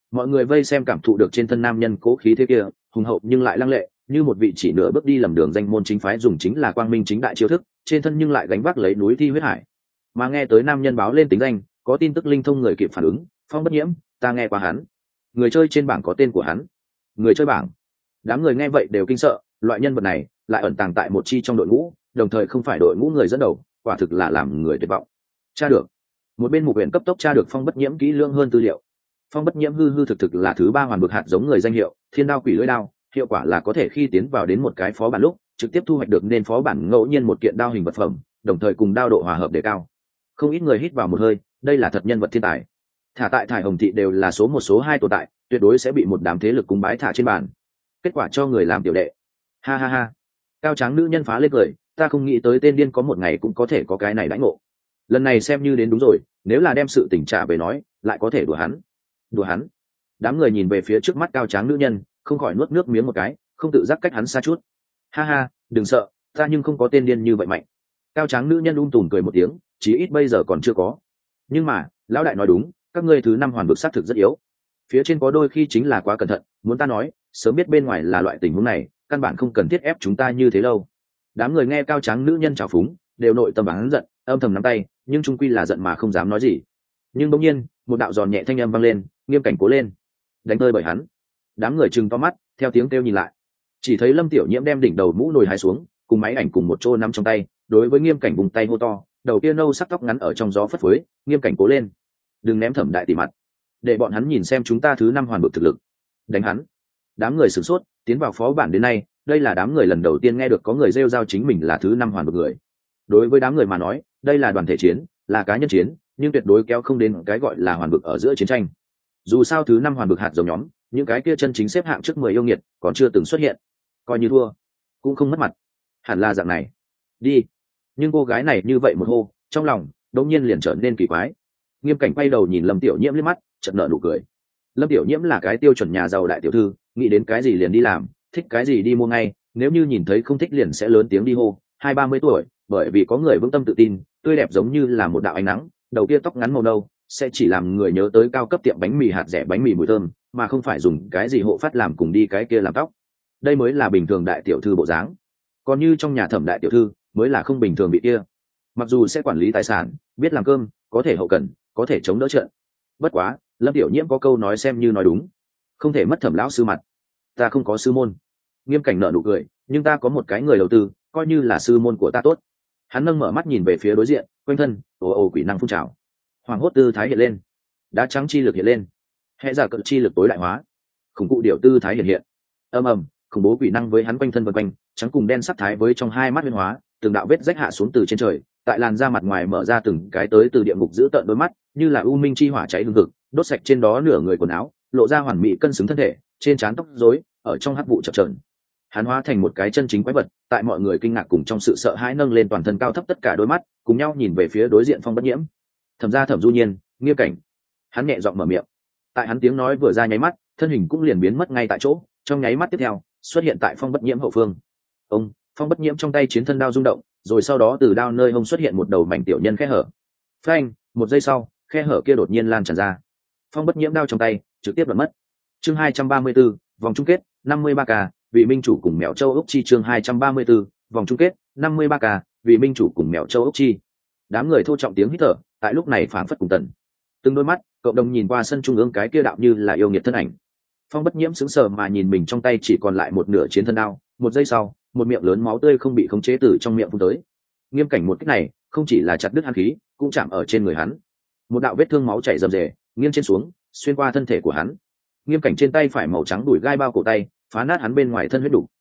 mọi người vây xem cảm thụ được trên thân nam nhân cố khí thế kia hùng hậu nhưng lại lăng lệ, như một vị chỉ nửa bước đi lầm đường danh môn chính phái, dùng chính là quang minh chính đại chiêu thức, trên thân nhưng lại gánh vác lấy núi thi huyết hải. Mà nghe tới nam nhân báo lên tính danh, có tin tức linh thông người kịp phản ứng. Phong Bất Nhiễm, ta nghe qua hắn, người chơi trên bảng có tên của hắn. Người chơi bảng? Đám người nghe vậy đều kinh sợ, loại nhân vật này lại ẩn tàng tại một chi trong đội ngũ, đồng thời không phải đội ngũ người dẫn đầu, quả thực là làm người tuyệt vọng. Tra được. Một bên mục huyện cấp tốc tra được Phong Bất Nhiễm kỹ lưỡng hơn tư liệu. Phong Bất Nhiễm hư hư thực thực là thứ 3 hoàn vực hạt giống người danh hiệu, Thiên Đao Quỷ Lưỡi Đao, hiệu quả là có thể khi tiến vào đến một cái phó bản lúc, trực tiếp thu hoạch được nên phó bản ngẫu nhiên một kiện đao hình vật phẩm, đồng thời cùng đao độ hòa hợp đề cao. Không ít người hít vào một hơi, đây là thật nhân vật thiên tài. Thả tại Thải Hồng thị đều là số 1 số 2 tồn tại, tuyệt đối sẽ bị một đám thế lực cúng bái thả trên bàn. Kết quả cho người làm tiểu đệ. Ha ha ha. Cao tráng nữ nhân phá lên cười, ta không nghĩ tới tên điên có một ngày cũng có thể có cái này đãi ngộ. Lần này xem như đến đúng rồi, nếu là đem sự tình trả về nói, lại có thể đùa hắn. Đùa hắn? Đám người nhìn về phía trước mắt cao tráng nữ nhân, không khỏi nuốt nước miếng một cái, không tự giác cách hắn xa chút. Ha ha, đừng sợ, ta nhưng không có tên điên như vậy mạnh. Cao tráng nữ nhân tùm cười một tiếng, chí ít bây giờ còn chưa có. Nhưng mà lão đại nói đúng, các ngươi thứ 5 hoàn vực xác thực rất yếu. Phía trên có đôi khi chính là quá cẩn thận, muốn ta nói sớm biết bên ngoài là loại tình huống này, căn bản không cần thiết ép chúng ta như thế lâu. Đám người nghe cao tráng nữ nhân trào phúng đều nội tâm oán giận, âm thầm nắm tay, nhưng trung quy là giận mà không dám nói gì. Nhưng bỗng nhiên một đạo giòn nhẹ thanh âm vang lên, Nghiêm Cảnh cố lên, đánh tơi bởi hắn. Đám người trừng to mắt theo tiếng kêu nhìn lại, chỉ thấy Lâm Tiểu Nhiễm đem đỉnh đầu mũ nồi hái xuống, cùng máy ảnh cùng một chỗ nắm trong tay, đối với Nghiêm Cảnh vùng tay hô to, đầu kia nâu sắc tóc ngắn ở trong gió phất phới, Nghiêm Cảnh cố lên, đừng ném Thẩm đại tỷ mặt, để bọn hắn nhìn xem chúng ta thứ 5 hoàn vực thực lực. Đánh hắn. Đám người sửng sốt, tiến vào phó bản đến nay, đây là đám người lần đầu tiên nghe được có người rêu rao chính mình là thứ 5 hoàn vực người. Đối với đám người mà nói, đây là đoàn thể chiến, là cá nhân chiến, nhưng tuyệt đối kéo không đến cái gọi là hoàn vực ở giữa chiến tranh. Dù sao thứ 5 hoàn vực hạt giống nhóm, những cái kia chân chính xếp hạng trước 10 yêu nghiệt còn chưa từng xuất hiện, coi như thua cũng không mất mặt. Hẳn là dạng này. Đi. Nhưng cô gái này như vậy một hô, trong lòng đột nhiên liền trở nên kỳ quái. Nghiêm Cảnh quay đầu nhìn Lâm Tiểu Nhiễm liếc mắt, chợt nở nụ cười. Lâm Tiểu Nhiễm là cái tiêu chuẩn nhà giàu đại tiểu thư, nghĩ đến cái gì liền đi làm, thích cái gì đi mua ngay, nếu như nhìn thấy không thích liền sẽ lớn tiếng đi hô. 20-30 tuổi, bởi vì có người vững tâm tự tin, tươi đẹp giống như là một đạo ánh nắng, đầu kia tóc ngắn màu nâu, sẽ chỉ làm người nhớ tới cao cấp tiệm bánh mì hạt rẻ bánh mì mùi thơm, mà không phải dùng cái gì hộ phát làm cùng đi cái kia làm tóc. Đây mới là bình thường đại tiểu thư bộ dáng. Còn như trong nhà Thẩm đại tiểu thư, mới là không bình thường bị kia. Mặc dù sẽ quản lý tài sản, biết làm cơm, có thể hậu cần, có thể chống đỡ trận. Bất quá, Lâm Tiểu Nhiễm có câu nói xem như nói đúng, không thể mất Thẩm lão sư mặt. Ta không có sư môn. Nghiêm Cảnh nở nụ cười, nhưng ta có một cái người đầu tư, coi như là sư môn của ta tốt. Hắn nâng mở mắt nhìn về phía đối diện, quanh thân ồ quỷ năng phun trào, hoàng hốt tư thái hiện lên, đá trắng chi lực hiện lên, hệ giả cận chi lực tối đại hóa, khủng cụ điệu tư thái hiện hiện, ầm ầm, khủng bố quỷ năng với hắn quanh thân vần quanh, trắng cùng đen sắc thái với trong hai mắt biến hóa, từng đạo vết rách hạ xuống từ trên trời, tại làn da mặt ngoài mở ra từng cái tới từ địa ngục giữ tợn đôi mắt, như là u minh chi hỏa cháy hừng hực, đốt sạch trên đó nửa người quần áo, lộ ra hoàn mỹ cân xứng thân thể, trên trán tóc rối, ở trong hắc vụ chập chờn. Hắn hóa thành một cái chân chính quái vật, tại mọi người kinh ngạc cùng trong sự sợ hãi nâng lên toàn thân cao thấp tất cả đôi mắt, cùng nhau nhìn về phía đối diện Phong Bất Nhiễm. Thẩm gia Thẩm Du Nhiên, Nghiêm Cảnh. Hắn nhẹ giọng mở miệng. Tại hắn tiếng nói vừa ra nháy mắt, thân hình cũng liền biến mất ngay tại chỗ, trong nháy mắt tiếp theo, xuất hiện tại Phong Bất Nhiễm hậu phương. Phong Bất Nhiễm trong tay chiến thân đao rung động, rồi sau đó từ đao nơi hông xuất hiện một đầu mảnh tiểu nhân khe hở. Phanh, một giây sau, khe hở kia đột nhiên lan tràn ra. Phong Bất Nhiễm đao trong tay trực tiếp đoạn mất. Chương 234, vòng chung kết, 53k, vị minh chủ cùng mèo châu ốc chi. Chương 234, vòng chung kết, 53k, vị minh chủ cùng mèo châu ốc chi. Đám người thô trọng tiếng hít thở, tại lúc này phảng phất cùng tần. Từng đôi mắt, cộng đồng nhìn qua sân trung ương cái kia đạo như là yêu nghiệt thân ảnh. Phong Bất Nhiễm sững sờ mà nhìn mình trong tay chỉ còn lại một nửa chiến thân đao, một giây sau, một miệng lớn máu tươi không bị khống chế từ trong miệng phun tới. Nghiêm Cảnh một kích này, không chỉ là chặt đứt hắn khí, cũng chạm ở trên người hắn. Một đạo vết thương máu chảy rầm rề, nghiêng trên xuống, xuyên qua thân thể của hắn. Nghiêm Cảnh trên tay phải màu trắng đùi gai bao cổ tay, phá nát hắn bên ngoài thân huyết đủ.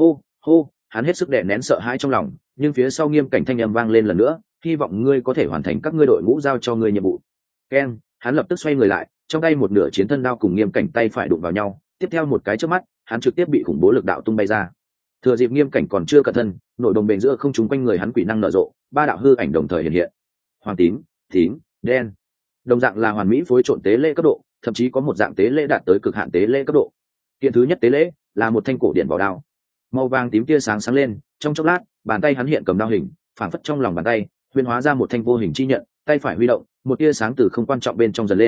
Hô, hắn hết sức đè nén sợ hãi trong lòng, nhưng phía sau Nghiêm Cảnh thanh âm vang lên lần nữa, hy vọng ngươi có thể hoàn thành các ngươi đội ngũ giao cho ngươi nhiệm vụ. Keng, hắn lập tức xoay người lại, trong tay một nửa chiến thân đao cùng Nghiêm Cảnh tay phải đụng vào nhau, tiếp theo một cái chớp mắt, hắn trực tiếp bị khủng bố lực đạo tung bay ra. Thừa dịp Nghiêm Cảnh còn chưa cẩn thân, nội đồng bền giữa không trung quanh người hắn quỷ năng nở rộ, ba đạo hư ảnh đồng thời hiện hiện. Hoàng tím, đen. Đồng dạng là hoàn mỹ phối trộn tế lễ cấp độ, thậm chí có một dạng tế lễ đạt tới cực hạn tế lễ cấp độ. Kiện thứ nhất tế lễ là một thanh cổ điện bảo đao, màu vàng tím tia sáng sáng lên, trong chốc lát, bàn tay hắn hiện cầm đao hình, phảng phất trong lòng bàn tay huyễn hóa ra một thanh vô hình chi nhận, tay phải huy động, một tia sáng từ không quan trọng bên trong dần lên,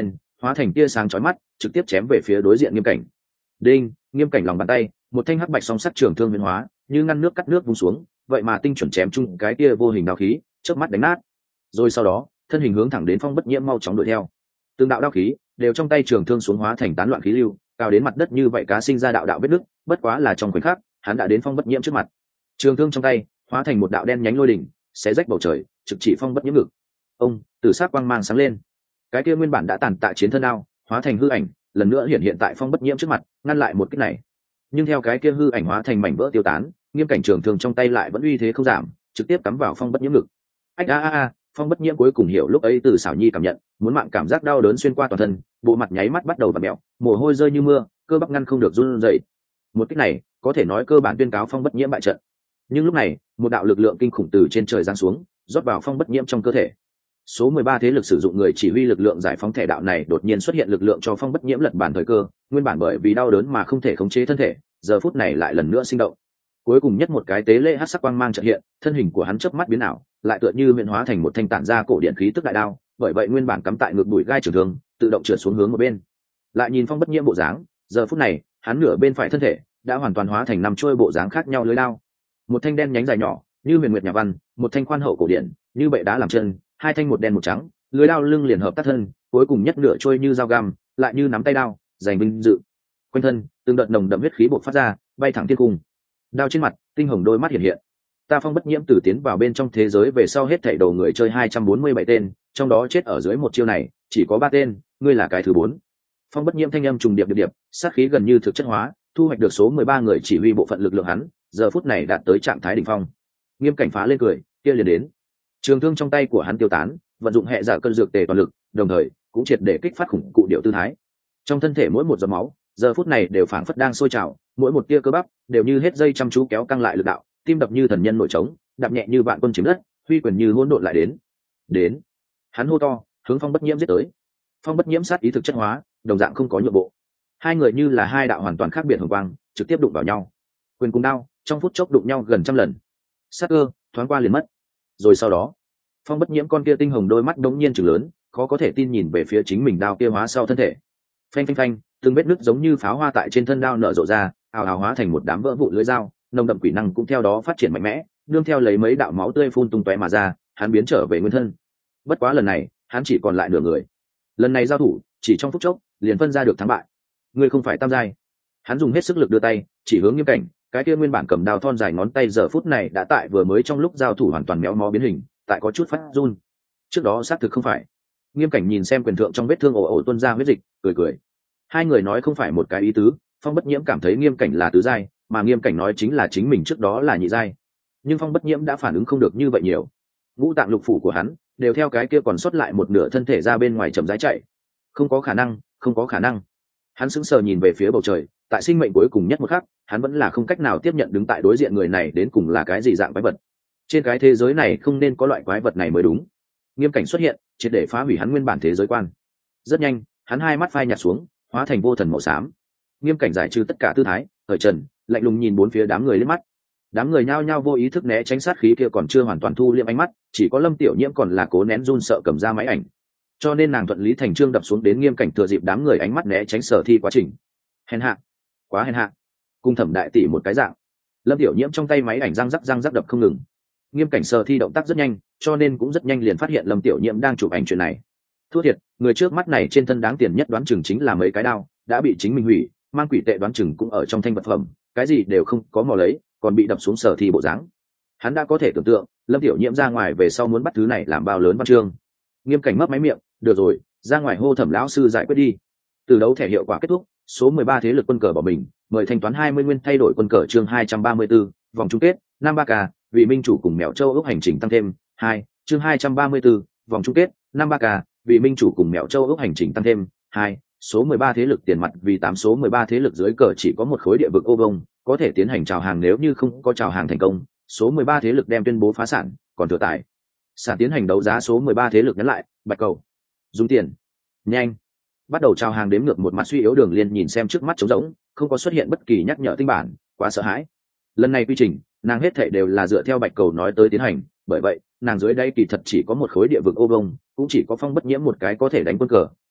hóa thành tia sáng chói mắt, trực tiếp chém về phía đối diện Nghiêm Cảnh. Đinh, Nghiêm Cảnh lòng bàn tay, một thanh hắc bạch song sắc trường thương biến hóa, như ngăn nước cắt nước vung xuống, vậy mà tinh chuẩn chém chung cái tia vô hình đao khí, chớp mắt đánh nát. Rồi sau đó, thân hình hướng thẳng đến Phong Bất Nhiễm mau chóng đuổi theo. Từng đạo đao khí đều trong tay trường thương xuống hóa thành tán loạn khí lưu, cao đến mặt đất như vậy cá sinh ra đạo đạo vết nứt, bất quá là trong khoảnh khắc, hắn đã đến Phong Bất Nhiễm trước mặt. Trường thương trong tay hóa thành một đạo đen nhánh lôi đỉnh, xé rách bầu trời, trực chỉ Phong Bất Nhiễm ngực. Ông, tử sắc quang mang sáng lên. Cái kia nguyên bản đã tàn tạ chiến thân đao, hóa thành hư ảnh, lần nữa hiện tại Phong Bất Nhiễm trước mặt, ngăn lại một kích này. Nhưng theo cái kia hư ảnh hóa thành mảnh vỡ tiêu tán, Nghiêm Cảnh trường thương trong tay lại vẫn uy thế không giảm, trực tiếp cắm vào Phong Bất Nhiễm ngực. Ách a, Phong Bất Nhiễm cuối cùng hiểu lúc ấy từ xảo nhi cảm nhận, muốn mạng cảm giác đau đớn xuyên qua toàn thân, bộ mặt nháy mắt bắt đầu vặn mèo, mồ hôi rơi như mưa, cơ bắp ngăn không được run rẩy. Một kích này, có thể nói cơ bản tuyên cáo Phong Bất Nhiễm bại trận. Nhưng lúc này, một đạo lực lượng kinh khủng từ trên trời giáng xuống, rót vào Phong Bất Nhiễm trong cơ thể. Số 13 thế lực sử dụng người chỉ huy lực lượng giải phóng thể đạo này đột nhiên xuất hiện lực lượng cho Phong Bất Nhiễm lật bản thời cơ, nguyên bản bởi vì đau đớn mà không thể khống chế thân thể, giờ phút này lại lần nữa sinh động. Cuối cùng nhất một cái tế lễ hắc sắc quang mang chợt hiện, thân hình của hắn chớp mắt biến ảo, lại tựa như biến hóa thành một thanh tản ra cổ điện khí tức đại đao, bởi vậy nguyên bản cắm tại ngực bụi gai trường thương, tự động trượt xuống hướng một bên. Lại nhìn Phong Bất Nhiễm bộ dáng, giờ phút này, hắn nửa bên phải thân thể đã hoàn toàn hóa thành năm chuôi bộ dáng khác nhau lưới đao. Một thanh đen nhánh dài nhỏ, như huyền nguyệt nhà văn, một thanh khoan hậu cổ điện, như bệ đá làm chân, hai thanh một đen một trắng, lưới đao lưng liền hợp tác thân, cuối cùng nhất nửa trôi như dao găm, lại như nắm tay đao, giành vinh dự. Quanh thân, từng đợt nồng đậm huyết khí bộc phát ra, bay thẳng thiên cung. Đao trên mặt, tinh hồng đôi mắt hiện hiện. Ta Phong Bất Nhiễm từ tiến vào bên trong thế giới về sau hết thảy đầu người chơi 247 tên, trong đó chết ở dưới một chiêu này, chỉ có 3 tên, ngươi là cái thứ 4. Phong Bất Nhiễm thanh âm trùng điệp điệp, sát khí gần như thực chất hóa, thu hoạch được số 13 người chỉ huy bộ phận lực lượng hắn, giờ phút này đạt tới trạng thái đỉnh phong. Nghiêm Cảnh phá lên cười, kia liền đến. Trường thương trong tay của hắn tiêu tán, vận dụng hệ giả cân dược tề toàn lực, đồng thời cũng triệt để kích phát khủng cụ điệu tư thái. Trong thân thể mỗi một giọt máu, giờ phút này đều phảng phất đang sôi trào, mỗi một tia cơ bắp đều như hết dây chăm chú kéo căng lại lực đạo, tim đập như thần nhân nổi trống, đạp nhẹ như vạn quân chiếm đất, huy quyền như hỗn độn lại đến. Đến. Hắn hô to, hướng Phong Bất Nhiễm giết tới. Phong Bất Nhiễm sát ý thực chất hóa, đồng dạng không có nhượng bộ. Hai người như là hai đạo hoàn toàn khác biệt hồng quang, trực tiếp đụng vào nhau. Quyền cùng đao, trong phút chốc đụng nhau gần trăm lần. Sát cơ thoáng qua liền mất. Rồi sau đó, Phong Bất Nhiễm con kia tinh hồng đôi mắt đống nhiên trừng lớn, khó có thể tin nhìn về phía chính mình đao kia hóa sau thân thể. Phanh phanh phanh, từng vết nứt giống như pháo hoa tại trên thân đao nở rộ ra, ào ào hóa thành một đám vỡ vụn lưỡi dao, nồng đậm quỷ năng cũng theo đó phát triển mạnh mẽ, nương theo lấy mấy đạo máu tươi phun tung tóe mà ra, hắn biến trở về nguyên thân. Bất quá lần này, hắn chỉ còn lại nửa người. Lần này giao thủ, chỉ trong phút chốc, liền phân ra được thắng bại. Ngươi không phải tam giai. Hắn dùng hết sức lực đưa tay, chỉ hướng Nghiêm Cảnh, cái kia nguyên bản cầm đao thon dài ngón tay giờ phút này đã tại vừa mới trong lúc giao thủ hoàn toàn méo mó biến hình, tại có chút phát run. Trước đó xác thực không phải. Nghiêm Cảnh nhìn xem quyền thượng trong vết thương ồ ồ tuôn ra huyết dịch, cười cười. Hai người nói không phải một cái ý tứ, Phong Bất Nhiễm cảm thấy Nghiêm Cảnh là tứ giai, mà Nghiêm Cảnh nói chính là chính mình trước đó là nhị giai. Nhưng Phong Bất Nhiễm đã phản ứng không được như vậy nhiều. Ngũ tạng lục phủ của hắn đều theo cái kia còn sót lại một nửa thân thể ra bên ngoài chậm rãi chạy. Không có khả năng, không có khả năng. Hắn sững sờ nhìn về phía bầu trời, tại sinh mệnh cuối cùng nhất một khắc, hắn vẫn là không cách nào tiếp nhận đứng tại đối diện người này đến cùng là cái gì dạng quái vật. Trên cái thế giới này không nên có loại quái vật này mới đúng. Nghiêm Cảnh xuất hiện, triệt để phá hủy hắn nguyên bản thế giới quan. Rất nhanh, hắn hai mắt phai nhạt xuống, hóa thành vô thần màu xám. Nghiêm Cảnh giải trừ tất cả tư thái, thời trần, lạnh lùng nhìn bốn phía đám người liếc mắt. Đám người nhao nhao vô ý thức né tránh sát khí kia còn chưa hoàn toàn thu liệm ánh mắt, chỉ có Lâm Tiểu Nhiễm còn là cố nén run sợ cầm ra máy ảnh. Cho nên nàng thuận lý thành trương đập xuống đến Nghiêm Cảnh thừa dịp đám người ánh mắt né tránh Sở Thi quá trình. Hèn hạ, quá hèn hạ. Cung Thẩm đại tỷ một cái dạng. Lâm Tiểu Nhiễm trong tay máy ảnh răng rắc đập không ngừng. Nghiêm Cảnh Sở Thi động tác rất nhanh, cho nên cũng rất nhanh liền phát hiện Lâm Tiểu Nhiễm đang chụp ảnh chuyện này. Thua thiệt, người trước mắt này trên thân đáng tiền nhất đoán chừng chính là mấy cái đao, đã bị chính mình hủy, mang quỷ tệ đoán chừng cũng ở trong thanh vật phẩm, cái gì đều không có mò lấy, còn bị đập xuống Sở Thi bộ dáng. Hắn đã có thể tưởng tượng, Lâm Tiểu Nhiễm ra ngoài về sau muốn bắt thứ này làm bao lớn văn chương. Nghiêm Cảnh mấp máy miệng, được rồi, ra ngoài hô Thẩm lão sư giải quyết đi. Từ đấu thẻ hiệu quả kết thúc, số 13 thế lực quân cờ bỏ mình, mời thanh toán 20 nguyên thay đổi quân cờ chương 234, vòng chung kết, Nam Ba Ca, vị minh chủ cùng Mèo Châu ước hành trình tăng thêm, 2, chương 234, vòng chung kết, Nam Ba Ca, vị minh chủ cùng Mèo Châu ước hành trình tăng thêm, 2, số 13 thế lực tiền mặt vì 8 số 13 thế lực dưới cờ chỉ có một khối địa vực ô vông, có thể tiến hành chào hàng nếu như không có chào hàng thành công, số 13 thế lực đem tuyên bố phá sản, còn thừa tài sản tiến hành đấu giá số 13 thế lực nhắn lại, bạch cầu. Dùng tiền. Nhanh. Bắt đầu chào hàng đếm ngược một mặt suy yếu Đường Liên nhìn xem trước mắt trống rỗng, không có xuất hiện bất kỳ nhắc nhở tinh bản, quá sợ hãi. Lần này quy trình, nàng hết thảy đều là dựa theo bạch cầu nói tới tiến hành, bởi vậy, nàng dưới đây kỳ thật chỉ có một khối địa vực ô vông, cũng chỉ có Phong Bất Nhiễm một cái có thể đánh quân cờ,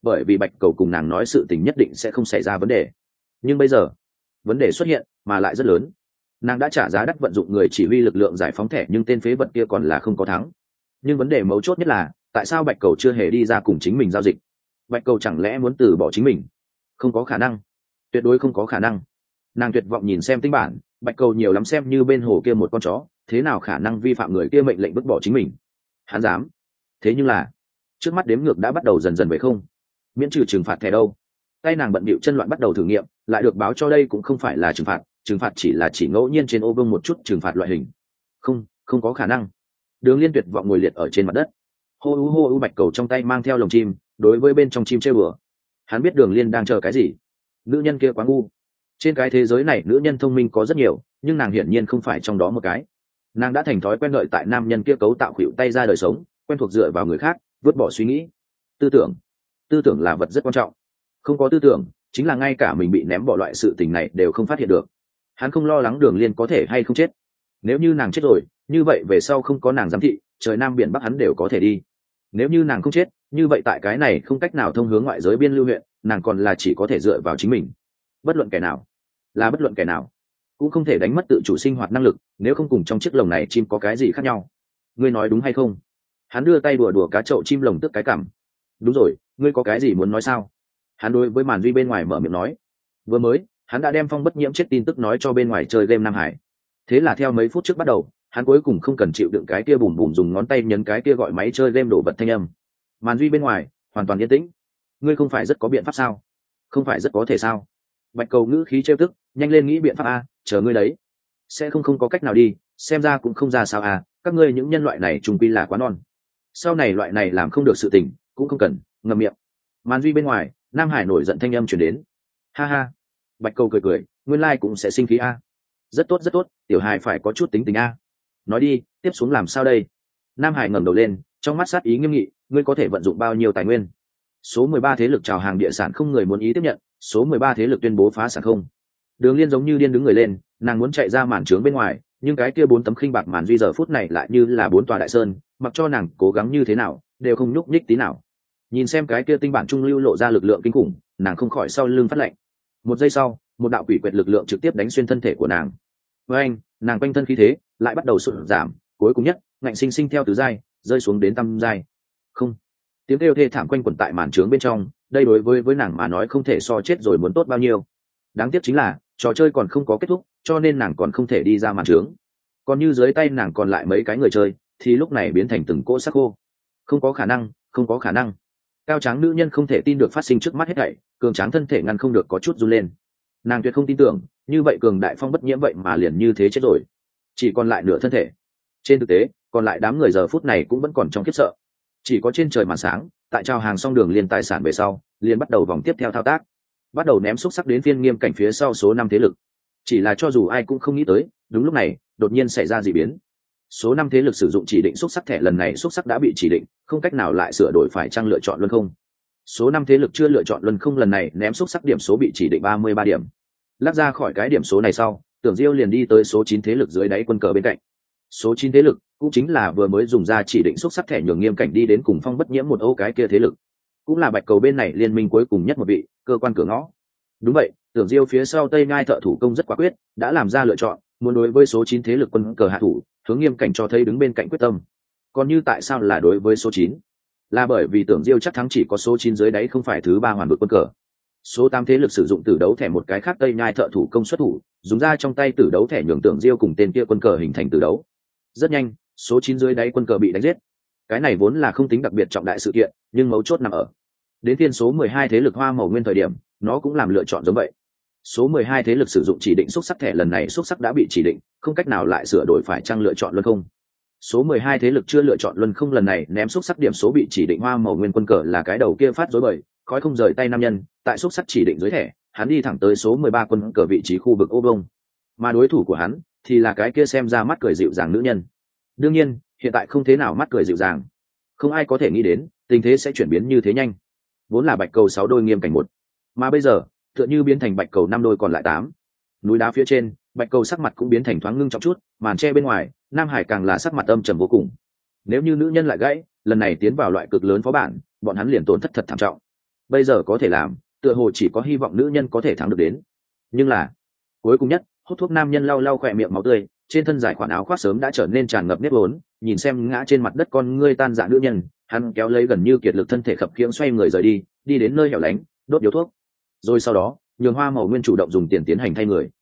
bởi vì bạch cầu cùng nàng nói sự tình nhất định sẽ không xảy ra vấn đề. Nhưng bây giờ vấn đề xuất hiện mà lại rất lớn. Nàng đã trả giá đắt vận dụng người chỉ huy lực lượng giải phóng thẻ, nhưng tên phế vật kia còn là không có thắng. Nhưng vấn đề mấu chốt nhất là tại sao bạch cầu chưa hề đi ra cùng chính mình giao dịch? Bạch cầu chẳng lẽ muốn từ bỏ chính mình? Không có khả năng, tuyệt đối không có khả năng. Nàng tuyệt vọng nhìn xem tinh bản, bạch cầu nhiều lắm xem như bên hồ kia một con chó, thế nào khả năng vi phạm người kia mệnh lệnh vứt bỏ chính mình? Hắn dám. Thế nhưng là trước mắt đếm ngược đã bắt đầu dần dần về không. Miễn trừ trừng phạt thẻ đâu? Tay nàng bận bịu chân loạn bắt đầu thử nghiệm, lại được báo cho đây cũng không phải là trừng phạt chỉ là chỉ ngẫu nhiên trên ô vương một chút trừng phạt loại hình. Không có khả năng. Đường Liên tuyệt vọng ngồi liệt ở trên mặt đất. Hô u bạch cầu trong tay mang theo lồng chim, đối với bên trong chim chơi bừa. Hắn biết Đường Liên đang chờ cái gì. Nữ nhân kia quá ngu. Trên cái thế giới này nữ nhân thông minh có rất nhiều, nhưng nàng hiển nhiên không phải trong đó một cái. Nàng đã thành thói quen đợi tại nam nhân kia cấu tạo khuỵu tay ra đời sống, quen thuộc dựa vào người khác, vứt bỏ suy nghĩ. Tư tưởng là vật rất quan trọng. Không có tư tưởng, chính là ngay cả mình bị ném bỏ loại sự tình này đều không phát hiện được. Hắn không lo lắng Đường Liên có thể hay không chết. Nếu như nàng chết rồi, như vậy về sau không có nàng giám thị, trời nam biển bắc hắn đều có thể đi. Nếu như nàng không chết, như vậy tại cái này không cách nào thông hướng ngoại giới biên lưu huyện, nàng còn là chỉ có thể dựa vào chính mình. Bất luận kẻ nào cũng không thể đánh mất tự chủ sinh hoạt năng lực, nếu không cùng trong chiếc lồng này chim có cái gì khác nhau. Ngươi nói đúng hay không? Hắn đưa tay đùa cá chậu chim lồng tức cái cằm. Đúng rồi, ngươi có cái gì muốn nói sao? Hắn đối với màn duy bên ngoài mở miệng nói. Vừa mới hắn đã đem Phong Bất Nhiễm chết tin tức nói cho bên ngoài chơi game Nam Hải. Thế là theo mấy phút trước bắt đầu, hắn cuối cùng không cần chịu đựng cái kia bùm bùm dùng ngón tay nhấn cái kia gọi máy chơi game đổ vật thanh âm. Màn duy bên ngoài hoàn toàn yên tĩnh. Ngươi không phải rất có biện pháp sao? Không phải rất có thể sao? Bạch cầu ngữ khí trêu tức, nhanh lên nghĩ biện pháp a, chờ ngươi đấy. Sẽ không có cách nào đi, xem ra cũng không ra sao à, các ngươi những nhân loại này trùng quy là quá non. Sau này loại này làm không được sự tình, cũng không cần, ngậm miệng. Màn duy bên ngoài, Nam Hải nổi giận thanh âm chuyển đến. Ha ha. Bạch cầu cười, nguyên lai cũng sẽ sinh khí a. Rất tốt, tiểu Hải phải có chút tính tình a. Nói đi, tiếp xuống làm sao đây? Nam Hải ngẩng đầu lên, trong mắt sát ý nghiêm nghị, ngươi có thể vận dụng bao nhiêu tài nguyên? Số 13 thế lực chào hàng địa sản không người muốn ý tiếp nhận, số 13 thế lực tuyên bố phá sản không. Đường Liên giống như điên đứng người lên, nàng muốn chạy ra màn trướng bên ngoài, nhưng cái kia 4 tấm khinh bạc màn duy giờ phút này lại như là 4 tòa đại sơn, mặc cho nàng cố gắng như thế nào, đều không nhúc nhích tí nào. Nhìn xem cái kia tinh bản trung lưu lộ ra lực lượng kinh khủng, nàng không khỏi sau lưng phát lạnh. Một giây sau, một đạo quỷ quyệt lực lượng trực tiếp đánh xuyên thân thể của nàng. Với anh, nàng quanh thân khí thế lại bắt đầu sụt giảm, cuối cùng nhất, ngạnh sinh sinh theo tứ giai, rơi xuống đến tam giai. Không. Tiếng kêu thê thảm quanh quẩn tại màn trướng bên trong, đây đối với nàng mà nói không thể so chết rồi muốn tốt bao nhiêu. Đáng tiếc chính là trò chơi còn không có kết thúc, cho nên nàng còn không thể đi ra màn trướng. Còn như dưới tay nàng còn lại mấy cái người chơi, thì lúc này biến thành từng cỗ xác khô. Không có khả năng. Cao tráng nữ nhân không thể tin được phát sinh trước mắt hết thảy, cường tráng thân thể ngăn không được có chút run lên. Nàng tuyệt không tin tưởng, như vậy cường đại Phong Bất Nhiễm vậy mà liền như thế chết rồi, chỉ còn lại nửa thân thể. Trên thực tế, còn lại đám người giờ phút này cũng vẫn còn trong khiếp sợ. Chỉ có trên trời màn sáng, tại chào hàng xong Đường Liên tài sản về sau, liền bắt đầu vòng tiếp theo thao tác, bắt đầu ném xúc sắc đến phiên Nghiêm Cảnh phía sau số 5 thế lực. Chỉ là cho dù ai cũng không nghĩ tới, đúng lúc này đột nhiên xảy ra dị biến. Số 5 thế lực sử dụng chỉ định xúc sắc thẻ, lần này xúc sắc đã bị chỉ định, không cách nào lại sửa đổi, phải chăng lựa chọn luân không. Số 5 thế lực chưa lựa chọn luân không, lần này ném xúc sắc điểm số bị chỉ định 33 điểm. Lắc ra khỏi cái điểm số này sau, Tưởng Diêu liền đi tới số 9 thế lực dưới đáy quân cờ bên cạnh. Số 9 thế lực cũng chính là vừa mới dùng ra chỉ định xúc sắc thẻ nhường Nghiêm Cảnh đi đến cùng Phong Bất Nhiễm một ô cái kia thế lực, cũng là bạch cầu bên này liên minh cuối cùng nhất một vị cơ quan cửa ngõ. Đúng vậy, Tưởng Diêu phía sau Tây Ngai thợ thủ công rất quả quyết, đã làm ra lựa chọn, muốn đối với số 9 thế lực quân cờ hạ thủ, hướng Nghiêm Cảnh cho thấy đứng bên cạnh quyết tâm. Còn như tại sao là đối với số 9? Là bởi vì Tưởng Diêu chắc thắng chỉ có số 9 dưới đáy không phải thứ ba hoàn vực quân cờ. Số 8 thế lực sử dụng tử đấu thẻ, một cái khác Tây Nhai thợ thủ công xuất thủ, dùng ra trong tay tử đấu thẻ nhường Tưởng Diêu cùng tên kia quân cờ hình thành tử đấu. Rất nhanh, số 9 dưới đáy quân cờ bị đánh giết. Cái này vốn là không tính đặc biệt trọng đại sự kiện, nhưng mấu chốt nằm ở đến phiên số 12 thế lực Hoa Màu Nguyên thời điểm, nó cũng làm lựa chọn giống vậy. Số 12 thế lực sử dụng chỉ định xúc sắc thẻ, lần này xúc sắc đã bị chỉ định, không cách nào lại sửa đổi, phải chăng lựa chọn luân không. Số 12 thế lực chưa lựa chọn luân không, lần này ném xúc sắc điểm số bị chỉ định Hoa Màu Nguyên quân cờ là cái đầu kia phát rối bời, khói không rời tay nam nhân, tại xúc sắc chỉ định dưới thẻ, hắn đi thẳng tới số 13 quân cờ vị trí khu vực ô vông, mà đối thủ của hắn thì là cái kia xem ra mắt cười dịu dàng nữ nhân. Đương nhiên, hiện tại không thế nào mắt cười dịu dàng, không ai có thể nghĩ đến tình thế sẽ chuyển biến như thế nhanh. Vốn là bạch cầu 6 đôi Nghiêm Cảnh 1, mà bây giờ tựa như biến thành bạch cầu 5 đôi còn lại 8. Núi đá phía trên, bạch cầu sắc mặt cũng biến thành thoáng ngưng trọng chút, màn che bên ngoài, Nam Hải càng là sắc mặt âm trầm vô cùng. Nếu như nữ nhân lại gãy, lần này tiến vào loại cực lớn phó bản, bọn hắn liền tổn thất thật thảm trọng. bây giờ có thể làm tựa hồ chỉ có hy vọng nữ nhân có thể thắng được đến. Nhưng là cuối cùng nhất, hút thuốc nam nhân lau lau khỏe miệng máu tươi, trên thân giải khoản áo khoác sớm đã trở nên tràn ngập nếp vốn, nhìn xem ngã trên mặt đất con ngươi tan rã nữ nhân, hắn kéo lấy gần như kiệt lực thân thể khập khiễng xoay người rời đi, đi đến nơi hẻo lánh, đốt điếu thuốc. Rồi sau đó, nhường Hoa Màu Nguyên chủ động dùng tiền tiến hành thay người.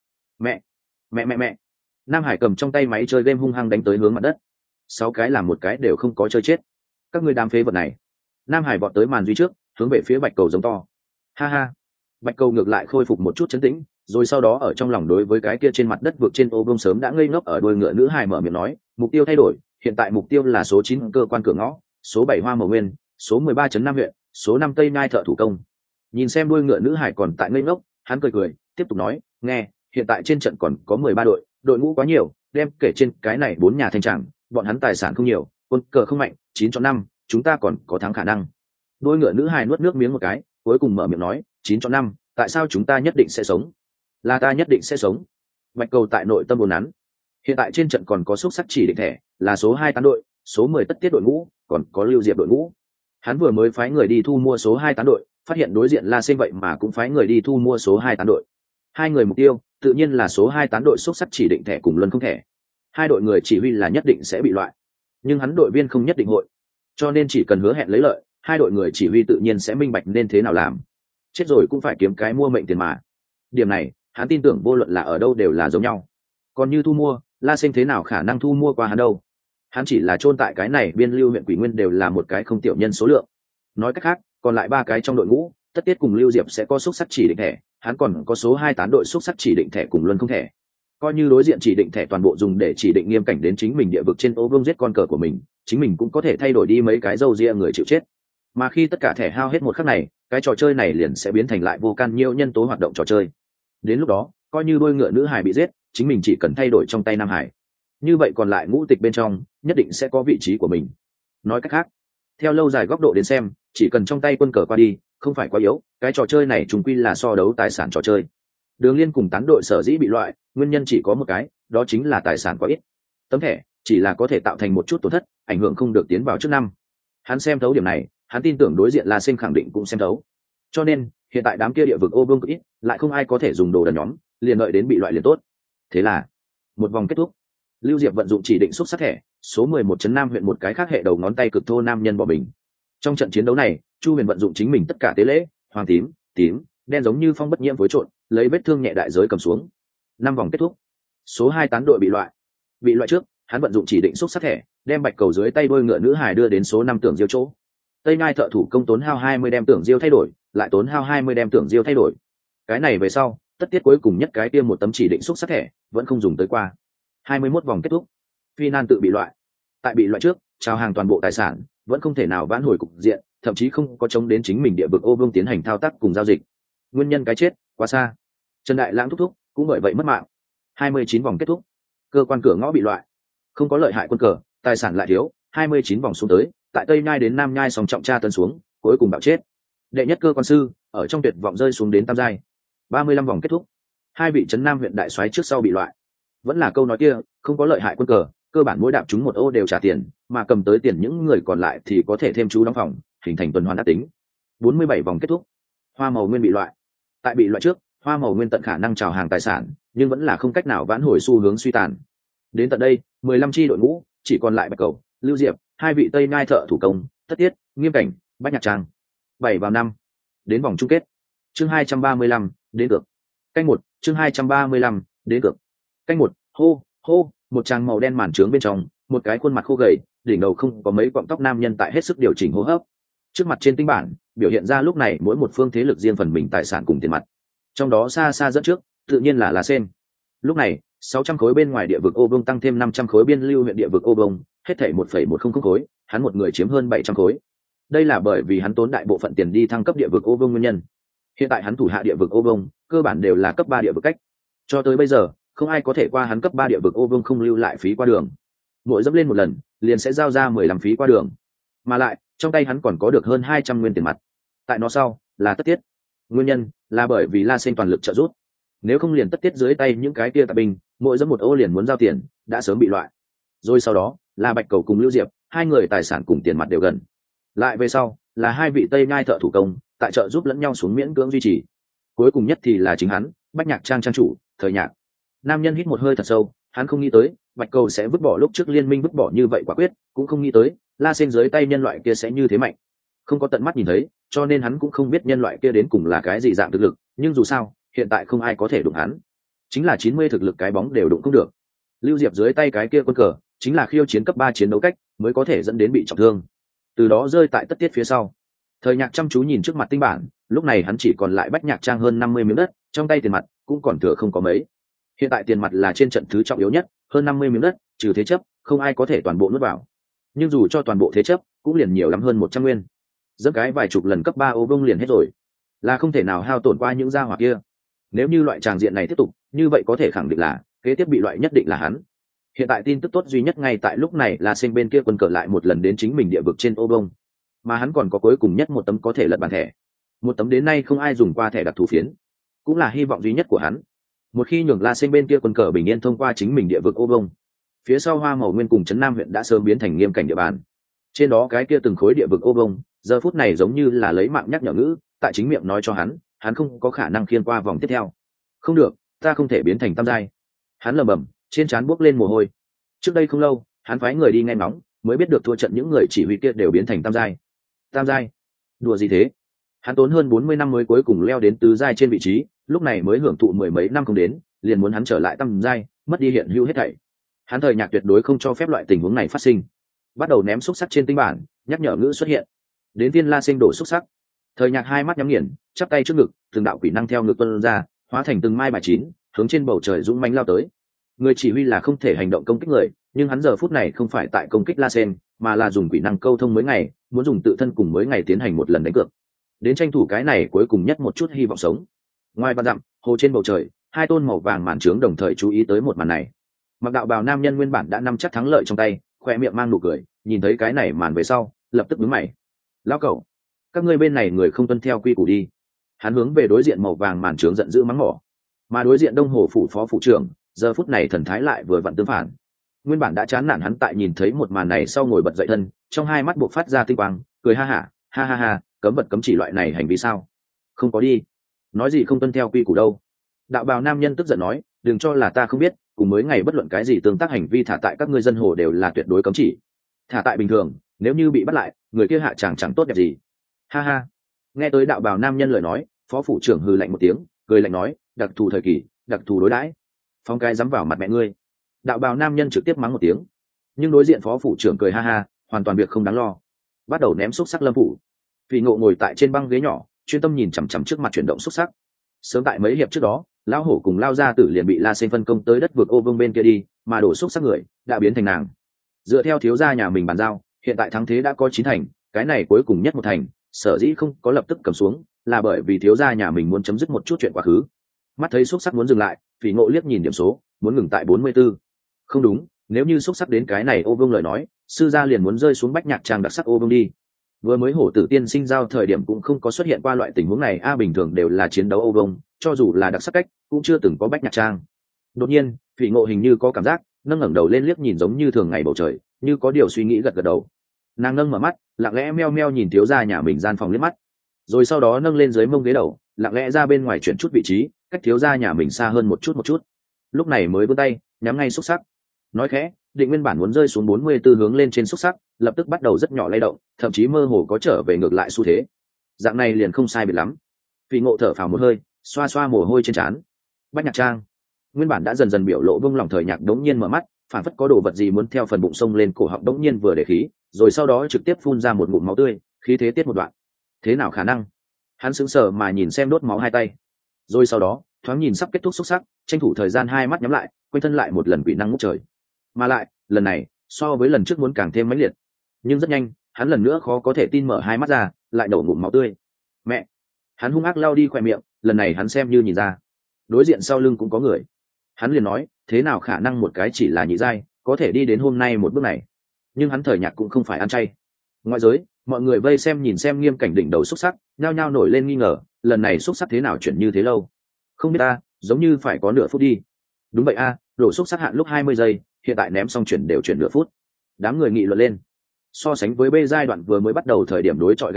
Mẹ. Nam Hải cầm trong tay máy chơi game hung hăng đánh tới hướng mặt đất. 6 cái làm một cái đều không có chơi chết. Các ngươi đám phế vật này. Nam Hải vọt tới màn duy trước, hướng về phía Bạch Cầu giống to. Ha ha. Bạch Cầu ngược lại khôi phục một chút trấn tĩnh, rồi sau đó ở trong lòng đối với cái kia trên mặt đất vượt trên ô vuông sớm đã ngây ngốc ở đuôi ngựa nữ hài mở miệng nói, mục tiêu thay đổi, hiện tại mục tiêu là số 9 cơ quan cửa ngõ, số 7 Hoa Màu Nguyên, số 13.5 huyện, số 5 Tây Nhai thợ thủ công. Nhìn xem đuôi ngựa nữ hải còn tại ngây ngốc, hắn cười, tiếp tục nói, nghe, hiện tại trên trận còn có 13 đội, đội ngũ quá nhiều, đem kể trên cái này 4 nhà thanh tràng, bọn hắn tài sản không nhiều, quân cờ không mạnh, 9-5, chúng ta còn có thắng khả năng. Đuôi ngựa nữ hải nuốt nước miếng một cái, cuối cùng mở miệng nói, 9-5, tại sao chúng ta nhất định sẽ sống? Là ta nhất định sẽ sống. Bạch Cầu tại nội tâm buồn nắn. Hiện tại trên trận còn có xúc sắc chỉ định thẻ, là số 2 tán đội, số 10 tất tiết đội ngũ, còn có Lưu Diệp đội ngũ. Hắn vừa mới phái người đi thu mua số 2 tán đội, phát hiện đối diện La Sinh vậy mà cũng phái người đi thu mua số 2 tán đội. Hai người mục tiêu, tự nhiên là số 2 tán đội xúc sắc chỉ định thẻ cùng luân không thẻ. Hai đội người chỉ huy là nhất định sẽ bị loại, nhưng hắn đội viên không nhất định hội. Cho nên chỉ cần hứa hẹn lấy lợi, hai đội người chỉ huy tự nhiên sẽ minh bạch nên thế nào làm. Chết rồi cũng phải kiếm cái mua mệnh tiền mà. Điểm này, hắn tin tưởng vô luận là ở đâu đều là giống nhau. Còn như thu mua, La Sinh thế nào khả năng thu mua qua hắn đâu? Hắn chỉ là chôn tại cái này biên lưu huyện Quỷ Nguyên đều là một cái không tiểu nhân số lượng. Nói cách khác, còn lại 3 cái trong đội ngũ, tất tiết cùng Lưu Diệp sẽ có xúc sắc chỉ định thẻ, hắn còn có số 2 tán đội xúc sắc chỉ định thẻ cùng luân không thẻ. Coi như đối diện chỉ định thẻ toàn bộ dùng để chỉ định Nghiêm Cảnh đến chính mình địa vực trên ô vuông giết con cờ của mình, chính mình cũng có thể thay đổi đi mấy cái râu ria người chịu chết. Mà khi tất cả thẻ hao hết một khắc này, cái trò chơi này liền sẽ biến thành lại vô can nhiều nhân tố hoạt động trò chơi. Đến lúc đó, coi như đôi ngựa nữ hải bị giết, chính mình chỉ cần thay đổi trong tay Nam Hải. Như vậy còn lại ngũ tịch bên trong, nhất định sẽ có vị trí của mình. Nói cách khác, theo lâu dài góc độ đến xem, chỉ cần trong tay quân cờ qua đi, không phải quá yếu, cái trò chơi này trùng quy là so đấu tài sản trò chơi. Đường Liên cùng tán đội sở dĩ bị loại, nguyên nhân chỉ có một cái, đó chính là tài sản quá ít. Tấm thẻ chỉ là có thể tạo thành một chút tổn thất, ảnh hưởng không được tiến vào trước năm. Hắn xem thấu điểm này, hắn tin tưởng đối diện La Sinh khẳng định cũng xem thấu. Cho nên, hiện tại đám kia địa vực ô vương ít, lại không ai có thể dùng đồ đần nhóm, liền đợi đến bị loại liền tốt. Thế là, một vòng kết thúc. Lưu Diệp vận dụng chỉ định xúc sắc thẻ, số 11.5 huyện một cái khác hệ đầu ngón tay cực thô nam nhân bỏ mình. Trong trận chiến đấu này, Chu Huyền vận dụng chính mình tất cả tế lễ, hoàng tím, tím, đen giống như phong bất nhiễm phối trộn, lấy vết thương nhẹ đại giới cầm xuống. 5 vòng kết thúc. Số 2 tán đội bị loại. Bị loại trước, hắn vận dụng chỉ định xúc sắc thẻ, đem Bạch Cầu dưới tay đôi ngựa nữ hài đưa đến số 5 tưởng diêu chỗ. Tây Nhai thợ thủ công tốn hao 20 đem tưởng diêu thay đổi, lại tốn hao 20 đem tưởng diêu thay đổi. Cái này về sau, tất tiết cuối cùng nhất cái tiêm một tấm chỉ định xúc sắc thẻ, vẫn không dùng tới qua. 21 vòng kết thúc. Phi Nan tự bị loại. Tại bị loại trước, trao hàng toàn bộ tài sản, vẫn không thể nào vãn hồi cục diện, thậm chí không có chống đến chính mình địa vực ô vương tiến hành thao tác cùng giao dịch. Nguyên nhân cái chết quá xa. Trần Đại Lãng thúc thúc cũng bởi vậy mất mạng. 29 vòng kết thúc. Cơ quan cửa ngõ bị loại. Không có lợi hại quân cờ, tài sản lại thiếu, 29 vòng xuống tới, tại Tây Nhai đến Nam Nhai song trọng tra tân xuống, cuối cùng bạo chết. Đệ nhất cơ quan sư ở trong tuyệt vọng rơi xuống đến tam giai. 35 vòng kết thúc. Hai vị trấn Nam huyện đại soái trước sau bị loại. Vẫn là câu nói kia, không có lợi hại quân cờ, cơ bản mỗi đạp chúng một ô đều trả tiền, mà cầm tới tiền những người còn lại thì có thể thêm chú đóng phòng, hình thành tuần hoàn đã tính. 47 vòng kết thúc. Hoa Màu Nguyên bị loại. Tại bị loại trước, Hoa Màu Nguyên tận khả năng trào hàng tài sản, nhưng vẫn là không cách nào vãn hồi xu hướng suy tàn. Đến tận đây, 15 chi đội ngũ, chỉ còn lại Bạch Cầu, Lưu Diệp, hai vị Tây Nhai thợ thủ công, Tất Tiết, Nghiêm Cảnh, Bách Nhạc Trang. 7 vào 5. Đến vòng chung kết. Chương 235, đến cược. Canh 1, chương 235, đến cược. Canh 1, hô, hô, một tràng màu đen màn trướng bên trong, một cái khuôn mặt khô gầy, đỉnh đầu không có mấy cọng tóc nam nhân tại hết sức điều chỉnh hô hấp. Trước mặt trên tinh bản, biểu hiện ra lúc này mỗi một phương thế lực riêng phần mình tài sản cùng tiền mặt. Trong đó xa xa dẫn trước, tự nhiên là La Sen. Lúc này, 600 khối bên ngoài địa vực ô vương tăng thêm 500 khối biên lưu huyện địa vực ô vương, hết thảy 1,100 khối, hắn một người chiếm hơn 700 khối. Đây là bởi vì hắn tốn đại bộ phận tiền đi thăng cấp địa vực ô vương nguyên nhân. Hiện tại hắn thủ hạ địa vực ô vương, cơ bản đều là cấp 3 địa vực cách. Cho tới bây giờ, không ai có thể qua hắn cấp 3 địa vực ô vương không lưu lại phí qua đường. Mỗi dẫm lên một lần, liền sẽ giao ra 15 phí qua đường. Mà lại, trong tay hắn còn có được hơn 200 nguyên tiền mặt. Tại nó sau, là Tất Tiết. Nguyên nhân là bởi vì La Sen toàn lực trợ giúp. Nếu không liền Tất Tiết dưới tay những cái kia tạp binh, mỗi dẫm một ô liền muốn giao tiền, đã sớm bị loại. Rồi sau đó, là Bạch Cầu cùng Lưu Diệp, hai người tài sản cùng tiền mặt đều gần. Lại về sau, là hai vị Tây Nhai thợ thủ công, tại trợ giúp lẫn nhau xuống miễn cưỡng duy trì. Cuối cùng nhất thì là chính hắn, Bách Nhạc Trang trang chủ, Thời Nhạc. Nam nhân hít một hơi thật sâu, hắn không nghĩ tới Bạch Cầu sẽ vứt bỏ lúc trước liên minh vứt bỏ như vậy quả quyết, cũng không nghĩ tới La Sen dưới tay nhân loại kia sẽ như thế mạnh. Không có tận mắt nhìn thấy, cho nên hắn cũng không biết nhân loại kia đến cùng là cái gì dạng thực lực, nhưng dù sao hiện tại không ai có thể đụng hắn, chính là 90 thực lực cái bóng đều đụng không được. Lưu Diệp dưới tay cái kia quân cờ chính là khiêu chiến cấp 3 chiến đấu cách mới có thể dẫn đến bị trọng thương, từ đó rơi tại tất tiết phía sau. Thời Nhạc chăm chú nhìn trước mặt tinh bản, lúc này hắn chỉ còn lại Bách Nhạc Trang hơn 50 miếng đất, trong tay tiền mặt cũng còn thừa không có mấy. Hiện tại tiền mặt là trên trận thứ trọng yếu nhất, hơn 50 miếng đất, trừ thế chấp, không ai có thể toàn bộ nuốt vào. Nhưng dù cho toàn bộ thế chấp, cũng liền nhiều lắm hơn 100 nguyên. Dẫm cái vài chục lần cấp 3 ô vông liền hết rồi, là không thể nào hao tổn qua những gia hỏa kia. Nếu như loại tràng diện này tiếp tục, như vậy có thể khẳng định là kế tiếp bị loại nhất định là hắn. Hiện tại tin tức tốt duy nhất ngay tại lúc này là Sen bên kia quân cờ lại một lần đến chính mình địa vực trên ô vông, mà hắn còn có cuối cùng nhất một tấm có thể lật bàn thẻ, một tấm đến nay không ai dùng qua thẻ đặc thù phiến, cũng là hy vọng duy nhất của hắn. Một khi nhường La Sen bên kia quân cờ bình yên thông qua chính mình địa vực ô vông, phía sau Hoa Màu Nguyên cùng trấn Nam huyện đã sớm biến thành nghiêm cảnh địa bàn. Trên đó cái kia từng khối địa vực ô vông, giờ phút này giống như là lấy mạng nhắc nhở ngữ, tại chính miệng nói cho hắn không có khả năng khiên qua vòng tiếp theo. Không được, ta không thể biến thành tam giai. Hắn lẩm bẩm, trên trán buốc lên mồ hôi. Trước đây không lâu, hắn phái người đi nghe ngóng, mới biết được thua trận những người chỉ huy kia đều biến thành tam giai. Tam giai? Đùa gì thế? Hắn tốn hơn 40 năm mới cuối cùng leo đến tứ giai trên vị trí, lúc này mới hưởng thụ mười mấy năm không đến, liền muốn hắn trở lại tam giai, mất đi hiện hữu hết thảy. Hắn Thời Nhạc tuyệt đối không cho phép loại tình huống này phát sinh. Bắt đầu ném xúc sắc trên tinh bản, nhắc nhở ngữ xuất hiện. Đến viên La Sinh đổ xúc sắc. Thời Nhạc hai mắt nhắm nghiền, chắp tay trước ngực, từng đạo quỷ năng theo ngực tuôn ra, hóa thành từng mai bài chín, hướng trên bầu trời dũng mãnh lao tới. Người chỉ huy là không thể hành động công kích người, nhưng hắn giờ phút này không phải tại công kích La Sen, mà là dùng quỷ năng câu thông mới ngày, muốn dùng tự thân cùng mới ngày tiến hành một lần đánh cược, đến tranh thủ cái này cuối cùng nhất một chút hy vọng sống. Ngoài vạn dặm, hồ trên bầu trời, hai tôn màu vàng màn trướng đồng thời chú ý tới một màn này. Mặc đạo bào nam nhân nguyên bản đã nắm chắc thắng lợi trong tay, khoe miệng mang nụ cười, nhìn thấy cái này màn về sau, lập tức nhướng mày. Lão cẩu, các ngươi bên này người không tuân theo quy củ đi. Hắn hướng về đối diện màu vàng màn trướng giận dữ mắng mỏ. Mà đối diện Đông Hồ phủ phó phủ trưởng, giờ phút này thần thái lại vừa vặn tương phản. Nguyên bản đã chán nản hắn tại nhìn thấy một màn này sau ngồi bật dậy thân, trong hai mắt buộc phát ra tinh quang, cười ha ha, cấm vật cấm chỉ loại này hành vi sao? Không có đi. Nói gì không tuân theo quy củ đâu. Đạo bào nam nhân tức giận nói, đừng cho là ta không biết, cùng mới ngày bất luận cái gì tương tác hành vi thả tại các ngươi dân hồ đều là tuyệt đối cấm chỉ. Thả tại bình thường, nếu như bị bắt lại, người kia hạ chẳng tốt đẹp gì. Ha ha. Nghe tới đạo bào nam nhân lời nói, phó phủ trưởng hừ lạnh một tiếng, cười lạnh nói, đặc thù thời kỳ, đặc thù đối đãi. Phong cái dám vào mặt mẹ ngươi. Đạo bào nam nhân trực tiếp mắng một tiếng, nhưng đối diện phó phủ trưởng cười ha ha, hoàn toàn việc không đáng lo. Bắt đầu ném xúc sắc lâm phủ. Vì Ngộ ngồi tại trên băng ghế nhỏ, chuyên tâm nhìn chằm chằm trước mặt chuyển động xúc sắc. Sớm tại mấy hiệp trước đó, lão hổ cùng lao gia tử liền bị La Sen phân công tới đất vực ô vương bên kia đi, mà đổ xúc sắc người đã biến thành nàng. Dựa theo thiếu gia nhà mình bàn giao, hiện tại thắng thế đã có 9 thành, cái này cuối cùng nhất một thành, sở dĩ không có lập tức cầm xuống, là bởi vì thiếu gia nhà mình muốn chấm dứt một chút chuyện quá khứ. Mắt thấy xúc sắc muốn dừng lại, Vì Ngộ liếc nhìn điểm số, muốn ngừng tại 44. Không đúng, nếu như xúc sắc đến cái này ô vương lời nói, sư gia liền muốn rơi xuống Bách Nhạc Trang đặc sắc ô vương đi. Vừa mới hổ tử tiên sinh giao thời điểm cũng không có xuất hiện qua loại tình huống này, bình thường đều là chiến đấu ô vông, cho dù là đặc sắc cách cũng chưa từng có Bách Nhạc Trang. Đột nhiên Phỉ Ngộ hình như có cảm giác, nâng ngẩng đầu lên liếc nhìn giống như thường ngày bầu trời, như có điều suy nghĩ gật gật đầu. Nàng nâng mở mắt, lặng lẽ meo meo nhìn thiếu gia nhà mình gian phòng liếc mắt, rồi sau đó nâng lên dưới mông ghế đầu, lặng lẽ ra bên ngoài chuyển chút vị trí, cách thiếu gia nhà mình xa hơn một chút. Lúc này mới vươn tay nhắm ngay xúc sắc, nói khẽ, định nguyên bản muốn rơi xuống 44 hướng lên trên xúc sắc, lập tức bắt đầu rất nhỏ lay động, thậm chí mơ hồ có trở về ngược lại xu thế. Dạng này liền không sai biệt lắm. Vì Ngộ thở phào một hơi, xoa xoa mồ hôi trên trán. Bách Nhạc Trang, nguyên bản đã dần dần biểu lộ vung lòng Thời Nhạc đống nhiên mở mắt, phản phất có đồ vật gì muốn theo phần bụng sông lên cổ họng, đống nhiên vừa để khí, rồi sau đó trực tiếp phun ra một ngụm máu tươi, khí thế tiết một đoạn. Thế nào khả năng? Hắn sững sờ mà nhìn xem đốt máu hai tay, rồi sau đó thoáng nhìn sắp kết thúc xúc sắc, tranh thủ thời gian hai mắt nhắm lại, quay thân lại một lần quỷ năng ngút trời, mà lại lần này so với lần trước muốn càng thêm mãnh liệt. Nhưng rất nhanh hắn lần nữa khó có thể tin mở hai mắt ra, lại đổ ngụm máu tươi. Mẹ! Hắn hung ác lao đi khoe miệng, lần này hắn xem như nhìn ra đối diện sau lưng cũng có người. Hắn liền nói, thế nào khả năng một cái chỉ là nhị giai có thể đi đến hôm nay một bước này. Nhưng hắn Thời Nhạc cũng không phải ăn chay. Ngoại giới mọi người vây xem nhìn xem nghiêm cảnh đỉnh đầu xúc sắc, nhao nhao nổi lên nghi ngờ, lần này xúc sắc thế nào chuyển như thế lâu. Không biết ta, giống như phải có nửa phút đi. Đúng vậy đổ xúc sắc hạn lúc 20 giây, hiện tại ném xong chuyển đều chuyển nửa phút. Đám người nghị luận lên. So sánh với B giai đoạn vừa mới bắt đầu thời điểm đối chọi gay gắt,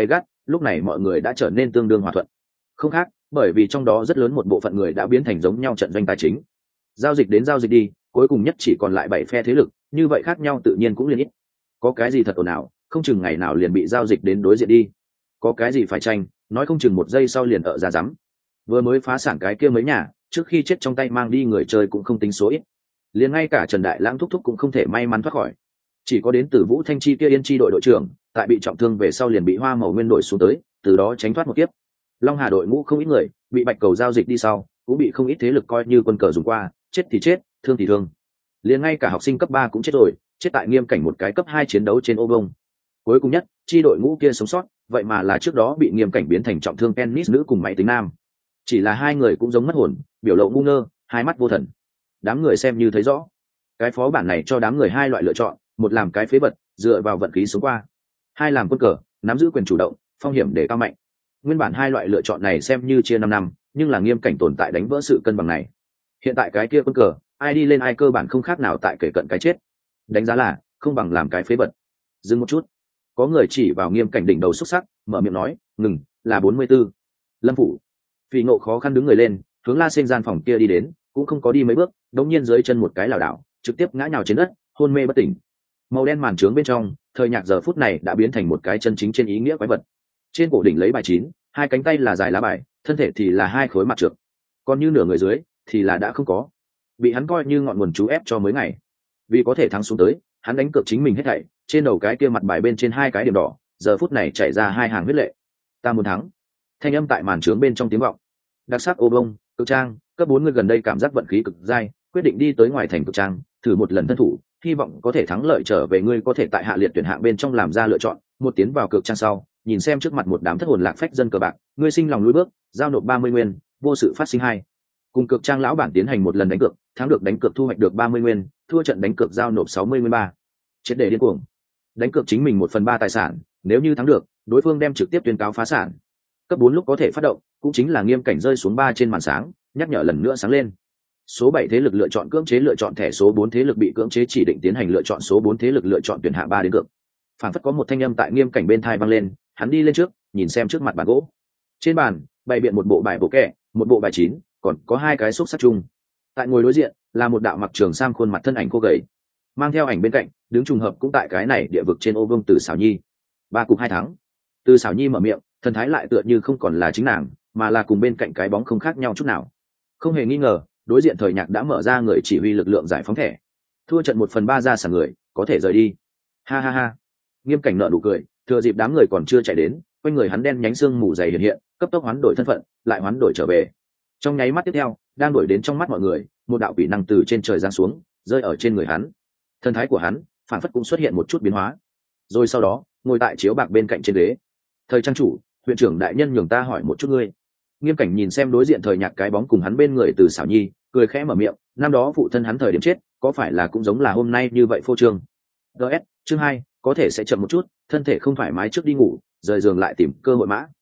lúc này mọi người đã trở nên tương đương hòa thuận. Không khác, bởi vì trong đó rất lớn một bộ phận người đã biến thành giống nhau trận doanh tài chính. Giao dịch đến giao dịch đi, cuối cùng nhất chỉ còn lại 7 phe thế lực, như vậy khác nhau tự nhiên cũng liên ít. Có cái gì thật ồn ào, không chừng ngày nào liền bị giao dịch đến đối diện đi. Có cái gì phải tranh, nói không chừng một giây sau liền ở ra rắm. Vừa mới phá sản cái kia mấy nhà, trước khi chết trong tay mang đi người chơi cũng không tính số ít. Liền ngay cả Trần Đại Lãng thúc thúc cũng không thể may mắn thoát khỏi. Chỉ có đến từ Vũ Thanh Chi kia Yên Chi đội đội trưởng, tại bị trọng thương về sau liền bị Hoa Màu Nguyên đội xuống tới, từ đó tránh thoát một kiếp. Long Hà đội ngũ không ít người, bị Bạch Cầu giao dịch đi sau, cũng bị không ít thế lực coi như quân cờ dùng qua, chết thì chết, thương thì thương. Liền ngay cả học sinh cấp 3 cũng chết rồi, chết tại nghiêm cảnh một cái cấp 2 chiến đấu trên ô vông. Cuối cùng nhất, chi đội ngũ kia sống sót, vậy mà là trước đó bị nghiêm cảnh biến thành trọng thương tennis nữ cùng máy tính nam. Chỉ là hai người cũng giống mất hồn, biểu lộ ngu ngơ, hai mắt vô thần. Đám người xem như thấy rõ. Cái phó bản này cho đám người hai loại lựa chọn, một làm cái phế vật, dựa vào vận khí sống qua. Hai làm quân cờ, nắm giữ quyền chủ động, phong hiểm để cao mạnh. Nguyên bản hai loại lựa chọn này xem như chia 5 năm, nhưng là nghiêm cảnh tồn tại đánh vỡ sự cân bằng này. Hiện tại cái kia quân cờ, ai đi lên ai cơ bản không khác nào tại kể cận cái chết. Đánh giá là không bằng làm cái phế vật. Dừng một chút, có người chỉ vào nghiêm cảnh đỉnh đầu xuất sắc, mở miệng nói, ngừng, là 44. Lâm phủ. Phỉ Ngộ khó khăn đứng người lên, hướng La Sinh gian phòng kia đi đến, cũng không có đi mấy bước, đột nhiên dưới chân một cái lảo đảo, trực tiếp ngã nhào trên đất, hôn mê bất tỉnh. Màu đen màn trướng bên trong, thời nhạc giờ phút này đã biến thành một cái chân chính trên ý nghĩa quái vật. Trên cổ đỉnh lấy bài 9, hai cánh tay là dài lá bài, thân thể thì là hai khối mặt trược, còn như nửa người dưới thì là đã không có, bị hắn coi như ngọn nguồn chú ép cho mấy ngày. Vì có thể thắng xuống tới, hắn đánh cược chính mình hết thảy, trên đầu cái kia mặt bài bên trên hai cái điểm đỏ, giờ phút này chảy ra hai hàng huyết lệ. Ta muốn thắng. Thanh âm tại màn trướng bên trong tiếng vọng. Đặc sắc ô bông, cực trang, cấp 4 người gần đây cảm giác vận khí cực dai, quyết định đi tới ngoài thành cực trang, thử một lần thân thủ, hy vọng có thể thắng lợi trở về. Ngươi có thể tại hạ liệt tuyển hạng bên trong làm ra lựa chọn, một tiến vào cực trang sau, nhìn xem trước mặt một đám thất hồn lạc phách dân cờ bạc, ngươi sinh lòng lùi bước, giao nộp 30 nguyên, vô sự phát sinh hai. Cùng cực trang lão bản tiến hành một lần đánh cược, thắng được đánh cược thu hoạch được 30 nguyên, thua trận đánh cược giao nộp 60 nguyên ba. Triệt để điên cuồng. Đánh cược chính mình 1/3 tài sản, nếu như thắng được, đối phương đem trực tiếp tuyên cáo phá sản. Cấp 4 lúc có thể phát động, cũng chính là nghiêm cảnh rơi xuống 3 trên màn sáng, nhắc nhở lần nữa sáng lên. Số 7 thế lực lựa chọn cưỡng chế lựa chọn thẻ, số 4 thế lực bị cưỡng chế chỉ định tiến hành lựa chọn, số 4 thế lực lựa chọn tuyển hạ 3 đến cược. Phản phất có một thanh âm tại nghiêm cảnh bên tai vang lên, hắn đi lên trước, nhìn xem trước mặt bàn gỗ. Trên bàn, bày biện một bộ bài bổ kẻ, một bộ bài 9, còn có hai cái xúc sắc chung. Tại ngồi đối diện là một đạo mặc trường sam khuôn mặt thân ảnh cô gầy, mang theo ảnh bên cạnh, đứng trùng hợp cũng tại cái này địa vực trên ô vương Từ Sảo Nhi. 3 cục 2 thắng. Từ Sảo Nhi mở miệng, thần thái lại tựa như không còn là chính nàng, mà là cùng bên cạnh cái bóng không khác nhau chút nào. Không hề nghi ngờ, đối diện thời nhạc đã mở ra người chỉ huy lực lượng giải phóng thẻ. Thua trận 1/3 ra sàn người, có thể rời đi. Ha ha ha. Nghiêm cảnh nợ nụ cười, thừa dịp đám người còn chưa chạy đến, quanh người hắn đen nhánh xương mù dày hiện hiện, cấp tốc hoán đổi thân phận, lại hoán đổi trở về. Trong nháy mắt tiếp theo, đang đổi đến trong mắt mọi người, một đạo quỷ năng từ trên trời giáng xuống, rơi ở trên người hắn. Thân thái của hắn, phản phất cũng xuất hiện một chút biến hóa. Rồi sau đó, ngồi tại chiếu bạc bên cạnh trên ghế. Thời trang chủ, huyện trưởng đại nhân nhường ta hỏi một chút ngươi. Nghiêm cảnh nhìn xem đối diện thời nhạc cái bóng cùng hắn bên người Từ Sảo Nhi, cười khẽ mở miệng, năm đó phụ thân hắn thời điểm chết, có phải là cũng giống là hôm nay như vậy phô trương? DS, chương 2, có thể sẽ chậm một chút, thân thể không thoải mái trước đi ngủ, rời giường lại tìm cơ hội mã.